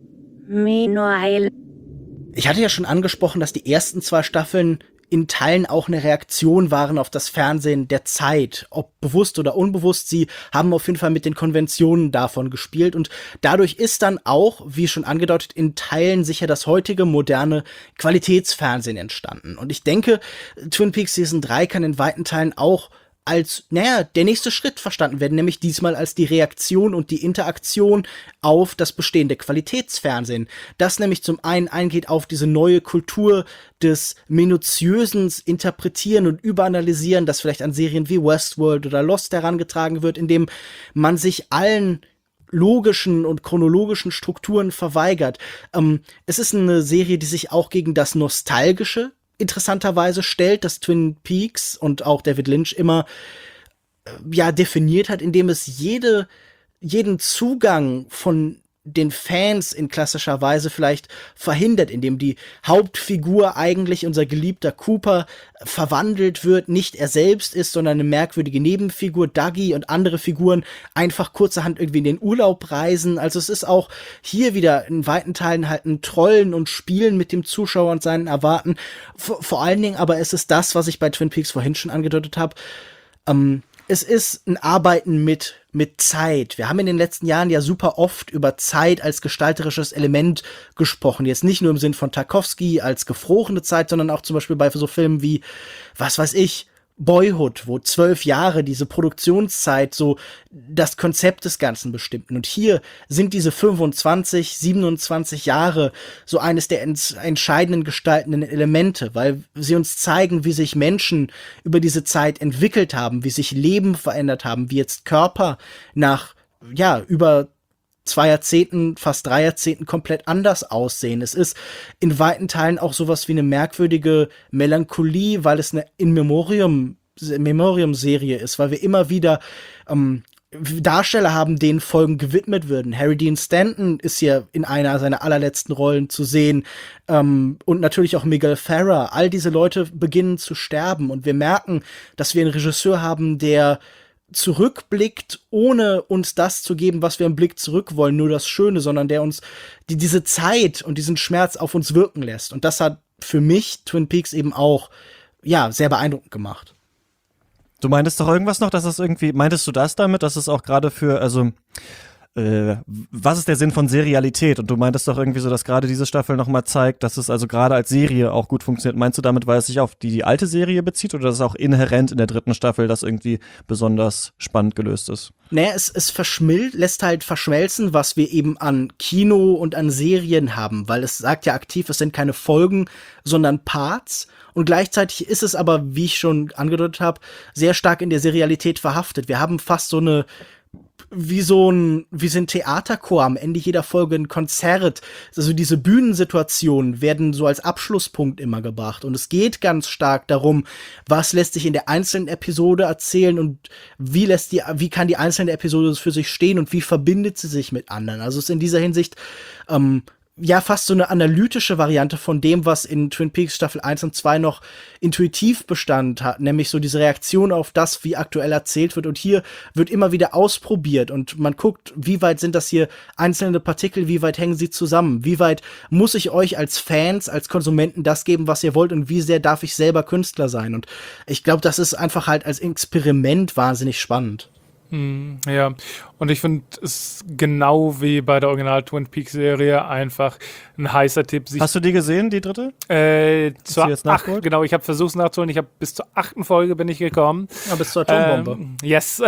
Meanwhile. Ich hatte ja schon angesprochen, dass die ersten 2 Staffeln in Teilen auch eine Reaktion waren auf das Fernsehen der Zeit. Ob bewusst oder unbewusst, sie haben auf jeden Fall mit den Konventionen davon gespielt. Und dadurch ist dann auch, wie schon angedeutet, in Teilen sicher das heutige moderne Qualitätsfernsehen entstanden. Und ich denke, Twin Peaks Season 3 kann in weiten Teilen auch als, der nächste Schritt verstanden werden, nämlich diesmal als die Reaktion und die Interaktion auf das bestehende Qualitätsfernsehen. Das nämlich zum einen eingeht auf diese neue Kultur des minutiösen Interpretieren und Überanalysieren, das vielleicht an Serien wie Westworld oder Lost herangetragen wird, indem man sich allen logischen und chronologischen Strukturen verweigert. Es ist eine Serie, die sich auch gegen das Nostalgische interessanterweise stellt, dass Twin Peaks und auch David Lynch immer definiert hat, indem es jeden Zugang von den Fans in klassischer Weise vielleicht verhindert, indem die Hauptfigur eigentlich unser geliebter Cooper verwandelt wird, nicht er selbst ist, sondern eine merkwürdige Nebenfigur, Dougie und andere Figuren einfach kurzerhand irgendwie in den Urlaub reisen. Also es ist auch hier wieder in weiten Teilen halt ein Trollen und Spielen mit dem Zuschauer und seinen Erwarten. Vor allen Dingen aber ist es das, was ich bei Twin Peaks vorhin schon angedeutet habe. Es ist ein Arbeiten mit Zeit. Wir haben in den letzten Jahren ja super oft über Zeit als gestalterisches Element gesprochen. Jetzt nicht nur im Sinn von Tarkovsky als gefrorene Zeit, sondern auch zum Beispiel bei so Filmen wie, was weiß ich, Boyhood, wo 12 Jahre diese Produktionszeit so das Konzept des Ganzen bestimmten. Und hier sind diese 25, 27 Jahre so eines der entscheidenden gestaltenden Elemente, weil sie uns zeigen, wie sich Menschen über diese Zeit entwickelt haben, wie sich Leben verändert haben, wie jetzt Körper nach, über 2 Jahrzehnten, fast 3 Jahrzehnten komplett anders aussehen. Es ist in weiten Teilen auch sowas wie eine merkwürdige Melancholie, weil es eine In-Memoriam-Serie ist, weil wir immer wieder Darsteller haben, denen Folgen gewidmet würden. Harry Dean Stanton ist hier in einer seiner allerletzten Rollen zu sehen, und natürlich auch Miguel Ferrer. All diese Leute beginnen zu sterben und wir merken, dass wir einen Regisseur haben, der zurückblickt, ohne uns das zu geben, was wir im Blick zurück wollen, nur das Schöne, sondern der uns diese Zeit und diesen Schmerz auf uns wirken lässt. Und das hat für mich Twin Peaks eben auch, sehr beeindruckend gemacht. Du meintest doch irgendwas noch, dass es irgendwie, meintest du das damit, dass es auch gerade für, was ist der Sinn von Serialität? Und du meintest doch irgendwie so, dass gerade diese Staffel nochmal zeigt, dass es also gerade als Serie auch gut funktioniert. Meinst du damit, weil es sich auf die alte Serie bezieht oder dass es auch inhärent in der 3. Staffel das irgendwie besonders spannend gelöst ist? Naja, es lässt halt verschmelzen, was wir eben an Kino und an Serien haben, weil es sagt ja aktiv, es sind keine Folgen, sondern Parts. Und gleichzeitig ist es aber, wie ich schon angedeutet habe, sehr stark in der Serialität verhaftet. Wir haben fast so eine wie ein Theaterchor am Ende jeder Folge ein Konzert. Also diese Bühnensituationen werden so als Abschlusspunkt immer gebracht. Und es geht ganz stark darum, was lässt sich in der einzelnen Episode erzählen und wie kann die einzelne Episode für sich stehen und wie verbindet sie sich mit anderen. Also es ist in dieser Hinsicht fast so eine analytische Variante von dem, was in Twin Peaks Staffel 1 und 2 noch intuitiv Bestand hat, nämlich so diese Reaktion auf das, wie aktuell erzählt wird. Und hier wird immer wieder ausprobiert und man guckt, wie weit sind das hier einzelne Partikel, wie weit hängen sie zusammen, wie weit muss ich euch als Fans, als Konsumenten das geben, was ihr wollt und wie sehr darf ich selber Künstler sein. Und ich glaube, das ist einfach halt als Experiment wahnsinnig spannend. Ja, und ich finde es genau wie bei der Original Twin Peaks Serie einfach ein heißer Tipp. Hast du die gesehen, die 3.? Genau, ich habe versucht es nachzuholen. Ich habe bis zur 8. Folge bin ich gekommen. Ja, bis zur Atombombe. Yes.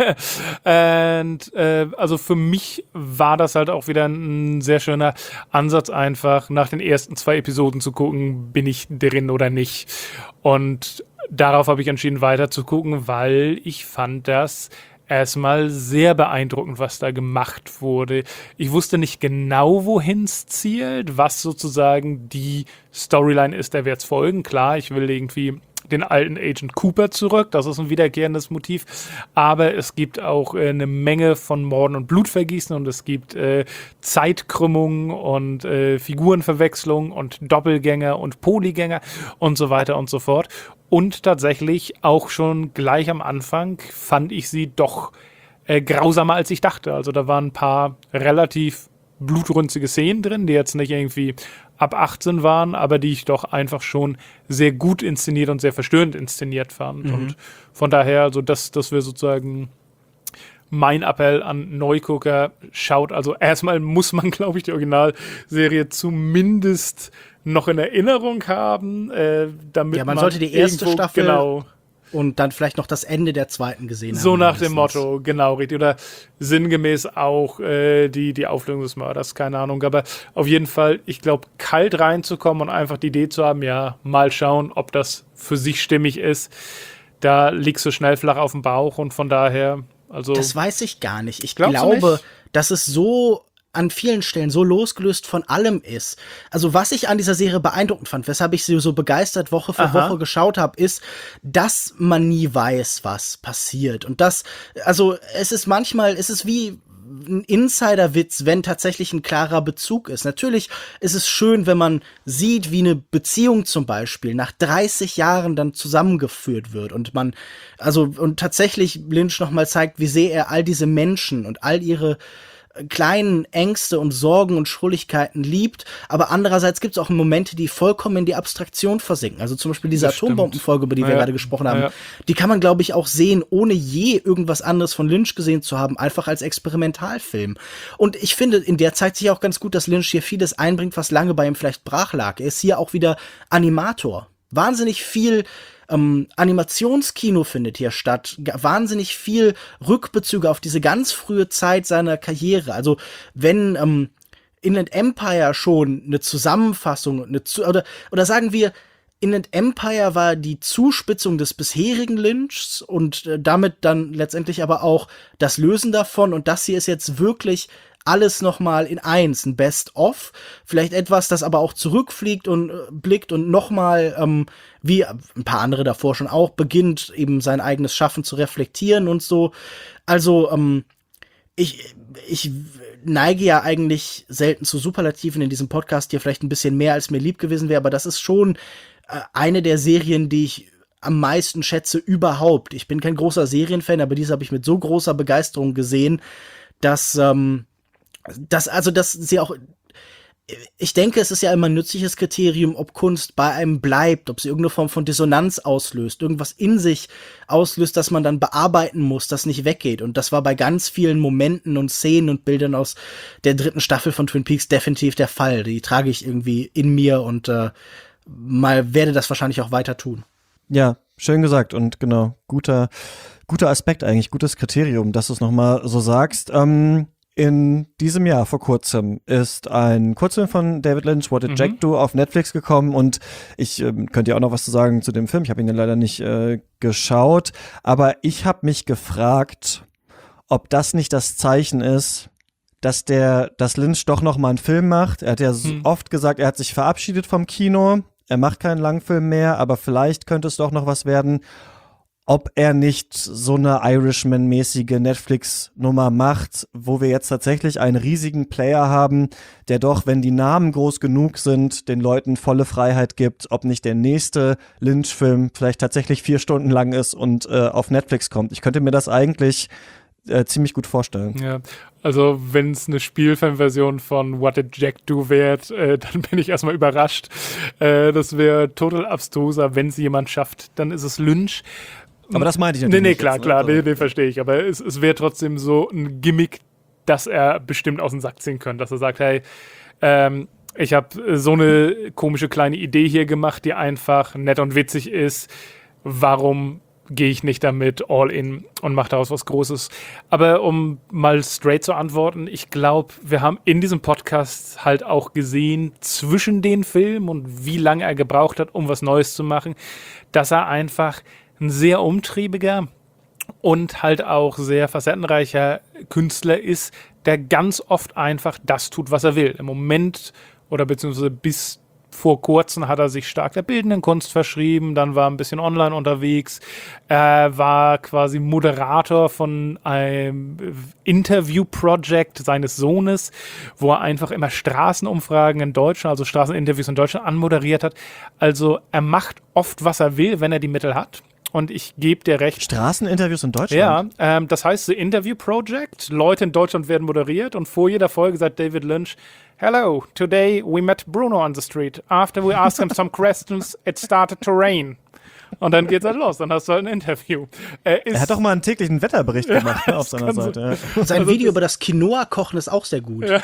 Und also für mich war das halt auch wieder ein sehr schöner Ansatz, einfach nach den ersten 2 Episoden zu gucken, bin ich drin oder nicht. Und darauf habe ich entschieden, weiter zu gucken, weil ich fand das erstmal sehr beeindruckend, was da gemacht wurde. Ich wusste nicht genau, wohin es zielt, was sozusagen die Storyline ist, der wir jetzt folgen. Klar, ich will irgendwie den alten Agent Cooper zurück, das ist ein wiederkehrendes Motiv, aber es gibt auch eine Menge von Morden und Blutvergießen und es gibt Zeitkrümmungen und Figurenverwechslung und Doppelgänger und Polygänger und so weiter und so fort. Und tatsächlich auch schon gleich am Anfang fand ich sie doch grausamer, als ich dachte. Also da waren ein paar relativ blutrünstige Szenen drin, die jetzt nicht irgendwie ab 18 waren, aber die ich doch einfach schon sehr gut inszeniert und sehr verstörend inszeniert fand. Und von daher, also das wäre sozusagen mein Appell an Neugucker. Schaut, also erstmal muss man, glaube ich, die Originalserie zumindest noch in Erinnerung haben, damit man sollte die erste Staffel genau und dann vielleicht noch das Ende der 2. gesehen haben. So nach dem Motto, genau, richtig. Oder sinngemäß auch die Auflösung des Mörders, keine Ahnung. Aber auf jeden Fall, ich glaube, kalt reinzukommen und einfach die Idee zu haben, ja, mal schauen, ob das für sich stimmig ist. Da liegst du schnell flach auf dem Bauch und von daher, also... Das weiß ich gar nicht. Ich glaube, dass es so an vielen Stellen so losgelöst von allem ist. Also was ich an dieser Serie beeindruckend fand, weshalb ich sie so begeistert Woche für Woche geschaut habe, ist, dass man nie weiß, was passiert. Und das, also es ist wie ein Insider-Witz, wenn tatsächlich ein klarer Bezug ist. Natürlich ist es schön, wenn man sieht, wie eine Beziehung zum Beispiel nach 30 Jahren dann zusammengeführt wird und und tatsächlich Lynch nochmal zeigt, wie sehr er all diese Menschen und all ihre kleinen Ängste und Sorgen und Schrulligkeiten liebt, aber andererseits gibt es auch Momente, die vollkommen in die Abstraktion versinken. Also zum Beispiel diese Atombombenfolge, über die wir gerade gesprochen haben, die kann man, glaube ich, auch sehen, ohne je irgendwas anderes von Lynch gesehen zu haben, einfach als Experimentalfilm. Und ich finde, in der zeigt sich auch ganz gut, dass Lynch hier vieles einbringt, was lange bei ihm vielleicht brach lag. Er ist hier auch wieder Animator. Wahnsinnig viel Animationskino findet hier statt. Wahnsinnig viel Rückbezüge auf diese ganz frühe Zeit seiner Karriere. Also wenn Inland Empire schon eine Zusammenfassung, oder sagen wir, Inland Empire war die Zuspitzung des bisherigen Lynchs und damit dann letztendlich aber auch das Lösen davon. Und das hier ist jetzt wirklich alles nochmal in eins, ein Best-of. Vielleicht etwas, das aber auch zurückfliegt und blickt und nochmal, wie ein paar andere davor schon auch, beginnt eben sein eigenes Schaffen zu reflektieren und so. Also, ich neige ja eigentlich selten zu Superlativen in diesem Podcast, hier vielleicht ein bisschen mehr, als mir lieb gewesen wäre, aber das ist schon eine der Serien, die ich am meisten schätze überhaupt. Ich bin kein großer Serienfan, aber diese habe ich mit so großer Begeisterung gesehen, dass sie auch, ich denke, es ist ja immer ein nützliches Kriterium, ob Kunst bei einem bleibt, ob sie irgendeine Form von Dissonanz auslöst, irgendwas in sich auslöst, das man dann bearbeiten muss, das nicht weggeht. Und das war bei ganz vielen Momenten und Szenen und Bildern aus der 3. Staffel von Twin Peaks definitiv der Fall. Die trage ich irgendwie in mir und werde das wahrscheinlich auch weiter tun. Ja, schön gesagt und genau, guter Aspekt eigentlich, gutes Kriterium, dass du es nochmal so sagst. In diesem Jahr, vor kurzem, ist ein Kurzfilm von David Lynch, What Did Jack Do, auf Netflix gekommen und ich könnte ja auch noch was zu sagen zu dem Film. Ich habe ihn ja leider nicht geschaut, aber ich habe mich gefragt, ob das nicht das Zeichen ist, dass Lynch doch noch mal einen Film macht. Er hat ja oft gesagt, er hat sich verabschiedet vom Kino, er macht keinen Langfilm mehr, aber vielleicht könnte es doch noch was werden. Ob er nicht so eine Irishman-mäßige Netflix-Nummer macht, wo wir jetzt tatsächlich einen riesigen Player haben, der doch, wenn die Namen groß genug sind, den Leuten volle Freiheit gibt, ob nicht der nächste Lynch-Film vielleicht tatsächlich 4 Stunden lang ist und auf Netflix kommt. Ich könnte mir das eigentlich ziemlich gut vorstellen. Ja, also wenn es eine Spielfilmversion von What Did Jack Do wäre, dann bin ich erstmal überrascht. Das wäre total abstruser, wenn es jemand schafft, dann ist es Lynch. Aber das meinte ich natürlich nicht. Klar, nee, verstehe ich. Aber es wäre trotzdem so ein Gimmick, das er bestimmt aus dem Sack ziehen könnte. Dass er sagt, hey, ich habe so eine komische kleine Idee hier gemacht, die einfach nett und witzig ist. Warum gehe ich nicht damit all in und mache daraus was Großes? Aber um mal straight zu antworten, ich glaube, wir haben in diesem Podcast halt auch gesehen, zwischen den Filmen und wie lange er gebraucht hat, um was Neues zu machen, dass er einfach ein sehr umtriebiger und halt auch sehr facettenreicher Künstler ist, der ganz oft einfach das tut, was er will. Im Moment oder beziehungsweise bis vor kurzem hat er sich stark der bildenden Kunst verschrieben, dann war ein bisschen online unterwegs, er war quasi Moderator von einem Interview-Project seines Sohnes, wo er einfach immer Straßenumfragen in Deutschland, also Straßeninterviews in Deutschland anmoderiert hat. Also er macht oft, was er will, wenn er die Mittel hat. Und ich gebe dir recht. Straßeninterviews in Deutschland? Ja, das heißt The Interview Project. Leute in Deutschland werden moderiert und vor jeder Folge sagt David Lynch, "Hello, today we met Bruno on the street. After we asked him some questions, it started to rain." Und dann geht's halt los, dann hast du halt ein Interview. Er hat doch mal einen täglichen Wetterbericht gemacht auf seiner Seite. Sein Video über das Quinoa-Kochen ist auch sehr gut. Ja.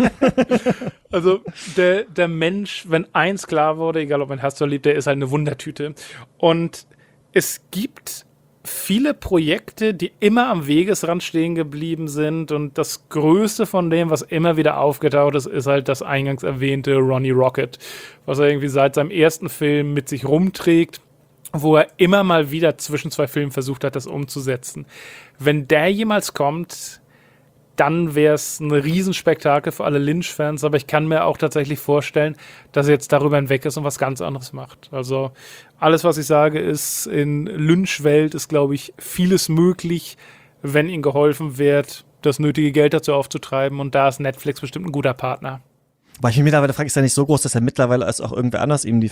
Also der Mensch, wenn eins klar wurde, egal ob man hasst oder liebt, der ist halt eine Wundertüte. Und es gibt viele Projekte, die immer am Wegesrand stehen geblieben sind und das Größte von dem, was immer wieder aufgetaucht ist, ist halt das eingangs erwähnte Ronnie Rocket, was er irgendwie seit seinem ersten Film mit sich rumträgt, wo er immer mal wieder zwischen 2 Filmen versucht hat, das umzusetzen. Wenn der jemals kommt, dann wäre es ein Riesenspektakel für alle Lynch-Fans, aber ich kann mir auch tatsächlich vorstellen, dass er jetzt darüber hinweg ist und was ganz anderes macht. Also alles, was ich sage, ist, in Lynch-Welt ist, glaube ich, vieles möglich, wenn ihm geholfen wird, das nötige Geld dazu aufzutreiben, und da ist Netflix bestimmt ein guter Partner. Weil ich mich mittlerweile frage, ist ja nicht so groß, dass er mittlerweile als auch irgendwer anders ihm die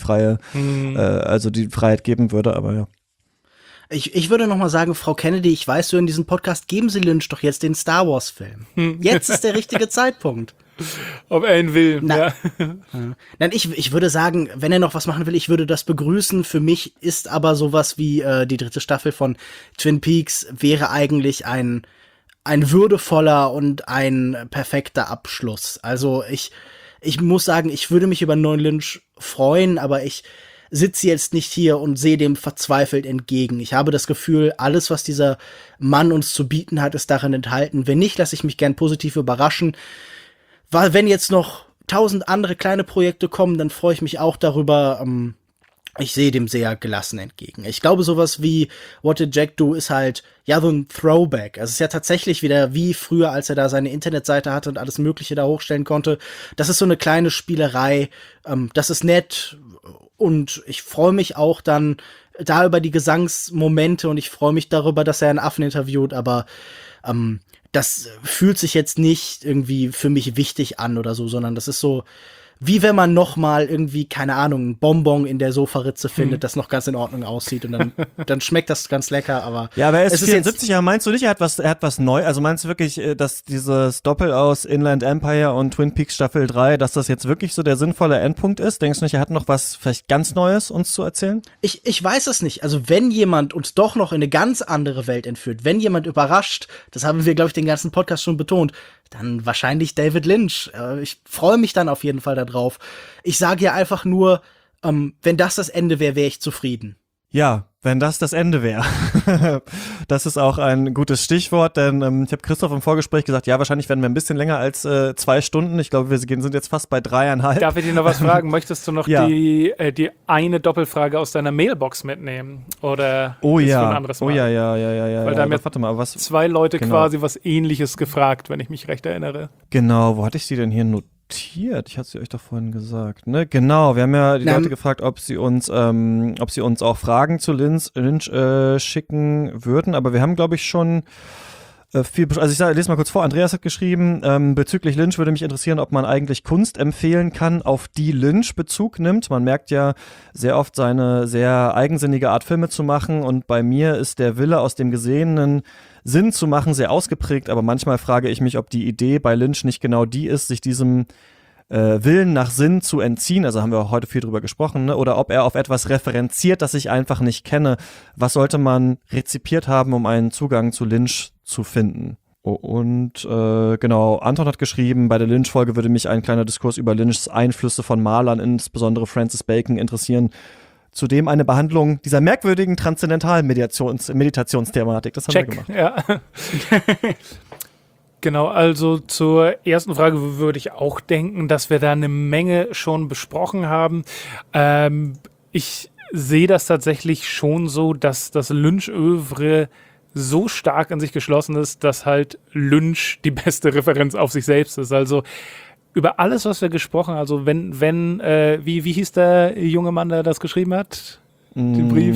die Freiheit geben würde, aber ja. Ich würde noch mal sagen, Frau Kennedy, ich weiß, du in diesem Podcast, geben Sie Lynch doch jetzt den Star Wars-Film. Jetzt ist der richtige Zeitpunkt. Ob er ihn will, ja. Nein, ich würde sagen, wenn er noch was machen will, ich würde das begrüßen. Für mich ist aber sowas wie die 3. Staffel von Twin Peaks wäre eigentlich ein würdevoller und ein perfekter Abschluss. Also ich muss sagen, ich würde mich über einen neuen Lynch freuen, aber sitze jetzt nicht hier und sehe dem verzweifelt entgegen. Ich habe das Gefühl, alles, was dieser Mann uns zu bieten hat, ist darin enthalten. Wenn nicht, lasse ich mich gern positiv überraschen. Weil wenn jetzt noch 1000 andere kleine Projekte kommen, dann freue ich mich auch darüber. Ich sehe dem sehr gelassen entgegen. Ich glaube, sowas wie What Did Jack Do ist halt, ja, so ein Throwback. Also es ist ja tatsächlich wieder wie früher, als er da seine Internetseite hatte und alles Mögliche da hochstellen konnte. Das ist so eine kleine Spielerei. Das ist nett und ich freue mich auch dann da über die Gesangsmomente und ich freue mich darüber, dass er einen Affen interviewt, aber das fühlt sich jetzt nicht irgendwie für mich wichtig an oder so, sondern das ist so, wie wenn man noch mal irgendwie, keine Ahnung, ein Bonbon in der Sofaritze findet, das noch ganz in Ordnung aussieht und dann schmeckt das ganz lecker, aber ja, aber er ist 74, aber meinst du nicht, er hat was neu, also meinst du wirklich, dass dieses Doppel aus Inland Empire und Twin Peaks Staffel 3, dass das jetzt wirklich so der sinnvolle Endpunkt ist? Denkst du nicht, er hat noch was vielleicht ganz Neues uns zu erzählen? Ich weiß es nicht. Also wenn jemand uns doch noch in eine ganz andere Welt entführt, wenn jemand überrascht, das haben wir, glaube ich, den ganzen Podcast schon betont, dann wahrscheinlich David Lynch. Ich freue mich dann auf jeden Fall darauf. Ich sage ja einfach nur, wenn das Ende wäre, wäre ich zufrieden. Ja, wenn das Ende wäre. Das ist auch ein gutes Stichwort, denn ich habe Christoph im Vorgespräch gesagt, ja, wahrscheinlich werden wir ein bisschen länger als 2 Stunden. Ich glaube, wir sind jetzt fast bei 3,5. Darf ich dir noch was fragen? Möchtest du noch die eine Doppelfrage aus deiner Mailbox mitnehmen? Oder für ein anderes Mal? Ja. Weil da haben warte mal, was 2 Leute quasi was Ähnliches gefragt, wenn ich mich recht erinnere. Genau, wo hatte ich sie denn hier notiert? Ich hatte sie euch doch vorhin gesagt, ne? Genau, wir haben ja die Leute gefragt, ob sie uns auch Fragen zu Lynch schicken würden, aber wir haben, glaube ich, schon viel, also ich lese mal kurz vor, Andreas hat geschrieben, bezüglich Lynch würde mich interessieren, ob man eigentlich Kunst empfehlen kann, auf die Lynch Bezug nimmt. Man merkt ja sehr oft seine sehr eigensinnige Art, Filme zu machen, und bei mir ist der Wille, aus dem Gesehenen Sinn zu machen, sehr ausgeprägt, aber manchmal frage ich mich, ob die Idee bei Lynch nicht genau die ist, sich diesem Willen nach Sinn zu entziehen, also haben wir auch heute viel drüber gesprochen, ne? Oder ob er auf etwas referenziert, das ich einfach nicht kenne. Was sollte man rezipiert haben, um einen Zugang zu Lynch zu finden? Und genau, Anton hat geschrieben, bei der Lynch-Folge würde mich ein kleiner Diskurs über Lynchs Einflüsse von Malern, insbesondere Francis Bacon, interessieren. Zudem eine Behandlung dieser merkwürdigen Transzendental-Meditationsthematik. Das haben wir gemacht. Ja. Genau, also zur ersten Frage würde ich auch denken, dass wir da eine Menge schon besprochen haben. Ich sehe das tatsächlich schon so, dass das Lynch-Övre so stark in sich geschlossen ist, dass halt Lynch die beste Referenz auf sich selbst ist. Also über alles, was wir gesprochen haben, also wie hieß der junge Mann, der das geschrieben hat? Den Brief?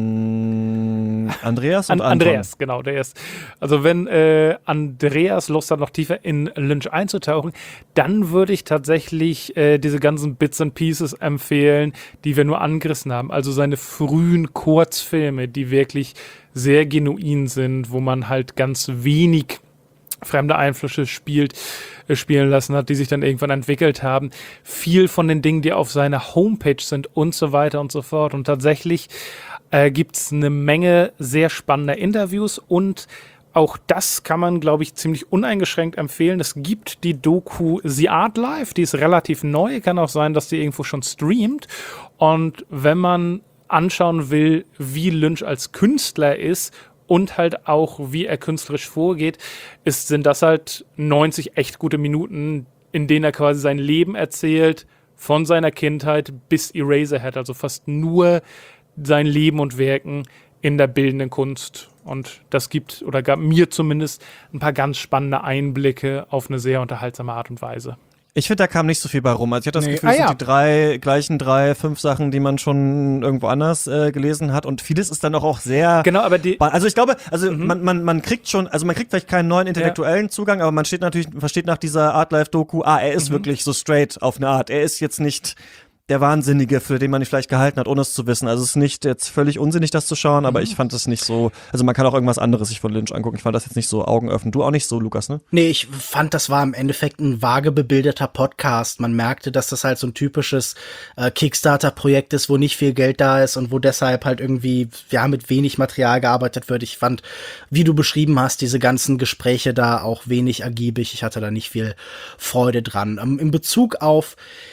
Andreas und Andreas, genau, der ist. Also wenn Andreas Lust hat, noch tiefer in Lynch einzutauchen, dann würde ich tatsächlich diese ganzen Bits and Pieces empfehlen, die wir nur angerissen haben. Also seine frühen Kurzfilme, die wirklich sehr genuin sind, wo man halt ganz wenig fremde Einflüsse spielen lassen hat, die sich dann irgendwann entwickelt haben. Viel von den Dingen, die auf seiner Homepage sind und so weiter und so fort. Und tatsächlich gibt's eine Menge sehr spannender Interviews, und auch das kann man, glaube ich, ziemlich uneingeschränkt empfehlen. Es gibt die Doku The Art Life, die ist relativ neu. Kann auch sein, dass die irgendwo schon streamt. Und wenn man anschauen will, wie Lynch als Künstler ist und halt auch, wie er künstlerisch vorgeht, sind das halt 90 echt gute Minuten, in denen er quasi sein Leben erzählt, von seiner Kindheit bis Eraserhead, also fast nur sein Leben und Wirken in der bildenden Kunst. Und das gab mir zumindest ein paar ganz spannende Einblicke auf eine sehr unterhaltsame Art und Weise. Ich finde, da kam nicht so viel bei rum. Also ich hatte das Gefühl, es sind die gleichen 5 Sachen, die man schon irgendwo anders gelesen hat. Und vieles ist dann auch sehr. Genau, aber also ich glaube, man kriegt schon, also man kriegt vielleicht keinen neuen intellektuellen Zugang, aber man versteht nach dieser Art Life Doku, er ist wirklich so straight auf eine Art. Er ist jetzt nicht der Wahnsinnige, für den man ihn vielleicht gehalten hat, ohne es zu wissen. Also es ist nicht jetzt völlig unsinnig, das zu schauen, aber ich fand es nicht so, also man kann auch irgendwas anderes sich von Lynch angucken. Ich fand das jetzt nicht so augenöffnend. Du auch nicht so, Lukas, ne? Nee, ich fand, das war im Endeffekt ein vage bebilderter Podcast. Man merkte, dass das halt so ein typisches Kickstarter-Projekt ist, wo nicht viel Geld da ist und wo deshalb halt irgendwie, mit wenig Material gearbeitet wird. Ich fand, wie du beschrieben hast, diese ganzen Gespräche da auch wenig ergiebig. Ich hatte da nicht viel Freude dran. In Bezug auf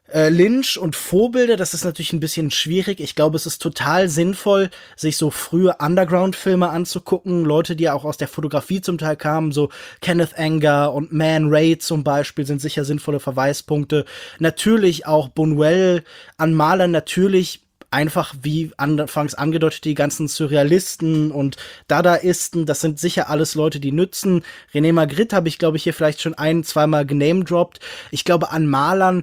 Lynch und Vorbilder, das ist natürlich ein bisschen schwierig. Ich glaube, es ist total sinnvoll, sich so frühe Underground-Filme anzugucken. Leute, die ja auch aus der Fotografie zum Teil kamen, so Kenneth Anger und Man Ray zum Beispiel, sind sicher sinnvolle Verweispunkte. Natürlich auch Buñuel an Malern, natürlich einfach, wie anfangs angedeutet, die ganzen Surrealisten und Dadaisten, das sind sicher alles Leute, die nützen. René Magritte habe ich, glaube ich, hier vielleicht schon 1-2 genamedroppt. Ich glaube, an Malern,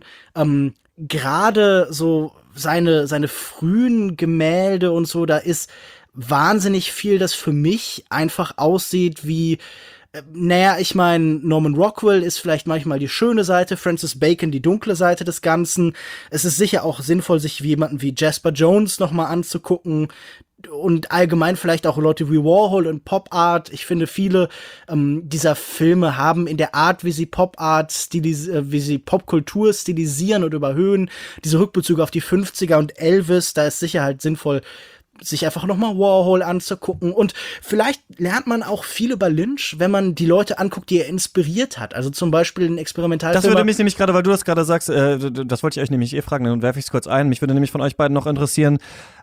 gerade so seine frühen Gemälde und so, da ist wahnsinnig viel, das für mich einfach aussieht wie ich meine, Norman Rockwell ist vielleicht manchmal die schöne Seite, Francis Bacon die dunkle Seite des Ganzen. Es ist sicher auch sinnvoll, sich jemanden wie Jasper Jones nochmal anzugucken und allgemein vielleicht auch Leute wie Warhol und Pop Art. Ich finde, viele dieser Filme haben in der Art, wie sie Pop Art wie sie Popkultur stilisieren und überhöhen, diese Rückbezüge auf die 50er und Elvis, da ist sicher halt sinnvoll, sich einfach nochmal Warhol anzugucken. Und vielleicht lernt man auch viel über Lynch, wenn man die Leute anguckt, die er inspiriert hat. Also zum Beispiel ein Experimentalfilm. Das würde mich nämlich gerade, weil du das gerade sagst, das wollte ich euch nämlich fragen, dann werfe ich es kurz ein. Mich würde nämlich von euch beiden noch interessieren,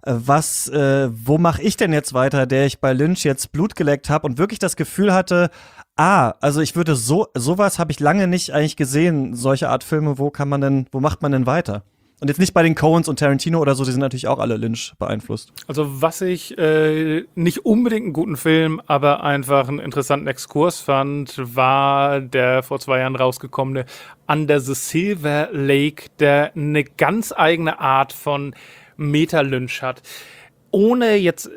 wo mache ich denn jetzt weiter, der ich bei Lynch jetzt Blut geleckt habe und wirklich das Gefühl hatte, also ich würde sowas habe ich lange nicht eigentlich gesehen, solche Art Filme, wo macht man denn weiter? Und jetzt nicht bei den Coens und Tarantino oder so, die sind natürlich auch alle Lynch beeinflusst. Also was ich nicht unbedingt einen guten Film, aber einfach einen interessanten Exkurs fand, war der vor 2 Jahren rausgekommene Under the Silver Lake, der eine ganz eigene Art von Meta-Lynch hat. Ohne jetzt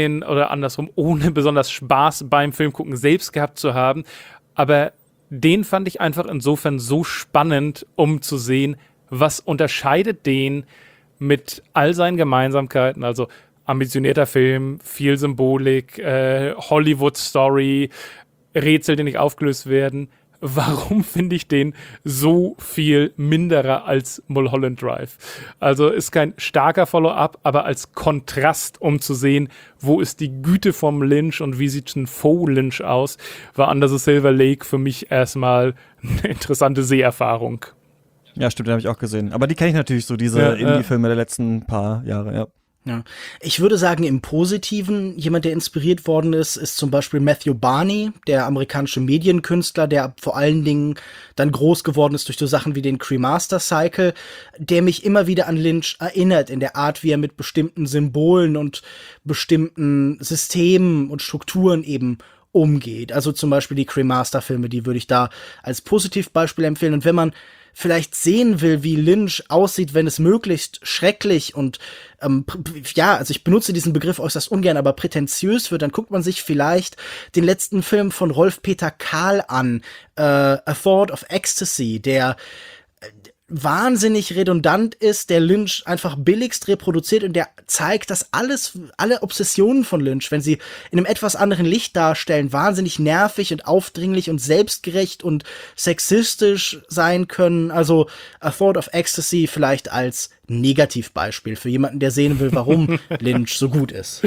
ohne besonders Spaß beim Filmgucken selbst gehabt zu haben, aber den fand ich einfach insofern so spannend, um zu sehen, was unterscheidet den mit all seinen Gemeinsamkeiten, also ambitionierter Film, viel Symbolik, Hollywood-Story, Rätsel, die nicht aufgelöst werden. Warum finde ich den so viel minderer als Mulholland Drive? Also ist kein starker Follow-up, aber als Kontrast, um zu sehen, wo ist die Güte vom Lynch und wie sieht ein Faux-Lynch aus, war Under the Silver Lake für mich erstmal eine interessante Seherfahrung. Ja, stimmt, den habe ich auch gesehen. Aber die kenne ich natürlich so, diese Indie-Filme der letzten paar Jahre, ja. Ja. Ich würde sagen, im Positiven, jemand, der inspiriert worden ist zum Beispiel Matthew Barney, der amerikanische Medienkünstler, der vor allen Dingen dann groß geworden ist durch so Sachen wie den Cremaster Cycle, der mich immer wieder an Lynch erinnert, in der Art, wie er mit bestimmten Symbolen und bestimmten Systemen und Strukturen eben umgeht. Also zum Beispiel die Cremaster-Filme, die würde ich da als Positivbeispiel empfehlen. Und wenn man vielleicht sehen will, wie Lynch aussieht, wenn es möglichst schrecklich und also ich benutze diesen Begriff äußerst ungern, aber prätentiös wird, dann guckt man sich vielleicht den letzten Film von Rolf-Peter Kahl an, A Thought of Ecstasy, der wahnsinnig redundant ist, der Lynch einfach billigst reproduziert und der zeigt, dass alle Obsessionen von Lynch, wenn sie in einem etwas anderen Licht darstellen, wahnsinnig nervig und aufdringlich und selbstgerecht und sexistisch sein können. Also A Thought of Ecstasy vielleicht als Negativbeispiel für jemanden, der sehen will, warum Lynch so gut ist.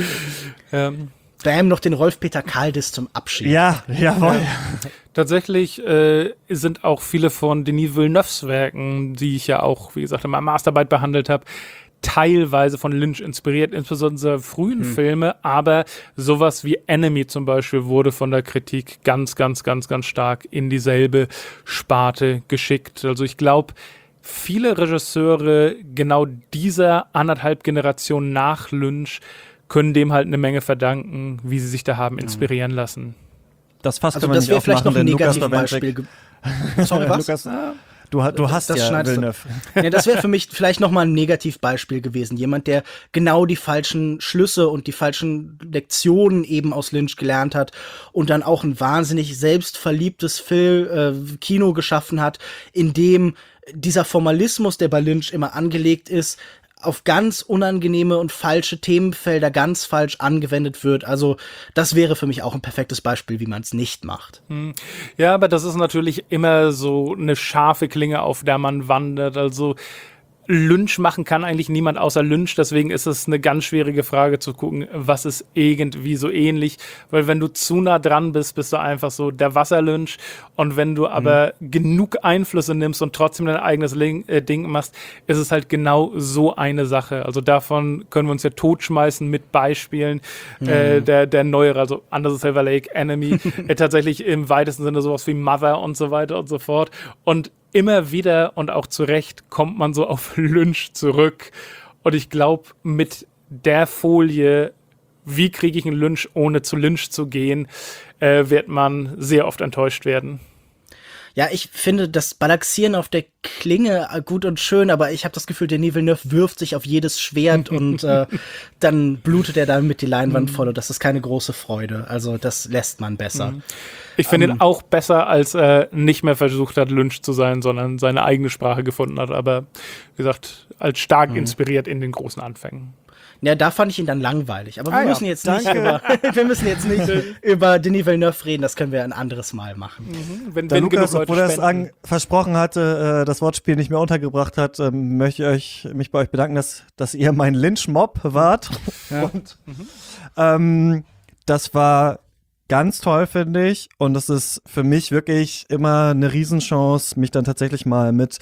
Bam, noch den Rolf-Peter Kahl-Diss zum Abschied. Ja, jawohl. Tatsächlich sind auch viele von Denis Villeneuves Werken, die ich ja auch, wie gesagt, in meiner Masterarbeit behandelt habe, teilweise von Lynch inspiriert, insbesondere frühen Filme, aber sowas wie Enemy zum Beispiel wurde von der Kritik ganz, ganz, ganz, ganz stark in dieselbe Sparte geschickt. Also ich glaube, viele Regisseure genau dieser 1,5 Generation nach Lynch können dem halt eine Menge verdanken, wie sie sich da haben inspirieren lassen. Das fast also kann man das nicht aufmachen, vielleicht noch ein denn Lukas Negativbeispiel. Sorry, was? Lukas, du hast das ja Villeneuve. Ja, das wäre für mich vielleicht noch mal ein Negativbeispiel gewesen. Jemand, der genau die falschen Schlüsse und die falschen Lektionen eben aus Lynch gelernt hat und dann auch ein wahnsinnig selbstverliebtes Kino geschaffen hat, in dem dieser Formalismus, der bei Lynch immer angelegt ist, auf ganz unangenehme und falsche Themenfelder ganz falsch angewendet wird. Also das wäre für mich auch ein perfektes Beispiel, wie man es nicht macht. Ja, aber das ist natürlich immer so eine scharfe Klinge, auf der man wandert. Also Lynch machen kann eigentlich niemand außer Lynch, deswegen ist es eine ganz schwierige Frage zu gucken, was ist irgendwie so ähnlich, weil wenn du zu nah dran bist, bist du einfach so der Wasserlynch und wenn du aber genug Einflüsse nimmst und trotzdem dein eigenes Ding machst, ist es halt genau so eine Sache. Also davon können wir uns ja totschmeißen mit Beispielen. Der neuere, also Under the Silver Lake, Enemy, tatsächlich im weitesten Sinne sowas wie Mother und so weiter und so fort. Und immer wieder und auch zu Recht kommt man so auf Lynch zurück. Und ich glaube, mit der Folie, wie kriege ich einen Lynch, ohne zu Lynch zu gehen, wird man sehr oft enttäuscht werden. Ja, ich finde das Balancieren auf der Klinge gut und schön, aber ich habe das Gefühl, Denis Villeneuve wirft sich auf jedes Schwert und dann blutet er damit die Leinwand voll und das ist keine große Freude. Also das lässt man besser. Ich finde ihn auch besser, als er nicht mehr versucht hat, Lynch zu sein, sondern seine eigene Sprache gefunden hat. Aber wie gesagt, als stark inspiriert in den großen Anfängen. Ja, da fand ich ihn dann langweilig. Aber wir müssen jetzt nicht über Denis Villeneuve reden. Das können wir ein anderes Mal machen. Wenn Lukas, obwohl er es versprochen hatte, das Wortspiel nicht mehr untergebracht hat, möchte ich mich bei euch bedanken, dass ihr mein Lynch-Mob wart. Ja. Und das war ganz toll, finde ich. Und es ist für mich wirklich immer eine Riesenchance, mich dann tatsächlich mal mit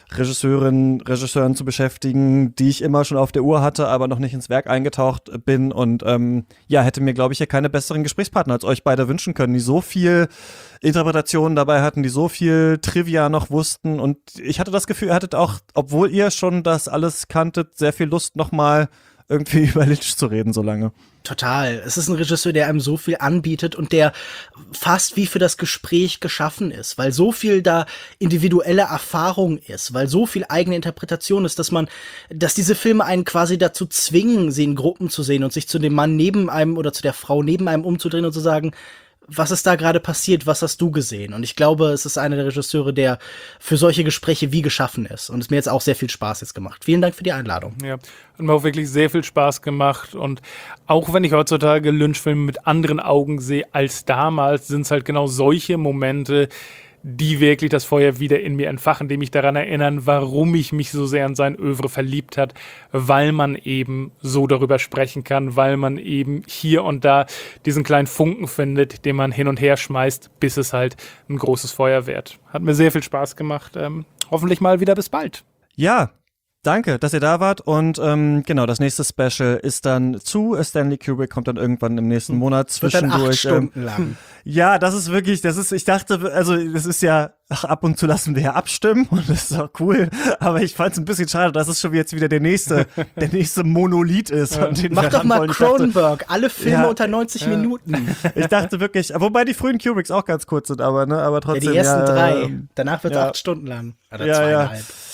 Regisseuren zu beschäftigen, die ich immer schon auf der Uhr hatte, aber noch nicht ins Werk eingetaucht bin und hätte mir, glaube ich, hier keine besseren Gesprächspartner als euch beide wünschen können, die so viel Interpretationen dabei hatten, die so viel Trivia noch wussten und ich hatte das Gefühl, ihr hattet auch, obwohl ihr schon das alles kanntet, sehr viel Lust, nochmal irgendwie über Lynch zu reden so lange. Total. Es ist ein Regisseur, der einem so viel anbietet und der fast wie für das Gespräch geschaffen ist, weil so viel da individuelle Erfahrung ist, weil so viel eigene Interpretation ist, dass diese Filme einen quasi dazu zwingen, sie in Gruppen zu sehen und sich zu dem Mann neben einem oder zu der Frau neben einem umzudrehen und zu sagen, was ist da gerade passiert, was hast du gesehen? Und ich glaube, es ist einer der Regisseure, der für solche Gespräche wie geschaffen ist. Und es mir jetzt auch sehr viel Spaß jetzt gemacht. Vielen Dank für die Einladung. Ja, hat mir auch wirklich sehr viel Spaß gemacht. Und auch wenn ich heutzutage Lynch-Filme mit anderen Augen sehe als damals, sind es halt genau solche Momente, die wirklich das Feuer wieder in mir entfachen, die mich daran erinnern, warum ich mich so sehr an sein Œuvre verliebt hat, weil man eben so darüber sprechen kann, weil man eben hier und da diesen kleinen Funken findet, den man hin und her schmeißt, bis es halt ein großes Feuer wird. Hat mir sehr viel Spaß gemacht. Hoffentlich mal wieder bis bald. Ja, danke, dass ihr da wart und genau, das nächste Special ist dann zu Stanley Kubrick, kommt dann irgendwann im nächsten Monat zwischendurch. Wird dann 8 Stunden lang. Ja, ich dachte, also das ist ja, ab und zu lassen wir ja abstimmen und das ist auch cool, aber ich fand es ein bisschen schade, dass es schon jetzt wieder der nächste Monolith ist. Ja. Mach doch mal Cronenberg, alle Filme unter 90 Minuten. Ich dachte wirklich, wobei die frühen Kubricks auch ganz kurz sind, aber trotzdem. Ja, die ersten 3, danach wird es 8 Stunden lang. Oder 2,5.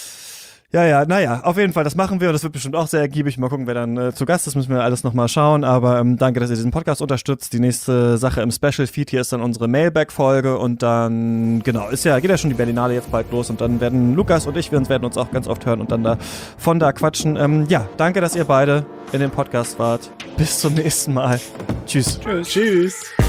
Ja, naja, auf jeden Fall, das machen wir und das wird bestimmt auch sehr ergiebig. Mal gucken, wer dann zu Gast ist, müssen wir alles nochmal schauen. Aber danke, dass ihr diesen Podcast unterstützt. Die nächste Sache im Special-Feed hier ist dann unsere Mailback-Folge und dann, geht ja schon die Berlinale jetzt bald los und dann werden Lukas und ich, wir werden uns auch ganz oft hören und dann von da quatschen. Danke, dass ihr beide in dem Podcast wart. Bis zum nächsten Mal. Tschüss. Tschüss.